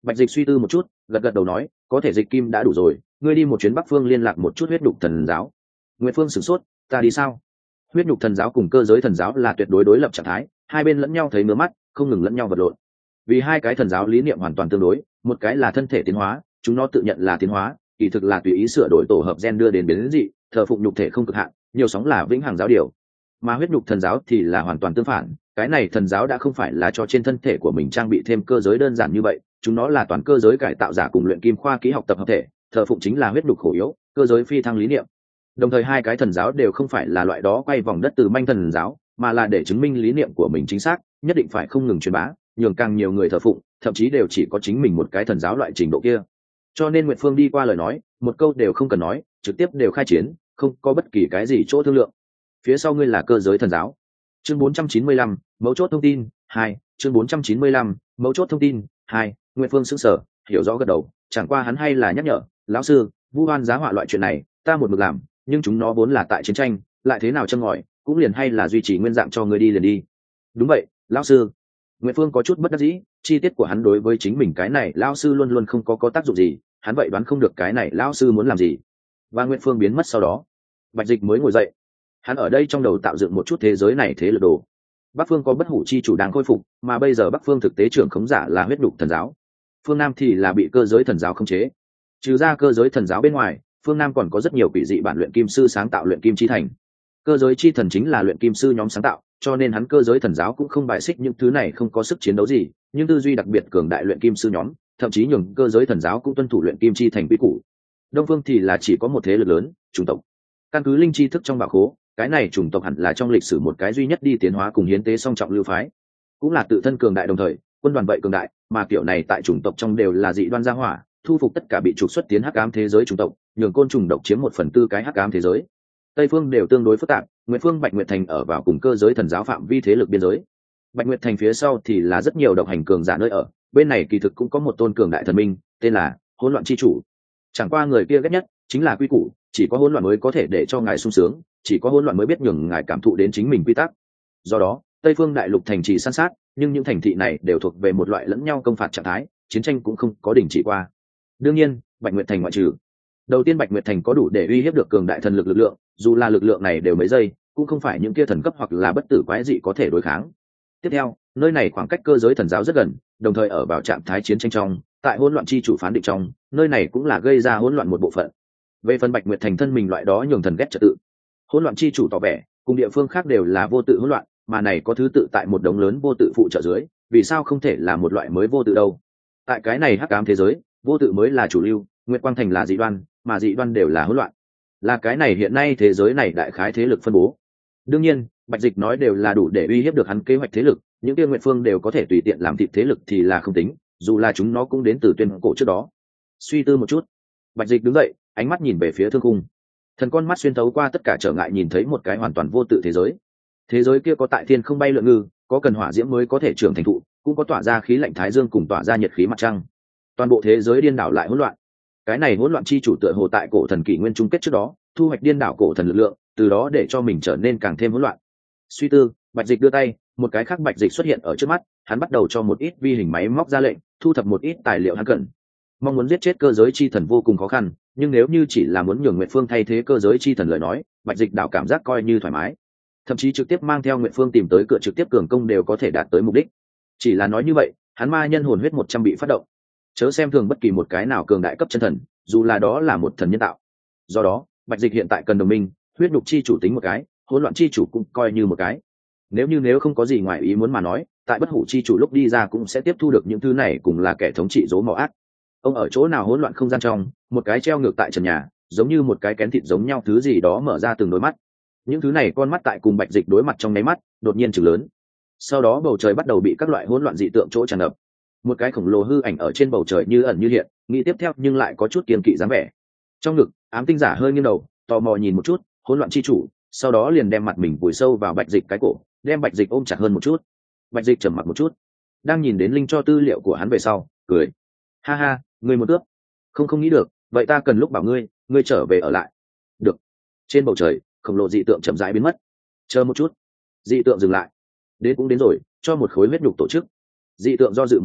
Speaker 1: Bạch Dịch suy tư một chút, gật gật đầu nói, có thể dịch kim đã đủ rồi, ngươi đi một chuyến Bắc Phương liên lạc một chút huyết nhục thần giáo. Nguyệt Phương sửng sốt, ta đi sao? Huyết nhục thần giáo cùng cơ giới thần giáo là tuyệt đối đối lập trạng thái, hai bên lẫn nhau thấy ngứa mắt, không ngừng lẫn nhau vật lộn. Vì hai cái thần giáo lý niệm hoàn toàn tương đối, một cái là thân thể tiến hóa, chúng nó tự nhận là tiến hóa, kỳ thực là tùy ý sửa đổi tổ hợp gen đưa đến biến dị, thờ phụng nhục thể không cực hạn, nhiều sóng là vĩnh hằng giáo điều. Mà huyết nhục thần giáo thì là hoàn toàn tương phản, cái này thần giáo đã không phải là cho trên thân thể của mình trang bị thêm cơ giới đơn giản như vậy, chúng nó là toàn cơ giới cải tạo giả cùng luyện kim khoa kỹ học tập hợp thể, thờ phụng chính là huyết nhục khổ yếu, cơ giới phi thăng lý niệm. Đồng thời hai cái thần giáo đều không phải là loại đó quay vòng đất từ manh thần giáo, mà là để chứng minh lý niệm của mình chính xác, nhất định phải không ngừng truyền bá, nhường càng nhiều người thờ phụng, thậm chí đều chỉ có chính mình một cái thần giáo loại trình độ kia. Cho nên Nguyệt Phương đi qua lời nói, một câu đều không cần nói, trực tiếp đều khai chiến, không có bất kỳ cái gì chỗ thương lượng. Phía sau ngươi là cơ giới thần giáo. Chương 495, mấu chốt thông tin 2, chương 495, mấu chốt thông tin 2, Nguyệt Phương sững sờ, hiểu rõ gật đầu, chẳng qua hắn hay là nhắc nhở, lão sư, vu oan giá họa loại chuyện này, ta một mực làm, nhưng chúng nó vốn là tại chiến tranh, lại thế nào châm ngòi, cũng liền hay là duy trì nguyên dạng cho ngươi đi liền đi. Đúng vậy, lão sư. Nguyệt Phương có chút bất đắc dĩ, chi tiết của hắn đối với chính mình cái này lão sư luôn luôn không có tác dụng gì, hắn vậy đoán không được cái này lão sư muốn làm gì. Và Nguyệt Phương biến mất sau đó, Bạch Dịch mới ngồi dậy. Hắn ở đây trong đầu tạo dựng một chút thế giới này thế lực đồ. Bắc phương có bất hủ chi chủ đang khôi phục, mà bây giờ Bắc phương thực tế trưởng khống giả là huyết đục thần giáo. Phương Nam thì là bị cơ giới thần giáo khống chế. Trừ ra cơ giới thần giáo bên ngoài, phương Nam còn có rất nhiều quỷ dị bản luyện kim sư sáng tạo luyện kim chi thành. Cơ giới chi thần chính là luyện kim sư nhóm sáng tạo, cho nên hắn cơ giới thần giáo cũng không bài xích những thứ này không có sức chiến đấu gì, nhưng tư duy đặc biệt cường đại luyện kim sư nhóm, thậm chí nhường cơ giới thần giáo cũng tuân thủ luyện kim chi thành quy củ. Đông phương thì là chỉ có một thế lực lớn, chủng tộc. Căn cứ linh chi thức trong bảo khố, cái này chủng tộc hẳn là trong lịch sử một cái duy nhất đi tiến hóa cùng hiến tế song trọng lưu phái, cũng là tự thân cường đại đồng thời quân đoàn vậy cường đại, mà kiểu này tại chủng tộc trong đều là dị đoan gia hỏa, thu phục tất cả bị trục xuất tiến hắc ám thế giới chủng tộc, nhường côn trùng độc chiếm 1/4 cái hắc ám thế giới. Tây phương đều tương đối phức tạp, Nguyệt Phương Bạch Nguyệt Thành ở vào cùng cơ giới thần giáo phạm vi thế lực biên giới. Bạch Nguyệt Thành phía sau thì là rất nhiều độc hành cường giả nơi ở, bên này kỳ thực cũng có một tôn cường đại thần minh, tên là Hỗn Loạn chi chủ. Chẳng qua người kia ghét nhất chính là quy củ, chỉ có hỗn loạn mới có thể để cho ngài sung sướng, chỉ có hỗn loạn mới biết nhường ngài cảm thụ đến chính mình quy tắc. Do đó, Tây phương đại lục thành trì san sát, nhưng những thành thị này đều thuộc về một loại lẫn nhau công phạt trạng thái, chiến tranh cũng không có đình chỉ qua. Đương nhiên, Bạch Nguyệt Thành ngoại trừ. Đầu tiên Bạch Nguyệt Thành có đủ để uy hiếp được cường đại thần lực lượng, dù là lực lượng này đều mấy giây, cũng không phải những kia thần cấp hoặc là bất tử quái dị có thể đối kháng. Tiếp theo, nơi này khoảng cách cơ giới thần giáo rất gần, đồng thời ở vào trạng thái chiến tranh trong, tại hỗn loạn chi chủ phán định trong, nơi này cũng là gây ra hỗn loạn một bộ phận. Về phần Bạch Nguyệt Thành thân mình loại đó nhường thần ghét trật tự. Hỗn loạn chi chủ tỏ vẻ, cùng địa phương khác đều là vô tự hỗn loạn, mà này có thứ tự tại một đống lớn vô tự phụ trợ dưới, vì sao không thể là một loại mới vô tự đâu? Tại cái này hắc ám thế giới, vô tự mới là chủ lưu, Nguyệt Quang Thành là dị đoan, mà dị đoan đều là hỗn loạn. Là cái này hiện nay thế giới này đại khái thế lực phân bố. Đương nhiên, Bạch Dịch nói đều là đủ để uy hiếp được hắn kế hoạch thế lực, những kia Nguyệt Phương đều có thể tùy tiện làm thịt thế lực thì là không tính, dù là chúng nó cũng đến từ tuyên cổ trước đó. Suy tư một chút, Bạch Dịch đứng dậy, ánh mắt nhìn về phía thương khung. Thần con mắt xuyên thấu qua tất cả trở ngại nhìn thấy một cái hoàn toàn vô tự thế giới. Thế giới kia có tại thiên không bay lượn ngư, có cần hỏa diễm mới có thể trưởng thành thụ, cũng có tỏa ra khí lạnh thái dương cùng tỏa ra nhiệt khí mặt trăng. Toàn bộ thế giới điên đảo lại hỗn loạn. Cái này hỗn loạn chi chủ tựa hồ tại cổ thần kỷ nguyên chung kết trước đó, thu hoạch điên đảo cổ thần lực lượng, từ đó để cho mình trở nên càng thêm hỗn loạn. Suy tư, Bạch Dịch đưa tay, một cái khác Bạch Dịch xuất hiện ở trước mắt, hắn bắt đầu cho một ít vi hình máy móc ra lệnh, thu thập một ít tài liệu hắn cần. Mong muốn giết chết cơ giới chi thần vô cùng khó khăn, nhưng nếu như chỉ là muốn nhường Nguyệt Phương thay thế cơ giới chi thần lời nói, Bạch Dịch đảo cảm giác coi như thoải mái, thậm chí trực tiếp mang theo Nguyệt Phương tìm tới cửa trực tiếp cường công đều có thể đạt tới mục đích. Chỉ là nói như vậy, hắn ma nhân hồn huyết 100 bị phát động, chớ xem thường bất kỳ một cái nào cường đại cấp chân thần, dù là đó là một thần nhân tạo. Do đó, Bạch Dịch hiện tại cần đồng minh, huyết nhục chi chủ tính một cái, hỗn loạn chi chủ cũng coi như một cái. Nếu không có gì ngoài ý muốn mà nói, tại bất hủ chi chủ lúc đi ra cũng sẽ tiếp thu được những thứ này, cùng là kẻ thống trị dỗ mỏ ác. Ông ở chỗ nào hỗn loạn không gian trong, một cái treo ngược tại trần nhà, giống như một cái kén thịt giống nhau thứ gì đó mở ra từng đôi mắt. Những thứ này con mắt tại cùng Bạch Dịch đối mặt trong nháy mắt, đột nhiên trừng lớn. Sau đó bầu trời bắt đầu bị các loại hỗn loạn dị tượng chỗ tràn ngập. Một cái khổng lồ hư ảnh ở trên bầu trời như ẩn như hiện, nghĩ tiếp theo nhưng lại có chút kiên kỵ dáng vẻ. Trong ngực, ám tinh giả hơi nghiêng đầu, tò mò nhìn một chút, hỗn loạn chi chủ, sau đó liền đem mặt mình vùi sâu vào Bạch Dịch cái cổ, đem Bạch Dịch ôm chặt hơn một chút. Bạch Dịch trầm mặc một chút, đang nhìn đến linh cho tư liệu của hắn về sau, cười. Ha ha, ngươi một cướp. Không nghĩ được, vậy ta cần lúc bảo ngươi trở về ở lại. Được. Trên bầu trời, khổng lồ dị tượng chậm rãi biến mất. Chờ một chút. Dị tượng dừng lại. Đến cũng đến rồi, cho một khối huyết nhục tổ chức. Dị tượng do dự một chút,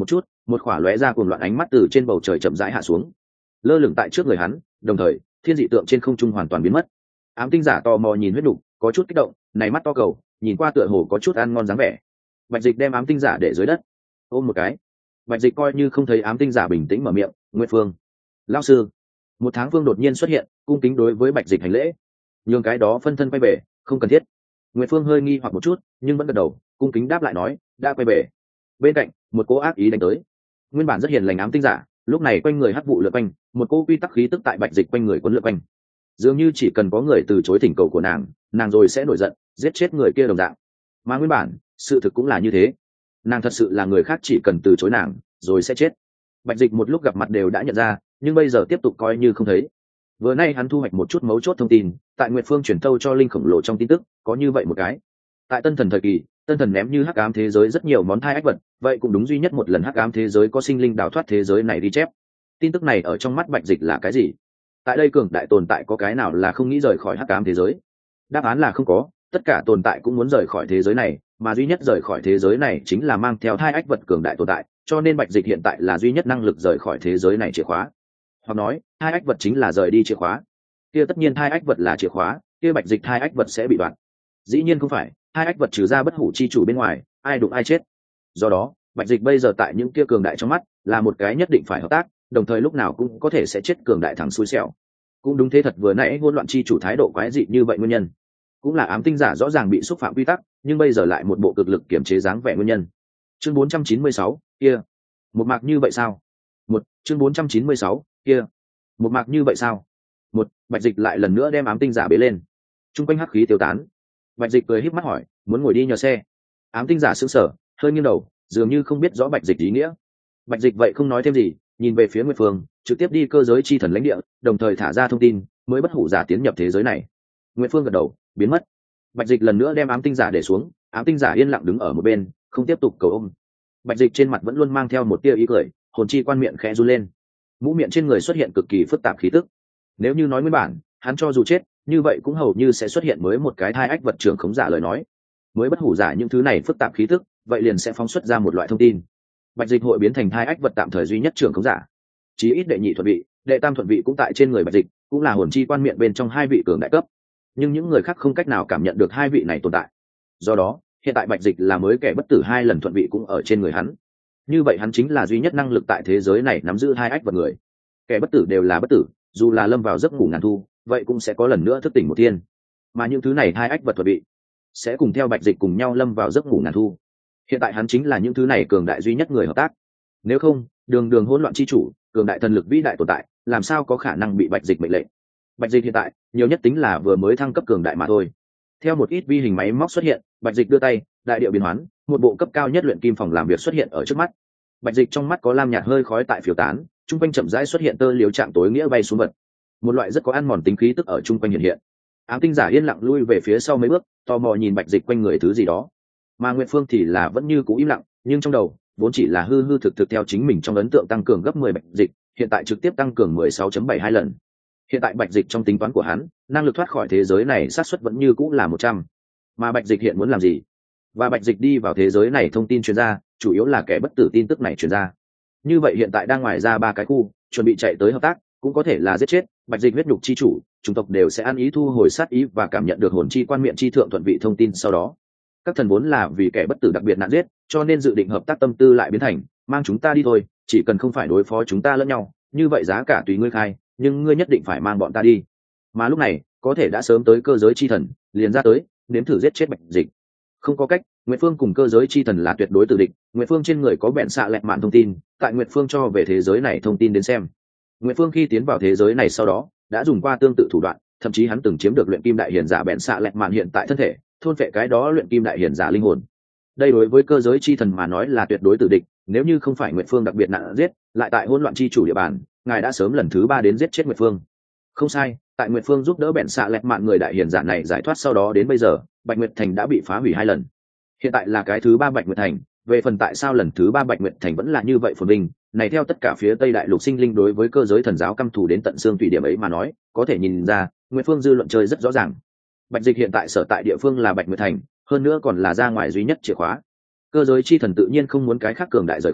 Speaker 1: một khỏa lóe ra cuồng loạn ánh mắt từ trên bầu trời chậm rãi hạ xuống, lơ lửng tại trước người hắn, đồng thời thiên dị tượng trên không trung hoàn toàn biến mất. Ám tinh giả tò mò nhìn huyết đục, có chút kích động, này mắt to cầu nhìn qua tựa hồ có chút ăn ngon dáng vẻ. Bạch Dịch đem ám tinh giả để dưới đất, ôm một cái. Bạch Dịch coi như không thấy ám tinh giả, bình tĩnh mở miệng, Nguyệt Phương lão sư. Một tháng Vương đột nhiên xuất hiện, cung kính đối với Bạch Dịch hành lễ, nhường cái đó phân thân quay về, không cần thiết. Nguyệt Phương hơi nghi hoặc một chút, nhưng vẫn gật đầu, cung kính đáp lại nói, đã quay về. Bên cạnh một cỗ ác ý đánh tới, nguyên bản rất hiền lành ám tinh giả lúc này quanh người hắc vụ lượn quanh, một cỗ quy tắc khí tức tại Bạch Dịch quanh người quấn lượn quanh, dường như chỉ cần có người từ chối thỉnh cầu của nàng rồi sẽ nổi giận giết chết người kia đồng dạng. Mà nguyên bản sự thực cũng là như thế, nàng thật sự là người khác chỉ cần từ chối nàng rồi sẽ chết. Bạch Dịch một lúc gặp mặt đều đã nhận ra, nhưng bây giờ tiếp tục coi như không thấy. Vừa nay hắn thu hoạch một chút mấu chốt thông tin, tại Nguyệt Phương truyền thâu cho linh khổng lồ trong tin tức có như vậy một cái. Tại Tân Thần thời kỳ, Tân Thần ném như hắc ám thế giới rất nhiều món thai ách vật, vậy cũng đúng duy nhất một lần hắc ám thế giới có sinh linh đào thoát thế giới này đi chép. Tin tức này ở trong mắt Bạch Dịch là cái gì? Tại đây cường đại tồn tại có cái nào là không nghĩ rời khỏi hắc ám thế giới? Đáp án là không có, tất cả tồn tại cũng muốn rời khỏi thế giới này, mà duy nhất rời khỏi thế giới này chính là mang theo thai ách vật cường đại tồn tại, cho nên Bạch Dịch hiện tại là duy nhất năng lực rời khỏi thế giới này chìa khóa. Hoặc nói, thai ách vật chính là rời đi chìa khóa. Kia tất nhiên thai ách vật là chìa khóa, kia Bạch Dịch thai ách vật sẽ bị đoạn. Dĩ nhiên không phải, thai ách vật trừ ra bất hủ chi chủ bên ngoài, ai đụng ai chết. Do đó, Bạch Dịch bây giờ tại những kia cường đại trong mắt, là một cái nhất định phải hợp tác, đồng thời lúc nào cũng có thể sẽ chết cường đại thằng xui xẻo. Cũng đúng thế thật, vừa nãy hỗn loạn chi chủ thái độ quái dị như vậy nguyên nhân, cũng là ám tinh giả rõ ràng bị xúc phạm quy tắc, nhưng bây giờ lại một bộ cực lực kiểm chế dáng vẻ nguyên nhân. Chương 496, kia, một mạc như vậy sao? Chương 496, kia, một mạc như vậy sao? Bạch Dịch lại lần nữa đem ám tinh giả bế lên. Trung quanh hắc khí tiêu tán. Bạch Dịch cười híp mắt hỏi, muốn ngồi đi nhờ xe? Ám tinh giả sững sờ, hơi nghiêng đầu, dường như không biết rõ Bạch Dịch ý nghĩa. Bạch Dịch vậy không nói thêm gì, nhìn về phía Nguyệt Phương, trực tiếp đi cơ giới chi thần lãnh địa, đồng thời thả ra thông tin, mới bất hủ giả tiến nhập thế giới này. Nguyệt Phương gật đầu, biến mất. Bạch Dịch lần nữa đem ám tinh giả để xuống, ám tinh giả yên lặng đứng ở một bên, không tiếp tục cầu ôm. Bạch Dịch trên mặt vẫn luôn mang theo một tia ý cười, hồn chi quan miệng khẽ run lên, mũ miệng trên người xuất hiện cực kỳ phức tạp khí tức. Nếu như nói nguyên bản hắn cho dù chết, như vậy cũng hầu như sẽ xuất hiện mới một cái thai ách vật trưởng khống giả lời nói, mới bất hủ giả những thứ này phức tạp khí tức, vậy liền sẽ phóng xuất ra một loại thông tin. Bạch Dịch hội biến thành thai ách vật tạm thời duy nhất trưởng khống giả, chí ít đệ nhị thuận vị, đệ tam thuận vị cũng tại trên người Bạch Dịch, cũng là hồn chi quan miệng bên trong hai vị cường đại cấp, nhưng những người khác không cách nào cảm nhận được hai vị này tồn tại. Do đó hiện tại Bạch Dịch là mới kẻ bất tử hai lần thuận vị cũng ở trên người hắn, như vậy hắn chính là duy nhất năng lực tại thế giới này nắm giữ hai ách vật người. Kẻ bất tử đều là bất tử, dù là lâm vào giấc ngủ ngàn thu, vậy cũng sẽ có lần nữa thức tỉnh một thiên, mà những thứ này hai ách vật thuận vị sẽ cùng theo Bạch Dịch cùng nhau lâm vào giấc ngủ ngàn thu. Hiện tại hắn chính là những thứ này cường đại duy nhất người hợp tác, nếu không đường đường hỗn loạn chi chủ, cường đại thần lực vĩ đại tồn tại, làm sao có khả năng bị Bạch Dịch mệnh lệnh. Bạch Dịch hiện tại nhiều nhất tính là vừa mới thăng cấp cường đại mà thôi. Theo một ít vi hình máy móc xuất hiện, Bạch Dịch đưa tay, đại điệu biến hoán, một bộ cấp cao nhất luyện kim phòng làm việc xuất hiện ở trước mắt. Bạch Dịch trong mắt có lam nhạt hơi khói tại phiêu tán, trung quanh chậm rãi xuất hiện tơ liều trạng tối nghĩa bay xuống vật, một loại rất có ăn mòn tính khí tức ở trung quanh hiện hiện. Ám tinh giả yên lặng lui về phía sau mấy bước, tò mò nhìn Bạch Dịch quanh người thứ gì đó, mà Nguyệt Phương thì là vẫn như cũ im lặng, nhưng trong đầu vốn chỉ là hư hư thực thực theo chính mình trong ấn tượng tăng cường gấp 10 Bạch Dịch, hiện tại trực tiếp tăng cường 16.72 lần. Hiện tại Bạch Dịch trong tính toán của hắn, năng lực thoát khỏi thế giới này xác suất vẫn như cũ là 100. Mà Bạch Dịch hiện muốn làm gì? Và Bạch Dịch đi vào thế giới này thông tin truyền ra, chủ yếu là kẻ bất tử tin tức này truyền ra. Như vậy hiện tại đang ngoài ra ba cái khu, chuẩn bị chạy tới hợp tác, cũng có thể là giết chết Bạch Dịch huyết nhục chi chủ, chủng tộc đều sẽ ăn ý thu hồi sát ý và cảm nhận được hồn chi quan miệng chi thượng thuận vị thông tin sau đó. Các thần vốn là vì kẻ bất tử đặc biệt nạn giết, cho nên dự định hợp tác tâm tư lại biến thành, mang chúng ta đi thôi, chỉ cần không phải đối phó chúng ta lẫn nhau, như vậy giá cả tùy ngươi khai, nhưng ngươi nhất định phải mang bọn ta đi. Mà lúc này, có thể đã sớm tới cơ giới chi thần, liền ra tới, nếm thử giết chết Bạch Dịch. Không có cách, Nguyệt Phương cùng cơ giới chi thần là tuyệt đối tử địch. Nguyệt Phương trên người có bẹn xạ lẹt mạn thông tin, tại Nguyệt Phương cho về thế giới này thông tin đến xem, Nguyệt Phương khi tiến vào thế giới này sau đó, đã dùng qua tương tự thủ đoạn, thậm chí hắn từng chiếm được luyện kim đại hiển giả bẹn xạ lẹt mạn hiện tại thân thể, thôn vệ cái đó luyện kim đại hiển giả linh hồn. Đây đối với cơ giới chi thần mà nói là tuyệt đối tử địch, nếu như không phải Nguyệt Phương đặc biệt nạn giết, lại tại hỗn loạn chi chủ địa bàn, ngài đã sớm lần thứ 3 đến giết chết Nguyệt Phương. Không sai, tại Nguyệt Phương giúp đỡ bẹn xạ lẹt mạn người đại hiển giả này giải thoát sau đó đến bây giờ, Bạch Nguyệt Thành đã bị phá hủy 2 lần. Hiện tại là cái thứ 3 Bạch Nguyệt Thành, về phần tại sao lần thứ 3 Bạch Nguyệt Thành vẫn là như vậy phồn vinh, này theo tất cả phía Tây Đại Lục sinh linh đối với cơ giới thần giáo căm thù đến tận xương tùy điểm ấy mà nói, có thể nhìn ra, Nguyệt Phương dư luận chơi rất rõ ràng. Bạch Dịch hiện tại sở tại địa phương là Bạch Nguyệt Thành, hơn nữa còn là ra ngoài duy nhất chìa khóa. Cơ giới chi thần tự nhiên không muốn cái khác cường đại rời khỏi,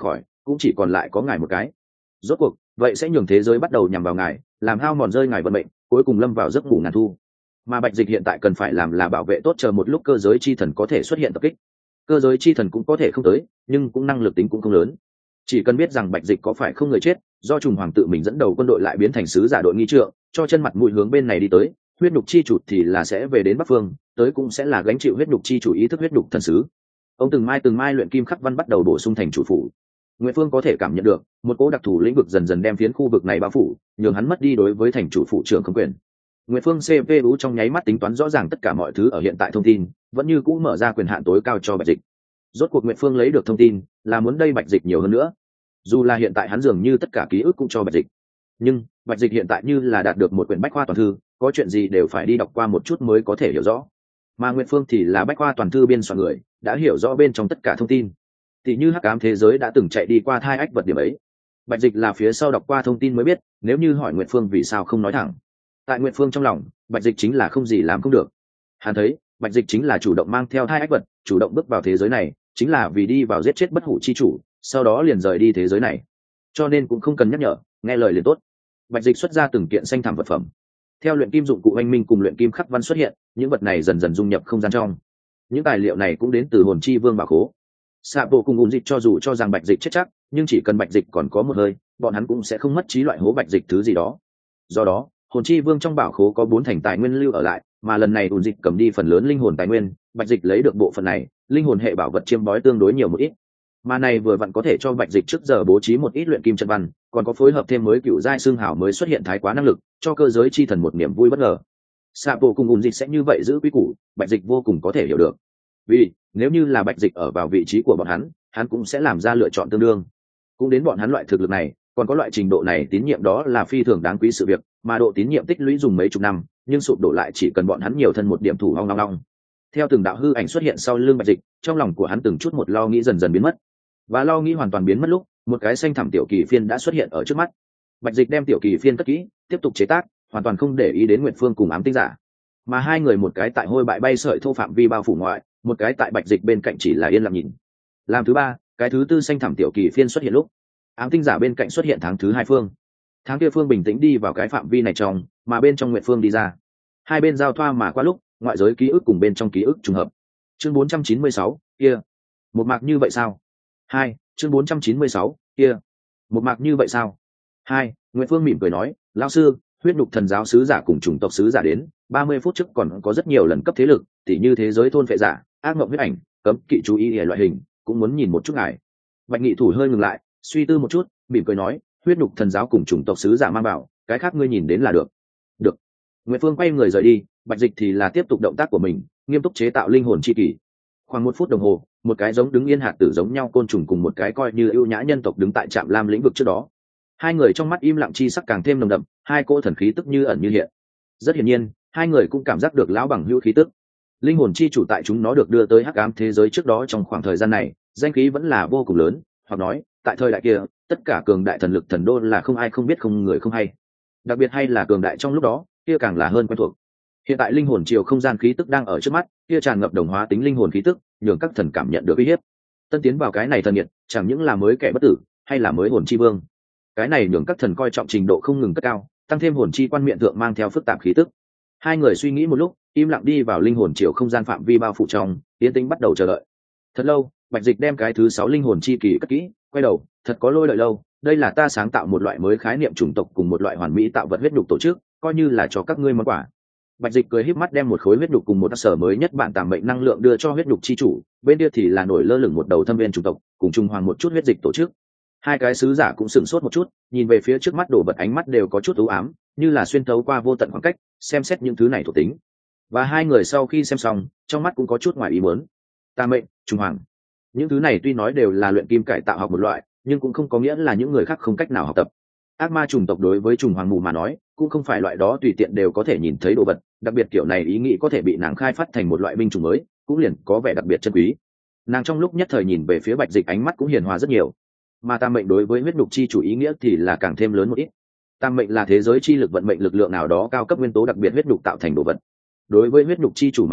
Speaker 1: cũng chỉ còn lại có ngài một cái. Rốt cuộc vậy sẽ nhường thế giới bắt đầu nhằm vào ngài, làm hao mòn rơi ngài vận mệnh, cuối cùng lâm vào giấc ngủ ngàn thu. Mà Bạch Dịch hiện tại cần phải làm là bảo vệ tốt, chờ một lúc cơ giới chi thần có thể xuất hiện tập kích. Cơ giới chi thần cũng có thể không tới, nhưng cũng năng lực tính cũng không lớn. Chỉ cần biết rằng Bạch Dịch có phải không người chết, do trùng hoàng tự mình dẫn đầu quân đội lại biến thành sứ giả đội nghi trượng, cho chân mặt mũi hướng bên này đi tới, huyết nhục chi chủ thì là sẽ về đến Bắc Phương, tới cũng sẽ là gánh chịu huyết nhục chi chủ ý thức huyết nhục thần sứ. Ông từng mai luyện kim khắc văn bắt đầu bổ sung thành chủ phủ. Nguyễn Phương có thể cảm nhận được một cỗ đặc thù lĩnh vực dần dần đem phiến khu vực này bao phủ, nhường hắn mất đi đối với thành chủ phụ trưởng không quyền. Nguyễn Phương CPU trong nháy mắt tính toán rõ ràng tất cả mọi thứ ở hiện tại thông tin, vẫn như cũ mở ra quyền hạn tối cao cho Bạch Dịch. Rốt cuộc Nguyễn Phương lấy được thông tin là muốn đây Bạch Dịch nhiều hơn nữa. Dù là hiện tại hắn dường như tất cả ký ức cũng cho Bạch Dịch, nhưng Bạch Dịch hiện tại như là đạt được một quyển bách khoa toàn thư, có chuyện gì đều phải đi đọc qua một chút mới có thể hiểu rõ. Mà Nguyễn Phương thì là bách khoa toàn thư biên soạn người, đã hiểu rõ bên trong tất cả thông tin. Thì như hắc ám thế giới đã từng chạy đi qua thai ách vật điểm ấy, Bạch Dịch là phía sau đọc qua thông tin mới biết, nếu như hỏi Nguyệt Phương vì sao không nói thẳng. Tại Nguyệt Phương trong lòng, Bạch Dịch chính là không gì làm không được. Hắn thấy, Bạch Dịch chính là chủ động mang theo thai ách vật, chủ động bước vào thế giới này, chính là vì đi vào giết chết bất hủ chi chủ, sau đó liền rời đi thế giới này. Cho nên cũng không cần nhắc nhở, nghe lời liền tốt. Bạch Dịch xuất ra từng kiện xanh thảm vật phẩm. Theo luyện kim dụng cụ anh minh cùng luyện kim khắc văn xuất hiện, những vật này dần dần dung nhập không gian trong. Những tài liệu này cũng đến từ hồn chi vương bảo khố. Sạ bộ cùng ùn dịch cho dù cho rằng Bạch Dịch chết chắc, nhưng chỉ cần Bạch Dịch còn có một hơi, bọn hắn cũng sẽ không mất trí loại hố Bạch Dịch thứ gì đó. Do đó, hồn chi vương trong bảo khố có 4 thành tài nguyên lưu ở lại, mà lần này ùn dịch cầm đi phần lớn linh hồn tài nguyên, Bạch Dịch lấy được bộ phận này, linh hồn hệ bảo vật chiêm bói tương đối nhiều một ít. Mà này vừa vặn có thể cho Bạch Dịch trước giờ bố trí một ít luyện kim trận văn, còn có phối hợp thêm mới cựu giai xương hảo mới xuất hiện thái quá năng lực, cho cơ giới chi thần một niềm vui bất ngờ. Sạ bộ cùng ùn dịch sẽ như vậy giữ quý củ, Bạch Dịch vô cùng có thể hiểu được. Vì nếu như là Bạch Dịch ở vào vị trí của bọn hắn cũng sẽ làm ra lựa chọn tương đương. Cũng đến bọn hắn loại thực lực này, còn có loại trình độ này tín nhiệm, đó là phi thường đáng quý sự việc, mà độ tín nhiệm tích lũy dùng mấy chục năm, nhưng sụp đổ lại chỉ cần bọn hắn nhiều thân một điểm thủ ong long. Theo từng đạo hư ảnh xuất hiện sau lưng Bạch Dịch, trong lòng của hắn từng chút một lo nghĩ dần dần biến mất. Và lo nghĩ hoàn toàn biến mất lúc, một cái xanh thẳm tiểu kỳ phiên đã xuất hiện ở trước mắt. Bạch Dịch đem tiểu kỳ phiên cất kỹ, tiếp tục chế tác, hoàn toàn không để ý đến Nguyệt Phương cùng ám tinh giả. Mà hai người, một cái tại hôi bại bay sợi thô phạm vi bao phủ ngoại, một cái tại Bạch Dịch bên cạnh chỉ là yên lặng nhìn. Làm thứ ba, cái thứ tư xanh thẳm tiểu kỳ phiên xuất hiện lúc, ám tinh giả bên cạnh xuất hiện tháng thứ hai phương. Tháng kia phương bình tĩnh đi vào cái phạm vi này trong, mà bên trong Nguyệt Phương đi ra. Hai bên giao thoa mà qua lúc, ngoại giới ký ức cùng bên trong ký ức trùng hợp. Chương 496, kia. Một mạc như vậy sao? 2, chương 496, kia. Một mạc như vậy sao? 2, Nguyệt Phương mỉm cười nói, lão sư, huyết nhục thần giáo sứ giả cùng chủng tộc sứ giả đến, 30 phút trước còn có rất nhiều lần cấp thế lực, tỉ như thế giới thôn phệ giả, ác mộng huyết ảnh, cấm kỵ chú ý loại hình, cũng muốn nhìn một chút ngài. Bạch Nghị thủ hơi ngừng lại, suy tư một chút, mỉm cười nói, huyết nhục thần giáo cùng chủng tộc sứ giả mang bảo, cái khác ngươi nhìn đến là được. Được. Nguyệt Phương quay người rời đi, Bạch Dịch thì là tiếp tục động tác của mình, nghiêm túc chế tạo linh hồn chi kỳ. Khoảng 1 phút đồng hồ, một cái giống đứng yên hạt tử giống nhau côn trùng cùng một cái coi như ưu nhã nhân tộc đứng tại trạm lam lĩnh vực trước đó. Hai người trong mắt im lặng chi sắc càng thêm nồng đậm, hai cỗ thần khí tức như ẩn như hiện. Rất hiển nhiên, hai người cũng cảm giác được lão bằng hữu khí tức. Linh hồn chi chủ tại chúng nó được đưa tới hắc ám thế giới trước đó, trong khoảng thời gian này, danh khí vẫn là vô cùng lớn, hoặc nói, tại thời đại kia, tất cả cường đại thần lực thần đô là không ai không biết, không người không hay. Đặc biệt hay là cường đại trong lúc đó, kia càng là hơn quen thuộc. Hiện tại linh hồn chiều không gian khí tức đang ở trước mắt, kia tràn ngập đồng hóa tính linh hồn khí tức, nhường các thần cảm nhận được uy hiếp. Tân tiến vào cái này thần nhiệt, chẳng những là mới kẻ bất tử, hay là mới hồn chi vương. Cái này nhường các thần coi trọng trình độ không ngừng cất cao, tăng thêm hồn chi quan miệng thượng mang theo phức tạp khí tức. Hai người suy nghĩ một lúc, im lặng đi vào linh hồn chiều không gian phạm vi bao phủ trong, tiến tĩnh bắt đầu chờ đợi. Thật lâu, Bạch Dịch đem cái thứ 6 linh hồn chi kỳ cất kỹ, quay đầu, thật có lôi đợi lâu, đây là ta sáng tạo một loại mới khái niệm chủng tộc cùng một loại hoàn mỹ tạo vật huyết nhục tổ chức, coi như là cho các ngươi món quà. Bạch Dịch cười híp mắt đem một khối huyết nhục cùng một sở mới nhất bản tạm mệnh năng lượng đưa cho huyết nhục chi chủ, bên kia thì là nổi lơ lửng một đầu thâm viên chủng tộc, cùng trung hoàng một chút huyết dịch tổ chức. Hai cái sứ giả cũng sửng sốt một chút, nhìn về phía trước mắt đổ vật, ánh mắt đều có chút u ám, như là xuyên thấu qua vô tận khoảng cách, xem xét những thứ này thuộc tính. Và hai người sau khi xem xong, trong mắt cũng có chút ngoài ý muốn. Tà mệnh, trung hoàng, những thứ này tuy nói đều là luyện kim cải tạo học một loại, nhưng cũng không có nghĩa là những người khác không cách nào học tập. Ác ma chủng tộc đối với trùng hoàng mù mà nói, cũng không phải loại đó tùy tiện đều có thể nhìn thấy đồ vật, đặc biệt kiểu này ý nghĩ có thể bị nàng khai phát thành một loại binh chủng mới, cũng liền có vẻ đặc biệt chân quý. Nàng trong lúc nhất thời nhìn về phía Bạch Dịch, ánh mắt cũng hiền hòa rất nhiều. Mà tam mệnh đối với huyết nhục chi chủ ý nghĩa thì là càng thêm lớn một ít. Tam mệnh là thế giới chi lực vận mệnh lực lượng nào đó cao cấp nguyên tố đặc biệt huyết nhục tạo thành đồ vật. Đối với huyết nhục chi chủ mà nói,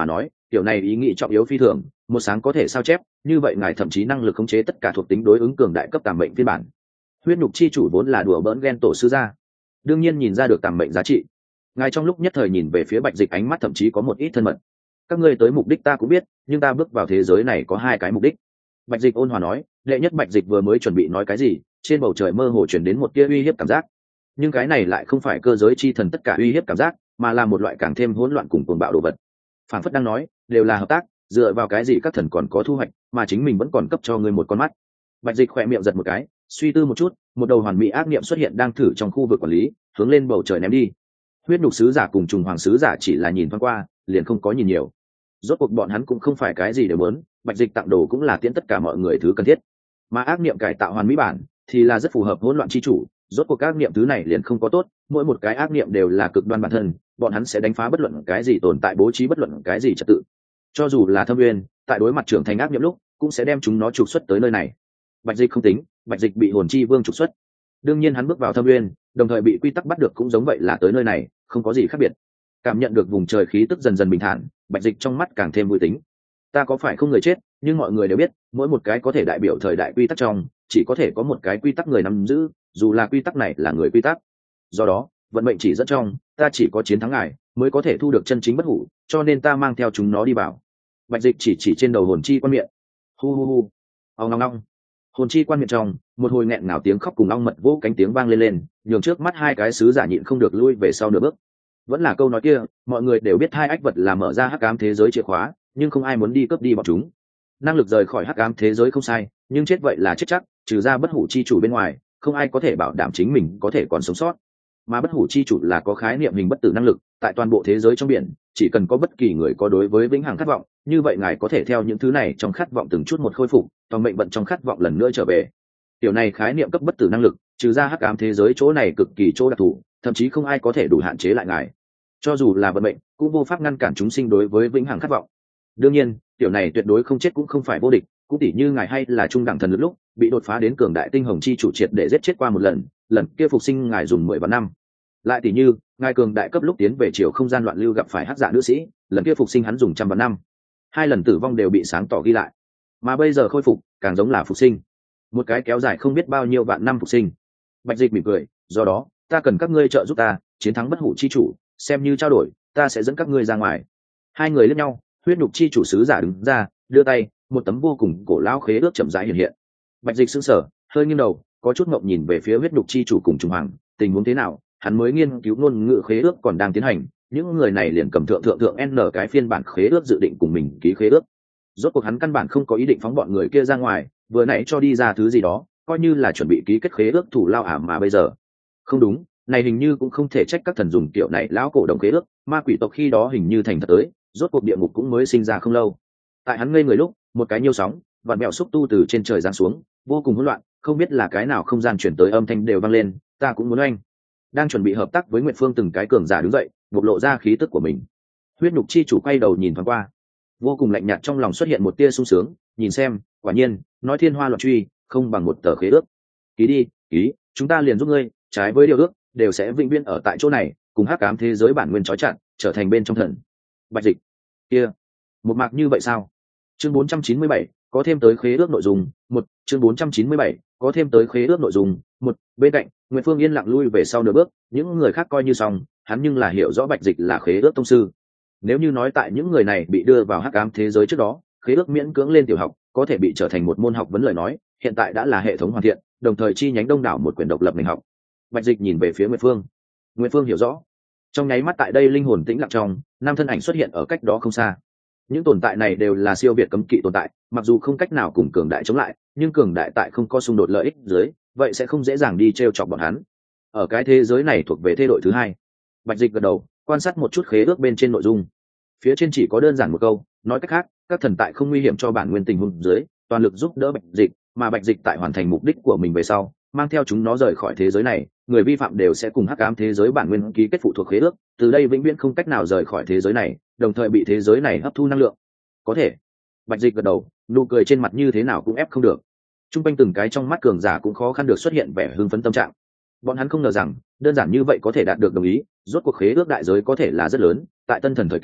Speaker 1: kiểu này ý nghĩ trọng yếu phi thường, một sáng có thể sao chép, như vậy ngài thậm chí năng lực khống chế tất cả thuộc tính đối ứng cường đại cấp tàm mệnh phiên bản. Huyết nhục chi chủ vốn là đùa bỡn ghen tổ sư gia, đương nhiên nhìn ra được tàm mệnh giá trị. Ngài trong lúc nhất thời nhìn về phía Bạch Dịch ánh mắt thậm chí có một ít thân mật. Các ngươi tới mục đích ta cũng biết, nhưng ta bước vào thế giới này có hai cái mục đích. Bạch Dịch ôn hòa nói. Đệ nhất, Bạch Dịch vừa mới chuẩn bị nói cái gì, trên bầu trời mơ hồ chuyển đến một tia uy hiếp cảm giác, nhưng cái này lại không phải cơ giới chi thần tất cả uy hiếp cảm giác, mà là một loại càng thêm hỗn loạn cùng cuồng bạo đồ vật. Phản phất đang nói, đều là hợp tác, dựa vào cái gì các thần còn có thu hoạch, mà chính mình vẫn còn cấp cho ngươi một con mắt. Bạch Dịch khỏe miệng giật một cái, suy tư một chút, một đầu hoàn mỹ ác niệm xuất hiện đang thử trong khu vực quản lý, hướng lên bầu trời ném đi. Huyết nhục sứ giả cùng trùng hoàng sứ giả chỉ là nhìn thoáng qua, liền không có nhìn nhiều. Rốt cuộc bọn hắn cũng không phải cái gì đều muốn, Bạch Dịch tặng đồ cũng là tiễn tất cả mọi người thứ cần thiết. Mà ác niệm cải tạo hoàn mỹ bản thì là rất phù hợp hỗn loạn chi chủ. Rốt cuộc ác niệm thứ này liền không có tốt, mỗi một cái ác niệm đều là cực đoan bản thân, bọn hắn sẽ đánh phá bất luận cái gì tồn tại, bố trí bất luận cái gì trật tự. Cho dù là Thâm Nguyên, tại đối mặt trưởng thành ác niệm lúc, cũng sẽ đem chúng nó trục xuất tới nơi này. Bạch Dịch không tính, Bạch Dịch bị hồn chi vương trục xuất. Đương nhiên hắn bước vào Thâm Nguyên, đồng thời bị quy tắc bắt được cũng giống vậy, là tới nơi này, không có gì khác biệt. Cảm nhận được vùng trời khí tức dần dần bình thản, Bạch Dịch trong mắt càng thêm vui tính. Ta có phải không người chết, nhưng mọi người đều biết, mỗi một cái có thể đại biểu thời đại quy tắc trong, chỉ có thể có một cái quy tắc người nắm giữ, dù là quy tắc này là người quy tắc. Do đó, vận mệnh chỉ dẫn trong, ta chỉ có chiến thắng ngài mới có thể thu được chân chính bất hủ, cho nên ta mang theo chúng nó đi vào. Bạch Dịch chỉ trên đầu hồn chi quan miệng. Hu hu hu. Ong ong ong. Hồn chi quan miệng trong, một hồi nghẹn ngào tiếng khóc cùng ong mật vỗ cánh tiếng vang lên, nhường trước mắt hai cái sứ giả nhịn không được lui về sau nửa bước. Vẫn là câu nói kia, mọi người đều biết hai ách vật là mở ra hắc ám thế giới chìa khóa, nhưng không ai muốn đi cướp đi bọn chúng. Năng lực rời khỏi hắc ám thế giới không sai, nhưng chết vậy là chết chắc, trừ ra bất hủ chi chủ bên ngoài, không ai có thể bảo đảm chính mình có thể còn sống sót. Mà bất hủ chi chủ là có khái niệm hình bất tử năng lực, tại toàn bộ thế giới trong biển, chỉ cần có bất kỳ người có đối với vĩnh hằng khát vọng, như vậy ngài có thể theo những thứ này trong khát vọng từng chút một khôi phục, toàn mệnh vận trong khát vọng lần nữa trở về. Điều này khái niệm cấp bất tử năng lực, trừ ra hắc ám thế giới chỗ này cực kỳ chỗ đặc thù, thậm chí không ai có thể đủ hạn chế lại ngài. Cho dù là vận mệnh, cũng vô pháp ngăn cản chúng sinh đối với vĩnh hằng khát vọng. Đương nhiên, tiểu này tuyệt đối không chết cũng không phải vô địch, cũng tỉ như ngài hay là trung đẳng thần lực lúc bị đột phá đến cường đại tinh hồng chi chủ triệt để giết chết qua một lần, lần kia phục sinh ngài dùng 10 vạn năm. Lại tỉ như ngài cường đại cấp lúc tiến về chiều không gian loạn lưu gặp phải hắc dạ nữ sĩ, lần kia phục sinh hắn dùng 100 vạn năm. Hai lần tử vong đều bị sáng tỏ ghi lại, mà bây giờ khôi phục càng giống là phục sinh, một cái kéo dài không biết bao nhiêu vạn năm phục sinh. Bạch Dịch mỉm cười, do đó ta cần các ngươi trợ giúp ta chiến thắng bất hủ chi chủ, xem như trao đổi, ta sẽ dẫn các ngươi ra ngoài. Hai người liếc nhau, huyết nhục chi chủ sứ giả đứng ra, đưa tay, một tấm vô cùng cổ lão khế ước chậm rãi hiện hiện. Bạch Dịch sững sờ, hơi nghiêng đầu, có chút ngượng nhìn về phía huyết nhục chi chủ cùng trùng hoàng, tình huống thế nào? Hắn mới nghiên cứu ngôn ngữ khế ước còn đang tiến hành, những người này liền cầm thượng n cái phiên bản khế ước dự định cùng mình ký khế ước. Rốt cuộc hắn căn bản không có ý định phóng bọn người kia ra ngoài, vừa nãy cho đi ra thứ gì đó, coi như là chuẩn bị ký kết khế ước thủ lao mà bây giờ không đúng, này hình như cũng không thể trách các thần dùng kiểu này lão cổ đồng khế ước, ma quỷ tộc khi đó hình như thành thật tới, rốt cuộc địa ngục cũng mới sinh ra không lâu. Tại hắn ngây người lúc, một cái nhiêu sóng vạn mẹo xúc tu từ trên trời giáng xuống, vô cùng hỗn loạn, không biết là cái nào không gian chuyển tới âm thanh đều vang lên, ta cũng muốn anh. Đang chuẩn bị hợp tác với Nguyệt Phương từng cái cường giả đứng dậy, bộc lộ ra khí tức của mình. Huyết nhục chi chủ quay đầu nhìn thoáng qua, vô cùng lạnh nhạt, trong lòng xuất hiện một tia sung sướng, nhìn xem, quả nhiên, nói thiên hoa loạn truy, không bằng một tờ khế ước. Ký đi, ký, chúng ta liền giúp ngươi, trái với điều ước, đều sẽ vĩnh viễn ở tại chỗ này, cùng hắc ám thế giới bản nguyên trói chặt, trở thành bên trong thần. Bạch Dịch, kia, một mạc như vậy sao? Chương 497, có thêm tới khế ước nội dung, một, chương 497, có thêm tới khế ước nội dung, một, bên cạnh, Nguyệt Phương yên lặng lui về sau nửa bước, những người khác coi như xong, hắn nhưng là hiểu rõ Bạch Dịch là khế ước tông sư. Nếu như nói tại những người này bị đưa vào hắc ám thế giới trước đó, khế ước miễn cưỡng lên tiểu học, có thể bị trở thành một môn học vấn lời nói, hiện tại đã là hệ thống hoàn thiện, đồng thời chi nhánh đông đảo một quyển độc lập ngành học. Bạch Dịch nhìn về phía Nguyệt Phương. Nguyệt Phương hiểu rõ. Trong nháy mắt tại đây linh hồn tĩnh lặng trong, nam thân ảnh xuất hiện ở cách đó không xa. Những tồn tại này đều là siêu việt cấm kỵ tồn tại, mặc dù không cách nào cùng cường đại chống lại, nhưng cường đại tại không có xung đột lợi ích dưới, vậy sẽ không dễ dàng đi trêu chọc bọn hắn. Ở cái thế giới này thuộc về thế đội thứ hai. Bạch Dịch gật đầu, quan sát một chút khế ước bên trên nội dung. Phía trên chỉ có đơn giản một câu, nói cách khác, các thần tại không nguy hiểm cho bản nguyên tình huống dưới, toàn lực giúp đỡ Bạch Dịch, mà Bạch Dịch tại hoàn thành mục đích của mình về sau, mang theo chúng nó rời khỏi thế giới này, người vi phạm đều sẽ cùng hắc ám thế giới bản nguyên ký kết phụ thuộc khế ước, từ đây vĩnh viễn không cách nào rời khỏi thế giới này, đồng thời bị thế giới này hấp thu năng lượng. Có thể. Bạch Dịch gật đầu, nụ cười trên mặt như thế nào cũng ép không được. Trung quanh từng cái trong mắt cường giả cũng khó khăn được xuất hiện vẻ hưng phấn tâm trạng. Bọn hắn không ngờ rằng đơn giản như vậy có thể đạt được đồng ý, rốt cuộc khế ước đại giới có thể là rất lớn, tại tân thần thời kỳ,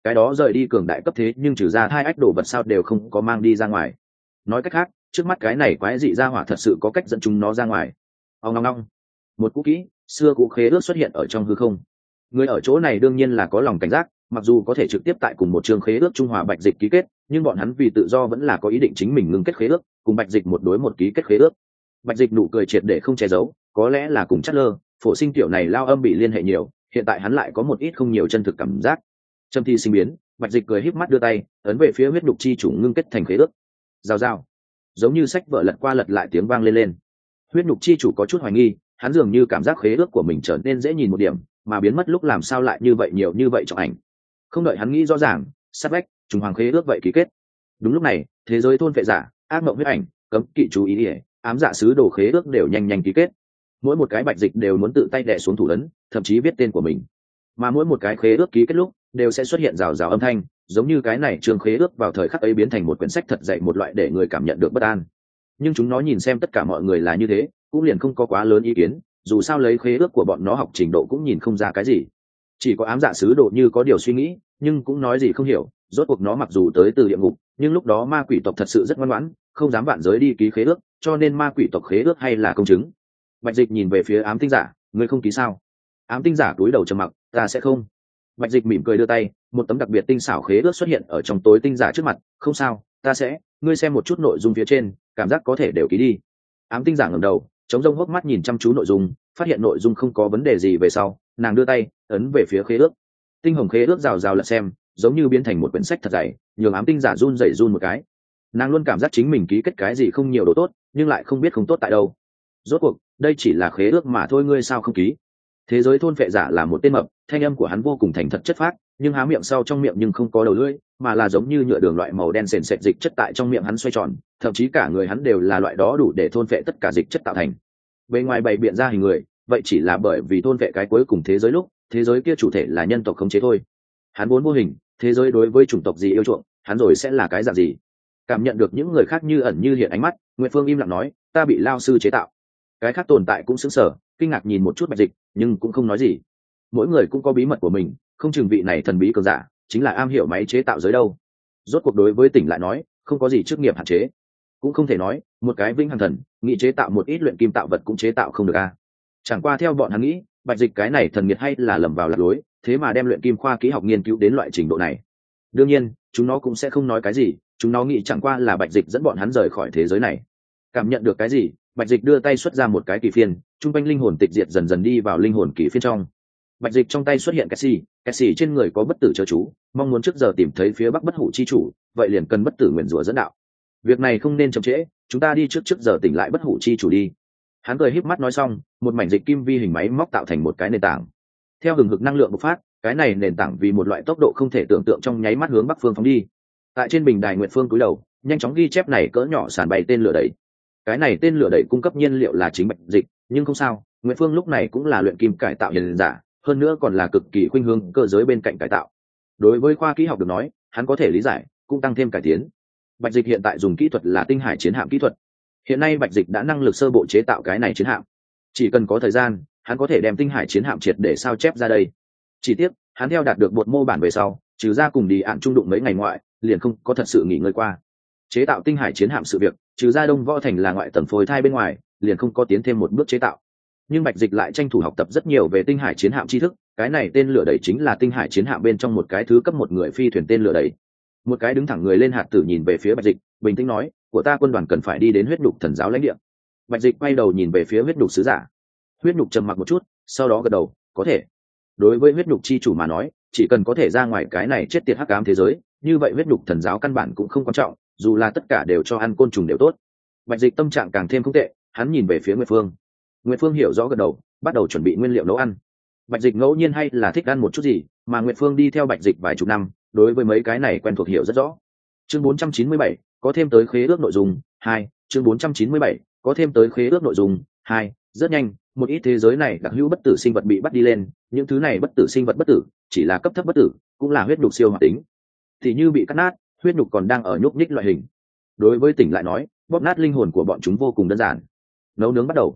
Speaker 1: cái đó rời đi cường đại cấp thế nhưng trừ ra hai ách đồ vật sao đều không có mang đi ra ngoài. Nói cách khác, trước mắt cái này quái dị ra hỏa thật sự có cách dẫn chúng nó ra ngoài. Ông ngong ngong, một cũ kỹ xưa cũ khế ước xuất hiện ở trong hư không. Người ở chỗ này đương nhiên là có lòng cảnh giác, mặc dù có thể trực tiếp tại cùng một trường khế ước Trung Hòa Bạch Dịch ký kết, nhưng bọn hắn vì tự do vẫn là có ý định chính mình ngưng kết khế ước, cùng Bạch Dịch một đối một ký kết khế ước. Bạch Dịch nụ cười triệt để không che giấu, có lẽ là cùng Chất Lơ, Phổ Sinh tiểu này lao âm bị liên hệ nhiều, hiện tại hắn lại có một ít không nhiều chân thực cảm giác. Trầm thi sinh biến, Bạch Dịch cười híp mắt đưa tay ấn về phía huyết nhục chi chủ ngưng kết thành khế ước. Rào rào, giống như sách vợ lật qua lật lại tiếng vang lên. Huyết nhục chi chủ có chút hoài nghi, hắn dường như cảm giác khế ước của mình trở nên dễ nhìn một điểm, mà biến mất lúc làm sao lại như vậy nhiều như vậy trong ảnh. Không đợi hắn nghĩ rõ ràng, sát vách trùng hoàng khế ước vậy ký kết. Đúng lúc này, thế giới thôn vệ giả, ác mộng huyết ảnh, cấm kỵ chú ý, ám dạ sứ đồ khế ước đều nhanh nhanh ký kết. Mỗi một cái Bạch Dịch đều muốn tự tay đè xuống thủ ấn, thậm chí viết tên của mình. Mà mỗi một cái khế ước ký kết lúc đều sẽ xuất hiện rào rào âm thanh, giống như cái này trường khế ước vào thời khắc ấy biến thành một quyển sách thật dạy một loại để người cảm nhận được bất an. Nhưng chúng nó nhìn xem tất cả mọi người là như thế, cũng liền không có quá lớn ý kiến, dù sao lấy khế ước của bọn nó học trình độ cũng nhìn không ra cái gì. Chỉ có ám dạ sứ đồ như có điều suy nghĩ, nhưng cũng nói gì không hiểu. Rốt cuộc nó mặc dù tới từ địa ngục, nhưng lúc đó ma quỷ tộc thật sự rất ngoan ngoãn, không dám vạn giới đi ký khế ước, cho nên ma quỷ tộc khế ước hay là công chứng. Bạch Dịch nhìn về phía ám tinh giả, ngươi không ký sao? Ám tinh giả cúi đầu trầm mặc, ta sẽ không. Bạch Dịch mỉm cười đưa tay, một tấm đặc biệt tinh xảo khế ước xuất hiện ở trong tối tinh giả trước mặt, không sao, ta sẽ, ngươi xem một chút nội dung phía trên, cảm giác có thể đều ký đi. Ám tinh giả ngẩng đầu, chống rông hốc mắt nhìn chăm chú nội dung, phát hiện nội dung không có vấn đề gì về sau, nàng đưa tay ấn về phía khế ước. Tinh hồng khế ước rào rào lật xem, giống như biến thành một quyển sách thật dày, nhường ám tinh giả run rẩy run một cái. Nàng luôn cảm giác chính mình ký kết cái gì không nhiều đồ tốt, nhưng lại không biết không tốt tại đâu. Rốt cuộc, đây chỉ là khế ước mà thôi, ngươi sao không ký? Thế giới thôn phệ giả là một tên mập, thanh âm của hắn vô cùng thành thật chất phác, nhưng há miệng sau trong miệng nhưng không có đầu lưỡi, mà là giống như nhựa đường loại màu đen sền sệt dịch chất tại trong miệng hắn xoay tròn, thậm chí cả người hắn đều là loại đó đủ để thôn phệ tất cả dịch chất tạo thành. Bên ngoài bày biện ra hình người, vậy chỉ là bởi vì thôn phệ cái cuối cùng thế giới lúc, thế giới kia chủ thể là nhân tộc khống chế thôi. Hắn vốn vô hình, thế giới đối với chủng tộc gì yêu chuộng, hắn rồi sẽ là cái dạng gì. Cảm nhận được những người khác như ẩn như hiện ánh mắt, Nguyệt Phương im lặng nói, ta bị lao sư chế tạo. Cái khác tồn tại cũng sững sờ, kinh ngạc nhìn một chút Bạch Dịch, nhưng cũng không nói gì. Mỗi người cũng có bí mật của mình, không chừng vị này thần bí cường giả chính là am hiểu máy chế tạo giới đâu. Rốt cuộc đối với tỉnh lại nói, không có gì chức nghiệp hạn chế, cũng không thể nói một cái vĩnh hằng thần nghĩ chế tạo một ít luyện kim tạo vật cũng chế tạo không được a. Chẳng qua theo bọn hắn nghĩ, Bạch Dịch cái này thần nghiệt hay là lầm vào lạc lối, thế mà đem luyện kim khoa kỹ học nghiên cứu đến loại trình độ này. Đương nhiên, chúng nó cũng sẽ không nói cái gì, chúng nó nghĩ chẳng qua là Bạch Dịch dẫn bọn hắn rời khỏi thế giới này. Cảm nhận được cái gì, Bạch Dịch đưa tay xuất ra một cái kỳ phiên, trung quanh linh hồn tịch diệt dần dần đi vào linh hồn kỳ phiên trong. Bạch Dịch trong tay xuất hiện cái xì trên người có bất tử chớ chú, mong muốn trước giờ tìm thấy phía bắc bất hủ chi chủ, vậy liền cần bất tử nguyền rủa dẫn đạo. Việc này không nên chậm trễ, chúng ta đi trước giờ tỉnh lại bất hủ chi chủ đi. Hắn cười híp mắt nói xong, một mảnh dịch kim vi hình máy móc tạo thành một cái nền tảng. Theo hừng hực năng lượng bộc phát, cái này nền tảng vì một loại tốc độ không thể tưởng tượng trong nháy mắt hướng bắc phương phóng đi. Tại trên bình đài Nguyệt Phương cúi đầu, nhanh chóng ghi chép này cỡ nhỏ sàn bày tên lửa đẩy. Cái này tên lửa đẩy cung cấp nhiên liệu là chính Bạch Dịch, nhưng không sao, Nguyệt Phương lúc này cũng là luyện kim cải tạo hiền giả, hơn nữa còn là cực kỳ khuynh hướng cơ giới bên cạnh cải tạo. Đối với khoa kỹ học được nói, hắn có thể lý giải, cũng tăng thêm cải tiến. Bạch Dịch hiện tại dùng kỹ thuật là tinh hải chiến hạm kỹ thuật. Hiện nay Bạch Dịch đã năng lực sơ bộ chế tạo cái này chiến hạm, chỉ cần có thời gian, hắn có thể đem tinh hải chiến hạm triệt để sao chép ra đây. Chỉ tiếc, hắn theo đạt được bột mô bản về sau, trừ ra cùng đi ạn trung đụng mấy ngày ngoại, liền không có thật sự nghỉ ngơi qua. Chế tạo tinh hải chiến hạm sự việc, trừ ra Đông Võ Thành là ngoại tầng phôi thai bên ngoài, liền không có tiến thêm một bước chế tạo. Nhưng Bạch Dịch lại tranh thủ học tập rất nhiều về tinh hải chiến hạm tri thức, cái này tên lửa đẩy chính là tinh hải chiến hạm bên trong một cái thứ cấp một người phi thuyền tên lửa đẩy. Một cái đứng thẳng người lên hạt tử nhìn về phía Bạch Dịch, bình tĩnh nói, của ta quân đoàn cần phải đi đến huyết nhục thần giáo lãnh địa. Bạch Dịch quay đầu nhìn về phía huyết nhục sứ giả. Huyết nhục trầm mặc một chút, sau đó gật đầu, có thể. Đối với huyết nhục chi chủ mà nói, chỉ cần có thể ra ngoài cái này chết tiệt hắc ám thế giới, như vậy huyết nhục thần giáo căn bản cũng không quan trọng, dù là tất cả đều cho ăn côn trùng đều tốt. Bạch Dịch tâm trạng càng thêm không tệ, hắn nhìn về phía Nguyệt Phương. Nguyệt Phương hiểu rõ gật đầu, bắt đầu chuẩn bị nguyên liệu nấu ăn. Bạch Dịch ngẫu nhiên hay là thích ăn một chút gì, mà Nguyệt Phương đi theo Bạch Dịch vài chục năm, đối với mấy cái này quen thuộc hiểu rất rõ. Chương 497, có thêm tới khế ước nội dung 2, chương 497, có thêm tới khế ước nội dung 2, rất nhanh, một ít thế giới này đặc hữu bất tử sinh vật bị bắt đi lên, những thứ này bất tử sinh vật bất tử, chỉ là cấp thấp bất tử, cũng là huyết nhục siêu hoạt tính. Thì như bị cắt nát, huyết nhục còn đang ở nhúc nhích loại hình. Đối với tỉnh lại nói, bóp nát linh hồn của bọn chúng vô cùng đơn giản. Nấu nướng bắt đầu.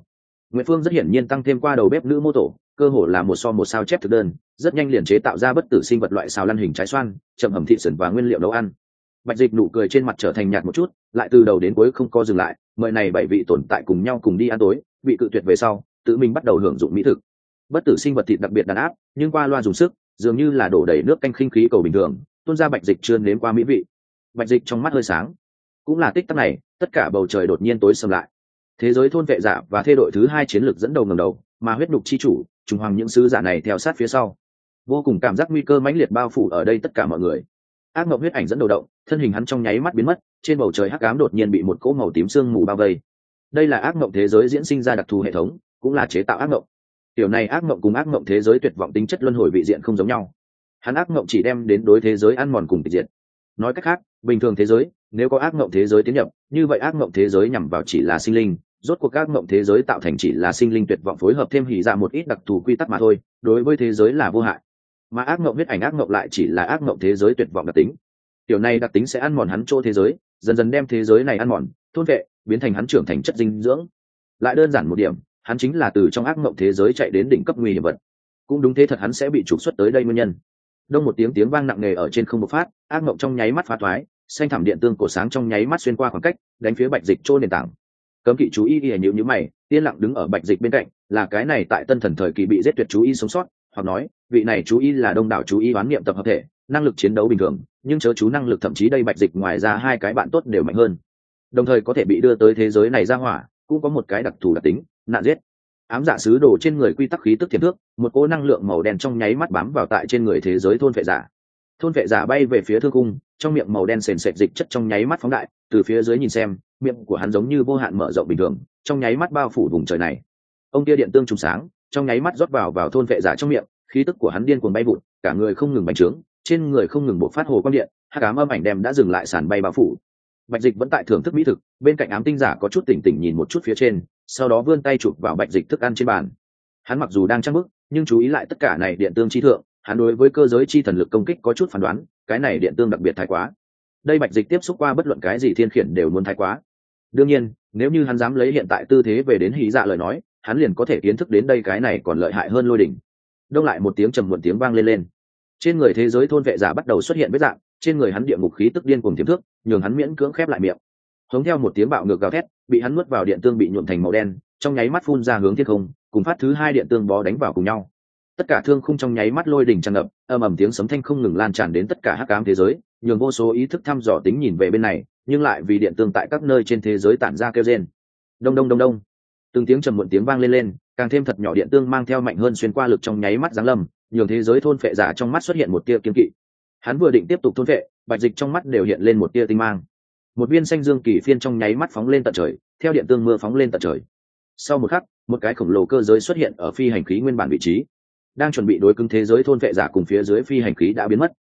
Speaker 1: Nguyễn Phương rất hiển nhiên tăng thêm qua đầu bếp nữ mô tổ, cơ hồ là một so một sao chép thực đơn, rất nhanh liền chế tạo ra bất tử sinh vật loại xào lăn hình trái xoan, chậm hầm thịt sườn và nguyên liệu nấu ăn. Bạch Dịch nụ cười trên mặt trở thành nhạt một chút, lại từ đầu đến cuối không co dừng lại, mời này 7 vị tồn tại cùng nhau cùng đi ăn tối, bị cự tuyệt về sau, tự mình bắt đầu hưởng dụng mỹ thực. Bất tử sinh vật thịt đặc biệt đàn áp, nhưng qua loa dùng sức, dường như là đổ đầy nước canh khinh khí cầu bình thường, tuôn ra Bạch Dịch chưa nếm qua mỹ vị. Bạch Dịch trong mắt hơi sáng. Cũng là tích tắc này, tất cả bầu trời đột nhiên tối sầm lại. Thế giới thôn vệ giả và thê đội thứ 2 chiến lược dẫn đầu ngẩng đầu, mà huyết nhục chi chủ, trùng hoàng những sứ giả này theo sát phía sau. Vô cùng cảm giác nguy cơ mãnh liệt bao phủ ở đây tất cả mọi người. Ác mộng huyết ảnh dẫn đầu động, thân hình hắn trong nháy mắt biến mất, trên bầu trời hắc ám đột nhiên bị một cỗ màu tím sương mù bao vây. Đây là ác mộng thế giới diễn sinh ra đặc thù hệ thống, cũng là chế tạo ác mộng. Tiểu này ác mộng cùng ác mộng thế giới tuyệt vọng tính chất luân hồi vị diện không giống nhau. Hắn ác mộng chỉ đem đến đối thế giới ăn mòn cùng tịch diệt. Nói cách khác, bình thường thế giới, nếu có ác mộng thế giới tiến nhập, như vậy ác mộng thế giới nhằm vào chỉ là sinh linh, rốt cuộc ác mộng thế giới tạo thành chỉ là sinh linh tuyệt vọng phối hợp thêm hỉ ra một ít đặc thù quy tắc mà thôi, đối với thế giới là vô hại. Mà ác mộng huyết ảnh ác mộng lại chỉ là ác mộng thế giới tuyệt vọng đặc tính. Tiểu này đặc tính sẽ ăn mòn hắn chỗ thế giới, dần dần đem thế giới này ăn mòn, thôn vệ, biến thành hắn trưởng thành chất dinh dưỡng. Lại đơn giản một điểm, hắn chính là từ trong ác mộng thế giới chạy đến đỉnh cấp nguy hiểm vật. Cũng đúng thế thật hắn sẽ bị trục xuất tới đây nguyên nhân. Đông một tiếng vang nặng nề ở trên không bộc phát, ác mộng trong nháy mắt phá thoái, xanh thảm điện tương cổ sáng trong nháy mắt xuyên qua khoảng cách, đánh phía Bạch Dịch chỗ nền tảng. Cấm kỵ chú ý ghi nhíu mày, yên lặng đứng ở Bạch Dịch bên cạnh, là cái này tại tân thần thời kỳ bị giết tuyệt chú ý sống sót, hoặc nói, vị này chú ý là đông đảo chú ý đoán niệm tập hợp thể, năng lực chiến đấu bình thường, nhưng chớ chú năng lực thậm chí đây Bạch Dịch ngoài ra hai cái bạn tốt đều mạnh hơn. Đồng thời có thể bị đưa tới thế giới này ra hỏa, cũng có một cái đặc thù đặc tính, nạn giết. Ám dạ sứ đồ trên người quy tắc khí tức thiểm thước, một cỗ năng lượng màu đen trong nháy mắt bám vào tại trên người thế giới thôn vệ giả. Thôn vệ giả bay về phía thương cung, trong miệng màu đen sền sệt dịch chất trong nháy mắt phóng đại, từ phía dưới nhìn xem, miệng của hắn giống như vô hạn mở rộng bình thường, trong nháy mắt bao phủ vùng trời này. Ông kia điện tương trùng sáng, trong nháy mắt rót vào thôn vệ giả trong miệng, khí tức của hắn điên cuồng bay vụt, cả người không ngừng bành trướng, trên người không ngừng bộc phát hồ quang điện, hắc ám âm ảnh đem đã dừng lại sàn bay bao phủ. Bạch Dịch vẫn tại thưởng thức mỹ thực, bên cạnh ám tinh giả có chút tỉnh tỉnh nhìn một chút phía trên, sau đó vươn tay chụp vào Bạch Dịch thức ăn trên bàn. Hắn mặc dù đang trang bức, nhưng chú ý lại tất cả này điện tương chi thượng, hắn đối với cơ giới chi thần lực công kích có chút phán đoán, cái này điện tương đặc biệt thái quá. Đây Bạch Dịch tiếp xúc qua bất luận cái gì thiên khiển đều muốn thái quá. Đương nhiên, nếu như hắn dám lấy hiện tại tư thế về đến hí dạ lời nói, hắn liền có thể kiến thức đến đây cái này còn lợi hại hơn lôi đỉnh. Đông lại một tiếng trầm muộn tiếng vang lên. Trên người thế giới thôn vệ giả bắt đầu xuất hiện vết dạng, trên người hắn địa ngục khí tức điên cuồng tiềm thước, nhường hắn miễn cưỡng khép lại miệng. Hống theo một tiếng bạo ngược gào thét, bị hắn nuốt vào điện tương bị nhuộm thành màu đen, trong nháy mắt phun ra hướng thiên không, cùng phát thứ 2 điện tương bó đánh vào cùng nhau. Tất cả thương khung trong nháy mắt lôi đỉnh tràn ngập, ầm ầm tiếng sấm thanh không ngừng lan tràn đến tất cả hắc ám thế giới, nhường vô số ý thức thăm dò tính nhìn về bên này, nhưng lại vì điện tương tại các nơi trên thế giới tản ra kêu rên. Đông đông đông đông. Từng tiếng trầm muộn tiếng vang lên, càng thêm thật nhỏ điện tương mang theo mạnh hơn xuyên qua lực trong nháy mắt giáng lâm, nhường thế giới thôn phệ giả trong mắt xuất hiện một tia kiên kỵ. Hắn vừa định tiếp tục thôn phệ, Bạch Dịch trong mắt đều hiện lên một tia tinh mang. Một viên xanh dương kỳ phiên trong nháy mắt phóng lên tận trời, theo điện tương mưa phóng lên tận trời. Sau một khắc, một cái khổng lồ cơ giới xuất hiện ở phi hành khí nguyên bản vị trí, đang chuẩn bị đối cứng thế giới thôn phệ giả cùng phía dưới phi hành khí đã biến mất.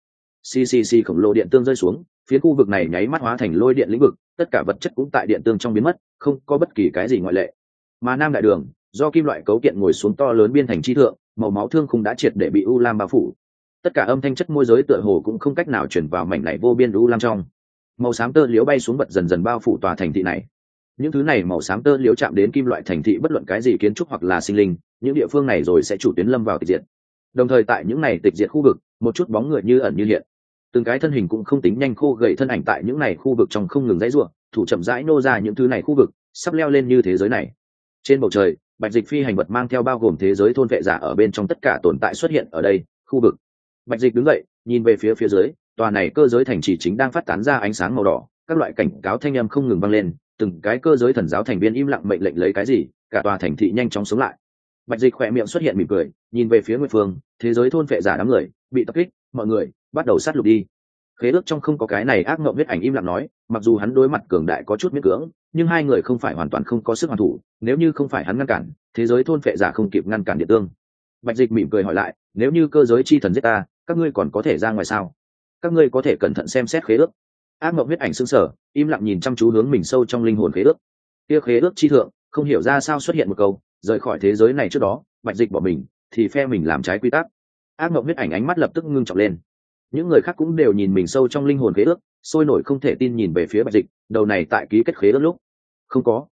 Speaker 1: Xì khổng lồ điện tương rơi xuống, phía khu vực này nháy mắt hóa thành lôi điện lĩnh vực, tất cả vật chất cũng tại điện tương trong biến mất, không có bất kỳ cái gì ngoại lệ. Mà Nam Đại Đường, do kim loại cấu kiện ngồi xuống to lớn biên thành chi thượng, màu máu thương khung đã triệt để bị u lam bao phủ. Tất cả âm thanh chất môi giới tựa hồ cũng không cách nào truyền vào mảnh này vô biên u lam trong. Màu xám tơ liễu bay xuống bật dần dần bao phủ tòa thành thị này. Những thứ này màu xám tơ liễu chạm đến kim loại thành thị bất luận cái gì kiến trúc hoặc là sinh linh, những địa phương này rồi sẽ chủ tuyến lâm vào tịch diệt. Đồng thời tại những này tịch diệt khu vực, một chút bóng người như ẩn như hiện. Từng cái thân hình cũng không tính nhanh khô gầy thân ảnh tại những này khu vực trong không ngừng dãy rủa, thủ chậm rãi nô ra những thứ này khu vực, sắp leo lên như thế giới này. Trên bầu trời, Bạch Dịch phi hành vật mang theo bao gồm thế giới thôn vệ giả ở bên trong tất cả tồn tại xuất hiện ở đây, khu vực. Bạch Dịch đứng dậy, nhìn về phía dưới, tòa này cơ giới thành trì chính đang phát tán ra ánh sáng màu đỏ, các loại cảnh cáo thanh âm không ngừng vang lên, từng cái cơ giới thần giáo thành viên im lặng mệnh lệnh lấy cái gì, cả tòa thành thị nhanh chóng sống lại. Bạch Dịch khỏe miệng xuất hiện mỉm cười, nhìn về phía Nguyệt Phương, thế giới thôn vệ giả đám người bị tập kích, mọi người bắt đầu sát lục đi. Khế ước trong không có cái này ác ngộng huyết ảnh im lặng nói, mặc dù hắn đối mặt cường đại có chút miễn cưỡng, nhưng hai người không phải hoàn toàn không có sức hoàn thủ, nếu như không phải hắn ngăn cản, thế giới thôn vệ giả không kịp ngăn cản điện tương. Bạch Dịch mỉm cười hỏi lại, nếu như cơ giới chi thần giết ta, các ngươi còn có thể ra ngoài sao? Các ngươi có thể cẩn thận xem xét khế ước. Ác ngộng huyết ảnh sững sờ, im lặng nhìn chăm chú hướng mình sâu trong linh hồn khế ước. Kia khế ước chi thượng, không hiểu ra sao xuất hiện một câu, rời khỏi thế giới này trước đó, Bạch Dịch bỏ mình, thì phe mình làm trái quy tắc. Ác ngộng huyết ảnh ánh mắt lập tức ngưng trọng lên. Những người khác cũng đều nhìn mình sâu trong linh hồn khế ước, sôi nổi không thể tin nhìn về phía Bạch Dịch, đầu này tại ký kết khế ước lúc không có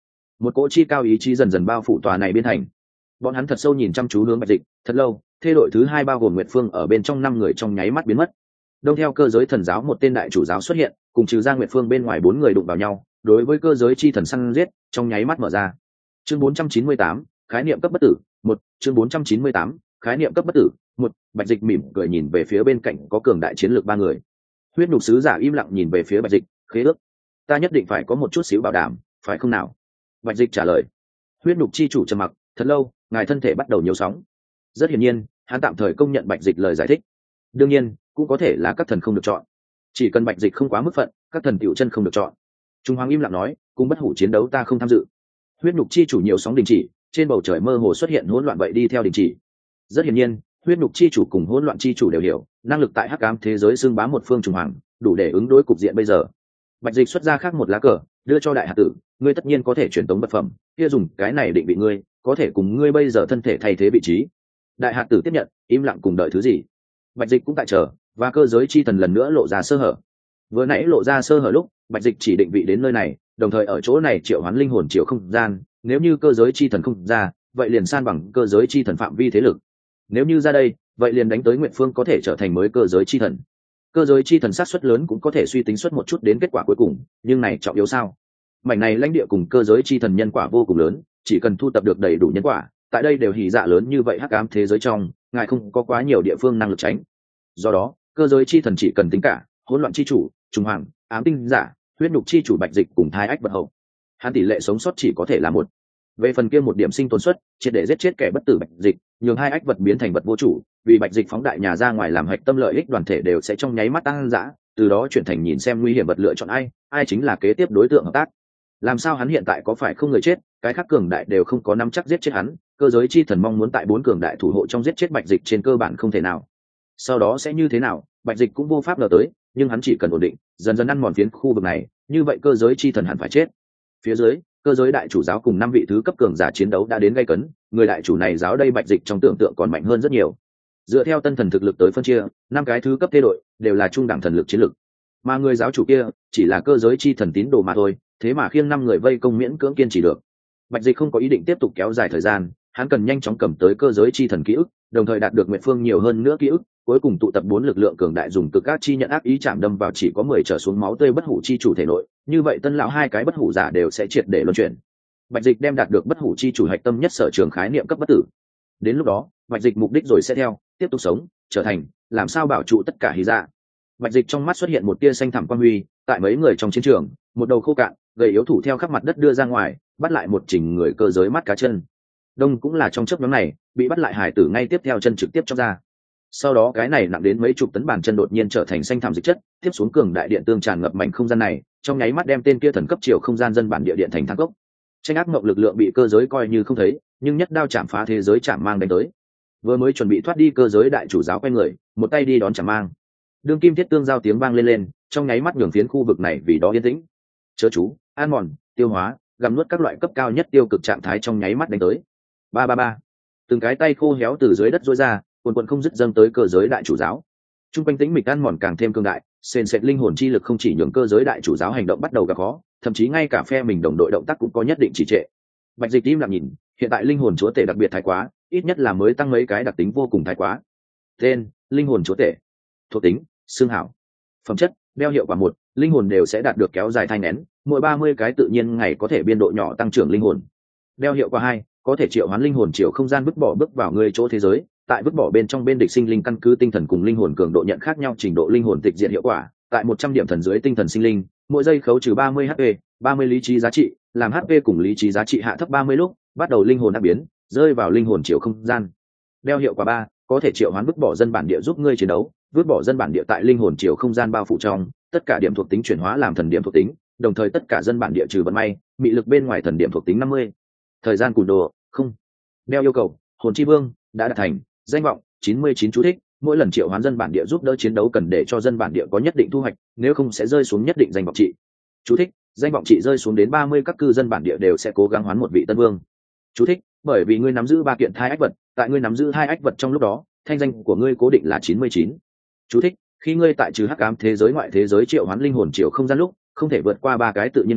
Speaker 1: Một cỗ chi cao ý chí dần dần bao phủ tòa này biên thành. Bọn hắn thật sâu nhìn chăm chú hướng Bạch Dịch, thật lâu, thê đội thứ hai bao gồm Nguyệt Phương ở bên trong 5 người trong nháy mắt biến mất. Đông theo cơ giới thần giáo một tên đại chủ giáo xuất hiện, cùng trừ ra Nguyệt Phương bên ngoài 4 người đụng vào nhau, đối với cơ giới chi thần săn giết, trong nháy mắt mở ra. Chương 498, khái niệm cấp bất tử, 1, chương 498, khái niệm cấp bất tử, 1, Bạch Dịch mỉm cười nhìn về phía bên cạnh có cường đại chiến lược 3 người. Huyết nhục sứ giả im lặng nhìn về phía Bạch Dịch, khế ước: ta nhất định phải có một chút xíu bảo đảm, phải không nào? Bạch Dịch trả lời. Huyết nhục chi chủ trầm mặc, thật lâu, ngài thân thể bắt đầu nhiều sóng. Rất hiển nhiên, hắn tạm thời công nhận Bạch Dịch lời giải thích. Đương nhiên, cũng có thể là các thần không được chọn. Chỉ cần Bạch Dịch không quá mức phận, các thần tiểu chân không được chọn. Trung Hoàng im lặng nói, cùng bất hủ chiến đấu ta không tham dự. Huyết nhục chi chủ nhiều sóng đình chỉ, trên bầu trời mơ hồ xuất hiện hỗn loạn vậy đi theo đình chỉ. Rất hiển nhiên, huyết nhục chi chủ cùng hỗn loạn chi chủ đều hiểu, năng lực tại hắc ám thế giới xưng bá một phương Trung Hoàng, đủ để ứng đối cục diện bây giờ. Bạch Dịch xuất ra khác một lá cờ, đưa cho đại hạt tử, ngươi tất nhiên có thể truyền tống vật phẩm, kia dùng cái này định vị ngươi, có thể cùng ngươi bây giờ thân thể thay thế vị trí. Đại hạt tử tiếp nhận, im lặng cùng đợi thứ gì. Bạch Dịch cũng tại chờ, và cơ giới chi thần lần nữa lộ ra sơ hở. Vừa nãy lộ ra sơ hở lúc, Bạch Dịch chỉ định vị đến nơi này, đồng thời ở chỗ này triệu hoán linh hồn chiều không gian, nếu như cơ giới chi thần không ra, vậy liền san bằng cơ giới chi thần phạm vi thế lực. Nếu như ra đây, vậy liền đánh tới Nguyệt Phương có thể trở thành mới cơ giới chi thần. Cơ giới chi thần sát suất lớn cũng có thể suy tính suất một chút đến kết quả cuối cùng, nhưng này trọng yếu sao? Mảnh này lãnh địa cùng cơ giới chi thần nhân quả vô cùng lớn, chỉ cần thu tập được đầy đủ nhân quả, tại đây đều hỉ dạ lớn như vậy hắc ám thế giới trong, ngài không có quá nhiều địa phương năng lực tránh. Do đó, cơ giới chi thần chỉ cần tính cả hỗn loạn chi chủ, trùng hoàng, ám tinh giả, huyết nhục chi chủ Bạch Dịch cùng thai ách vật hậu. Hắn tỷ lệ sống sót chỉ có thể là 1. Về phần kia một điểm sinh tồn suất, triệt để giết chết kẻ bất tử Bạch Dịch, nhường hai ách vật biến thành vật vô chủ, vì Bạch Dịch phóng đại nhà ra ngoài làm hạch tâm lợi ích đoàn thể đều sẽ trong nháy mắt tăng dã, từ đó chuyển thành nhìn xem nguy hiểm vật lựa chọn ai chính là kế tiếp đối tượng hợp tác. Làm sao hắn hiện tại có phải không người chết, cái khác cường đại đều không có nắm chắc giết chết hắn, cơ giới chi thần mong muốn tại 4 cường đại thủ hộ trong giết chết Bạch Dịch trên cơ bản không thể nào. Sau đó sẽ như thế nào, Bạch Dịch cũng vô pháp ngờ tới, nhưng hắn chỉ cần ổn định, dần dần ăn mòn phiến khu vực này, như vậy cơ giới chi thần hẳn phải chết. Phía dưới, cơ giới đại chủ giáo cùng 5 vị thứ cấp cường giả chiến đấu đã đến gay cấn, người đại chủ này giáo đây Bạch Dịch trong tưởng tượng còn mạnh hơn rất nhiều. Dựa theo tân thần thực lực tới phân chia, 5 cái thứ cấp thế đội đều là trung đẳng thần lực chiến lực, mà người giáo chủ kia chỉ là cơ giới chi thần tín đồ mà thôi, thế mà khiêng 5 người vây công miễn cưỡng kiên trì được. Bạch Dịch không có ý định tiếp tục kéo dài thời gian, hắn cần nhanh chóng cầm tới cơ giới chi thần ký ức, đồng thời đạt được Nguyệt Phương nhiều hơn nữa ký ức, cuối cùng tụ tập 4 lực lượng cường đại dùng cực ác chi nhận ác ý chạm đâm vào chỉ có 10 trở xuống máu tươi bất hủ chi chủ thể nội, như vậy tân lão 2 cái bất hủ giả đều sẽ triệt để luân chuyển. Bạch Dịch đem đạt được bất hủ chi chủ hạch tâm nhất sở trường khái niệm cấp bất tử. Đến lúc đó, Bạch Dịch mục đích rồi sẽ theo, tiếp tục sống, trở thành, làm sao bảo trụ tất cả hí dạ. Bạch Dịch trong mắt xuất hiện một tia xanh thẳm quang huy, tại mấy người trong chiến trường, một đầu khô cạn, gầy yếu thủ theo khắp mặt đất đưa ra ngoài, bắt lại một chỉnh người cơ giới mắt cá chân. Đông cũng là trong chớp nhoáng này, bị bắt lại hải tử ngay tiếp theo chân trực tiếp chóc ra. Sau đó cái này nặng đến mấy chục tấn bàn chân đột nhiên trở thành xanh thảm dịch chất, tiếp xuống cường đại điện tương tràn ngập mảnh không gian này, trong nháy mắt đem tên kia thần cấp chiều không gian dân bản địa điện thành thang cốc. Tranh ác mộng lực lượng bị cơ giới coi như không thấy, nhưng nhất đao chạm phá thế giới chạm mang đánh tới. Vừa mới chuẩn bị thoát đi cơ giới đại chủ giáo quay người, một tay đi đón chạm mang. Đương kim thiết tương giao tiếng vang lên, trong nháy mắt nhường phiến khu vực này vì đó yên tĩnh. Chớ chú, an mòn, tiêu hóa, gặm nuốt các loại cấp cao nhất tiêu cực trạng thái trong nháy mắt đánh tới. Ba ba ba. Từng cái tay khô héo từ dưới đất rối ra, quần không dứt dâng tới cơ giới đại chủ giáo. Trung quanh tĩnh mịch ăn mòn càng thêm cương đại, sền sệt linh hồn chi lực không chỉ nhường cơ giới đại chủ giáo hành động bắt đầu gặp khó, thậm chí ngay cả phe mình đồng đội động tác cũng có nhất định trì trệ. Bạch Dịch im lặng nhìn, hiện tại linh hồn chúa tể đặc biệt thái quá, ít nhất là mới tăng mấy cái đặc tính vô cùng thái quá. Tên: linh hồn chúa tể. Thuộc tính: xương hảo. Phẩm chất: đeo hiệu quả 1, linh hồn đều sẽ đạt được kéo dài thai nén, mỗi 30 cái tự nhiên ngày có thể biên độ nhỏ tăng trưởng linh hồn. Đeo hiệu quả 2, có thể triệu hoán linh hồn chiều không gian vứt bỏ bước vào người chỗ thế giới, tại vứt bỏ bên trong bên địch sinh linh căn cứ tinh thần cùng linh hồn cường độ nhận khác nhau trình độ linh hồn tịch diệt hiệu quả, tại 100 điểm thần dưới tinh thần sinh linh, mỗi giây khấu trừ 30 HP, 30 lý trí giá trị, làm HP cùng lý trí giá trị hạ thấp 30 lúc, bắt đầu linh hồn đã biến, rơi vào linh hồn chiều không gian. Đeo hiệu quả 3, có thể triệu hoán vứt bỏ dân bản địa giúp ngươi chiến đấu, vứt bỏ dân bản địa tại linh hồn chiều không gian bao phủ trong, tất cả điểm thuộc tính chuyển hóa làm thần điểm thuộc tính, đồng thời tất cả dân bản địa trừ vận may, mị lực bên ngoài thần điểm thuộc tính 50. Thời gian cùn đồ, không. Đeo yêu cầu, hồn chi vương đã đạt thành, danh vọng 99 chú thích, mỗi lần triệu hoán dân bản địa giúp đỡ chiến đấu cần để cho dân bản địa có nhất định thu hoạch, nếu không sẽ rơi xuống nhất định danh vọng trị. Chú thích, danh vọng trị rơi xuống đến 30 các cư dân bản địa đều sẽ cố gắng hoán một vị tân vương. Chú thích, bởi vì ngươi nắm giữ 3 kiện thai ách vật, tại ngươi nắm giữ 2 ách vật trong lúc đó, thanh danh của ngươi cố định là 99. Chú thích, khi ngươi tại trừ hắc ám thế giới ngoại thế giới triệu hoán linh hồn chiều không gian lúc, không thể vượt qua 3 cái tự nhiên này,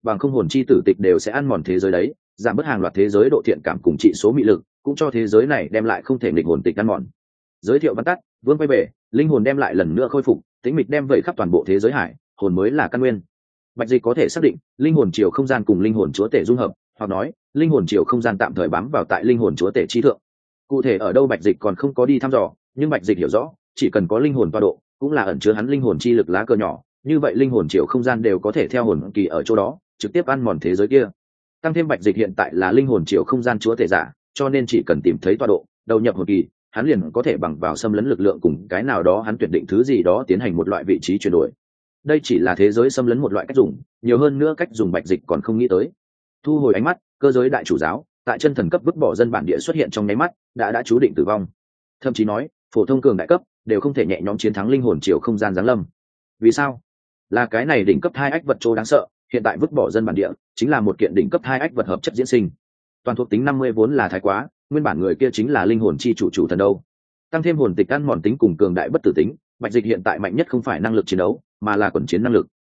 Speaker 1: bằng không hồn chi tử tịch đều sẽ ăn mòn thế giới đấy, giảm bớt hàng loạt thế giới độ thiện cảm cùng trị số mị lực, cũng cho thế giới này đem lại không thể nghịch hồn tịch ăn mòn. Giới thiệu văn tắt, vương quay về, linh hồn đem lại lần nữa khôi phục, tĩnh mịch đem vẩy khắp toàn bộ thế giới hải, hồn mới là căn nguyên. Bạch Dịch có thể xác định, linh hồn chiều không gian cùng linh hồn chúa tể dung hợp, hoặc nói, linh hồn chiều không gian tạm thời bám vào tại linh hồn chúa tể chi thượng. Cụ thể ở đâu Bạch Dịch còn không có đi thăm dò, nhưng Bạch Dịch hiểu rõ, chỉ cần có linh hồn tọa độ, cũng là ẩn chứa hắn linh hồn chi lực lá cờ nhỏ, như vậy linh hồn chiều không gian đều có thể theo hồn kỳ ở chỗ đó, trực tiếp ăn mòn thế giới kia. Tăng thêm Bạch Dịch hiện tại là linh hồn chiều không gian chúa tể giả, cho nên chỉ cần tìm thấy tọa độ, đầu nhập hồn kỳ, hắn liền có thể bằng vào xâm lấn lực lượng cùng cái nào đó hắn tuyển định thứ gì đó tiến hành một loại vị trí chuyển đổi. Đây chỉ là thế giới xâm lấn một loại cách dùng, nhiều hơn nữa cách dùng Bạch Dịch còn không nghĩ tới. Thu hồi ánh mắt, cơ giới đại chủ giáo tại chân thần cấp vứt bỏ dân bản địa xuất hiện trong nháy mắt đã chú định tử vong, thậm chí nói phổ thông cường đại cấp đều không thể nhẹ nhõm chiến thắng linh hồn chiều không gian giáng lâm. Vì sao? Là cái này đỉnh cấp 2 ách vật trô đáng sợ, hiện tại vứt bỏ dân bản địa chính là một kiện đỉnh cấp 2 ách vật hợp chất diễn sinh. Toàn thuộc tính 50 vốn là thái quá, nguyên bản người kia chính là linh hồn chi chủ thần đâu. Tăng thêm hồn tịch ăn mòn tính cùng cường đại bất tử tính, Bạch Dịch hiện tại mạnh nhất không phải năng lực chiến đấu, mà là quần chiến năng lực.